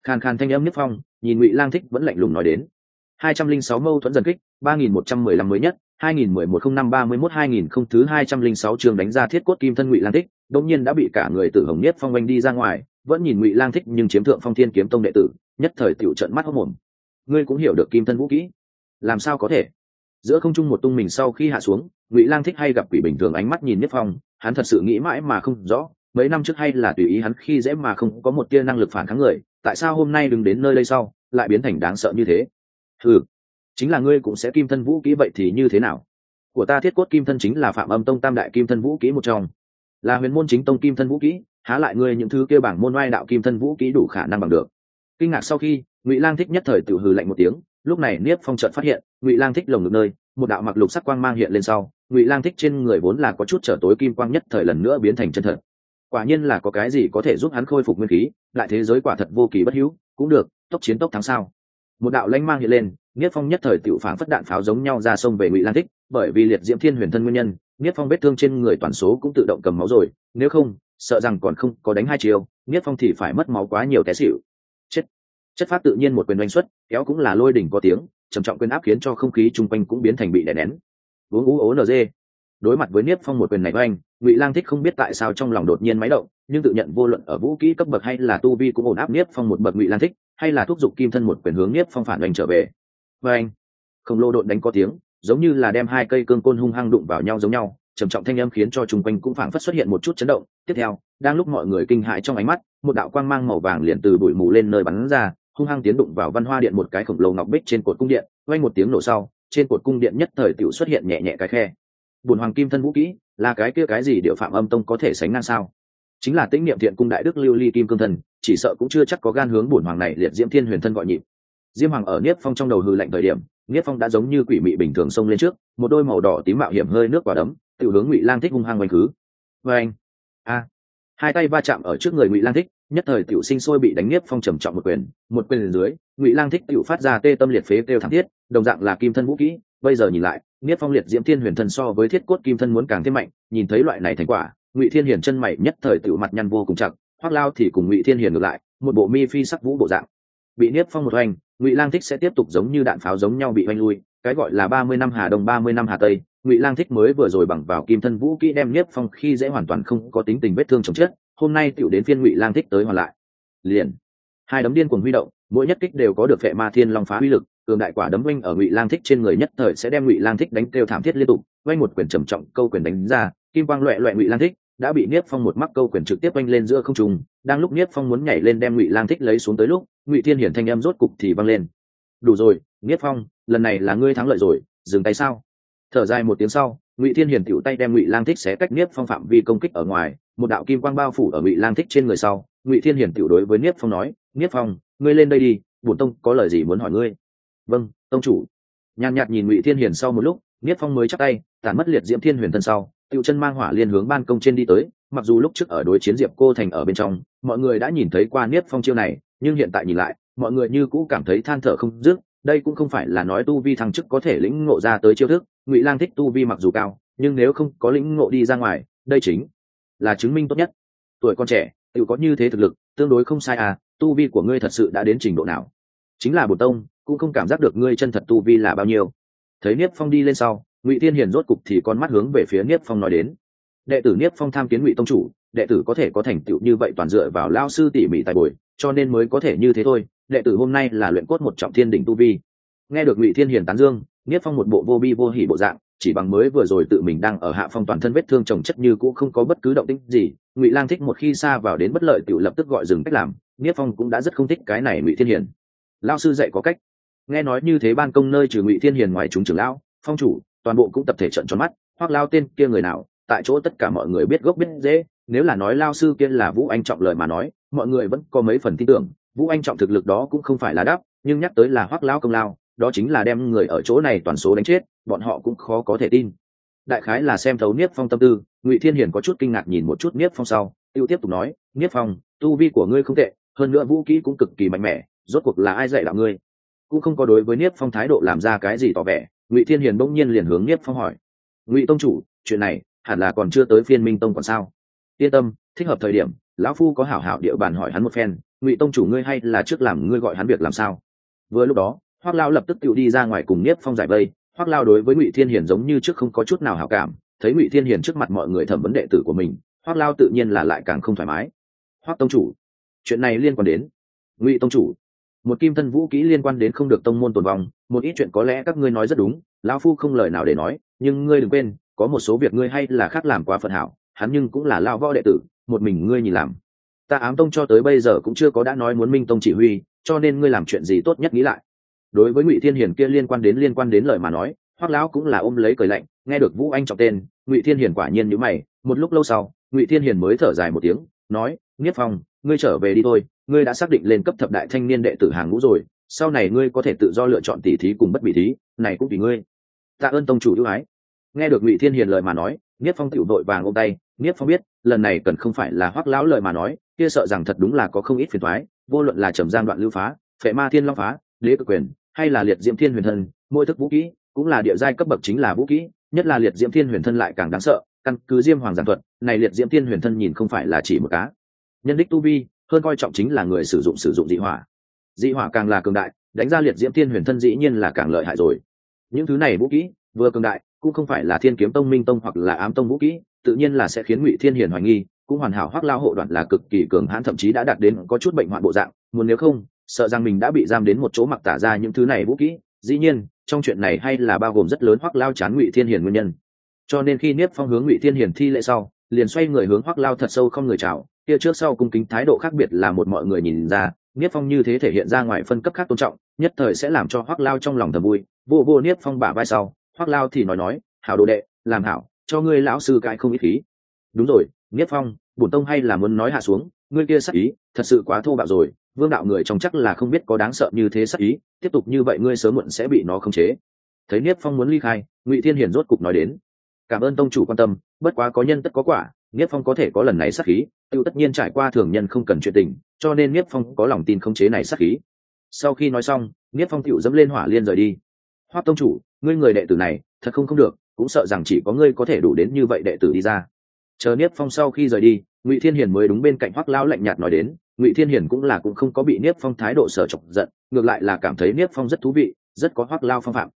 Khàn khàn thanh âm Niếp Phong nhìn Ngụy Lang Thích vẫn lạnh lùng nói đến. 206 mâu thuẫn dần kích, 3115 mới nhất, 2011-05-31-2000 không thứ 206 trường đánh ra thiết cốt kim thân Ngụy Lang Thích, đột nhiên đã bị cả người Tử Hồng Niếp Phong oanh đi ra ngoài, vẫn nhìn Ngụy Lang Thích nhưng chiếm thượng Phong Thiên Kiếm Tông đệ tử, nhất thời tiểu trận mắt hốt mồm. Ngươi cũng hiểu được kim thân vũ kỹ? Làm sao có thể? Giữa không trung một tung mình sau khi hạ xuống, Ngụy Lang Thích hay gặp quỷ bình thường ánh mắt nhìn Niếp Phong, hắn thật sự nghĩ mãi mà không rõ, mấy năm trước hay là tùy ý hắn khi dễ mà không có một tia năng lực phản kháng người, tại sao hôm nay đứng đến nơi đây sau lại biến thành đáng sợ như thế? Ừ, chính là ngươi cũng sẽ kim thân vũ kỹ vậy thì như thế nào? Của ta thiết cốt kim thân chính là Phạm Âm Tông tam đại kim thân vũ kỹ một trong, là huyền môn chính tông kim thân vũ kỹ, há lại ngươi những thứ kia bảng môn oai đạo kim thân vũ kỹ đủ khả năng bằng được? Kinh ngạc sau khi, Ngụy Lang Thích nhất thời tự hừ lạnh một tiếng, lúc này Niếp Phong chợt phát hiện, Ngụy Lang Thích lồng ngực nơi, một đạo mặc lục sắc quang mang hiện lên sau, Ngụy Lang Thích trên người vốn là có chút trở tối kim quang nhất thời lần nữa biến thành chân thật. Quả nhiên là có cái gì có thể giúp hắn khôi phục nguyên khí, lại thế giới quả thật vô kỳ bất hữu, cũng được, tốc chiến tốc thắng sao? Một đạo lãnh mang hiện lên, Niếp Phong nhất thời tiểu phảng phất đạn pháo giống nhau ra sông về Ngụy Lang Thích, bởi vì liệt diễm thiên huyền thân nguyên nhân, Niếp Phong vết thương trên người toàn số cũng tự động cầm máu rồi, nếu không, sợ rằng còn không có đánh hai chiều, Niếp Phong thì phải mất máu quá nhiều té xỉu. Chết. Chất pháp tự nhiên một quyền đánh xuất, kéo cũng là lôi đỉnh có tiếng, trầm trọng quyền áp khiến cho không khí chung quanh cũng biến thành bị đè nén. Uống ú ố nz. Đối mặt với Niếp Phong một quyền này oanh, Ngụy Lang Thích không biết tại sao trong lòng đột nhiên máy động, nhưng tự nhận vô luận ở vũ kỹ cấp bậc hay là tu vi cũng ổn áp Niếp Phong một bậc. Ngụy Lang Thích hay là thúc giục kim thân một quyền hướng Niếp Phong phản đánh trở về. Oanh! Khổng lồ độn đánh có tiếng, giống như là đem hai cây cương côn hung hăng đụng vào nhau giống nhau, trầm trọng thanh âm khiến cho chung quanh cũng phảng phất xuất hiện một chút chấn động. Tiếp theo, đang lúc mọi người kinh hãi trong ánh mắt, một đạo quang mang màu vàng liền từ bụi mù lên nơi bắn ra, hung hăng tiến đụng vào Văn Hoa Điện một cái khổng lồ ngọc bích trên cột cung điện, vang một tiếng nổ sau, trên cột cung điện nhất thời tiểu xuất hiện nhẹ nhẹ cái khe. Bổn hoàng kim thân vũ kỹ, là cái kia cái gì Điệu Phạm Âm Tông có thể sánh ngang sao? Chính là Tĩnh Niệm Thiện cung đại đức Lưu Ly Kim Cương Thân, chỉ sợ cũng chưa chắc có gan hướng bổn hoàng này liệt diễm thiên huyền thân gọi nhịp. Diêm Hoàng ở Niếp Phong trong đầu hừ lạnh thời điểm, Niếp Phong đã giống như quỷ mị bình thường xông lên trước, một đôi màu đỏ tím mạo hiểm hơi nước quả đấm, tiểu hướng Ngụy Lang Thích hung hăng oanh khứ. Oanh! A! Hai tay va chạm ở trước người Ngụy Lang Thích, nhất thời tiểu sinh sôi bị đánh Niếp Phong trầm trọng một quyền dưới, Ngụy Lang Thích tiểu phát ra tê tâm liệt phế kêu thảm thiết, đồng dạng là kim thân vũ kỹ, bây giờ nhìn lại, Niếp Phong liệt diễm thiên huyền thân so với thiết cốt kim thân muốn càng thêm mạnh, nhìn thấy loại này thành quả, Ngụy Thiên Hiền chân mày nhất thời tiểu mặt nhăn vô cùng chặt, Hoắc Lao thì cùng Ngụy Thiên Hiền ngược lại, một bộ mi phi sắc vũ bộ dạng. Bị Niếp Phong một hoành, Ngụy Lang Thích sẽ tiếp tục giống như đạn pháo giống nhau bị hoành lui, cái gọi là 30 năm Hà Đông 30 năm Hà Tây, Ngụy Lang Thích mới vừa rồi bằng vào kim thân vũ kỹ đem Niếp Phong khi dễ hoàn toàn không có tính tình vết thương chồng chết, hôm nay tiểu đến phiên Ngụy Lang Thích tới hoàn lại. Liền, hai đấm điên cuồng huy động, mỗi nhất kích đều có được Phệ Ma Thiên Long phá uy lực, cường đại quả đấm oanh ở Ngụy Lang Thích trên người nhất thời sẽ đem Ngụy Lang Thích đánh kêu thảm thiết liên tục, oanh một quyền trầm trọng câu quyền đánh ra, kim quang loẹt loẹt Ngụy Lang Thích đã bị Niếp Phong một mắc câu quyền trực tiếp oanh lên giữa không trung, đang lúc Niếp Phong muốn nhảy lên đem Ngụy Lang Thích lấy xuống tới lúc, Ngụy Thiên Hiển thanh âm rốt cục thì vang lên. Đủ rồi, Niếp Phong, lần này là ngươi thắng lợi rồi, dừng tay sao? Thở dài một tiếng sau, Ngụy Thiên Hiển tiểu tay đem Ngụy Lang Thích xé cách Niếp Phong phạm vi công kích ở ngoài, một đạo kim quang bao phủ ở Ngụy Lang Thích trên người sau, Ngụy Thiên Hiển tiểu đối với Niếp Phong nói, Niếp Phong, ngươi lên đây đi, bổn tông có lời gì muốn hỏi ngươi. Vâng, tông chủ. Nhàn nhạt nhìn Ngụy Thiên Hiển sau một lúc, Niếp Phong mới chắp tay, tản mất liệt diễm thiên huyền thân sau, tiểu chân mang hỏa liên hướng ban công trên đi tới. Mặc dù lúc trước ở đối chiến Diệp Cô Thành ở bên trong, mọi người đã nhìn thấy qua Niếp Phong chiêu này, nhưng hiện tại nhìn lại, mọi người như cũ cảm thấy than thở không dứt. Đây cũng không phải là nói tu vi thăng chức có thể lĩnh ngộ ra tới chiêu thức, Ngụy Lang Thích tu vi mặc dù cao, nhưng nếu không có lĩnh ngộ đi ra ngoài, đây chính là chứng minh tốt nhất. Tuổi con trẻ, tiểu có như thế thực lực, tương đối không sai à, tu vi của ngươi thật sự đã đến trình độ nào? Chính là bổn tông cũng không cảm giác được ngươi chân thật tu vi là bao nhiêu. Thấy Niếp Phong đi lên sau, Ngụy Thiên Hiền rốt cục thì con mắt hướng về phía Niếp Phong nói đến. Đệ tử Niếp Phong tham kiến Ngụy tông chủ, đệ tử có thể có thành tựu như vậy toàn dựa vào lao sư tỉ mỉ tài bồi, cho nên mới có thể như thế thôi. Đệ tử hôm nay là luyện cốt một trọng thiên đỉnh tu vi. Nghe được Ngụy Thiên Hiền tán dương, Niếp Phong một bộ vô bi vô hỉ bộ dạng, chỉ bằng mới vừa rồi tự mình đang ở hạ phong toàn thân vết thương chồng chất như cũ không có bất cứ động tĩnh gì. Ngụy Lang Thích một khi xa vào đến bất lợi tiểu lập tức gọi dừng cách làm, Niếp Phong cũng đã rất không thích cái này Ngụy Thiên Hiền. Lão sư dạy có cách. Nghe nói như thế ban công nơi trừ Ngụy Thiên Hiền ngoài chúng trưởng lão, phong chủ, toàn bộ cũng tập thể trợn tròn mắt, Hoắc Lao tên kia người nào, tại chỗ tất cả mọi người biết gốc biết rễ, nếu là nói lao sư kia là Vũ Anh Trọng lời mà nói, mọi người vẫn có mấy phần tin tưởng, Vũ Anh Trọng thực lực đó cũng không phải là đắp, nhưng nhắc tới là Hoắc Lao công lao, đó chính là đem người ở chỗ này toàn số đánh chết, bọn họ cũng khó có thể tin. Đại khái là xem thấu Niếp Phong tâm tư, Ngụy Thiên Hiền có chút kinh ngạc nhìn một chút Niếp Phong sau, tiêu tiếp tục nói, Niếp Phong, tu vi của ngươi không tệ, hơn nữa vũ kỹ cũng cực kỳ mạnh mẽ, rốt cuộc là ai dạy đạo ngươi? Cũng không có đối với Niếp Phong thái độ làm ra cái gì tỏ vẻ, Ngụy Thiên Hiền bỗng nhiên liền hướng Niếp Phong hỏi, Ngụy tông chủ, chuyện này hẳn là còn chưa tới phiên Minh tông còn sao? Yên tâm, thích hợp thời điểm, lão phu có hảo hảo địa bàn hỏi hắn một phen, Ngụy tông chủ ngươi hay là trước làm ngươi gọi hắn việc làm sao? Vừa lúc đó Hoắc Lao lập tức tự đi ra ngoài cùng Niếp Phong giải vây. Hoắc Lao đối với Ngụy Thiên Hiền giống như trước không có chút nào hảo cảm, thấy Ngụy Thiên Hiền trước mặt mọi người thẩm vấn đệ tử của mình, Hoắc Lao tự nhiên là lại càng không thoải mái. Hoắc tông chủ, chuyện này liên quan đến Ngụy tông chủ, một kim thân vũ kỹ liên quan đến không được tông môn tồn vong, một ít chuyện có lẽ các ngươi nói rất đúng, lão phu không lời nào để nói, nhưng ngươi đừng quên, có một số việc ngươi hay là khác làm quá phận hảo, hắn nhưng cũng là lão võ đệ tử, một mình ngươi nhìn làm. Ta Ám tông cho tới bây giờ cũng chưa có đã nói muốn Minh tông chỉ huy, cho nên ngươi làm chuyện gì tốt nhất nghĩ lại. Đối với Ngụy Thiên Hiền kia liên quan đến lời mà nói, Hoắc lão cũng là ôm lấy cười lạnh, nghe được Vũ Anh trọng tên, Ngụy Thiên Hiền quả nhiên nhíu mày, một lúc lâu sau, Ngụy Thiên Hiền mới thở dài một tiếng, nói: "Niếp Phong, ngươi trở về đi thôi, ngươi đã xác định lên cấp thập đại thanh niên đệ tử hàng ngũ rồi, sau này ngươi có thể tự do lựa chọn tỷ thí cùng bất bị thí, này cũng vì ngươi." Tạ ơn tông chủ ưu ái. Nghe được Ngụy Thiên Hiền lời mà nói, Niếp Phong tiểu đội vàng ôm tay, Niếp Phong biết, lần này cần không phải là Hoắc lão lời mà nói, kia sợ rằng thật đúng là có không ít phiền toái, vô luận là trầm giang đoạn lưu phá, phệ ma thiên long phá, đế cực quyền, hay là liệt diễm thiên huyền thân, mỗi thức vũ kỹ cũng là địa giai cấp bậc chính là vũ kỹ, nhất là liệt diễm thiên huyền thân lại càng đáng sợ, căn cứ Diêm Hoàng giảng thuật, này liệt diễm thiên huyền thân nhìn không phải là chỉ một cá nhân đích tu vi, hơn coi trọng chính là người sử dụng dị hỏa. Dị hỏa càng là cường đại, đánh ra liệt diễm thiên huyền thân dĩ nhiên là càng lợi hại rồi. Những thứ này vũ kỹ vừa cường đại, cũng không phải là Thiên Kiếm Tông, Minh Tông hoặc là Ám Tông vũ kỹ, tự nhiên là sẽ khiến Ngụy Thiên Hiền hoài nghi, cũng hoàn hảo Hoắc lao hộ đoạn là cực kỳ cường hãn, thậm chí đã đạt đến có chút bệnh hoạn bộ dạng, muốn nếu không, sợ rằng mình đã bị giam đến một chỗ mặc tả ra những thứ này vũ kỹ. Dĩ nhiên, trong chuyện này hay là bao gồm rất lớn Hoắc lao chán Ngụy Thiên Hiền nguyên nhân. Cho nên khi Niếp Phong hướng Ngụy Thiên Hiền thi lễ sau, liền xoay người hướng Hoắc lao thật sâu không người chào, kia trước sau cung kính thái độ khác biệt là một mọi người nhìn ra, Niếp Phong như thế thể hiện ra ngoài phân cấp khác tôn trọng, nhất thời sẽ làm cho Hoắc lao trong lòng thầm vui. Vô Niếp Phong bả vai sau, Hoắc lao thì nói, hảo đồ đệ, làm hảo, cho ngươi lão sư cãi không ít khí. Đúng rồi, Niếp Phong, bổn tông hay là muốn nói hạ xuống, ngươi kia sắc ý, thật sự quá thô bạo rồi, vương đạo người trong chắc là không biết có đáng sợ như thế sắc ý, tiếp tục như vậy ngươi sớm muộn sẽ bị nó khống chế. Thấy Niếp Phong muốn ly khai, Ngụy Thiên Hiền rốt cục nói đến, cảm ơn tông chủ quan tâm, bất quá có nhân tất có quả, Niếp Phong có thể có lần này sát khí, tự tất nhiên trải qua thường nhân không cần chuyện tình, cho nên Niếp Phong có lòng tin khống chế này sát khí. Sau khi nói xong, Niếp Phong tiểu dẫm lên hỏa liên rời đi. Hoắc tông chủ, ngươi người đệ tử này, thật không được, cũng sợ rằng chỉ có ngươi có thể đủ đến như vậy đệ tử đi ra. Chờ Niếp Phong sau khi rời đi, Ngụy Thiên Hiền mới đúng bên cạnh Hoắc lão lạnh nhạt nói đến, Ngụy Thiên Hiền cũng không có bị Niếp Phong thái độ sở chọc giận, ngược lại là cảm thấy Niếp Phong rất thú vị, rất có Hoắc lão phong phạm.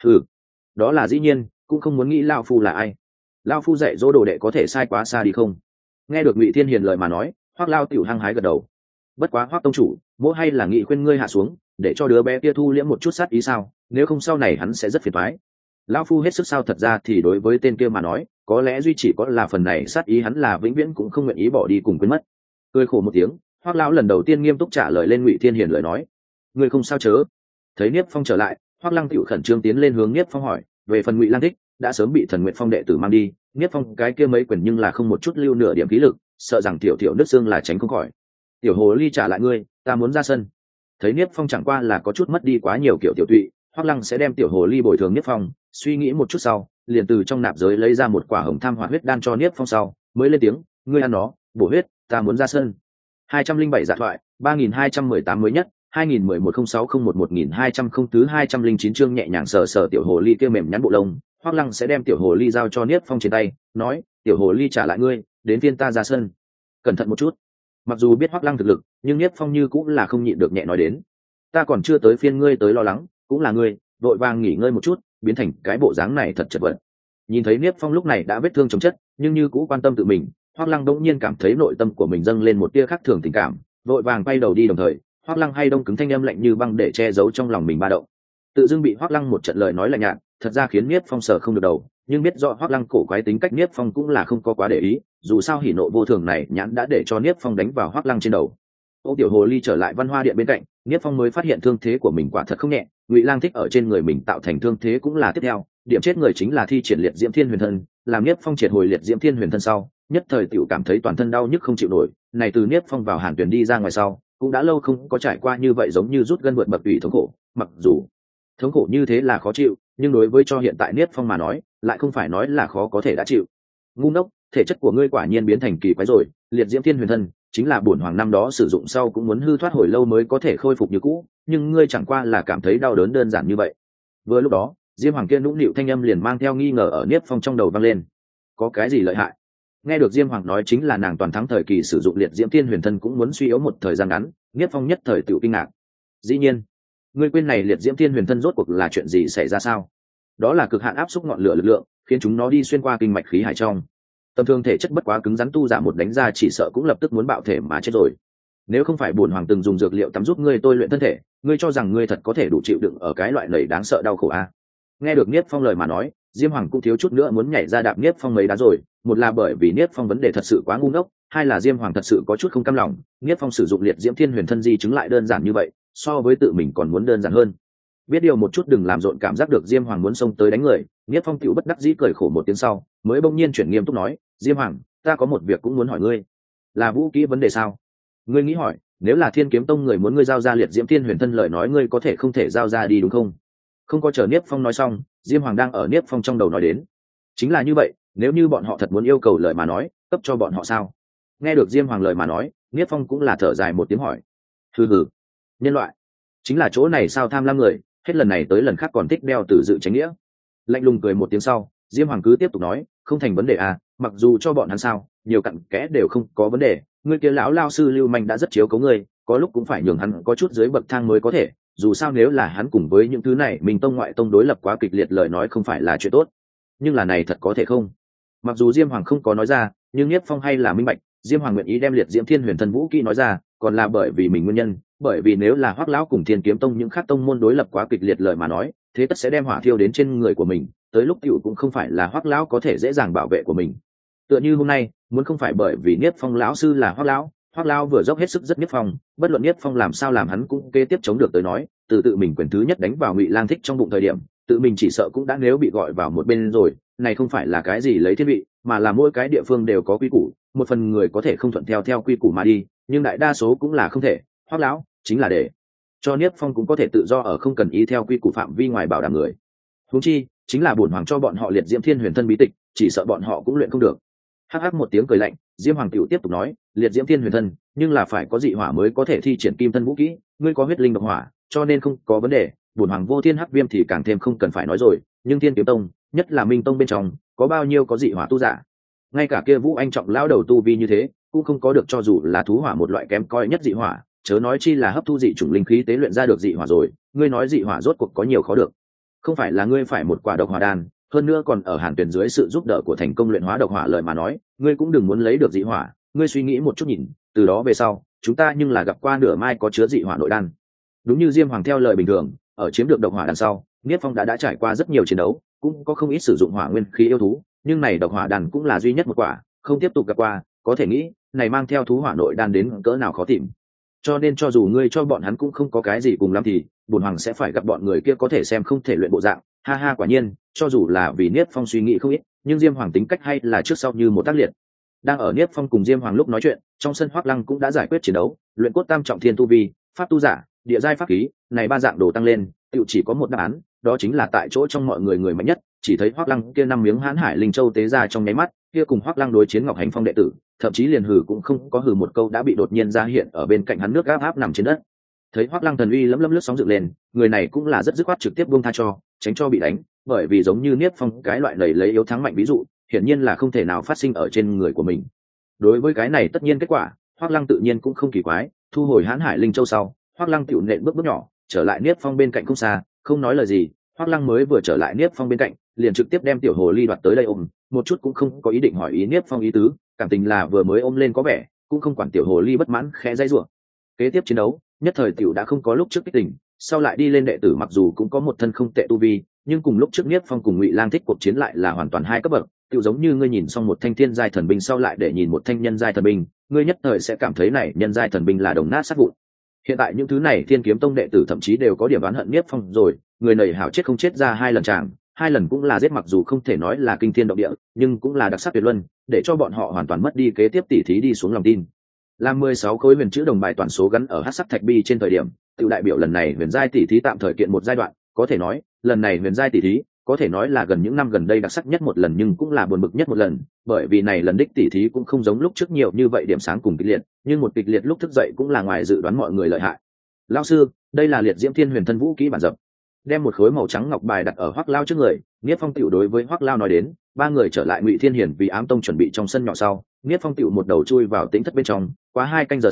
Đó là dĩ nhiên, cũng không muốn nghĩ lão phu là ai. Lão phu dạy dỗ đồ đệ có thể sai quá xa đi không? Nghe được Ngụy Thiên Hiền lời mà nói, Hoắc lão tiểu hăng hái gật đầu. Bất quá Hoắc tông chủ, bố hay là nghị khuyên ngươi hạ xuống, để cho đứa bé kia thu liễm một chút sát ý sao, nếu không sau này hắn sẽ rất phiền toái. Lão phu hết sức sao, thật ra thì đối với tên kia mà nói, có lẽ duy chỉ có là phần này sát ý hắn là vĩnh viễn cũng không nguyện ý bỏ đi cùng quên mất. Cười khổ một tiếng, Hoắc lão lần đầu tiên nghiêm túc trả lời lên Ngụy Thiên Hiền lời nói, ngươi không sao chớ. Thấy Niếp Phong trở lại, Hoắc Lăng tiểu khẩn trương tiến lên hướng Niếp Phong hỏi, về phần Ngụy Lang Thích đã sớm bị Thần Nguyệt Phong đệ tử mang đi, Niếp Phong cái kia mấy quyền nhưng là không một chút lưu nửa điểm khí lực, sợ rằng tiểu nứt xương là tránh không khỏi. Tiểu hồ ly trả lại ngươi, ta muốn ra sân. Thấy Niếp Phong chẳng qua là có chút mất đi quá nhiều kiểu tiểu tụy, Hoắc Lăng sẽ đem tiểu hồ ly bồi thường Niếp Phong, suy nghĩ một chút sau, liền từ trong nạp giới lấy ra một quả hồng tham hỏa huyết đan cho Niếp Phong sau, mới lên tiếng, ngươi ăn nó, bổ huyết, ta muốn ra sân. 207 dạ thoại, 3218 mới nhất, 201106011200 không thứ 209 chương nhẹ nhàng sờ sờ tiểu hồ ly kia mềm nhắn bộ lông, Hoắc Lăng sẽ đem tiểu hồ ly giao cho Niếp Phong trên tay, nói, tiểu hồ ly trả lại ngươi, đến phiên ta ra sân. Cẩn thận một chút. Mặc dù biết Hoắc Lăng thực lực, nhưng Niếp Phong như cũng là không nhịn được nhẹ nói đến, ta còn chưa tới phiên ngươi tới lo lắng, cũng là ngươi, vội vàng nghỉ ngơi một chút, biến thành cái bộ dáng này thật chật vật. Nhìn thấy Niếp Phong lúc này đã vết thương chồng chất, nhưng như cũng quan tâm tự mình, Hoắc Lăng đống nhiên cảm thấy nội tâm của mình dâng lên một tia khác thường tình cảm, vội vàng quay đầu đi, đồng thời Hoắc Lăng hay đông cứng thanh âm lạnh như băng để che giấu trong lòng mình ba động. Tự dưng bị Hoắc Lăng một trận lời nói lạnh nhạt, thật ra khiến Niếp Phong sợ không được đầu, nhưng biết rõ Hoắc Lăng cổ quái tính cách Niếp Phong cũng là không có quá để ý, dù sao hỉ nộ vô thường này nhãn đã để cho Niếp Phong đánh vào Hoắc Lăng trên đầu. Ô tiểu hồ ly trở lại Văn Hoa Điện bên cạnh, Niếp Phong mới phát hiện thương thế của mình quả thật không nhẹ, Ngụy Lang Thích ở trên người mình tạo thành thương thế cũng là tiếp theo, điểm chết người chính là thi triển liệt diễm thiên huyền thân, làm Niếp Phong triệt hồi liệt diễm thiên huyền thân sau, nhất thời tiểu cảm thấy toàn thân đau nhức không chịu nổi, này từ Niếp Phong vào Hàn Tuyển đi ra ngoài sau, cũng đã lâu không có trải qua như vậy giống như rút gân vượt bậc tùy thống khổ, mặc dù thống khổ như thế là khó chịu, nhưng đối với cho hiện tại Niếp Phong mà nói, lại không phải nói là khó có thể đã chịu. Ngu ngốc, thể chất của ngươi quả nhiên biến thành kỳ quái rồi, liệt diễm thiên huyền thân chính là bổn hoàng năm đó sử dụng sau cũng muốn hư thoát hồi lâu mới có thể khôi phục như cũ, nhưng ngươi chẳng qua là cảm thấy đau đớn đơn giản như vậy. Vừa lúc đó, Diêm Hoàng kia nũng nịu thanh âm liền mang theo nghi ngờ ở Niếp Phong trong đầu vang lên. Có cái gì lợi hại? Nghe được Diêm Hoàng nói chính là nàng toàn thắng thời kỳ sử dụng liệt diễm thiên huyền thân cũng muốn suy yếu một thời gian ngắn, Niết Phong nhất thời tự kinh ngạc. Dĩ nhiên, ngươi quên này liệt diễm thiên huyền thân rốt cuộc là chuyện gì xảy ra sao? Đó là cực hạn áp xúc ngọn lửa lực lượng, khiến chúng nó đi xuyên qua kinh mạch khí hải trong. Tầm thường thể chất bất quá cứng rắn tu giả một đánh ra chỉ sợ cũng lập tức muốn bạo thể mà chết rồi. Nếu không phải bổn hoàng từng dùng dược liệu tắm giúp ngươi tôi luyện thân thể, ngươi cho rằng ngươi thật có thể đủ chịu đựng ở cái loại lầy đáng sợ đau khổ a? Nghe được Niết Phong lời mà nói, Diêm Hoàng cũng thiếu chút nữa muốn nhảy ra đạp Niết Phong mấy đá rồi, một là bởi vì Niết Phong vấn đề thật sự quá ngu ngốc, hai là Diêm Hoàng thật sự có chút không cam lòng, Niết Phong sử dụng liệt diễm thiên huyền thân di chứng lại đơn giản như vậy, so với tự mình còn muốn đơn giản hơn. Biết điều một chút đừng làm rộn cảm giác được Diêm Hoàng muốn xông tới đánh người, Niết Phong tiểu bất đắc dĩ cười khổ một tiếng sau, mới bỗng nhiên chuyển nghiêm túc nói, Diêm Hoàng, ta có một việc cũng muốn hỏi ngươi. Là vũ khí vấn đề sao? Ngươi nghĩ hỏi, nếu là Thiên Kiếm Tông người muốn ngươi giao ra liệt diễm thiên huyền thân lời nói ngươi có thể không thể giao ra đi đúng không? Không có chờ Niết Phong nói xong, Diêm Hoàng đang ở Niết Phong trong đầu nói đến. Chính là như vậy, nếu như bọn họ thật muốn yêu cầu lời mà nói, cấp cho bọn họ sao? Nghe được Diêm Hoàng lời mà nói, Niết Phong cũng là thở dài một tiếng hỏi. Hừ, nhân loại, chính là chỗ này sao tham lam người, hết lần này tới lần khác còn thích đeo từ dự tránh nghĩa. Lạnh lùng cười một tiếng sau, Diêm Hoàng cứ tiếp tục nói, không thành vấn đề à, mặc dù cho bọn hắn sao, nhiều cặn kẽ đều không có vấn đề, ngươi kia lão lao sư Lưu Manh đã rất chiếu cố ngươi, có lúc cũng phải nhường hắn có chút dưới bậc thang mới có thể, dù sao nếu là hắn cùng với những thứ này mình tông ngoại tông đối lập quá kịch liệt lời nói không phải là chuyện tốt. Nhưng là này thật có thể không? Mặc dù Diêm Hoàng không có nói ra, nhưng Niết Phong hay là minh bạch, Diêm Hoàng nguyện ý đem liệt diễm thiên huyền thân vũ kỹ nói ra, còn là bởi vì mình nguyên nhân, bởi vì nếu là Hoắc lão cùng Thiên Kiếm Tông những khác tông môn đối lập quá kịch liệt lời mà nói, thế tất sẽ đem hỏa thiêu đến trên người của mình, tới lúc tiểu cũng không phải là Hoắc lão có thể dễ dàng bảo vệ của mình. Tựa như hôm nay, muốn không phải bởi vì Niết Phong lão sư là Hoắc lão vừa dốc hết sức rất Niết Phong, bất luận Niết Phong làm sao làm hắn cũng kế tiếp chống được tới nói, tự mình quyền thứ nhất đánh vào Ngụy Lang Thích trong bụng thời điểm, tự mình chỉ sợ cũng đã nếu bị gọi vào một bên rồi, này không phải là cái gì lấy thiên vị, mà là mỗi cái địa phương đều có quy củ, một phần người có thể không thuận theo quy củ mà đi, nhưng đại đa số cũng là không thể. Hoắc lão chính là để cho Niết Phong cũng có thể tự do ở không cần ý theo quy củ phạm vi ngoài bảo đảm người. Huống chi, chính là bổn hoàng cho bọn họ liệt diễm thiên huyền thân bí tịch, chỉ sợ bọn họ cũng luyện không được. Hắc hắc một tiếng cười lạnh, Diêm Hoàng tiểu tiếp tục nói, liệt diễm thiên huyền thân, nhưng là phải có dị hỏa mới có thể thi triển kim thân vũ kỹ, ngươi có huyết linh độc hỏa, cho nên không có vấn đề, bổn hoàng vô thiên hắc viêm thì càng thêm không cần phải nói rồi, nhưng Thiên Kiếm Tông, nhất là Minh Tông bên trong, có bao nhiêu có dị hỏa tu giả? Ngay cả kia Vũ Anh trọng lão đầu tu vi như thế, cũng không có được cho dù là thú hỏa một loại kém coi nhất dị hỏa, chớ nói chi là hấp thu dị chủng linh khí tế luyện ra được dị hỏa rồi, ngươi nói dị hỏa rốt cuộc có nhiều khó được. Không phải là ngươi phải một quả độc hỏa đan, hơn nữa còn ở Hàn Tuyển dưới sự giúp đỡ của thành công luyện hóa độc hỏa lời mà nói, ngươi cũng đừng muốn lấy được dị hỏa, ngươi suy nghĩ một chút nhìn, từ đó về sau, chúng ta nhưng là gặp qua nửa mai có chứa dị hỏa nội đan. Đúng như Diêm Hoàng theo lời bình thường, ở chiếm được độc hỏa đan sau, Niết Phong đã trải qua rất nhiều chiến đấu, cũng có không ít sử dụng hỏa nguyên khí yêu thú, nhưng này độc hỏa đan cũng là duy nhất một quả, không tiếp tục gặp qua, có thể nghĩ, này mang theo thú hỏa nội đan đến cỡ nào khó tìm. Cho nên cho dù ngươi cho bọn hắn cũng không có cái gì cùng lắm thì, bổn hoàng sẽ phải gặp bọn người kia có thể xem không thể luyện bộ dạng. Ha ha, quả nhiên, cho dù là vì Niết Phong suy nghĩ không ít, nhưng Diêm Hoàng tính cách hay là trước sau như một tác liệt. Đang ở Niết Phong cùng Diêm Hoàng lúc nói chuyện, trong sân Hoắc Lăng cũng đã giải quyết chiến đấu, luyện cốt tam trọng thiên tu vi, pháp tu giả, địa giai pháp khí, này ba dạng đồ tăng lên, tựu chỉ có một đáp án, đó chính là tại chỗ trong mọi người người mạnh nhất. Chỉ thấy Hoắc Lăng kia 5 miếng Hán Hải Linh Châu tế ra trong nháy mắt, kia cùng Hoắc Lăng đối chiến Ngọc Hành Phong đệ tử, thậm chí liền hừ cũng không có hừ một câu đã bị đột nhiên ra hiện ở bên cạnh hắn nước áp nằm trên đất. Thấy Hoắc Lăng thần uy lấm lấm lướt sóng dựng lên, người này cũng là rất dứt khoát trực tiếp buông tha cho, tránh cho bị đánh, bởi vì giống như Niết Phong cái loại lầy lấy yếu thắng mạnh ví dụ, hiển nhiên là không thể nào phát sinh ở trên người của mình. Đối với cái này tất nhiên kết quả, Hoắc Lăng tự nhiên cũng không kỳ quái, thu hồi Hán Hải Linh Châu sau, Hoắc Lăng tiểu nện bước nhỏ, trở lại Niết Phong bên cạnh không xa, không nói lời gì, Hoắc Lăng mới vừa trở lại Niết Phong bên cạnh, liền trực tiếp đem tiểu hồ ly đoạt tới đây ôm, một chút cũng không có ý định hỏi ý Niết Phong ý tứ, cảm tình là vừa mới ôm lên có vẻ, cũng không quản tiểu hồ ly bất mãn khẽ dây rủa. Kế tiếp chiến đấu, nhất thời tiểu đã không có lúc trước kích tình, sau lại đi lên đệ tử mặc dù cũng có một thân không tệ tu vi, nhưng cùng lúc trước Niết Phong cùng Ngụy Lang Thích cuộc chiến lại là hoàn toàn hai cấp bậc, tiểu giống như ngươi nhìn xong một thanh thiên giai thần binh sau lại để nhìn một thanh nhân giai thần binh, ngươi nhất thời sẽ cảm thấy này nhân giai thần binh là đồng nát sát vụn. Hiện tại những thứ này Thiên Kiếm Tông đệ tử thậm chí đều có điểm oán hận Niết Phong rồi, người này hảo chết không chết ra hai lần chàng, hai lần cũng là giết, mặc dù không thể nói là kinh thiên động địa, nhưng cũng là đặc sắc tuyệt luân, để cho bọn họ hoàn toàn mất đi kế tiếp tỉ thí đi xuống lòng tin. Làm 16 khối huyền chữ đồng bài toàn số gắn ở hắc sắc thạch bi trên thời điểm, tự đại biểu lần này huyền giai tỉ thí tạm thời kiện một giai đoạn, có thể nói, lần này huyền giai tỉ thí, có thể nói là gần những năm gần đây đặc sắc nhất một lần nhưng cũng là buồn bực nhất một lần, bởi vì này lần đích tỉ thí cũng không giống lúc trước nhiều như vậy điểm sáng cùng kịch liệt, nhưng một kịch liệt lúc thức dậy cũng là ngoài dự đoán mọi người lợi hại. Lão sư, đây là liệt diễm thiên huyền thân vũ kỹ bản dập. Đem một khối màu trắng ngọc bài đặt ở Hoắc Lao trước người, Niết Phong tiểu đối với Hoắc Lao nói đến, ba người trở lại Ngụy Thiên Hiển vì Ám Tông chuẩn bị trong sân nhỏ sau, Niết Phong tiểu một đầu chui vào tĩnh thất bên trong, quá 2 canh giờ sau,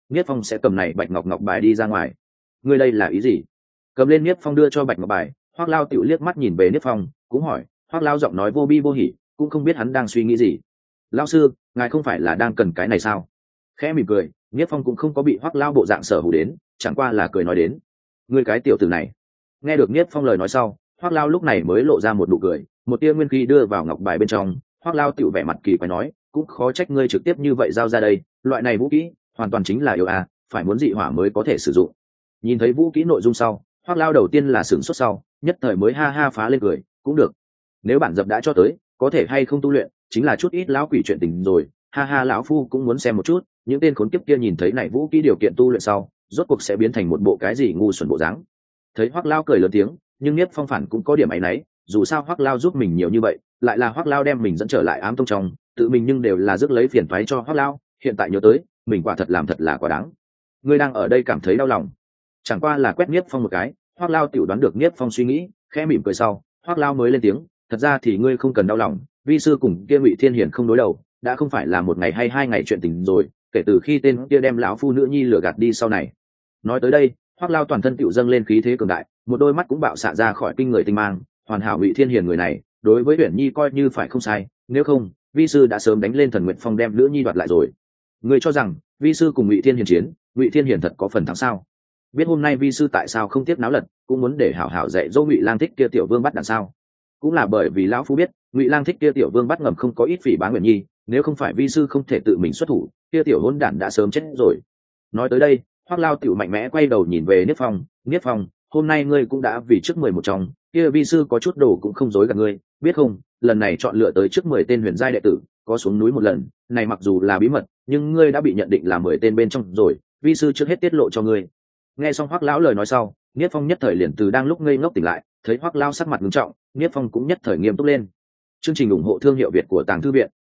Niết Phong sẽ cầm này bạch ngọc bài đi ra ngoài. Ngươi đây là ý gì? Cầm lên Niết Phong đưa cho bạch ngọc bài, Hoắc Lao tiểu liếc mắt nhìn về Niết Phong, cũng hỏi. Hoắc Lao giọng nói vô bi vô hỉ, cũng không biết hắn đang suy nghĩ gì. Lão sư, ngài không phải là đang cần cái này sao? Khẽ mỉm cười, Niết Phong cũng không có bị Hoắc Lao bộ dạng sở hữu đến, chẳng qua là cười nói đến. Ngươi cái tiểu tử này. Nghe được Niết Phong lời nói sau, Hoắc Lao lúc này mới lộ ra một nụ cười, một tia nguyên khí đưa vào ngọc bài bên trong. Hoắc Lao tiểu vẻ mặt kỳ quái nói, cũng khó trách ngươi trực tiếp như vậy giao ra đây, loại này vũ khí hoàn toàn chính là yêu à, phải muốn dị hỏa mới có thể sử dụng. Nhìn thấy vũ khí nội dung sau, Hoắc Lao đầu tiên là sửng sốt sau, nhất thời mới ha ha phá lên cười, cũng được. Nếu bản dập đã cho tới, có thể hay không tu luyện, chính là chút ít lão quỷ chuyện tình rồi, ha ha lão phu cũng muốn xem một chút, những tên khốn kiếp kia nhìn thấy này vũ khí điều kiện tu luyện sau, rốt cuộc sẽ biến thành một bộ cái gì ngu xuẩn bộ dáng. Thấy Hoắc Lao cười lớn tiếng, nhưng Niếp Phong phản cũng có điểm ấy nấy, dù sao Hoắc Lao giúp mình nhiều như vậy, lại là Hoắc Lao đem mình dẫn trở lại ám tông trong, tự mình nhưng đều là rước lấy phiền toái cho Hoắc Lao, hiện tại nhớ tới, mình quả thật làm thật là quá đáng. Ngươi đang ở đây cảm thấy đau lòng, chẳng qua là quét Niếp Phong một cái, Hoắc Lao tiểu đoán được Niếp Phong suy nghĩ, khẽ mỉm cười sau, Hoắc Lao mới lên tiếng, thật ra thì ngươi không cần đau lòng, vi sư cùng kia Ngụy Thiên Hiển không đối đầu, đã không phải là một ngày hay hai ngày chuyện tình rồi, kể từ khi tên kia đem lão phu nữ nhi lừa gạt đi sau này. Nói tới đây, Hoắc Lao toàn thân tựu dâng lên khí thế cường đại, một đôi mắt cũng bạo xạ ra khỏi kinh người tinh mang, hoàn hảo Ngụy Thiên Hiền người này, đối với Uyển Nhi coi như phải không sai, nếu không, vi sư đã sớm đánh lên Thần Nguyệt Phong đem nữ nhi đoạt lại rồi. Người cho rằng, vi sư cùng Ngụy Thiên Hiền chiến, Ngụy Thiên Hiền thật có phần thắng sao? Biết hôm nay vi sư tại sao không tiếc náo lật, cũng muốn để hảo hảo dạy dỗ Ngụy Lang Thích kia tiểu vương bắt đằng sao? Cũng là bởi vì lão phu biết, Ngụy Lang Thích kia tiểu vương bắt ngầm không có ít phỉ báng Uyển Nhi, nếu không phải vi sư không thể tự mình xuất thủ, kia tiểu hỗn đản đã sớm chết rồi. Nói tới đây, Hoắc Lao tiểu mạnh mẽ quay đầu nhìn về Niếp Phong, Niếp Phong, hôm nay ngươi cũng đã vì trước 11 trong, kia vi sư có chút đồ cũng không dối gạt ngươi, biết không, lần này chọn lựa tới trước 10 tên huyền giai đệ tử, có xuống núi một lần, này mặc dù là bí mật, nhưng ngươi đã bị nhận định là 10 tên bên trong rồi, vi sư trước hết tiết lộ cho ngươi. Nghe xong Hoắc lão lời nói sau, Niếp Phong nhất thời liền từ đang lúc ngây ngốc tỉnh lại, thấy Hoắc Lao sắc mặt nghiêm trọng, Niếp Phong cũng nhất thời nghiêm túc lên. Chương trình ủng hộ thương hiệu Việt của Tàng Thư viện.